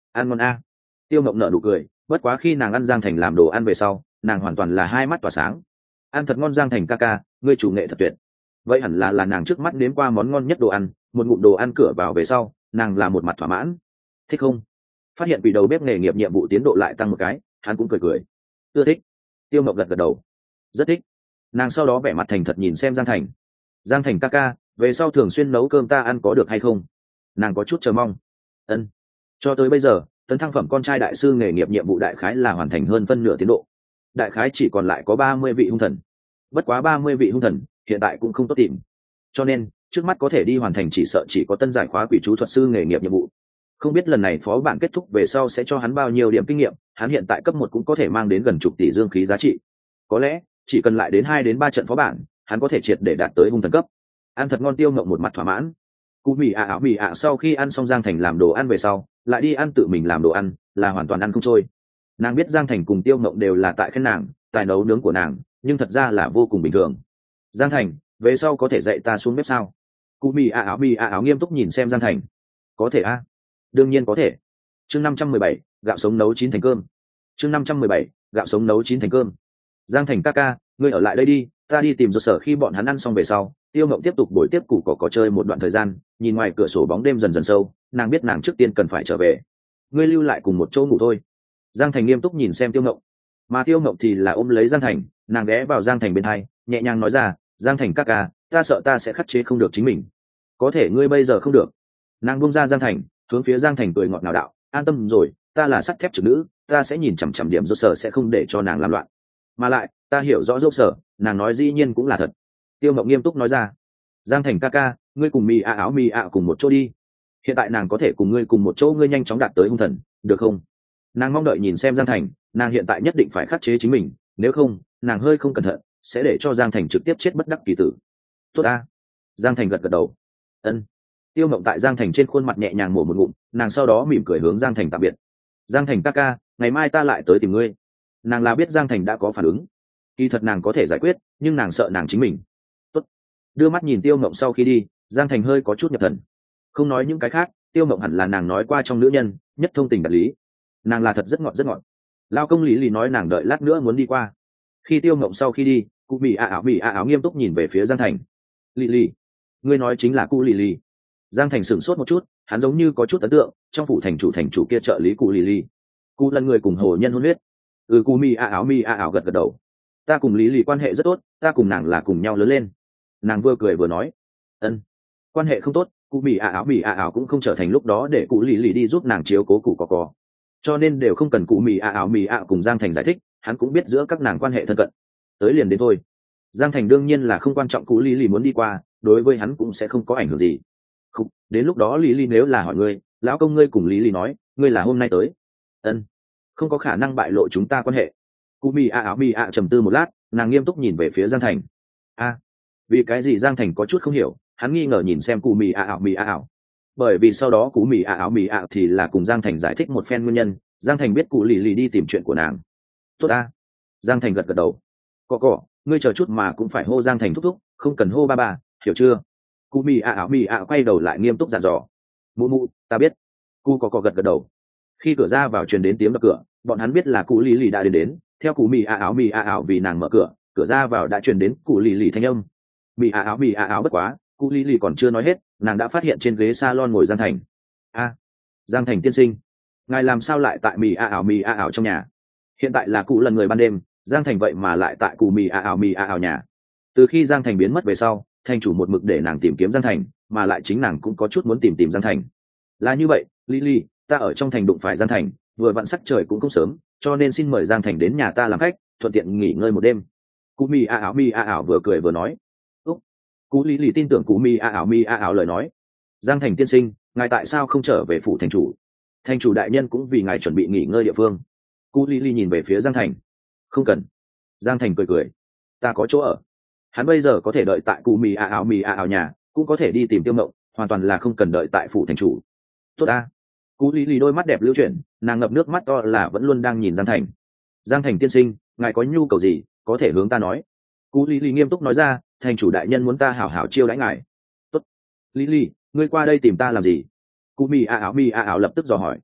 Speaker 1: ăn ngon a. Tiêu mộng nở nụ cười, bất quá khi nàng ăn Giang Thành làm đồ ăn về sau, nàng hoàn toàn là hai mắt tỏa sáng. Ăn thật ngon Giang Thành ca ca, ngươi chủ nghệ thật tuyệt. Vậy hẳn là là nàng trước mắt nếm qua món ngon nhất đồ ăn, một ngụm đồ ăn cửa vào về sau, nàng là một mặt thỏa mãn. Thích không? Phát hiện quỷ đầu bếp nghề nghiệp nhiệm vụ tiến độ lại tăng một cái, hắn cũng cười cười. Ưa thích. Tiêu mộng gật gật đầu. Rất thích. Nàng sau đó vẻ mặt thành thật nhìn xem Giang Thành. Giang Thành ca ca, về sau thường xuyên nấu cơm ta ăn có được hay không? Nàng có chút chờ mong. Ân. Cho tới bây giờ, tấn thăng phẩm con trai đại sư nghề nghiệp nhiệm vụ đại khái là hoàn thành hơn phân nửa tiến độ. Đại khái chỉ còn lại có ba mươi vị hung thần. Bất quá ba mươi vị hung thần hiện tại cũng không tốt tìm, cho nên trước mắt có thể đi hoàn thành chỉ sợ chỉ có tân giải khóa quỷ chú thuật sư nghề nghiệp nhiệm vụ. Không biết lần này phó bản kết thúc về sau sẽ cho hắn bao nhiêu điểm kinh nghiệm, hắn hiện tại cấp một cũng có thể mang đến gần chục tỷ dương khí giá trị. Có lẽ chỉ cần lại đến hai đến ba trận phó bản, hắn có thể triệt để đạt tới hung thần cấp. Ăn thật ngon, Tiêu Ngộng một mặt thỏa mãn. Cú mì ạ ảo mì ạ sau khi ăn xong Giang Thành làm đồ ăn về sau, lại đi ăn tự mình làm đồ ăn, là hoàn toàn ăn không trôi. Nàng biết Giang Thành cùng Tiêu Ngộng đều là tại khen nàng, tài nấu nướng của nàng, nhưng thật ra là vô cùng bình thường. Giang Thành, về sau có thể dạy ta xuống bếp sao? Cú mì ạ ảo mì ạ ảo nghiêm túc nhìn xem Giang Thành. Có thể a, đương nhiên có thể. Chương năm trăm mười bảy, gạo sống nấu chín thành cơm. Chương năm trăm mười bảy, gạo sống nấu chín thành cơm. Giang Thành ca ca, ngươi ở lại đây đi, ta đi tìm Dột Sở. Khi bọn hắn ăn xong về sau, Tiêu Ngộng tiếp tục buổi tiếp củ cỏ cỏ chơi một đoạn thời gian, nhìn ngoài cửa sổ bóng đêm dần dần sâu, nàng biết nàng trước tiên cần phải trở về. Ngươi lưu lại cùng một chỗ ngủ thôi. Giang Thành nghiêm túc nhìn xem Tiêu Ngộng, mà Tiêu Ngộng thì là ôm lấy Giang Thành, nàng ghé vào Giang Thành bên hai, nhẹ nhàng nói ra, Giang Thành ca ca, ta sợ ta sẽ khắc chế không được chính mình. Có thể ngươi bây giờ không được. Nàng buông ra Giang Thành, hướng phía Giang Thành cười ngọt ngào đạo, an tâm rồi, ta là sắt thép trực nữ, ta sẽ nhìn chằm chằm điểm Dột Sở sẽ không để cho nàng làm loạn. Mà lại ta hiểu rõ Dột Sở, nàng nói dĩ nhiên cũng là thật. Tiêu Ngộng nghiêm túc nói ra, Giang Thành ca ca, ngươi cùng mì ạ áo mì ạ cùng một chỗ đi. Hiện tại nàng có thể cùng ngươi cùng một chỗ, ngươi nhanh chóng đạt tới hung thần, được không? Nàng mong đợi nhìn xem Giang Thành, nàng hiện tại nhất định phải khắc chế chính mình, nếu không nàng hơi không cẩn thận sẽ để cho Giang Thành trực tiếp chết bất đắc kỳ tử. Tốt a. Giang Thành gật gật đầu. Ân. Tiêu Mộng tại Giang Thành trên khuôn mặt nhẹ nhàng mổ một ngụm, nàng sau đó mỉm cười hướng Giang Thành tạm biệt. Giang Thành ca ca, ngày mai ta lại tới tìm ngươi. Nàng là biết Giang Thành đã có phản ứng, kỳ thật nàng có thể giải quyết, nhưng nàng sợ nàng chính mình. Tốt. Đưa mắt nhìn Tiêu Mộng sau khi đi, Giang Thành hơi có chút nhập thần. Không nói những cái khác, Tiêu Mộng hẳn là nàng nói qua trong nữ nhân nhất thông tình đạt lý, nàng là thật rất ngọt rất ngọt. Lao công lý lì nói nàng đợi lát nữa muốn đi qua. Khi Tiêu Mộng sau khi đi, cụ mì a áo mì a áo nghiêm túc nhìn về phía Giang Thành. Lì lì, ngươi nói chính là cụ lì lì? Giang Thành sửng sốt một chút, hắn giống như có chút ấn tượng, trong phủ thành chủ thành chủ kia trợ lý cụ lì lì, cụ lần người cùng hồ nhân hôn huyết. Ừ, cụ mì a áo mì a áo gật gật đầu. Ta cùng lý lì quan hệ rất tốt, ta cùng nàng là cùng nhau lớn lên. Nàng vừa cười vừa nói. Ân, quan hệ không tốt, cụ mì a áo mì a áo cũng không trở thành lúc đó để cụ lì lì đi giúp nàng chiếu cố cụ cò cò, cho nên đều không cần cụ mì a áo mì a cùng Giang Thành giải thích, hắn cũng biết giữa các nàng quan hệ thân cận, tới liền đến thôi. Giang Thành đương nhiên là không quan trọng cụ lý lý muốn đi qua, đối với hắn cũng sẽ không có ảnh hưởng gì. Không, đến lúc đó lý lý nếu là hỏi ngươi, lão công ngươi cùng lý lý nói ngươi là hôm nay tới. Ân, không có khả năng bại lộ chúng ta quan hệ. Cụ mì a áo mì a trầm tư một lát, nàng nghiêm túc nhìn về phía Giang Thành. A, vì cái gì? Giang Thành có chút không hiểu, hắn nghi ngờ nhìn xem cụ mì a áo mì a áo, bởi vì sau đó cụ mì a áo mì a thì là cùng Giang Thành giải thích một phen nguyên nhân. Giang Thành biết cụ lì lì đi tìm chuyện của nàng. Tốt a. Giang Thành gật gật đầu. Cọ cọ, ngươi chờ chút mà cũng phải hô Giang Thành thúc thúc, không cần hô ba ba, hiểu chưa? Cụ mì a áo mì a quay đầu lại nghiêm túc dặn dò. Mụ mụ, ta biết. Cụ cọ cọ gật gật đầu. Khi cửa ra vào truyền đến tiếng đập cửa, bọn hắn biết là cụ lì lì đã đến đến. Theo cụ mì a áo mì a áo vì nàng mở cửa, cửa ra vào đã truyền đến cụ lì lì thanh âm. Mì a áo mì a áo bất quá, cụ lì lì còn chưa nói hết, nàng đã phát hiện trên ghế salon ngồi Giang Thành. A, Giang Thành tiên sinh, ngài làm sao lại tại mì a ảo mì a ảo trong nhà? Hiện tại là cụ lần người ban đêm, Giang Thành vậy mà lại tại cụ mì a ảo mì a ảo nhà. Từ khi Giang Thành biến mất về sau, thành chủ một mực để nàng tìm kiếm Giang Thành, mà lại chính nàng cũng có chút muốn tìm tìm Giang Thành. Là như vậy, Lily, ta ở trong thành đụng phải Giang Thành, vừa vặn sắc trời cũng không sớm, cho nên xin mời Giang Thành đến nhà ta làm khách, thuận tiện nghỉ ngơi một đêm. Cụ mì a ảo mì a ảo vừa cười vừa nói. Úc. Cụ Lily tin tưởng cụ mì a ảo mì a ảo lời nói. Giang Thành tiên sinh, ngài tại sao không trở về phủ thành chủ? Thành chủ đại nhân cũng vì ngài chuẩn bị nghỉ ngơi địa phương. Cụ Lily nhìn về phía Giang Thành. Không cần. Giang Thành cười cười. Ta có chỗ ở. Hắn bây giờ có thể đợi tại cụ mì a áo mì a áo nhà, cũng có thể đi tìm Tiêu Mộng, hoàn toàn là không cần đợi tại phủ thành chủ. Tốt ta. Cụ Lily đôi mắt đẹp lưu chuyển, nàng ngập nước mắt to là vẫn luôn đang nhìn Giang Thành. Giang Thành tiên sinh, ngài có nhu cầu gì, có thể hướng ta nói. Cụ Lily nghiêm túc nói ra, thành chủ đại nhân muốn ta hảo hảo chiêu đãi ngài. Tốt. Lily, ngươi qua đây tìm ta làm gì? Cụ mì a áo mì a áo lập tức dò hỏi.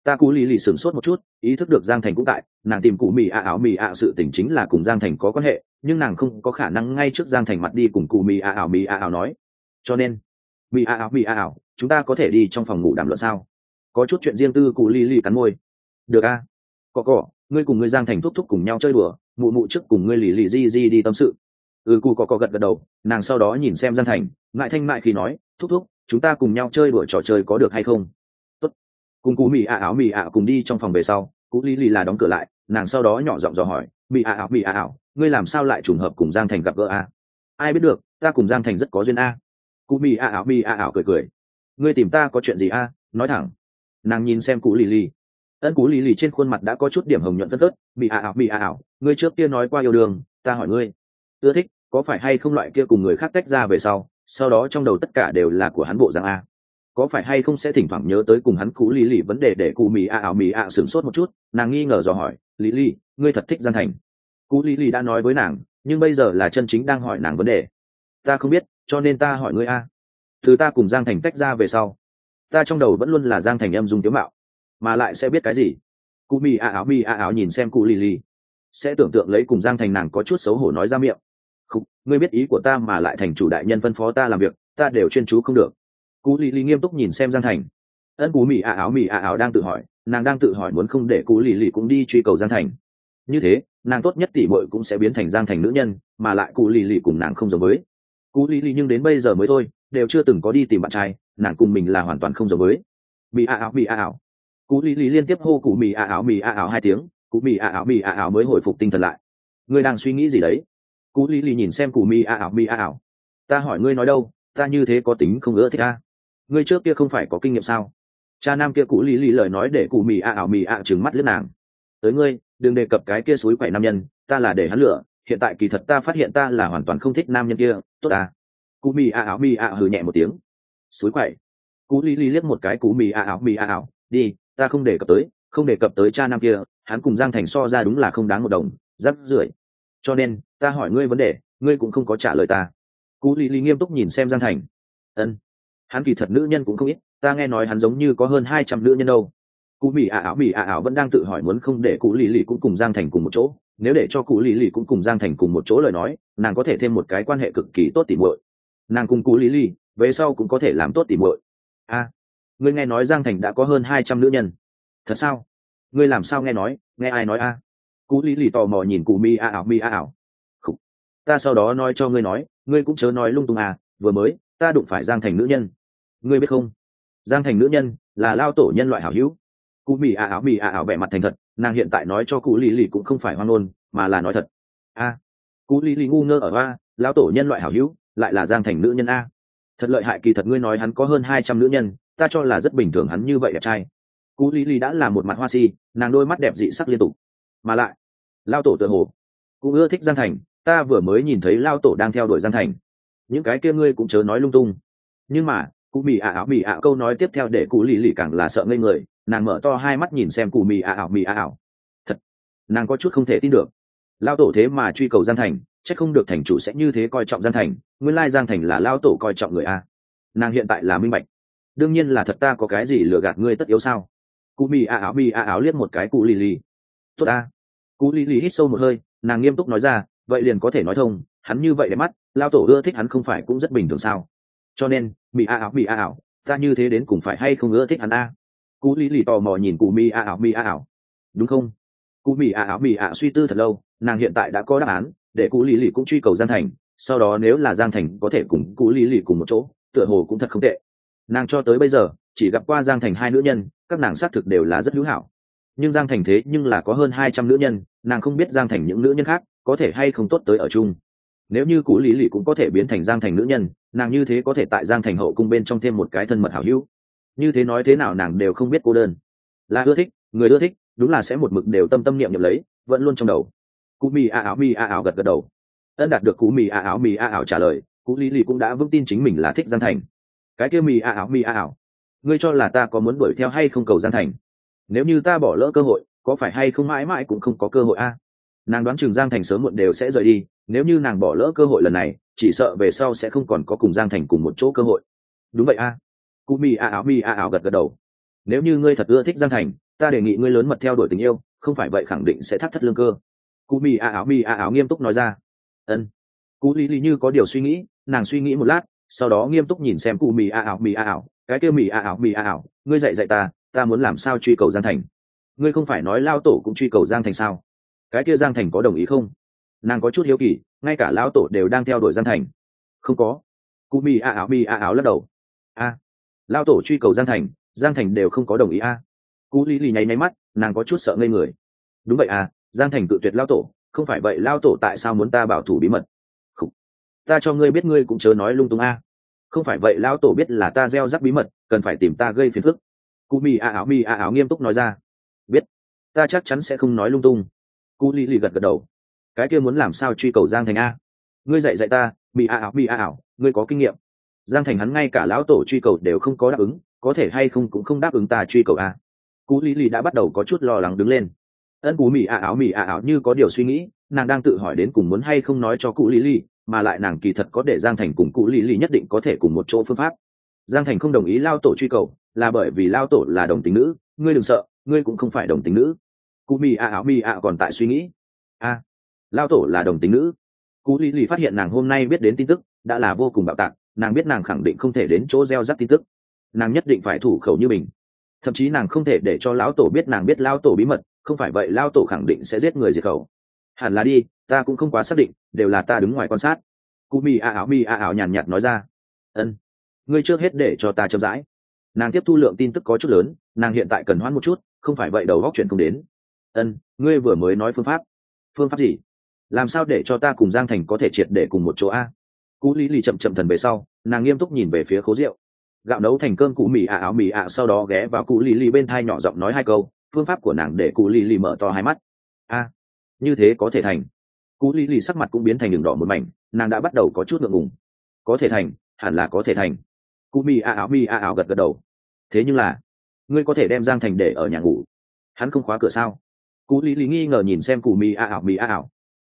Speaker 1: Ta cú lì lì sửng sốt một chút, ý thức được giang thành cũng tại, nàng tìm cụ mì a ảo mì a sự tình chính là cùng giang thành có quan hệ, nhưng nàng không có khả năng ngay trước giang thành mặt đi cùng cụ mì a ảo mì a ảo nói. Cho nên mì a ảo mì a ảo, chúng ta có thể đi trong phòng ngủ đàm luận sao? Có chút chuyện riêng tư. Cụ lì lì cắn môi. Được a. Cọ cọ, ngươi cùng ngươi giang thành thúc thúc cùng nhau chơi đùa, mụ mụ trước cùng ngươi lì lì di di đi tâm sự. Ừ, cụ cọ cọ gật gật đầu, nàng sau đó nhìn xem giang thành, ngại thanh mại khi nói, thúc thúc, chúng ta cùng nhau chơi đùa trò chơi có được hay không? Tốt. Cùng cụ mì a ảo mì a cùng đi trong phòng về sau, cụ lì lì là đóng cửa lại, nàng sau đó nhỏ giọng dò hỏi, mì a ảo mì a ảo, ngươi làm sao lại trùng hợp cùng giang thành gặp gỡ a? Ai biết được, ta cùng giang thành rất có duyên a. Cụ mì a ảo mì a ảo cười cười, ngươi tìm ta có chuyện gì a? Nói thẳng. Nàng nhìn xem cụ lì lì, ân cú lì lì trên khuôn mặt đã có chút điểm hồng nhuận phân phớt. Bị a ảo bị a ảo, ngươi trước kia nói qua yêu đương, ta hỏi ngươi ưa thích có phải hay không loại kia cùng người khác tách ra về sau sau đó trong đầu tất cả đều là của hắn bộ dạng a? Có phải hay không sẽ thỉnh thoảng nhớ tới cùng hắn cú lì lì vấn đề để cụ mì a ảo mì a sửng sốt một chút, nàng nghi ngờ dò hỏi, lì lì, ngươi thật thích Giang Thành? Cú lì lì đã nói với nàng, nhưng bây giờ là chân chính đang hỏi nàng vấn đề. Ta không biết, cho nên ta hỏi ngươi a. Từ ta cùng Giang Thành tách ra về sau, ta trong đầu vẫn luôn là Giang Thành em dung tiếu mạo, mà lại sẽ biết cái gì? Cụ mì a áo mì a áo nhìn xem cụ lì lì, sẽ tưởng tượng lấy cùng Giang Thành, nàng có chút xấu hổ nói ra miệng. Không, ngươi biết ý của ta mà lại thành chủ đại nhân phân phó ta làm việc, ta đều chuyên chú không được. Cụ lì lì nghiêm túc nhìn xem Giang Thành. Ân cụ mì a áo mì a áo đang tự hỏi, nàng đang tự hỏi muốn không để cụ lì lì cũng đi truy cầu Giang Thành. Như thế, nàng tốt nhất tỷ muội cũng sẽ biến thành Giang Thành nữ nhân, mà lại cụ lì lì cùng nàng không giống với. Cụ lì lì nhưng đến bây giờ mới thôi, đều chưa từng có đi tìm bạn trai, nàng cùng mình là hoàn toàn không giống với. Mì a áo mì a áo. Cụ lì lì liên tiếp hô cụ mì a áo mì a áo hai tiếng, cụ mì a áo mì a áo mới hồi phục tinh thần lại. Ngươi đang suy nghĩ gì đấy? Cụ lì lì nhìn xem cụ mì a áo mì a áo. Ta hỏi ngươi nói đâu, ta như thế có tính không ưa thích a? Ngươi trước kia không phải có kinh nghiệm sao? Cha nam kia cụ lì lì lời nói để cụ mì a áo mì a trừng mắt lướt nàng. Tới ngươi, đừng đề cập cái kia suối quậy nam nhân, ta là để hắn lựa, hiện tại kỳ thật ta phát hiện ta là hoàn toàn không thích nam nhân kia, tốt à? Cụ mì a áo mì a hừ nhẹ một tiếng. Suối quậy. Cụ lì lì liếc một cái cụ mì a áo mì a áo, đi, ta không đề cập tới, không đề cập tới cha nam kia, hắn cùng Giang Thành so ra đúng là không đáng một đồng, rắc rưởi. Cho nên, ta hỏi ngươi vấn đề, ngươi cũng không có trả lời ta. Cụ lì lì nghiêm túc nhìn xem Giang Thành. Ân, hắn kỳ thật nữ nhân cũng không ít, ta nghe nói hắn giống như có hơn hai trăm nữ nhân đâu. Cụ mì a áo mì a áo vẫn đang tự hỏi muốn không để cụ lì lì cũng cùng Giang Thành cùng một chỗ, nếu để cho cụ lì lì cũng cùng Giang Thành cùng một chỗ lời nói, nàng có thể thêm một cái quan hệ cực kỳ tốt tỉ muội. Nàng cùng cụ lì lì về sau cũng có thể làm tốt tỉ muội. A, ngươi nghe nói Giang Thành đã có hơn hai trăm nữ nhân? Thật sao? Ngươi làm sao nghe nói, nghe ai nói a? Cụ lì lì tò mò nhìn cụ mi a ảo mi a ảo. Khủ. Ta sau đó nói cho ngươi nói, ngươi cũng chớ nói lung tung à, vừa mới ta đụng phải Giang Thành nữ nhân. Ngươi biết không, Giang Thành nữ nhân là lao tổ nhân loại hảo hữu. Cụ mi a ảo mi a ảo vẻ mặt thành thật, nàng hiện tại nói cho cụ lì lì cũng không phải hoang ngôn, mà là nói thật. A, cụ lì lì ngu ngơ ở a, lao tổ nhân loại hảo hữu lại là Giang Thành nữ nhân a. Thật lợi hại, kỳ thật ngươi nói hắn có hơn hai trăm nữ nhân, ta cho là rất bình thường, hắn như vậy đẹp trai. Cú lý lý đã là một mặt hoa si, nàng đôi mắt đẹp dị sắc liên tục, mà lại lao tổ tự hồ cũng ưa thích Giang Thành, ta vừa mới nhìn thấy lao tổ đang theo đuổi Giang Thành. Những cái kia ngươi cũng chớ nói lung tung. Nhưng mà cụ mì ạ ảo mì ạ câu nói tiếp theo để cụ lý lý càng là sợ ngây người, nàng mở to hai mắt nhìn xem cụ mì ạ ảo mì ạ ảo. Thật, nàng có chút không thể tin được, lao tổ thế mà truy cầu Giang Thành, chắc không được thành chủ sẽ như thế coi trọng Giang Thành, nguyên lai Giang Thành là lao tổ coi trọng người a. Nàng hiện tại là minh bạch, đương nhiên là thật, ta có cái gì lừa gạt ngươi tất yếu sao? Cụ mì a áo mì a áo liếc một cái cụ lì lì. Tốt a. Cụ lì lì hít sâu một hơi, nàng nghiêm túc nói ra, vậy liền có thể nói thông, hắn như vậy để mắt, lao tổ ưa thích hắn không phải cũng rất bình thường sao? Cho nên mì a áo mì a áo, ta như thế đến cùng phải hay không ưa thích hắn a? Cụ lì lì tò mò nhìn cụ mì a áo mì a áo. Đúng không? Cụ mì a áo mì a suy tư thật lâu, nàng hiện tại đã có đáp án, để cụ lì lì cũng truy cầu Giang Thành, sau đó nếu là Giang Thành có thể cùng cụ lì lì cùng một chỗ, tựa hồ cũng thật không tệ. Nàng cho tới bây giờ chỉ gặp qua Giang Thành hai nữ nhân, các nàng xác thực đều là rất hữu hảo, nhưng Giang Thành thế nhưng là có hơn hai trăm nữ nhân, nàng không biết Giang Thành những nữ nhân khác có thể hay không tốt tới ở chung. Nếu như Cú Lý Lị cũng có thể biến thành Giang Thành nữ nhân, nàng như thế có thể tại Giang Thành hậu cung bên trong thêm một cái thân mật hảo hữu. Như thế nói thế nào nàng đều không biết cô đơn. Là ưa thích, người ưa thích đúng là sẽ một mực đều tâm tâm niệm niệm lấy, vẫn luôn trong đầu. Cú mì a áo mì a áo gật gật đầu. Ân đạt được Cú mì a áo mì a áo trả lời, Cú Lý Lị cũng đã vững tin chính mình là thích Giang Thành. Cái kia mì a áo mì a áo, ngươi cho là ta có muốn đuổi theo hay không cầu Giang Thành? Nếu như ta bỏ lỡ cơ hội, có phải hay không mãi mãi cũng không có cơ hội a? Nàng đoán chừng Giang Thành sớm muộn đều sẽ rời đi, nếu như nàng bỏ lỡ cơ hội lần này, chỉ sợ về sau sẽ không còn có cùng Giang Thành cùng một chỗ cơ hội. Đúng vậy a. Cụ mì a áo mì a áo gật gật đầu. Nếu như ngươi thật ưa thích Giang Thành, ta đề nghị ngươi lớn mật theo đuổi tình yêu, không phải vậy khẳng định sẽ thắt thất lương cơ. Cụ mì a áo mì a áo nghiêm túc nói ra. Ân. Cụ lý lý như có điều suy nghĩ, nàng suy nghĩ một lát, sau đó nghiêm túc nhìn xem cụ mì a áo mì a áo, cái kia mì a áo mì a áo, ngươi dạy dạy ta, ta muốn làm sao truy cầu Giang Thành. Ngươi không phải nói lao tổ cũng truy cầu Giang Thành sao? Cái kia Giang Thành có đồng ý không? Nàng có chút hiếu kỳ, ngay cả lao tổ đều đang theo đuổi Giang Thành. Không có. Cụ mì a áo mì a áo lắc đầu. A, lao tổ truy cầu Giang Thành, Giang Thành đều không có đồng ý a. Cụ lý lý nháy nháy mắt, nàng có chút sợ ngây người. Đúng vậy à, Giang Thành cự tuyệt lao tổ, không phải vậy lao tổ tại sao muốn ta bảo thủ bí mật? Không. Ta cho ngươi biết ngươi cũng chớ nói lung tung a. Không phải vậy lao tổ biết là ta gieo rắc bí mật, cần phải tìm ta gây phiền phức. Cụ mì a áo mì a áo nghiêm túc nói ra. Biết, ta chắc chắn sẽ không nói lung tung. Cụ lý lý gật gật đầu. Cái kia muốn làm sao truy cầu Giang Thành a? Ngươi dạy dạy ta, mì a áo mì a áo, ngươi có kinh nghiệm. Giang Thành hắn ngay cả lão tổ truy cầu đều không có đáp ứng, có thể hay không cũng không đáp ứng ta truy cầu a. Cụ lý lý đã bắt đầu có chút lo lắng đứng lên. Ân Cú mì a áo mì a áo như có điều suy nghĩ, nàng đang tự hỏi đến cùng muốn hay không nói cho cụ lý lý, mà lại nàng kỳ thật có để Giang Thành cùng cụ lý lý nhất định có thể cùng một chỗ phương pháp. Giang Thành không đồng ý lao tổ truy cầu, là bởi vì lao tổ là đồng tính nữ, ngươi đừng sợ, ngươi cũng không phải đồng tính nữ. Cụ mì a áo mì a còn tại suy nghĩ. A, lao tổ là đồng tính nữ. Cụ lý lý phát hiện nàng hôm nay biết đến tin tức đã là vô cùng bạo tạc, nàng biết nàng khẳng định không thể đến chỗ gieo rắc tin tức, nàng nhất định phải thủ khẩu như mình, thậm chí nàng không thể để cho lão tổ biết nàng biết lao tổ bí mật, không phải vậy lao tổ khẳng định sẽ giết người diệt khẩu. Hẳn là đi, ta cũng không quá xác định, đều là ta đứng ngoài quan sát. Cụ mì a áo mì a áo nhàn nhạt nói ra. Ân, ngươi trước hết để cho ta chậm rãi. Nàng tiếp thu lượng tin tức có chút lớn, nàng hiện tại cần hoãn một chút, không phải vậy đầu góc chuyện không đến. Ân, ngươi vừa mới nói phương pháp. Phương pháp gì? Làm sao để cho ta cùng Giang Thành có thể triệt để cùng một chỗ a? Cú lý lì chậm chậm thần về sau, nàng nghiêm túc nhìn về phía khố rượu. Gạo nấu thành cơm cụ mì a áo mì a sau đó ghé vào cụ lý lì bên thai nhỏ giọng nói hai câu, phương pháp của nàng để cụ lý lì mở to hai mắt. A, như thế có thể thành? Cụ lý lì sắc mặt cũng biến thành đường đỏ một mảnh, nàng đã bắt đầu có chút ngượng ngùng. Có thể thành, hẳn là có thể thành. Cụ mì a áo mì a áo gật gật đầu. Thế nhưng là, ngươi có thể đem Giang Thành để ở nhà ngủ, hắn không khóa cửa sao? Cụ lý lì nghi ngờ nhìn xem cụ mì a áo mì a áo.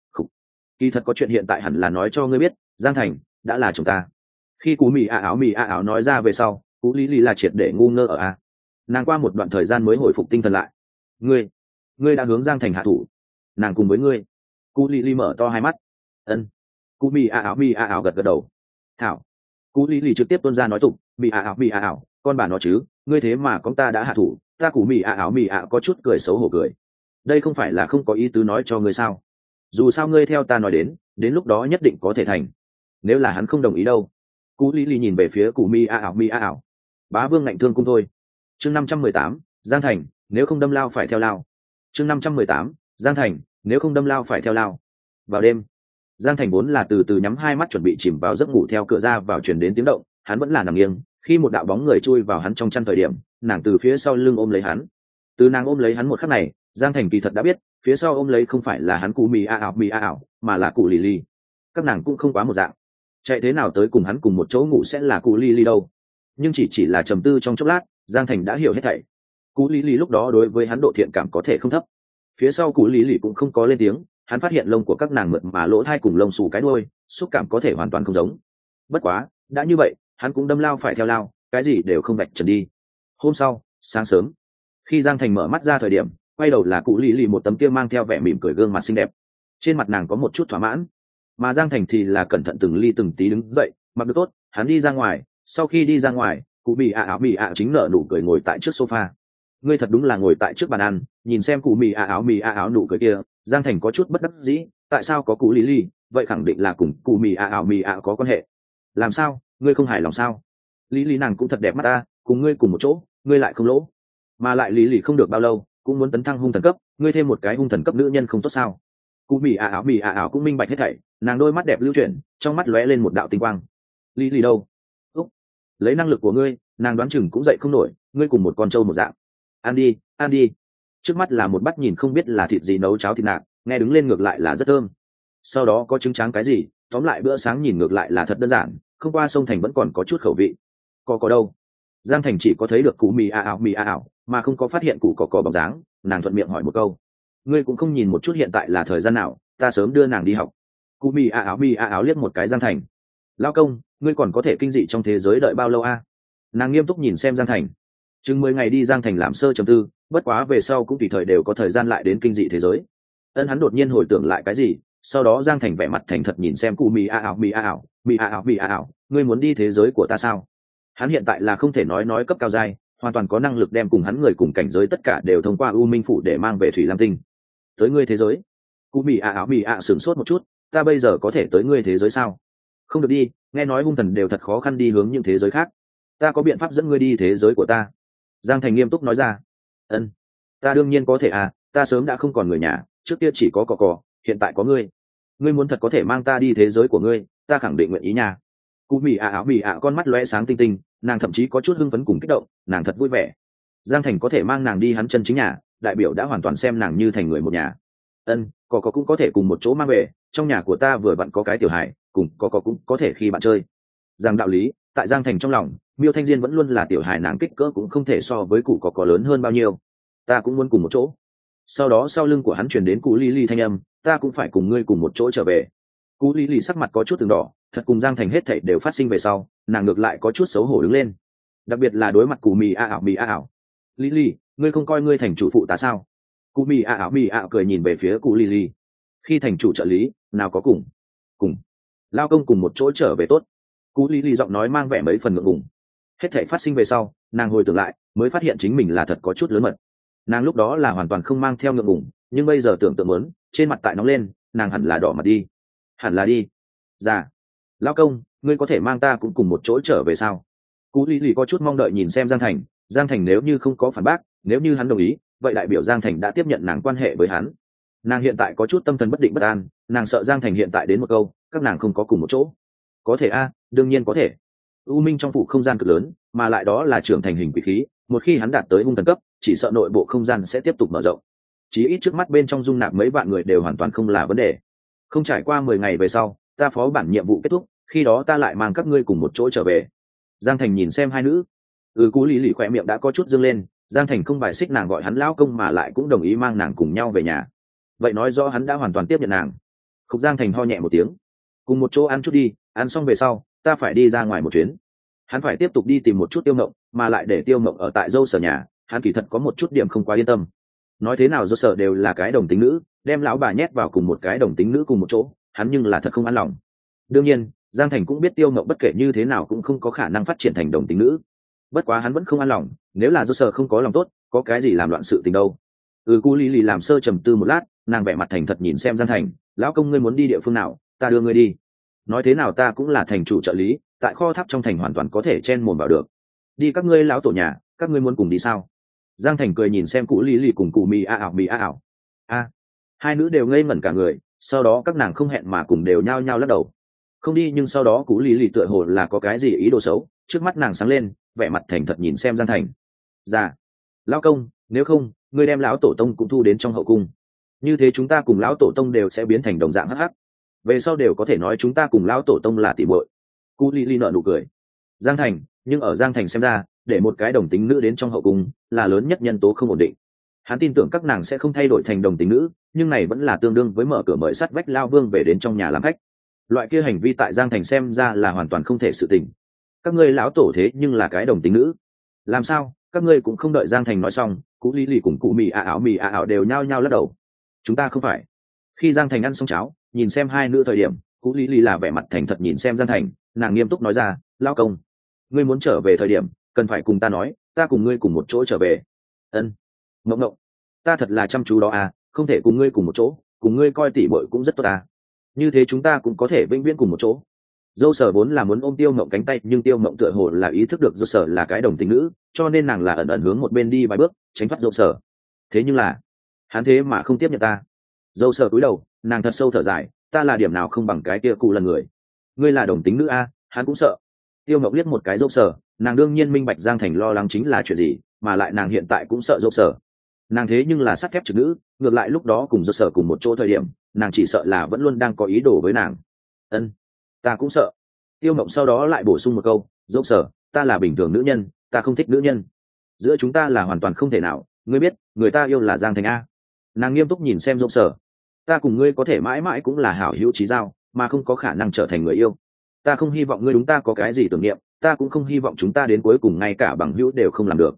Speaker 1: Kỳ thật có chuyện hiện tại hẳn là nói cho ngươi biết, Giang Thành đã là chồng ta. Khi cú mì a áo mì a áo nói ra về sau, cú lý lý là triệt để ngu ngơ ở a. Nàng qua một đoạn thời gian mới hồi phục tinh thần lại. Ngươi, ngươi đã hướng Giang Thành hạ thủ. Nàng cùng với ngươi. Cú lý lý mở to hai mắt. Ân. Cú mì a áo mì a áo gật gật đầu. Thảo. Cú lý lý trực tiếp tuôn ra nói tục, mì a áo mì a áo, con bà nó chứ, ngươi thế mà con ta đã hạ thủ, ta cú mì a áo mì a có chút cười xấu hổ cười. Đây không phải là không có ý tứ nói cho ngươi sao? Dù sao ngươi theo ta nói đến, đến lúc đó nhất định có thể thành. Nếu là hắn không đồng ý đâu? Cú lý lý nhìn về phía cụ mi a ảo mi a ảo. Bá vương ngạnh thương cung thôi. Chương năm trăm mười tám, Giang Thành, nếu không đâm lao phải theo lao. Chương năm trăm mười tám, Giang Thành, nếu không đâm lao phải theo lao. Vào đêm, Giang Thành vốn là từ từ nhắm hai mắt chuẩn bị chìm vào giấc ngủ theo cửa ra vào truyền đến tiếng động, hắn vẫn là nằm nghiêng, khi một đạo bóng người chui vào hắn trong chăn thời điểm, nàng từ phía sau lưng ôm lấy hắn. Từ nàng ôm lấy hắn một khắc này, Giang Thành kỳ thật đã biết, phía sau ôm lấy không phải là hắn cụ mì a ảo mì a ảo, mà là cụ lì lì. Các nàng cũng không quá một dạng, chạy thế nào tới cùng hắn cùng một chỗ ngủ sẽ là cụ lì lì đâu. Nhưng chỉ chỉ là trầm tư trong chốc lát, Giang Thành đã hiểu hết thảy. Cụ lì lì lúc đó đối với hắn độ thiện cảm có thể không thấp. Phía sau cụ lì lì cũng không có lên tiếng, hắn phát hiện lông của các nàng mượt mà lỗ thai cùng lông xù cái đuôi, xúc cảm có thể hoàn toàn không giống. Bất quá, đã như vậy, hắn cũng đâm lao phải theo lao, cái gì đều không vạch trần đi. Hôm sau, sáng sớm, khi Giang Thành mở mắt ra thời điểm, quay đầu là cụ lì lì một tấm kia mang theo vẻ mỉm cười gương mặt xinh đẹp, trên mặt nàng có một chút thỏa mãn. Mà Giang Thành thì là cẩn thận từng ly từng tí đứng dậy, mặc được tốt, hắn đi ra ngoài. Sau khi đi ra ngoài, cụ mì ạ áo mì ạ chính nở nụ cười ngồi tại trước sofa. Ngươi thật đúng là ngồi tại trước bàn ăn, nhìn xem cụ mì ạ áo mì ạ áo nụ cười kia, Giang Thành có chút bất đắc dĩ. Tại sao có cụ lì lì, vậy khẳng định là cùng cụ mì ạ áo mì ạ có quan hệ. Làm sao, ngươi không hài lòng sao? Lý Lý nàng cũng thật đẹp mắt ta, cùng ngươi cùng một chỗ, ngươi lại không lỗ. Mà lại Lý Lý không được bao lâu, cũng muốn tấn thăng hung thần cấp, ngươi thêm một cái hung thần cấp nữ nhân không tốt sao? Cụ mì ạ áo mì ạ áo cũng minh bạch hết thảy, nàng đôi mắt đẹp lưu chuyển, trong mắt lóe lên một đạo tinh quang. Lý Lý đâu? Úc, lấy năng lực của ngươi, nàng đoán chừng cũng dậy không nổi, ngươi cùng một con trâu một dạng. Ăn đi, ăn đi. Trước mắt là một bát nhìn không biết là thịt gì nấu cháo thịt nạc, nghe đứng lên ngược lại là rất thơm. Sau đó có trứng tráng cái gì, tóm lại bữa sáng nhìn ngược lại là thật đơn giản, không qua sông Thành vẫn còn có chút khẩu vị. Có có đâu? Giang Thành chỉ có thấy được cụ mì a ảo mì a ảo, mà không có phát hiện cụ có có bóng dáng. Nàng thuận miệng hỏi một câu, ngươi cũng không nhìn một chút hiện tại là thời gian nào, ta sớm đưa nàng đi học. Cụ mì a ảo mì a ảo liếc một cái Giang Thành. Lao công, ngươi còn có thể kinh dị trong thế giới đợi bao lâu a? Nàng nghiêm túc nhìn xem Giang Thành. chừng mười ngày đi Giang Thành làm sơ trầm tư, bất quá về sau cũng tùy thời đều có thời gian lại đến kinh dị thế giới. Ân hắn đột nhiên hồi tưởng lại cái gì, sau đó Giang Thành vẻ mặt thành thật nhìn xem cụ mì a ảo mì a ảo mì a ảo mì a ảo, ngươi muốn đi thế giới của ta sao? Hắn hiện tại là không thể nói nói cấp cao giai, hoàn toàn có năng lực đem cùng hắn người cùng cảnh giới tất cả đều thông qua U Minh phủ để mang về Thủy Lam Tinh. Tới ngươi thế giới? Cụ mì a ảo mì a sửng sốt một chút, ta bây giờ có thể tới ngươi thế giới sao? Không được đi, nghe nói hung thần đều thật khó khăn đi hướng những thế giới khác. Ta có biện pháp dẫn ngươi đi thế giới của ta. Giang Thành nghiêm túc nói ra. Ân, ta đương nhiên có thể à, ta sớm đã không còn người nhà, trước kia chỉ có cò cò, hiện tại có ngươi. Ngươi muốn thật có thể mang ta đi thế giới của ngươi, ta khẳng định nguyện ý nha. Cụ mì ạ áo mì ạ con mắt lóe sáng tinh tinh, nàng thậm chí có chút hưng phấn cùng kích động, nàng thật vui vẻ. Giang Thành có thể mang nàng đi hắn chân chính nhà, đại biểu đã hoàn toàn xem nàng như thành người một nhà. Ân, cò cò cũng có thể cùng một chỗ mang về, trong nhà của ta vừa vặn có cái tiểu hải, cùng cò cò cũng có thể khi bạn chơi. Giang đạo lý, tại Giang Thành trong lòng, Miêu Thanh Diên vẫn luôn là tiểu hài, nàng kích cỡ cũng không thể so với cụ cò cò lớn hơn bao nhiêu. Ta cũng muốn cùng một chỗ. Sau đó sau lưng của hắn truyền đến cụ Lý Lý thanh âm, ta cũng phải cùng ngươi cùng một chỗ trở về. Cụ Lý Lý sắc mặt có chút từng đỏ, thật cùng Giang Thành hết thảy đều phát sinh về sau, nàng ngược lại có chút xấu hổ đứng lên. Đặc biệt là đối mặt cụ mì a ảo mì a ảo. Lý Lý, ngươi không coi ngươi thành chủ phụ tá sao? Cụ mì a ảo mì a ảo cười nhìn về phía cụ Lý Lý. Khi thành chủ trợ lý, nào có cùng cùng lao công cùng một chỗ trở về tốt. Cụ Lý Lý giọng nói mang vẻ mấy phần ngượng ngùng. Hết thảy phát sinh về sau, nàng hồi tưởng lại, mới phát hiện chính mình là thật có chút lớn mật. Nàng lúc đó là hoàn toàn không mang theo ngượng ngùng, nhưng bây giờ tưởng tượng muốn, trên mặt tại nóng lên, nàng hẳn là đỏ mặt đi. Hẳn là đi. Dạ. Lão công, ngươi có thể mang ta cũng cùng một chỗ trở về sao? Cú Lý Lý có chút mong đợi nhìn xem Giang Thành, Giang Thành nếu như không có phản bác, nếu như hắn đồng ý, vậy đại biểu Giang Thành đã tiếp nhận nàng quan hệ với hắn. Nàng hiện tại có chút tâm thần bất định bất an, nàng sợ Giang Thành hiện tại đến một câu, các nàng không có cùng một chỗ. Có thể a, đương nhiên có thể. U Minh trong phủ không gian cực lớn, mà lại đó là trưởng thành hình quỷ khí, một khi hắn đạt tới hung thần cấp, chỉ sợ nội bộ không gian sẽ tiếp tục mở rộng. Chí ít trước mắt bên trong dung nạp mấy vạn người đều hoàn toàn không là vấn đề. Không trải qua mười ngày về sau, ta phó bản nhiệm vụ kết thúc, khi đó ta lại mang các ngươi cùng một chỗ trở về. Giang Thành nhìn xem hai nữ, ừ Cú Lý Lý khỏe miệng đã có chút dương lên, Giang Thành không bài xích nàng gọi hắn lão công mà lại cũng đồng ý mang nàng cùng nhau về nhà. Vậy nói rõ hắn đã hoàn toàn tiếp nhận nàng. Khúc Giang Thành ho nhẹ một tiếng, cùng một chỗ ăn chút đi, ăn xong về sau, ta phải đi ra ngoài một chuyến. Hắn phải tiếp tục đi tìm một chút Tiêu Mộng, mà lại để Tiêu Mộng ở tại dâu sở nhà, hắn kỳ thật có một chút điểm không quá yên tâm. Nói thế nào dâu sở đều là cái đồng tính nữ, đem lão bà nhét vào cùng một cái đồng tính nữ cùng một chỗ, hắn nhưng là thật không an lòng. Đương nhiên, Giang Thành cũng biết Tiêu Mộng bất kể như thế nào cũng không có khả năng phát triển thành đồng tính nữ. Bất quá hắn vẫn không an lòng, nếu là dâu sở không có lòng tốt, có cái gì làm loạn sự tình đâu. Ừ Cu Lý Lý làm sơ trầm tư một lát, nàng vẻ mặt thành thật nhìn xem Giang Thành, lão công ngươi muốn đi địa phương nào, ta đưa ngươi đi. Nói thế nào ta cũng là thành chủ trợ lý, tại kho tháp trong thành hoàn toàn có thể chen mồm vào được. Đi các ngươi lão tổ nhà, các ngươi muốn cùng đi sao? Giang Thành cười nhìn xem cụ Lý Lý cùng cụ mì a ảo mì a ảo. A, hai nữ đều ngây ngẩn cả người, sau đó các nàng không hẹn mà cùng đều nhao nhao lắc đầu. Không đi, nhưng sau đó cụ Lý Lý tựa hồ là có cái gì ý đồ xấu, trước mắt nàng sáng lên, vẻ mặt thành thật nhìn xem Giang Thành. Dạ, lão công, nếu không, ngươi đem lão tổ tông cũng thu đến trong hậu cung. Như thế chúng ta cùng lão tổ tông đều sẽ biến thành đồng dạng hắc hắc. Về sau đều có thể nói chúng ta cùng lão tổ tông là tỷ muội. Cụ Lý Lý nở nụ cười. Giang Thành, nhưng ở Giang Thành xem ra, để một cái đồng tính nữ đến trong hậu cung là lớn nhất nhân tố không ổn định. Hắn tin tưởng các nàng sẽ không thay đổi thành đồng tính nữ, nhưng này vẫn là tương đương với mở cửa mời sắt vách lao vương về đến trong nhà làm khách. Loại kia hành vi tại Giang Thành xem ra là hoàn toàn không thể sự tình. Các ngươi lão tổ thế nhưng là cái đồng tính nữ, làm sao? Các ngươi cũng không đợi Giang Thành nói xong, Cụ Lý Lý cùng cụ mì a ảo mì a ảo đều nhao nhao lắc đầu. Chúng ta không phải. Khi Giang Thành ăn xong cháo, nhìn xem hai nữ thời điểm, Cụ Lý Lý là vẻ mặt thành thật nhìn xem Giang Thành, nàng nghiêm túc nói ra, lão công, ngươi muốn trở về thời điểm, cần phải cùng ta nói, ta cùng ngươi cùng một chỗ trở về. Ân. Ngộng ngộng, ta thật là chăm chú đó à, không thể cùng ngươi cùng một chỗ, cùng ngươi coi tỉ muội cũng rất tốt à. Như thế chúng ta cũng có thể vĩnh viễn cùng một chỗ. Dâu Sở vốn là muốn ôm Tiêu Mộng cánh tay, nhưng Tiêu Mộng tựa hồ là ý thức được Dâu Sở là cái đồng tính nữ, cho nên nàng là ẩn ẩn hướng một bên đi vài bước, tránh thoát Dâu Sở. Thế nhưng là, hắn thế mà không tiếp nhận ta. Dâu Sở cúi đầu, nàng thật sâu thở dài, ta là điểm nào không bằng cái kia cụ lần người. Ngươi là đồng tính nữ a, hắn cũng sợ. Tiêu Mộng liếc một cái Dâu Sở, nàng đương nhiên minh bạch Giang Thành lo lắng chính là chuyện gì, mà lại nàng hiện tại cũng sợ Dâu Sở. Nàng thế nhưng là sắt thép trực nữ, ngược lại lúc đó cùng Dâu Sở cùng một chỗ thời điểm, nàng chỉ sợ là vẫn luôn đang có ý đồ với nàng. Ân, ta cũng sợ. Tiêu Mộng sau đó lại bổ sung một câu, Dâu Sở, ta là bình thường nữ nhân, ta không thích nữ nhân. Giữa chúng ta là hoàn toàn không thể nào, ngươi biết, người ta yêu là Giang Thành a. Nàng nghiêm túc nhìn xem Dâu Sở, ta cùng ngươi có thể mãi mãi cũng là hảo hữu chí giao, mà không có khả năng trở thành người yêu. Ta không hy vọng ngươi đúng ta có cái gì tưởng niệm, ta cũng không hy vọng chúng ta đến cuối cùng ngay cả bằng hữu đều không làm được.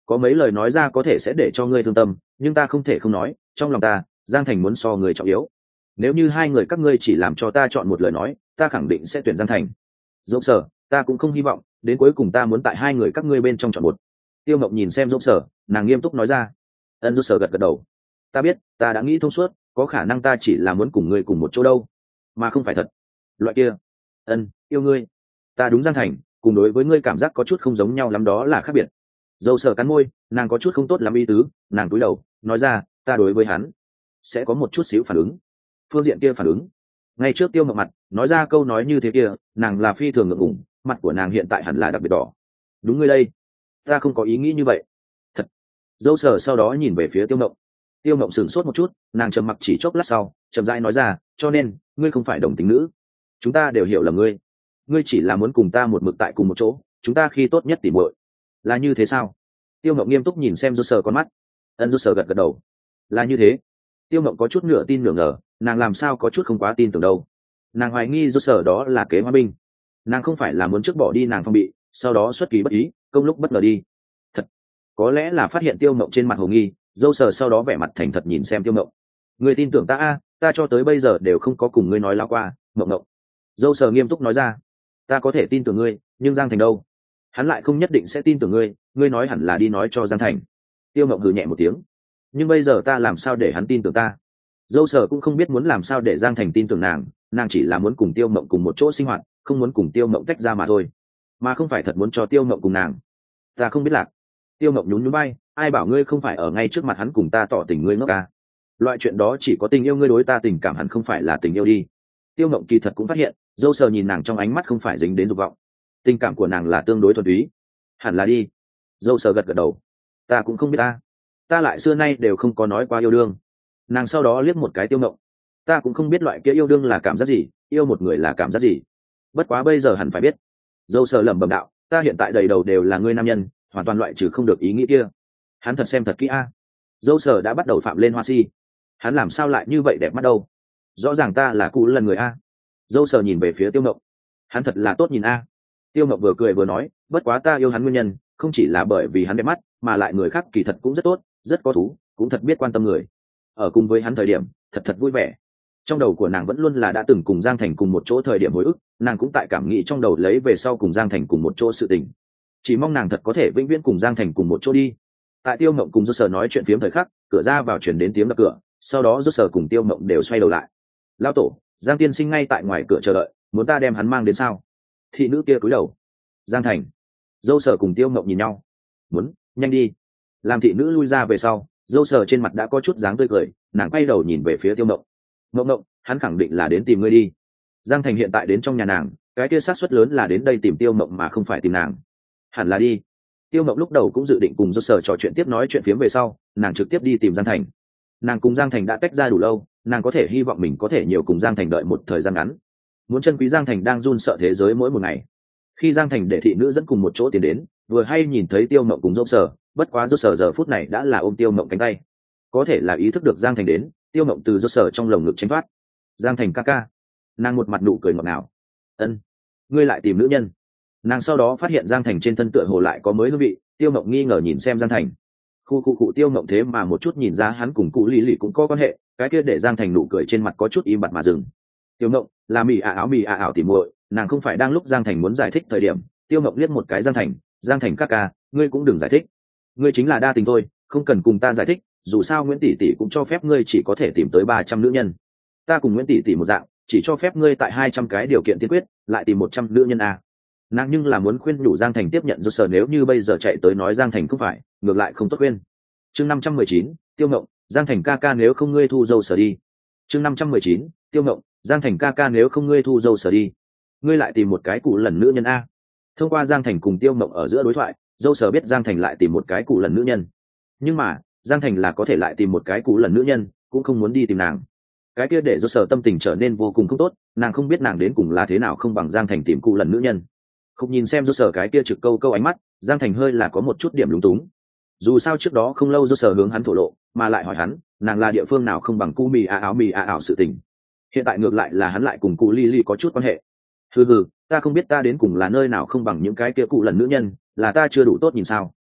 Speaker 1: có mấy lời nói ra có thể sẽ để cho ngươi thương tâm, nhưng ta không thể không nói, trong lòng ta Giang Thành muốn so người trọng yếu. Nếu như hai người các ngươi chỉ làm cho ta chọn một lời nói, ta khẳng định sẽ tuyển Giang Thành. Dỗ sở, ta cũng không hy vọng đến cuối cùng ta muốn tại hai người các ngươi bên trong chọn một. Tiêu Mộng nhìn xem Dỗ sở, nàng nghiêm túc nói ra. Ân Dỗ sở gật gật đầu. Ta biết, ta đã nghĩ thông suốt, có khả năng ta chỉ là muốn cùng ngươi cùng một chỗ đâu, mà không phải thật loại kia. Ân, yêu ngươi. Ta đúng Giang Thành, cùng đối với ngươi cảm giác có chút không giống nhau lắm, đó là khác biệt. Dâu sở cắn môi, nàng có chút không tốt lắm ý tứ, nàng cúi đầu nói ra, ta đối với hắn sẽ có một chút xíu phản ứng. Phương diện kia phản ứng, ngay trước Tiêu Mộng mặt nói ra câu nói như thế kia, nàng là phi thường ngượng ngùng, mặt của nàng hiện tại hẳn là đặc biệt đỏ. Đúng ngươi đây, ta không có ý nghĩ như vậy. Thật. Dâu sở sau đó nhìn về phía Tiêu Mộng. Tiêu Mộng sửng sốt một chút, nàng trầm mặc chỉ chốc lát sau chậm rãi nói ra, cho nên ngươi không phải đồng tính nữ, chúng ta đều hiểu là ngươi ngươi chỉ là muốn cùng ta một mực tại cùng một chỗ, chúng ta khi tốt nhất tỉ muội. Là như thế sao? Tiêu Mộng nghiêm túc nhìn xem Dô Sờ con mắt. Ân Dô Sờ gật gật đầu. Là như thế. Tiêu Mộng có chút nửa tin nửa ngờ, nàng làm sao có chút không quá tin tưởng đâu. Nàng hoài nghi Dô Sờ đó là kế hoa binh, nàng không phải là muốn trước bỏ đi nàng phong bị, sau đó xuất kỳ bất ý công lúc bất ngờ đi. Thật. Có lẽ là phát hiện Tiêu Mộng trên mặt hồ nghi, Dô Sờ sau đó vẻ mặt thành thật nhìn xem Tiêu Mộng. Ngươi tin tưởng ta a? Ta cho tới bây giờ đều không có cùng ngươi nói láo qua. Mộng Mộng. Dô Sờ nghiêm túc nói ra. Ta có thể tin tưởng ngươi, nhưng Giang Thành đâu? Hắn lại không nhất định sẽ tin tưởng ngươi, ngươi nói hẳn là đi nói cho Giang Thành. Tiêu Mộng hừ nhẹ một tiếng. Nhưng bây giờ ta làm sao để hắn tin tưởng ta? Dâu sở cũng không biết muốn làm sao để Giang Thành tin tưởng nàng, nàng chỉ là muốn cùng Tiêu Mộng cùng một chỗ sinh hoạt, không muốn cùng Tiêu Mộng tách ra mà thôi, mà không phải thật muốn cho Tiêu Mộng cùng nàng. Ta không biết lạc. Tiêu Mộng nhún nhún bay, ai bảo ngươi không phải ở ngay trước mặt hắn cùng ta tỏ tình, ngươi ngốc à? Loại chuyện đó chỉ có tình yêu, ngươi đối ta tình cảm hẳn không phải là tình yêu đi. Tiêu Mộng kỳ thật cũng phát hiện, dâu sở nhìn nàng trong ánh mắt không phải dính đến dục vọng, tình cảm của nàng là tương đối thuần túy. Hẳn là đi. Dâu sở gật gật đầu. Ta cũng không biết ta ta lại xưa nay đều không có nói qua yêu đương. Nàng sau đó liếc một cái Tiêu Mộng. Ta cũng không biết loại kia yêu đương là cảm giác gì, yêu một người là cảm giác gì, bất quá bây giờ hẳn phải biết. Dâu sở lẩm bẩm đạo, ta hiện tại đầy đầu đều là ngươi nam nhân, hoàn toàn loại trừ không được ý nghĩ kia. Hắn thật xem thật kỹ a. Dâu sở đã bắt đầu phạm lên hoa si. Hắn làm sao lại như vậy đẹp mắt đâu, rõ ràng ta là cụ lần người a. Dâu sở nhìn về phía Tiêu Mộng. Hắn thật là tốt nhìn a. Tiêu Mộng vừa cười vừa nói, bất quá ta yêu hắn nguyên nhân không chỉ là bởi vì hắn đẹp mắt, mà lại người khác kỳ thật cũng rất tốt, rất có thú, cũng thật biết quan tâm người. Ở cùng với hắn thời điểm thật thật vui vẻ. Trong đầu của nàng vẫn luôn là đã từng cùng Giang Thành cùng một chỗ thời điểm hồi ức, nàng cũng tại cảm nghĩ trong đầu lấy về sau cùng Giang Thành cùng một chỗ sự tình. Chỉ mong nàng thật có thể vĩnh viễn cùng Giang Thành cùng một chỗ đi. Tại Tiêu Mộng cùng Dô Sở nói chuyện phiếm thời khắc, cửa ra vào chuyển đến tiếng đập cửa, sau đó Dô Sở cùng Tiêu Mộng đều xoay đầu lại. Lão tổ, Giang tiên sinh ngay tại ngoài cửa chờ đợi, muốn ta đem hắn mang đến sao? Thị nữ kia cúi đầu. Giang Thành. Dô Sở cùng Tiêu Mộng nhìn nhau. Muốn, nhanh đi. Làm thị nữ lui ra về sau, Dô Sở trên mặt đã có chút dáng tươi cười, nàng quay đầu nhìn về phía Tiêu Mộng. Mộng Mộng, hắn khẳng định là đến tìm ngươi đi. Giang Thành hiện tại đến trong nhà nàng, cái kia xác suất lớn là đến đây tìm Tiêu Mộng mà không phải tìm nàng. Hẳn là đi. Tiêu Mộng lúc đầu cũng dự định cùng Dô Sở trò chuyện tiếp, nói chuyện phiếm về sau, nàng trực tiếp đi tìm Giang Thành. Nàng cùng Giang Thành đã tách ra đủ lâu, nàng có thể hy vọng mình có thể nhiều cùng Giang Thành đợi một thời gian ngắn. Muốn chân quý Giang Thành đang run sợ thế giới mỗi một ngày. Khi Giang Thành để thị nữ dẫn cùng một chỗ tiến đến, vừa hay nhìn thấy Tiêu Mộng cùng Dô Sở, bất quá Dô Sở giờ phút này đã là ôm Tiêu Mộng cánh tay. Có thể là ý thức được Giang Thành đến, Tiêu Mộng từ Dô Sở trong lồng ngực tránh thoát. Giang Thành ca ca. Nàng một mặt nụ cười ngọt ngào. Ân, ngươi lại tìm nữ nhân? Nàng sau đó phát hiện Giang Thành trên thân tựa hồ lại có mới hương vị, Tiêu Mộng nghi ngờ nhìn xem Giang Thành. Khu khu cụ Tiêu Mộng thế mà một chút nhìn ra hắn cùng cụ Lý Lý cũng có quan hệ, cái kia để Giang Thành nụ cười trên mặt có chút im bặt mà dừng. Tiêu Mộng là mì à áo mì à ảo tỉ muội, nàng không phải đang lúc Giang Thành muốn giải thích thời điểm. Tiêu Mộng liếc một cái Giang Thành, Giang Thành ca ca, ngươi cũng đừng giải thích, ngươi chính là đa tình thôi, không cần cùng ta giải thích, dù sao Nguyễn tỷ tỷ cũng cho phép ngươi chỉ có thể tìm tới ba trăm nữ nhân, ta cùng Nguyễn tỷ tỷ một dạng, chỉ cho phép ngươi tại hai trăm cái điều kiện tiên quyết lại tìm một trăm nữ nhân a. Nàng nhưng là muốn khuyên nhủ Giang Thành tiếp nhận Dô Sở, nếu như bây giờ chạy tới nói Giang Thành không phải, ngược lại không tốt khuyên. Chương năm trăm mười chín, Tiêu Mộng, Giang Thành ca ca nếu không ngươi thu Dô Sở đi. Chương năm trăm mười chín, Tiêu Mộng, Giang Thành ca ca nếu không ngươi thu Dô Sở đi. Ngươi lại tìm một cái cụ lần nữ nhân a. Thông qua Giang Thành cùng Tiêu Mộng ở giữa đối thoại, Dô Sở biết Giang Thành lại tìm một cái cụ lần nữ nhân. Nhưng mà, Giang Thành là có thể lại tìm một cái cụ lần nữ nhân, cũng không muốn đi tìm nàng. Cái kia để Dô Sở tâm tình trở nên vô cùng không tốt, nàng không biết nàng đến cùng là thế nào không bằng Giang Thành tìm cụ lần nữ nhân. Không nhìn xem Dô Sở cái kia trực câu câu ánh mắt, Giang Thành hơi là có một chút điểm lúng túng. Dù sao trước đó không lâu Dô Sở hướng hắn thổ lộ, mà lại hỏi hắn, nàng là địa phương nào không bằng cu mì à áo mì à ảo sự tình. Hiện tại ngược lại là hắn lại cùng cụ Ly Ly có chút quan hệ. Hừ hừ, ta không biết ta đến cùng là nơi nào không bằng những cái kia cụ lần nữ nhân, là ta chưa đủ tốt nhìn sao?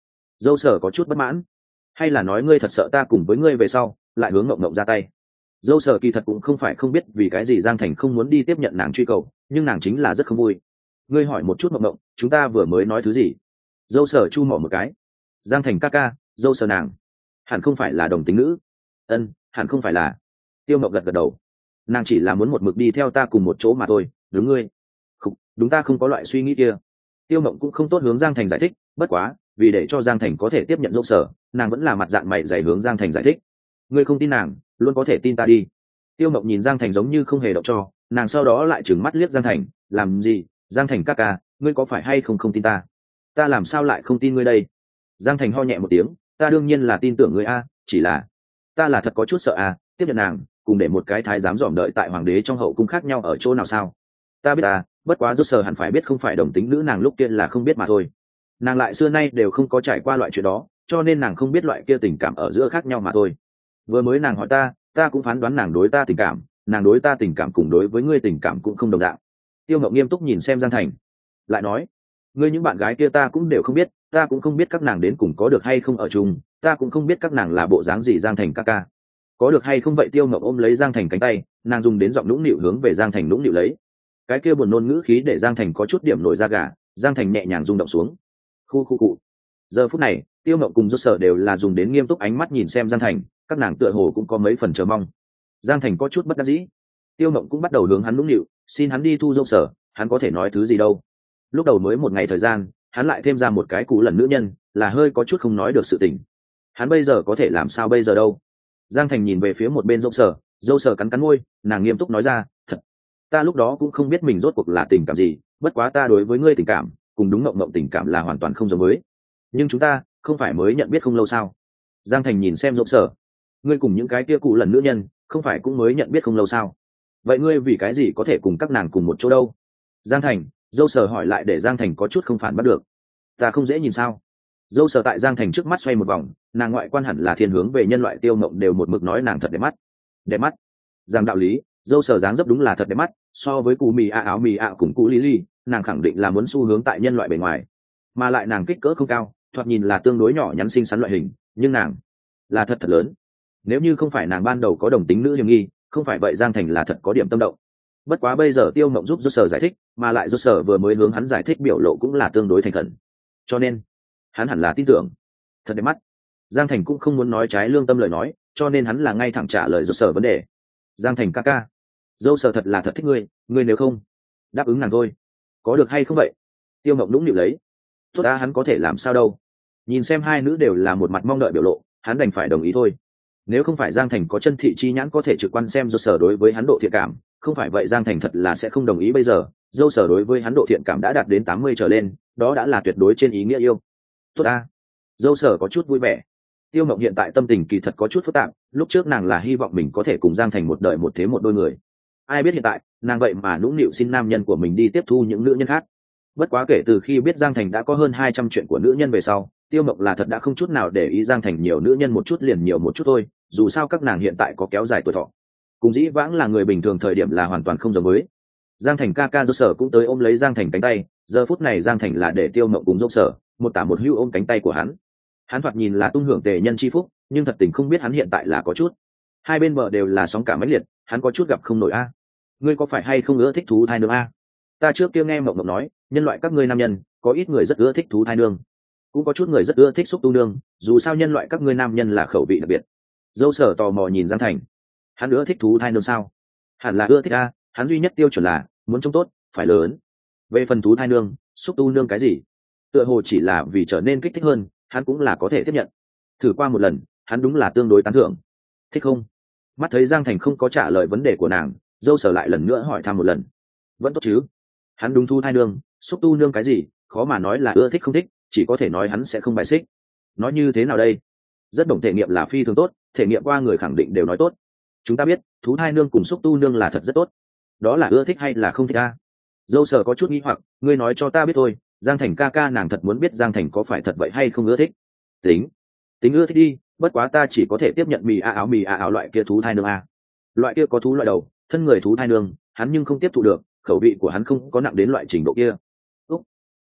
Speaker 1: Dâu sở có chút bất mãn. Hay là nói ngươi thật sợ ta cùng với ngươi về sau lại hướng ngộng ngộng ra tay? Dâu sở kỳ thật cũng không phải không biết vì cái gì Giang Thành không muốn đi tiếp nhận nàng truy cầu, nhưng nàng chính là rất không vui. Ngươi hỏi một chút ngộng ngộng, chúng ta vừa mới nói thứ gì? Dâu sở chu mỏ một cái. Giang Thành ca ca, dâu sở nàng hẳn không phải là đồng tính nữ. Ân, hẳn không phải là. Tiêu Ngọc gật gật đầu. Nàng chỉ là muốn một mực đi theo ta cùng một chỗ mà thôi. Đúng ngươi. Không, đúng, ta không có loại suy nghĩ kia. Tiêu Mộng cũng không tốt hướng Giang Thành giải thích, bất quá vì để cho Giang Thành có thể tiếp nhận dâu sở, nàng vẫn là mặt dạng mày dày hướng Giang Thành giải thích. Ngươi không tin nàng, luôn có thể tin ta đi. Tiêu Mộng nhìn Giang Thành giống như không hề động cho, nàng sau đó lại trừng mắt liếc Giang Thành, làm gì? Giang Thành ca ca, ngươi có phải hay không không tin ta? Ta làm sao lại không tin ngươi đây? Giang Thành ho nhẹ một tiếng, ta đương nhiên là tin tưởng ngươi a, chỉ là ta là thật có chút sợ a, tiếp nhận nàng, cùng để một cái thái giám dòm đợi tại hoàng đế trong hậu cung khác nhau ở chỗ nào sao? Ta biết à, bất quá rốt sờ hẳn phải biết không phải đồng tính nữ, nàng lúc kia là không biết mà thôi. Nàng lại xưa nay đều không có trải qua loại chuyện đó, cho nên nàng không biết loại kia tình cảm ở giữa khác nhau mà thôi. Vừa mới nàng hỏi ta, ta cũng phán đoán nàng đối ta tình cảm, nàng đối ta tình cảm cùng đối với ngươi tình cảm cũng không đồng dạng. Tiêu Ngọc nghiêm túc nhìn xem Giang Thành, lại nói, ngươi những bạn gái kia ta cũng đều không biết, ta cũng không biết các nàng đến cùng có được hay không ở chung, ta cũng không biết các nàng là bộ dáng gì. Giang Thành ca ca, có được hay không vậy? Tiêu Ngọc ôm lấy Giang Thành cánh tay, nàng dùng đến giọng nũng nịu hướng về Giang Thành nũng nịu lấy. Cái kia buồn nôn ngữ khí để Giang Thành có chút điểm nổi da gà. Giang Thành nhẹ nhàng rung động xuống. Khu khu cụ. Giờ phút này, Tiêu Ngọc cùng Dốt Sở đều là dùng đến nghiêm túc ánh mắt nhìn xem Giang Thành, các nàng tựa hồ cũng có mấy phần chờ mong. Giang Thành có chút bất đắc dĩ. Tiêu Ngọc cũng bắt đầu hướng hắn nũng nịu, xin hắn đi thu Dốt Sở, hắn có thể nói thứ gì đâu. Lúc đầu mới một ngày thời gian, hắn lại thêm ra một cái cú lần nữ nhân, là hơi có chút không nói được sự tình. Hắn bây giờ có thể làm sao bây giờ đâu? Giang Thành nhìn về phía một bên Dốt Sở, Dốt Sở cắn cắn môi, nàng nghiêm túc nói ra, thật, ta lúc đó cũng không biết mình rốt cuộc là tình cảm gì, bất quá ta đối với ngươi tình cảm cùng đúng Ngộng Ngộng tình cảm là hoàn toàn không giống với. Nhưng chúng ta không phải mới nhận biết không lâu sao? Giang Thành nhìn xem Dốt Sở, ngươi cùng những cái kia cụ lần nữ nhân không phải cũng mới nhận biết không lâu sao? Vậy ngươi vì cái gì có thể cùng các nàng cùng một chỗ đâu? Giang Thành, Dốt Sở hỏi lại để Giang Thành có chút không phản bắt được. Ta không dễ nhìn sao? Dốt Sở tại Giang Thành trước mắt xoay một vòng, nàng ngoại quan hẳn là thiên hướng về nhân loại. Tiêu Ngộng đều một mực nói nàng thật đẹp mắt. Đẹp mắt? Giang đạo lý, Dốt Sở dáng dấp đúng là thật đẹp mắt, so với cụ mì a áo mì a cùng cụ lý lý, nàng khẳng định là muốn xu hướng tại nhân loại bề ngoài, mà lại nàng kích cỡ không cao, thoạt nhìn là tương đối nhỏ nhắn xinh xắn loại hình, nhưng nàng là thật thật lớn. Nếu như không phải nàng ban đầu có đồng tính nữ hiểm nghi, không phải vậy Giang Thành là thật có điểm tâm động. Bất quá bây giờ Tiêu Ngộng giúp Dốt Sở giải thích, mà lại Dốt Sở vừa mới hướng hắn giải thích biểu lộ cũng là tương đối thành khẩn, cho nên hắn hẳn là tin tưởng. Thật đẹp mắt. Giang Thành cũng không muốn nói trái lương tâm lời nói, cho nên hắn là ngay thẳng trả lời Dốt Sở vấn đề. Giang Thành ca ca, Dốt Sở thật là thật thích ngươi, ngươi nếu không đáp ứng nàng thôi, có được hay không vậy? Tiêu Ngộng nũng nịu lấy. Tốt ta, hắn có thể làm sao đâu? Nhìn xem hai nữ đều là một mặt mong đợi biểu lộ, hắn đành phải đồng ý thôi. Nếu không phải Giang Thành có chân thị chi nhãn có thể trực quan xem Dốt Sở đối với hắn độ thiện cảm, không phải vậy Giang Thành thật là sẽ không đồng ý. Bây giờ Dốt Sở đối với hắn độ thiện cảm đã đạt đến tám mươi trở lên, đó đã là tuyệt đối trên ý nghĩa yêu. Tốt ta. Dốt Sở có chút vui vẻ. Tiêu Ngộng hiện tại tâm tình kỳ thật có chút phức tạp, lúc trước nàng là hy vọng mình có thể cùng Giang Thành một đời một thế một đôi người. Ai biết hiện tại nàng vậy mà nũng nịu xin nam nhân của mình đi tiếp thu những nữ nhân khác. Bất quá kể từ khi biết Giang Thành đã có hơn hai trăm chuyện của nữ nhân về sau, Tiêu Ngộng là thật đã không chút nào để ý Giang Thành nhiều nữ nhân một chút liền nhiều một chút thôi, dù sao các nàng hiện tại có kéo dài tuổi thọ, cùng dĩ vãng là người bình thường thời điểm là hoàn toàn không giống với. Giang Thành ca ca Dốt Sở cũng tới ôm lấy Giang Thành cánh tay, giờ phút này Giang Thành là để Tiêu Ngộng cùng Dốt Sở một tả một hữu ôm cánh tay của hắn. Hắn thoạt nhìn là tung hưởng tề nhân chi phúc, nhưng thật tình không biết hắn hiện tại là có chút, hai bên bờ đều là sóng cả mãnh liệt, hắn có chút gặp không nổi a. Ngươi có phải hay không ưa thích thú thai nương a? Ta trước kia nghe Mộng Mộng nói, nhân loại các ngươi nam nhân có ít người rất ưa thích thú thai nương, cũng có chút người rất ưa thích xúc tu nương, dù sao nhân loại các ngươi nam nhân là khẩu vị đặc biệt. Dâu Sở tò mò nhìn Giang Thành, hắn ưa thích thú thai nương sao? Hẳn là ưa thích a, hắn duy nhất tiêu chuẩn là muốn trông tốt, phải lớn. Về phần thú thai nương, xúc tu nương cái gì, tựa hồ chỉ là vì trở nên kích thích hơn, hắn cũng là có thể tiếp nhận. Thử qua một lần, hắn đúng là tương đối tán thưởng. Thích không? Mắt thấy Giang Thành không có trả lời vấn đề của nàng, Dâu Sở lại lần nữa hỏi thăm một lần. Vẫn tốt chứ? Hắn đúng thú thai nương, xúc tu nương cái gì, khó mà nói là ưa thích không thích, chỉ có thể nói hắn sẽ không bài xích. Nói như thế nào đây? Rất đồng thể nghiệm là phi thường tốt, thể nghiệm qua người khẳng định đều nói tốt. Chúng ta biết thú thai nương cùng xúc tu nương là thật rất tốt, đó là ưa thích hay là không thích a? Dâu Sở có chút nghi hoặc, ngươi nói cho ta biết thôi. Giang Thành ca ca nàng thật muốn biết Giang Thành có phải thật vậy hay không ưa thích. Tính tính ưa thích đi, bất quá ta chỉ có thể tiếp nhận mì a áo mì a áo loại kia thú thai nương a. Loại kia có thú loại đầu thân người thú thai nương hắn nhưng không tiếp thụ được, khẩu vị của hắn không có nặng đến loại trình độ kia. Úc,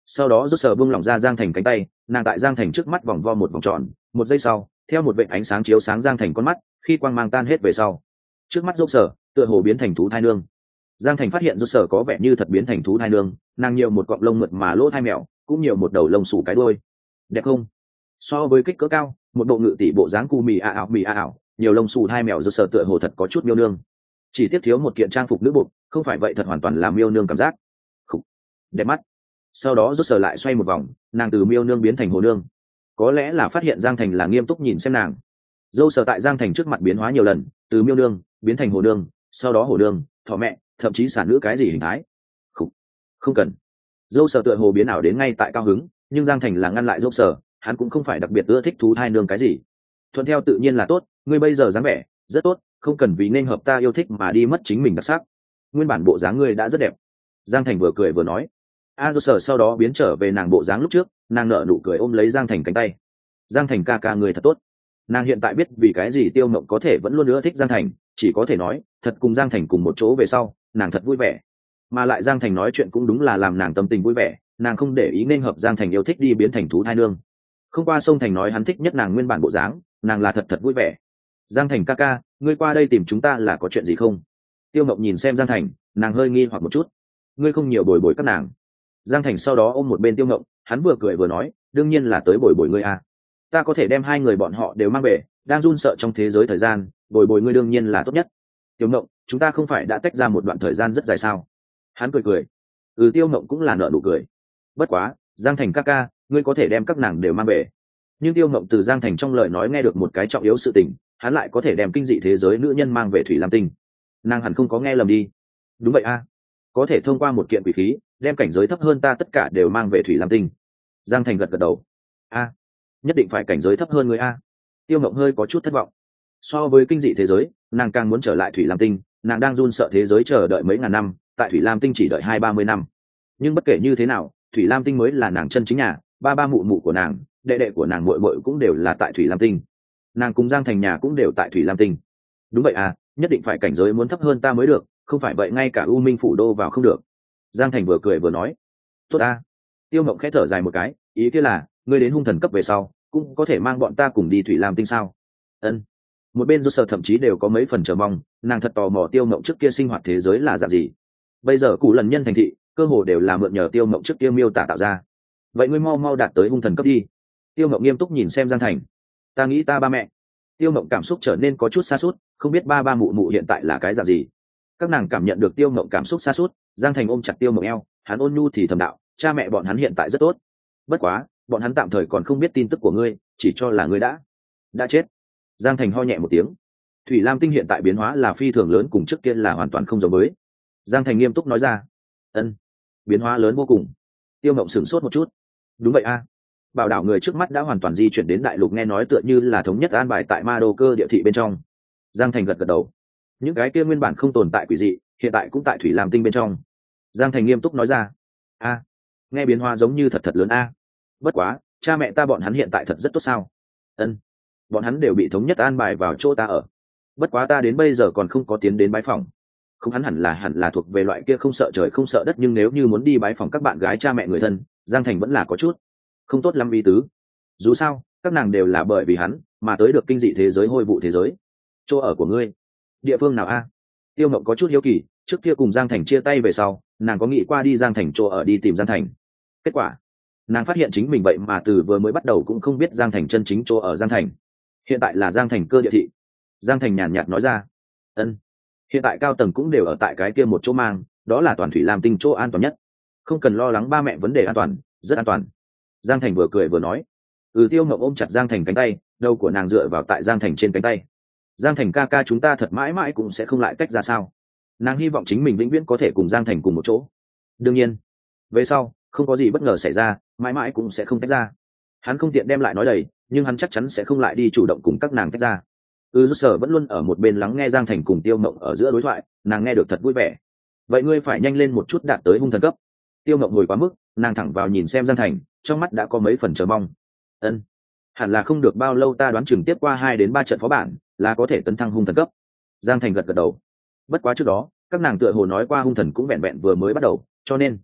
Speaker 1: sau đó rút sờ buông lỏng ra Giang Thành cánh tay, nàng tại Giang Thành trước mắt vòng vo một vòng tròn, một giây sau theo một vệt ánh sáng chiếu sáng Giang Thành con mắt, khi quang mang tan hết về sau, trước mắt rút sờ tựa hồ biến thành thú thai nương. Giang Thành phát hiện rút sờ có vẻ như thật biến thành thú thai nương, nàng nhiều một cọng lông mượt mà lỗ thai mèo, cũng nhiều một đầu lông xù cái đuôi. Đẹp không? So với kích cỡ cao, một bộ ngự tỷ bộ dáng cu mì a ảo mì a ảo, nhiều lông xù hai mèo rút sờ tựa hồ thật có chút miêu nương. Chỉ tiếc thiếu một kiện trang phục nữ bộ, không phải vậy thật hoàn toàn là miêu nương cảm giác. Khủ. Đẹp mắt. Sau đó rút sờ lại xoay một vòng, nàng từ miêu nương biến thành hồ nương. Có lẽ là phát hiện Giang Thành là nghiêm túc nhìn xem nàng, dâu sờ tại Giang Thành trước mặt biến hóa nhiều lần, từ miêu nương biến thành hồ nương, sau đó hồ nương, thỏ mẹ, thậm chí sản nữ cái gì hình thái. Không, không cần. Dâu sờ tựa hồ biến ảo đến ngay tại cao hứng, nhưng Giang Thành là ngăn lại dâu sờ, hắn cũng không phải đặc biệt ưa thích thú thai nương cái gì. Thuận theo tự nhiên là tốt, ngươi bây giờ dáng vẻ rất tốt, không cần vì nên hợp ta yêu thích mà đi mất chính mình đặc sắc. Nguyên bản bộ dáng ngươi đã rất đẹp. Giang Thành vừa cười vừa nói. A dâu sờ sau đó biến trở về nàng bộ dáng lúc trước, nàng nở nụ cười ôm lấy Giang Thành cánh tay. Giang Thành ca ca người thật tốt. Nàng hiện tại biết vì cái gì Tiêu Mộng có thể vẫn luôn ưa thích Giang Thành, chỉ có thể nói thật cùng Giang Thành cùng một chỗ về sau, nàng thật vui vẻ. Mà lại Giang Thành nói chuyện cũng đúng là làm nàng tâm tình vui vẻ, nàng không để ý nên hợp Giang Thành yêu thích đi biến thành thú thai nương. Không qua sông Thành nói hắn thích nhất nàng nguyên bản bộ dáng, nàng là thật thật vui vẻ. Giang Thành ca ca, ngươi qua đây tìm chúng ta là có chuyện gì không? Tiêu Mộng nhìn xem Giang Thành, nàng hơi nghi hoặc một chút. Ngươi không nhiều bồi bồi các nàng. Giang Thành sau đó ôm một bên Tiêu Mộng, hắn vừa cười vừa nói, đương nhiên là tới bồi bồi ngươi à. Ta có thể đem hai người bọn họ đều mang về, đang run sợ trong thế giới thời gian, bồi bồi ngươi đương nhiên là tốt nhất. Tiêu Mộng, chúng ta không phải đã tách ra một đoạn thời gian rất dài sao? Hắn cười cười. Ừ, Tiêu Mộng cũng là nở nụ cười. Bất quá, Giang Thành ca ca, ngươi có thể đem các nàng đều mang về. Nhưng Tiêu Mộng từ Giang Thành trong lời nói nghe được một cái trọng yếu sự tình, hắn lại có thể đem kinh dị thế giới nữ nhân mang về Thủy Lam Tinh. Nàng hẳn không có nghe lầm đi. Đúng vậy a, có thể thông qua một kiện quỷ khí, đem cảnh giới thấp hơn ta tất cả đều mang về Thủy Lam Tinh. Giang Thành gật gật đầu. A, nhất định phải cảnh giới thấp hơn người a. Tiêu Mộng hơi có chút thất vọng. So với kinh dị thế giới, nàng càng muốn trở lại Thủy Lam Tinh, nàng đang run sợ thế giới chờ đợi mấy ngàn năm, tại Thủy Lam Tinh chỉ đợi hai ba mươi năm. Nhưng bất kể như thế nào, Thủy Lam Tinh mới là nàng chân chính nhà, ba ba mụ mụ của nàng, đệ đệ của nàng muội muội cũng đều là tại Thủy Lam Tinh. Nàng cùng Giang Thành nhà cũng đều tại Thủy Lam Tinh. Đúng vậy à, nhất định phải cảnh giới muốn thấp hơn ta mới được, không phải vậy ngay cả U Minh phủ đô vào không được. Giang Thành vừa cười vừa nói. Tốt a. Tiêu Mộng khẽ thở dài một cái, ý kia là, ngươi đến hung thần cấp về sau, cũng có thể mang bọn ta cùng đi Thủy Lam Tinh sao? Ân. Một bên do sợ thậm chí đều có mấy phần chờ mong, nàng thật tò mò Tiêu Mộng trước kia sinh hoạt thế giới là dạng gì. Bây giờ cụ lần nhân thành thị, cơ hồ đều là mượn nhờ Tiêu Mộng trước kia miêu tả tạo ra. Vậy ngươi mau mau đạt tới hung thần cấp đi. Tiêu Mộng nghiêm túc nhìn xem Giang Thành. Ta nghĩ ta ba mẹ. Tiêu Mộng cảm xúc trở nên có chút xa suốt, không biết ba ba mụ mụ hiện tại là cái dạng gì. Các nàng cảm nhận được Tiêu Mộng cảm xúc xa suốt, Giang Thành ôm chặt Tiêu Mộng eo, hắn ôn nhu thì thầm đạo, cha mẹ bọn hắn hiện tại rất tốt. Bất quá, bọn hắn tạm thời còn không biết tin tức của ngươi, chỉ cho là ngươi đã đã chết. Giang Thành ho nhẹ một tiếng. Thủy Lam Tinh hiện tại biến hóa là phi thường lớn, cùng trước kia là hoàn toàn không giống với. Giang Thành nghiêm túc nói ra. Ân, biến hóa lớn vô cùng. Tiêu Mộng sửng sốt một chút. Đúng vậy a. Bảo đảo người trước mắt đã hoàn toàn di chuyển đến đại lục, nghe nói tựa như là thống nhất an bài tại Ma Đô Cơ địa thị bên trong. Giang Thành gật gật đầu. Những cái kia nguyên bản không tồn tại quỷ dị, hiện tại cũng tại Thủy Lam Tinh bên trong. Giang Thành nghiêm túc nói ra. A, nghe biến hóa giống như thật thật lớn a. Bất quá, cha mẹ ta bọn hắn hiện tại thật rất tốt sao? Ân, bọn hắn đều bị thống nhất an bài vào chỗ ta ở. Bất quá ta đến bây giờ còn không có tiến đến bái phòng. Không, hắn hẳn là hẳn là thuộc về loại kia không sợ trời không sợ đất, nhưng nếu như muốn đi bái phòng các bạn gái cha mẹ người thân, Giang Thành vẫn là có chút không tốt lắm ý tứ. Dù sao, các nàng đều là bởi vì hắn mà tới được kinh dị thế giới hôi vụ thế giới. Chỗ ở của ngươi, địa phương nào a? Tiêu Mộng có chút hiếu kỳ, trước kia cùng Giang Thành chia tay về sau, nàng có nghĩ qua đi Giang Thành chỗ ở đi tìm Giang Thành. Kết quả, nàng phát hiện chính mình vậy mà từ vừa mới bắt đầu cũng không biết Giang Thành chân chính chỗ ở Giang Thành. Hiện tại là Giang Thành Cơ địa thị. Giang Thành nhàn nhạt nói ra. Ân, hiện tại cao tầng cũng đều ở tại cái kia một chỗ mang, đó là toàn Thủy Lam Tinh chỗ an toàn nhất, không cần lo lắng ba mẹ vấn đề an toàn, rất an toàn. Giang Thành vừa cười vừa nói. Ừ, Tiêu Mộng ôm chặt Giang Thành cánh tay, đầu của nàng dựa vào tại Giang Thành trên cánh tay. Giang Thành ca ca, chúng ta thật mãi mãi cũng sẽ không lại tách ra sao? Nàng hy vọng chính mình vĩnh viễn có thể cùng Giang Thành cùng một chỗ. Đương nhiên, về sau không có gì bất ngờ xảy ra, mãi mãi cũng sẽ không tách ra. Hắn không tiện đem lại nói đầy, nhưng hắn chắc chắn sẽ không lại đi chủ động cùng các nàng tách ra. Ừ, Sở vẫn luôn ở một bên lắng nghe Giang Thành cùng Tiêu Mộng ở giữa đối thoại, nàng nghe được thật vui vẻ. Vậy ngươi phải nhanh lên một chút đạt tới hung thần cấp. Tiêu Mộng ngồi quá mức, nàng thẳng vào nhìn xem Giang Thành, trong mắt đã có mấy phần chờ mong. Ân, hẳn là không được bao lâu, ta đoán chừng tiếp qua hai đến ba trận phó bản là có thể tấn thăng hung thần cấp. Giang Thành gật gật đầu. Bất quá trước đó, các nàng tựa hồ nói qua hung thần cũng vẹn vẹn vừa mới bắt đầu, cho nên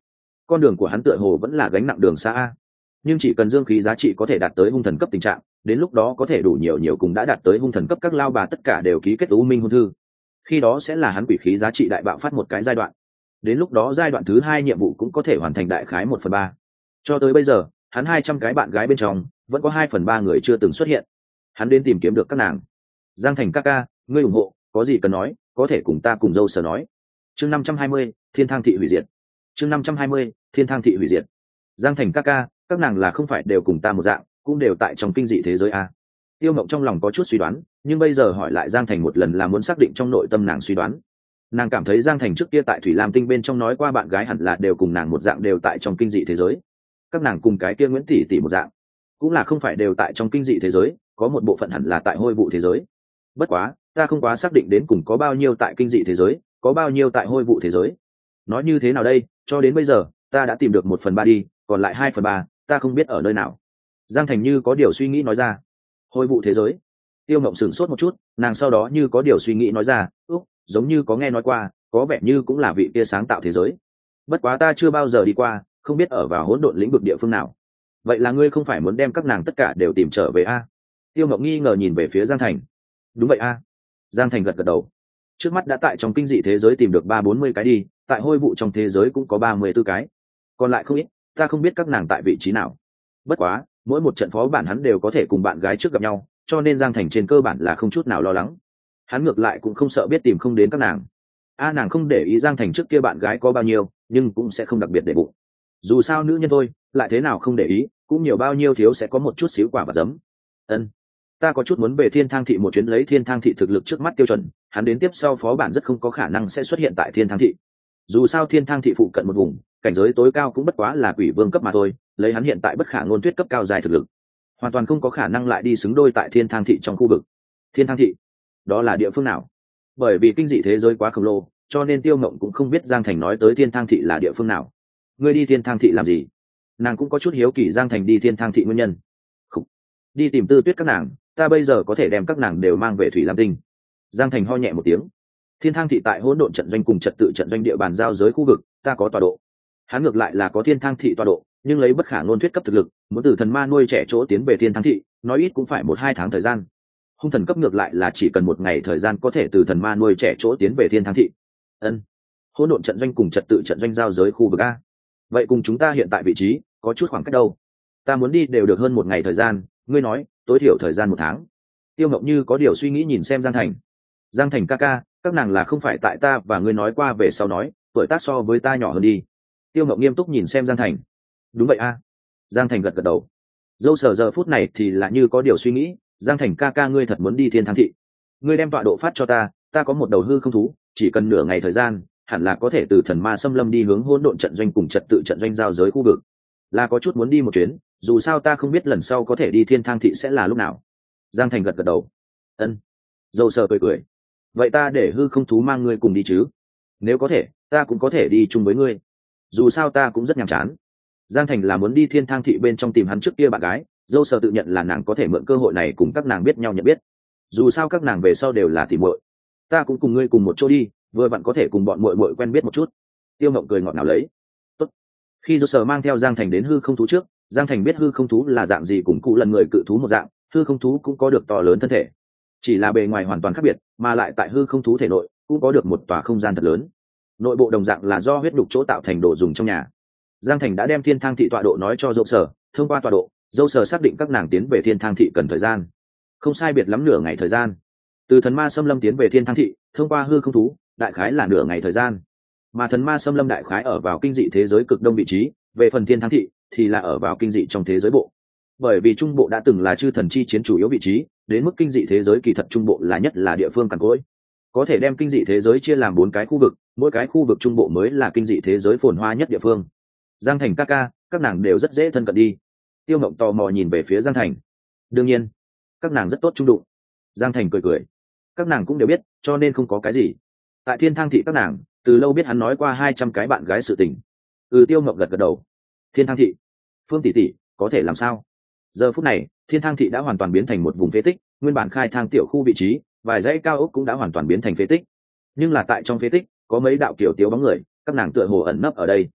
Speaker 1: con đường của hắn tựa hồ vẫn là gánh nặng đường xa a. Nhưng chỉ cần dương khí giá trị có thể đạt tới hung thần cấp tình trạng, đến lúc đó có thể đủ nhiều nhiều cùng đã đạt tới hung thần cấp các lao bà tất cả đều ký kết u minh hôn thư, khi đó sẽ là hắn quỷ khí giá trị đại bạo phát một cái giai đoạn. Đến lúc đó giai đoạn thứ hai nhiệm vụ cũng có thể hoàn thành đại khái một phần ba. Cho tới bây giờ hắn hai trăm cái bạn gái bên trong vẫn có hai phần ba người chưa từng xuất hiện. Hắn đến tìm kiếm được các nàng. Giang Thành ca ca, ngươi ủng hộ, có gì cần nói có thể cùng ta cùng dâu sở nói. Chương năm trăm hai mươi, thiên thang thị hủy diệt. Chương năm trăm hai mươi, thiên thang thị hủy diệt. Giang Thành ca ca, các nàng là không phải đều cùng ta một dạng, cũng đều tại trong kinh dị thế giới a? Tiêu Mộng trong lòng có chút suy đoán, nhưng bây giờ hỏi lại Giang Thành một lần là muốn xác định trong nội tâm nàng suy đoán. Nàng cảm thấy Giang Thành trước kia tại Thủy Lam Tinh bên trong nói qua bạn gái hẳn là đều cùng nàng một dạng đều tại trong kinh dị thế giới. Các nàng cùng cái kia Nguyễn tỷ tỷ một dạng, cũng là không phải đều tại trong kinh dị thế giới, có một bộ phận hẳn là tại hôi vụ thế giới. Bất quá, ta không quá xác định đến cùng có bao nhiêu tại kinh dị thế giới, có bao nhiêu tại hôi vụ thế giới. Nói như thế nào đây, cho đến bây giờ, ta đã tìm được một phần ba đi, còn lại hai phần ba, ta không biết ở nơi nào. Giang Thành như có điều suy nghĩ nói ra. Hôi vụ thế giới. Tiêu Mộng sửng sốt một chút, nàng sau đó như có điều suy nghĩ nói ra, úc, giống như có nghe nói qua, có vẻ như cũng là vị kia sáng tạo thế giới. Bất quá ta chưa bao giờ đi qua, không biết ở vào hỗn độn lĩnh vực địa phương nào. Vậy là ngươi không phải muốn đem các nàng tất cả đều tìm trở về a? Tiêu Mộng nghi ngờ nhìn về phía Giang Thành. Đúng vậy a. Giang Thành gật gật đầu. Trước mắt đã tại trong kinh dị thế giới tìm được ba bốn mươi cái đi, tại hôi vụ trong thế giới cũng có ba mươi tư cái. Còn lại không ít, ta không biết các nàng tại vị trí nào. Bất quá, mỗi một trận phó bản hắn đều có thể cùng bạn gái trước gặp nhau, cho nên Giang Thành trên cơ bản là không chút nào lo lắng. Hắn ngược lại cũng không sợ biết tìm không đến các nàng. A nàng không để ý Giang Thành trước kia bạn gái có bao nhiêu, nhưng cũng sẽ không đặc biệt để bụng. Dù sao nữ nhân thôi, lại thế nào không để ý, cũng nhiều bao nhiêu thiếu sẽ có một chút xíu quả và giấm. Ân, ta có chút muốn về Thiên Thang thị một chuyến, lấy Thiên Thang thị thực lực trước mắt tiêu chuẩn, hắn đến tiếp sau phó bản rất không có khả năng sẽ xuất hiện tại Thiên Thang thị. Dù sao Thiên Thang thị phụ cận một vùng, cảnh giới tối cao cũng bất quá là quỷ vương cấp mà thôi, lấy hắn hiện tại bất khả ngôn thuyết cấp cao dài thực lực, hoàn toàn không có khả năng lại đi xứng đôi tại Thiên Thang thị trong khu vực. Thiên Thang thị, đó là địa phương nào? Bởi vì kinh dị thế giới quá khổng lồ, cho nên Tiêu Mộng cũng không biết Giang Thành nói tới Thiên Thang thị là địa phương nào. Ngươi đi Thiên Thang thị làm gì? Nàng cũng có chút hiếu kỳ Giang Thành đi Thiên Thang thị nguyên nhân. Không. Đi tìm Tư Tuyết các nàng, ta bây giờ có thể đem các nàng đều mang về Thủy Lam Tinh. Giang Thành ho nhẹ một tiếng. Thiên Thang thị tại hỗn độn trận doanh cùng trật tự trận doanh địa bàn giao giới khu vực, ta có tọa độ. Hắn ngược lại là có Thiên Thang thị tọa độ, nhưng lấy bất khả ngôn thuyết cấp thực lực, muốn từ thần ma nuôi trẻ chỗ tiến về Thiên Thang thị, nói ít cũng phải một hai tháng thời gian. Hung thần cấp ngược lại là chỉ cần một ngày thời gian có thể từ thần ma nuôi trẻ chỗ tiến về Thiên Thang thị. Ân. Hỗn độn trận doanh cùng trật tự trận doanh giao giới khu vực a. Vậy cùng chúng ta hiện tại vị trí có chút khoảng cách đâu? Ta muốn đi đều được hơn một ngày thời gian, ngươi nói tối thiểu thời gian một tháng. Tiêu Ngọc như có điều suy nghĩ nhìn xem Giang Thành. Giang Thành ca ca, các nàng là không phải tại ta và ngươi nói qua về sau nói, tuổi tác so với ta nhỏ hơn đi. Tiêu Ngọc nghiêm túc nhìn xem Giang Thành. Đúng vậy a. Giang Thành gật gật đầu. Dâu sờ giờ phút này thì là như có điều suy nghĩ, Giang Thành ca ca ngươi thật muốn đi Thiên Thang thị? Ngươi đem tọa độ phát cho ta, ta có một đầu hư không thú, chỉ cần nửa ngày thời gian, hẳn là có thể từ thần ma xâm lâm đi hướng hỗn độn trận doanh cùng trật tự trận doanh giao giới khu vực. Là có chút muốn đi một chuyến, dù sao ta không biết lần sau có thể đi Thiên Thang thị sẽ là lúc nào. Giang Thành gật gật đầu. Ân. Dâu sờ cười cười. Vậy ta để hư không thú mang ngươi cùng đi chứ? Nếu có thể, ta cũng có thể đi chung với ngươi. Dù sao ta cũng rất nhàm chán. Giang Thành là muốn đi Thiên Thang thị bên trong tìm hắn trước kia bạn gái, dâu sờ tự nhận là nàng có thể mượn cơ hội này cùng các nàng biết nhau nhận biết. Dù sao các nàng về sau đều là tỉ muội, ta cũng cùng ngươi cùng một chỗ đi, vừa vặn có thể cùng bọn muội muội quen biết một chút. Tiêu Ngộng cười ngọt ngào lấy. Tốt. Khi dâu sờ mang theo Giang Thành đến hư không thú trước, Giang Thành biết hư không thú là dạng gì, cùng cụ lần người cự thú một dạng, hư không thú cũng có được to lớn thân thể, chỉ là bề ngoài hoàn toàn khác biệt, mà lại tại hư không thú thể nội cũng có được một tòa không gian thật lớn, nội bộ đồng dạng là do huyết đục chỗ tạo thành đồ dùng trong nhà. Giang Thành đã đem Thiên Thang thị tọa độ nói cho dâu sở, thông qua tọa độ, dâu sở xác định các nàng tiến về Thiên Thang thị cần thời gian, không sai biệt lắm nửa ngày thời gian. Từ thần ma xâm lâm tiến về Thiên Thang thị, thông qua hư không thú, đại khái là nửa ngày thời gian. Mà thần ma xâm lâm đại khái ở vào kinh dị thế giới cực đông vị trí, về phần Thiên Thang thị thì là ở vào kinh dị trong thế giới bộ. Bởi vì trung bộ đã từng là chư thần chi chiến chủ yếu vị trí, đến mức kinh dị thế giới kỳ thật trung bộ là nhất là địa phương cằn cỗi, có thể đem kinh dị thế giới chia làm bốn cái khu vực, mỗi cái khu vực trung bộ mới là kinh dị thế giới phồn hoa nhất địa phương. Giang Thành ca ca, các nàng đều rất dễ thân cận đi. Tiêu Mộng tò mò nhìn về phía Giang Thành. Đương nhiên, các nàng rất tốt trung đụng. Giang Thành cười cười. Các nàng cũng đều biết, cho nên không có cái gì. Tại Thiên Thang thị các nàng từ lâu biết hắn nói qua hai trăm cái bạn gái sự tình. Ừ, Tiêu Mộng gật gật đầu. Thiên Thang thị, Phương tỷ tỷ, có thể làm sao? Giờ phút này, Thiên Thang thị đã hoàn toàn biến thành một vùng phế tích, nguyên bản khai thang tiểu khu vị trí, vài dãy cao ốc cũng đã hoàn toàn biến thành phế tích. Nhưng là tại trong phế tích, có mấy đạo kiểu tiếu bóng người, các nàng tựa hồ ẩn nấp ở đây.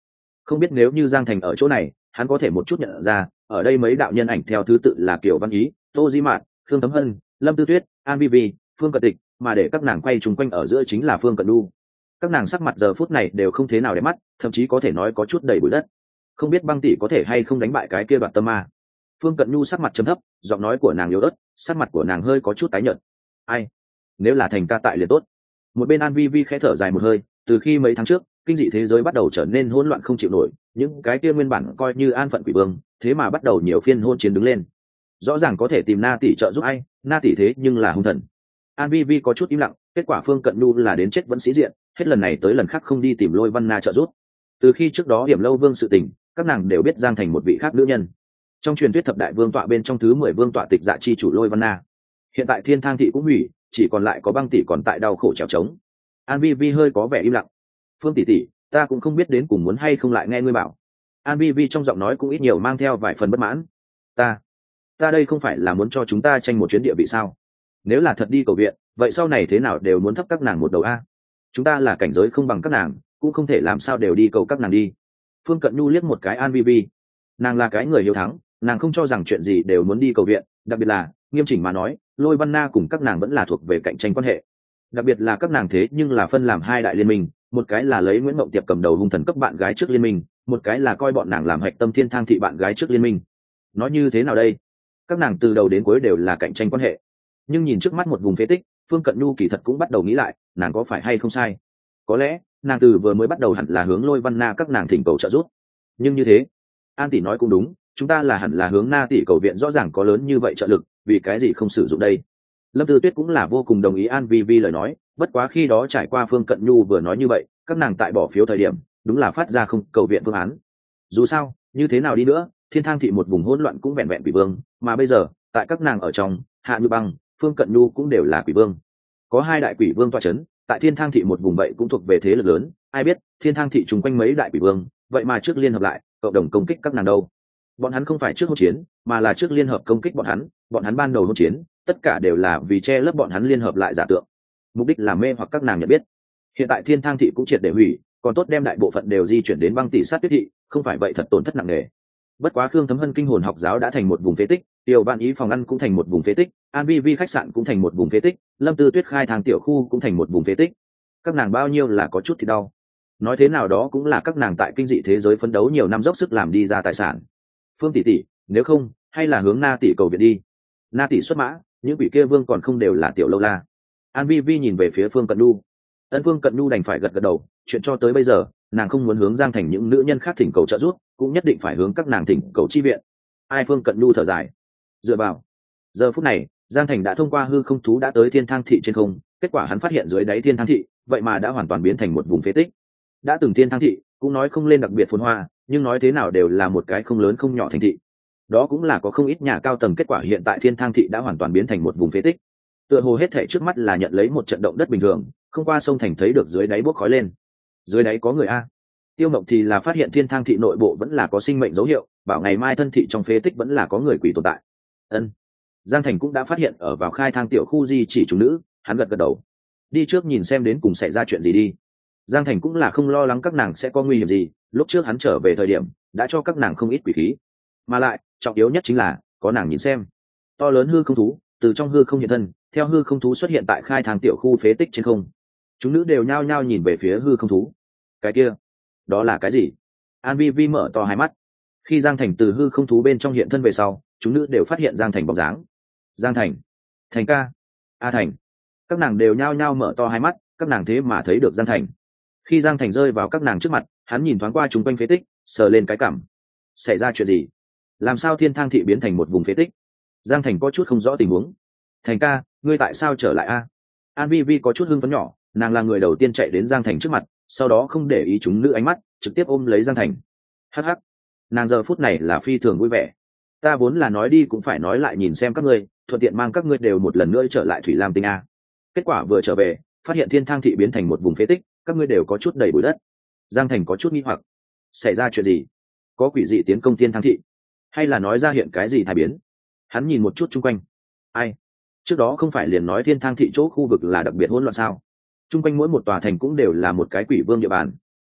Speaker 1: Không biết nếu như Giang Thành ở chỗ này, hắn có thể một chút nhận ra ở đây mấy đạo nhân ảnh theo thứ tự là Kiều Văn Ý, Tô Di Mạn, Khương Thấm Hân, Lâm Tư Tuyết, An Vi Vi, Phương Cận Tịch, mà để các nàng quay chung quanh ở giữa chính là Phương Cận Nhu. Các nàng sắc mặt giờ phút này đều không thế nào để mắt, thậm chí có thể nói có chút đầy bụi đất. Không biết Băng tỷ có thể hay không đánh bại cái kia Đoạt Tâm Ma. Phương Cận Nhu sắc mặt trầm thấp, giọng nói của nàng yếu ớt, sắc mặt của nàng hơi có chút tái nhợt. Ai? Nếu là Thành ca tại liền tốt. Một bên An Vi Vi khẽ thở dài một hơi, từ khi mấy tháng trước, kinh dị thế giới bắt đầu trở nên hỗn loạn không chịu nổi, những cái kia nguyên bản coi như an phận quỷ vương, thế mà bắt đầu nhiều phiên hôn chiến đứng lên. Rõ ràng có thể tìm Na tỷ trợ giúp ai, Na tỷ thế nhưng là hung thần. An Vi Vi có chút im lặng, kết quả Phương Cận Nhu là đến chết vẫn sĩ diện, hết lần này tới lần khác không đi tìm Lôi Văn Na trợ giúp. Từ khi trước đó Hiểm Lâu Vương sự tình, các nàng đều biết Giang Thành một vị khác nữ nhân. Trong truyền thuyết thập đại vương tọa bên trong thứ mười vương tọa tịch dạ chi chủ Lôi Văn Na. Hiện tại Thiên Thang thị cũng hủy, chỉ còn lại có Băng tỷ còn tại đau khổ trèo trống. An Vi Vi hơi có vẻ im lặng. Phương tỷ tỷ, ta cũng không biết đến cùng muốn hay không lại nghe ngươi bảo. An Vi Vi trong giọng nói cũng ít nhiều mang theo vài phần bất mãn. Ta, ta đây không phải là muốn cho chúng ta tranh một chuyến địa vị sao? Nếu là thật đi cầu viện, vậy sau này thế nào đều muốn thấp các nàng một đầu a. Chúng ta là cảnh giới không bằng các nàng, cũng không thể làm sao đều đi cầu các nàng đi. Phương Cận Nhu liếc một cái An Vi Vi. Nàng là cái người hiếu thắng, nàng không cho rằng chuyện gì đều muốn đi cầu viện, đặc biệt là nghiêm chỉnh mà nói, Lôi Văn Na cùng các nàng vẫn là thuộc về cạnh tranh quan hệ. Đặc biệt là các nàng thế nhưng là phân làm hai đại liên minh, một cái là lấy Nguyễn Mộng Tiệp cầm đầu hung thần cấp bạn gái trước liên minh, một cái là coi bọn nàng làm hạch tâm Thiên Thang thị bạn gái trước liên minh. Nói như thế nào đây? Các nàng từ đầu đến cuối đều là cạnh tranh quan hệ. Nhưng nhìn trước mắt một vùng phế tích, Phương Cận Nhu kỳ thật cũng bắt đầu nghĩ lại, nàng có phải hay không sai? Có lẽ, nàng từ vừa mới bắt đầu hẳn là hướng Lôi Văn Na các nàng thỉnh cầu trợ giúp. Nhưng như thế, An tỷ nói cũng đúng, chúng ta là hẳn là hướng Na tỷ cầu viện, rõ ràng có lớn như vậy trợ lực, vì cái gì không sử dụng đây? Lâm Tư Tuyết cũng là vô cùng đồng ý An Vi Vi lời nói, bất quá khi đó trải qua Phương Cận Nhu vừa nói như vậy, các nàng tại bỏ phiếu thời điểm, đúng là phát ra không cầu viện phương án. Dù sao, như thế nào đi nữa, Thiên Thang thị một vùng hỗn loạn cũng vẹn vẹn quỷ vương, mà bây giờ, tại các nàng ở trong, Hạ Như Băng, Phương Cận Nhu cũng đều là quỷ vương. Có hai đại quỷ vương tọa chấn, tại Thiên Thang thị một vùng vậy cũng thuộc về thế lực lớn, ai biết, Thiên Thang thị trùng quanh mấy đại quỷ vương, vậy mà trước liên hợp lại, cộng đồng công kích các nàng đâu. Bọn hắn không phải trước hỗn chiến, mà là trước liên hợp công kích bọn hắn, bọn hắn ban đầu hỗn chiến, tất cả đều là vì che lấp bọn hắn liên hợp lại giả tượng, mục đích là mê hoặc các nàng nhận biết. Hiện tại Thiên Thang thị cũng triệt để hủy, còn tốt đem đại bộ phận đều di chuyển đến Băng tỷ sát Tuyết thị, không phải vậy thật tổn thất nặng nề. Bất quá Khương Thấm Hân kinh hồn học giáo đã thành một vùng phế tích, Tiểu Vạn Ý phòng ăn cũng thành một vùng phế tích, An Vi Vi khách sạn cũng thành một vùng phế tích, Lâm Tư Tuyết khai thang tiểu khu cũng thành một vùng phế tích. Các nàng bao nhiêu là có chút thì đau. Nói thế nào đó cũng là các nàng tại kinh dị thế giới phấn đấu nhiều năm dốc sức làm đi ra tài sản. Phương tỷ tỷ, nếu không, hay là hướng Na tỷ cầu viện đi. Na tỷ xuất mã, những vị kia vương còn không đều là tiểu lâu la. An Vi Vi nhìn về phía Phương Cận Nhu. Ân Phương Cận Nhu đành phải gật gật đầu, chuyện cho tới bây giờ, nàng không muốn hướng Giang Thành những nữ nhân khác thỉnh cầu trợ giúp, cũng nhất định phải hướng các nàng thỉnh cầu chi viện. Ai? Phương Cận Nhu thở dài. Dựa vào. Giờ phút này, Giang Thành đã thông qua hư không thú đã tới Thiên Thang thị trên không, kết quả hắn phát hiện dưới đáy Thiên Thang thị, vậy mà đã hoàn toàn biến thành một vùng phế tích. Đã từng Thiên Thang thị, cũng nói không lên đặc biệt phồn hoa, nhưng nói thế nào đều là một cái không lớn không nhỏ thành thị. Đó cũng là có không ít nhà cao tầng, kết quả hiện tại Thiên Thang thị đã hoàn toàn biến thành một vùng phế tích. Tựa hồ hết thể trước mắt là nhận lấy một trận động đất bình thường, không qua sông thành thấy được dưới đáy bốc khói lên. Dưới đáy có người a. Tiêu Mộng thì là phát hiện Thiên Thang thị nội bộ vẫn là có sinh mệnh dấu hiệu, bảo ngày mai thân thị trong phế tích vẫn là có người quỷ tồn tại. Ân. Giang Thành cũng đã phát hiện ở vào khai thang tiểu khu di chỉ chúng nữ, hắn gật gật đầu. Đi trước nhìn xem đến cùng xảy ra chuyện gì đi. Giang Thành cũng là không lo lắng các nàng sẽ có nguy hiểm gì, lúc trước hắn trở về thời điểm đã cho các nàng không ít quỷ khí, mà lại trọng yếu nhất chính là có nàng nhìn xem. To lớn hư không thú từ trong hư không hiện thân, theo hư không thú xuất hiện tại khai thang tiểu khu phế tích trên không. Chúng nữ đều nhao nhao nhìn về phía hư không thú. Cái kia, đó là cái gì? An Vi Vi mở to hai mắt. Khi Giang Thành từ hư không thú bên trong hiện thân về sau, chúng nữ đều phát hiện Giang Thành bóng dáng. Giang Thành, Thành ca, A Thành. Các nàng đều nhao nhao mở to hai mắt, các nàng thế mà thấy được Giang Thành. Khi Giang Thành rơi vào các nàng trước mặt, hắn nhìn thoáng qua chúng quanh phế tích, sờ lên cái cằm. Xảy ra chuyện gì? Làm sao Thiên Thang thị biến thành một vùng phế tích? Giang Thành có chút không rõ tình huống. Thành ca, ngươi tại sao trở lại a? An Vi Vi có chút hưng phấn nhỏ, nàng là người đầu tiên chạy đến Giang Thành trước mặt, sau đó không để ý chúng nữ ánh mắt, trực tiếp ôm lấy Giang Thành. Hắc hắc, nàng giờ phút này là phi thường vui vẻ. Ta vốn là nói đi cũng phải nói lại, nhìn xem các ngươi, thuận tiện mang các ngươi đều một lần nữa trở lại Thủy Lam Tinh a. Kết quả vừa trở về, phát hiện Thiên Thang thị biến thành một vùng phế tích, các ngươi đều có chút đầy bụi đất. Giang Thành có chút nghi hoặc, xảy ra chuyện gì? Có quỷ dị tiến công Thiên Thang thị, hay là nói ra hiện cái gì thay biến? Hắn nhìn một chút chung quanh. Ai? Trước đó không phải liền nói Thiên Thang thị chỗ khu vực là đặc biệt hỗn loạn sao? Chung quanh mỗi một tòa thành cũng đều là một cái quỷ vương địa bàn.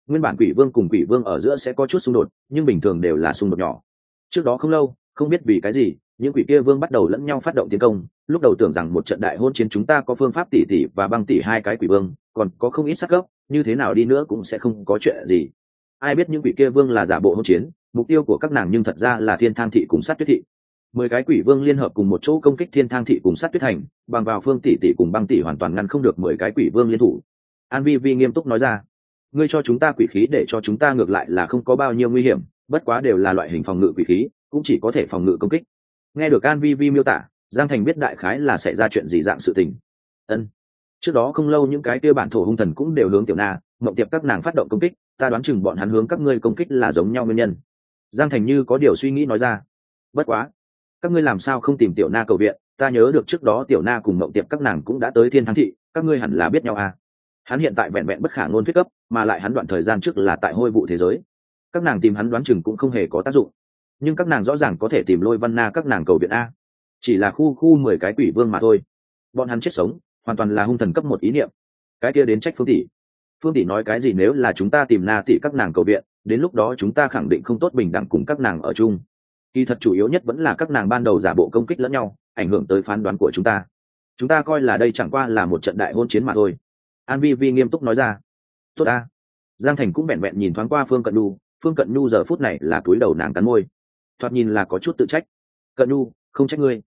Speaker 1: nguyên bản quỷ vương cùng quỷ vương ở giữa sẽ có chút xung đột nhưng bình thường đều là xung đột nhỏ. Trước đó không lâu, không biết vì cái gì, những quỷ kia vương bắt đầu lẫn nhau phát động tiến công. Lúc đầu tưởng rằng một trận đại hôn chiến chúng ta có phương pháp tỷ tỷ và băng tỷ hai cái quỷ vương, còn có không ít sát gốc, như thế nào đi nữa cũng sẽ không có chuyện gì. Ai biết những quỷ kia vương là giả bộ hôn chiến, mục tiêu của các nàng nhưng thật ra là Thiên Thang thị cùng Sát Tuyết thị. Mười cái quỷ vương liên hợp cùng một chỗ công kích Thiên Thang thị cùng Sát Tuyết thành, bằng vào phương tỷ tỷ cùng băng tỷ hoàn toàn ngăn không được mười cái quỷ vương liên thủ. An Vi Vi nghiêm túc nói ra, ngươi cho chúng ta quỷ khí để cho chúng ta ngược lại là không có bao nhiêu nguy hiểm, bất quá đều là loại hình phòng ngự quỷ khí, cũng chỉ có thể phòng ngự công kích. Nghe được An Vi Vi miêu tả, Giang Thành biết đại khái là xảy ra chuyện gì dạng sự tình. Ân. Trước đó không lâu những cái kia bản thổ hung thần cũng đều hướng Tiểu Na, Mộng Tiệp các nàng phát động công kích, ta đoán chừng bọn hắn hướng các ngươi công kích là giống nhau nguyên nhân. Giang Thành như có điều suy nghĩ nói ra. Bất quá, các ngươi làm sao không tìm Tiểu Na cầu viện? Ta nhớ được trước đó Tiểu Na cùng Mộng Tiệp các nàng cũng đã tới Thiên Thắng thị, các ngươi hẳn là biết nhau à? Hắn hiện tại vẹn vẹn bất khả ngôn thuyết cấp, mà lại hắn đoạn thời gian trước là tại hôi vụ thế giới. Các nàng tìm hắn đoán chừng cũng không hề có tác dụng, nhưng các nàng rõ ràng có thể tìm Lôi Văn Na các nàng cầu viện a. Chỉ là khu khu mười cái quỷ vương mà thôi, bọn hắn chết sống hoàn toàn là hung thần cấp một ý niệm. Cái kia đến trách Phương tỷ. Phương tỷ nói cái gì nếu là chúng ta tìm Na tỷ các nàng cầu viện, đến lúc đó chúng ta khẳng định không tốt bình đẳng cùng các nàng ở chung. Kỳ thật chủ yếu nhất vẫn là các nàng ban đầu giả bộ công kích lẫn nhau, ảnh hưởng tới phán đoán của chúng ta. Chúng ta coi là đây chẳng qua là một trận đại hôn chiến mà thôi. An Vi Vi nghiêm túc nói ra. Tốt a. Giang Thành cũng vẹn vẹn nhìn thoáng qua Phương Cận Nhu, Phương Cận Nhu giờ phút này là cúi đầu nàng cắn môi, thoạt nhìn là có chút tự trách. Cận Nhu, không trách ngươi.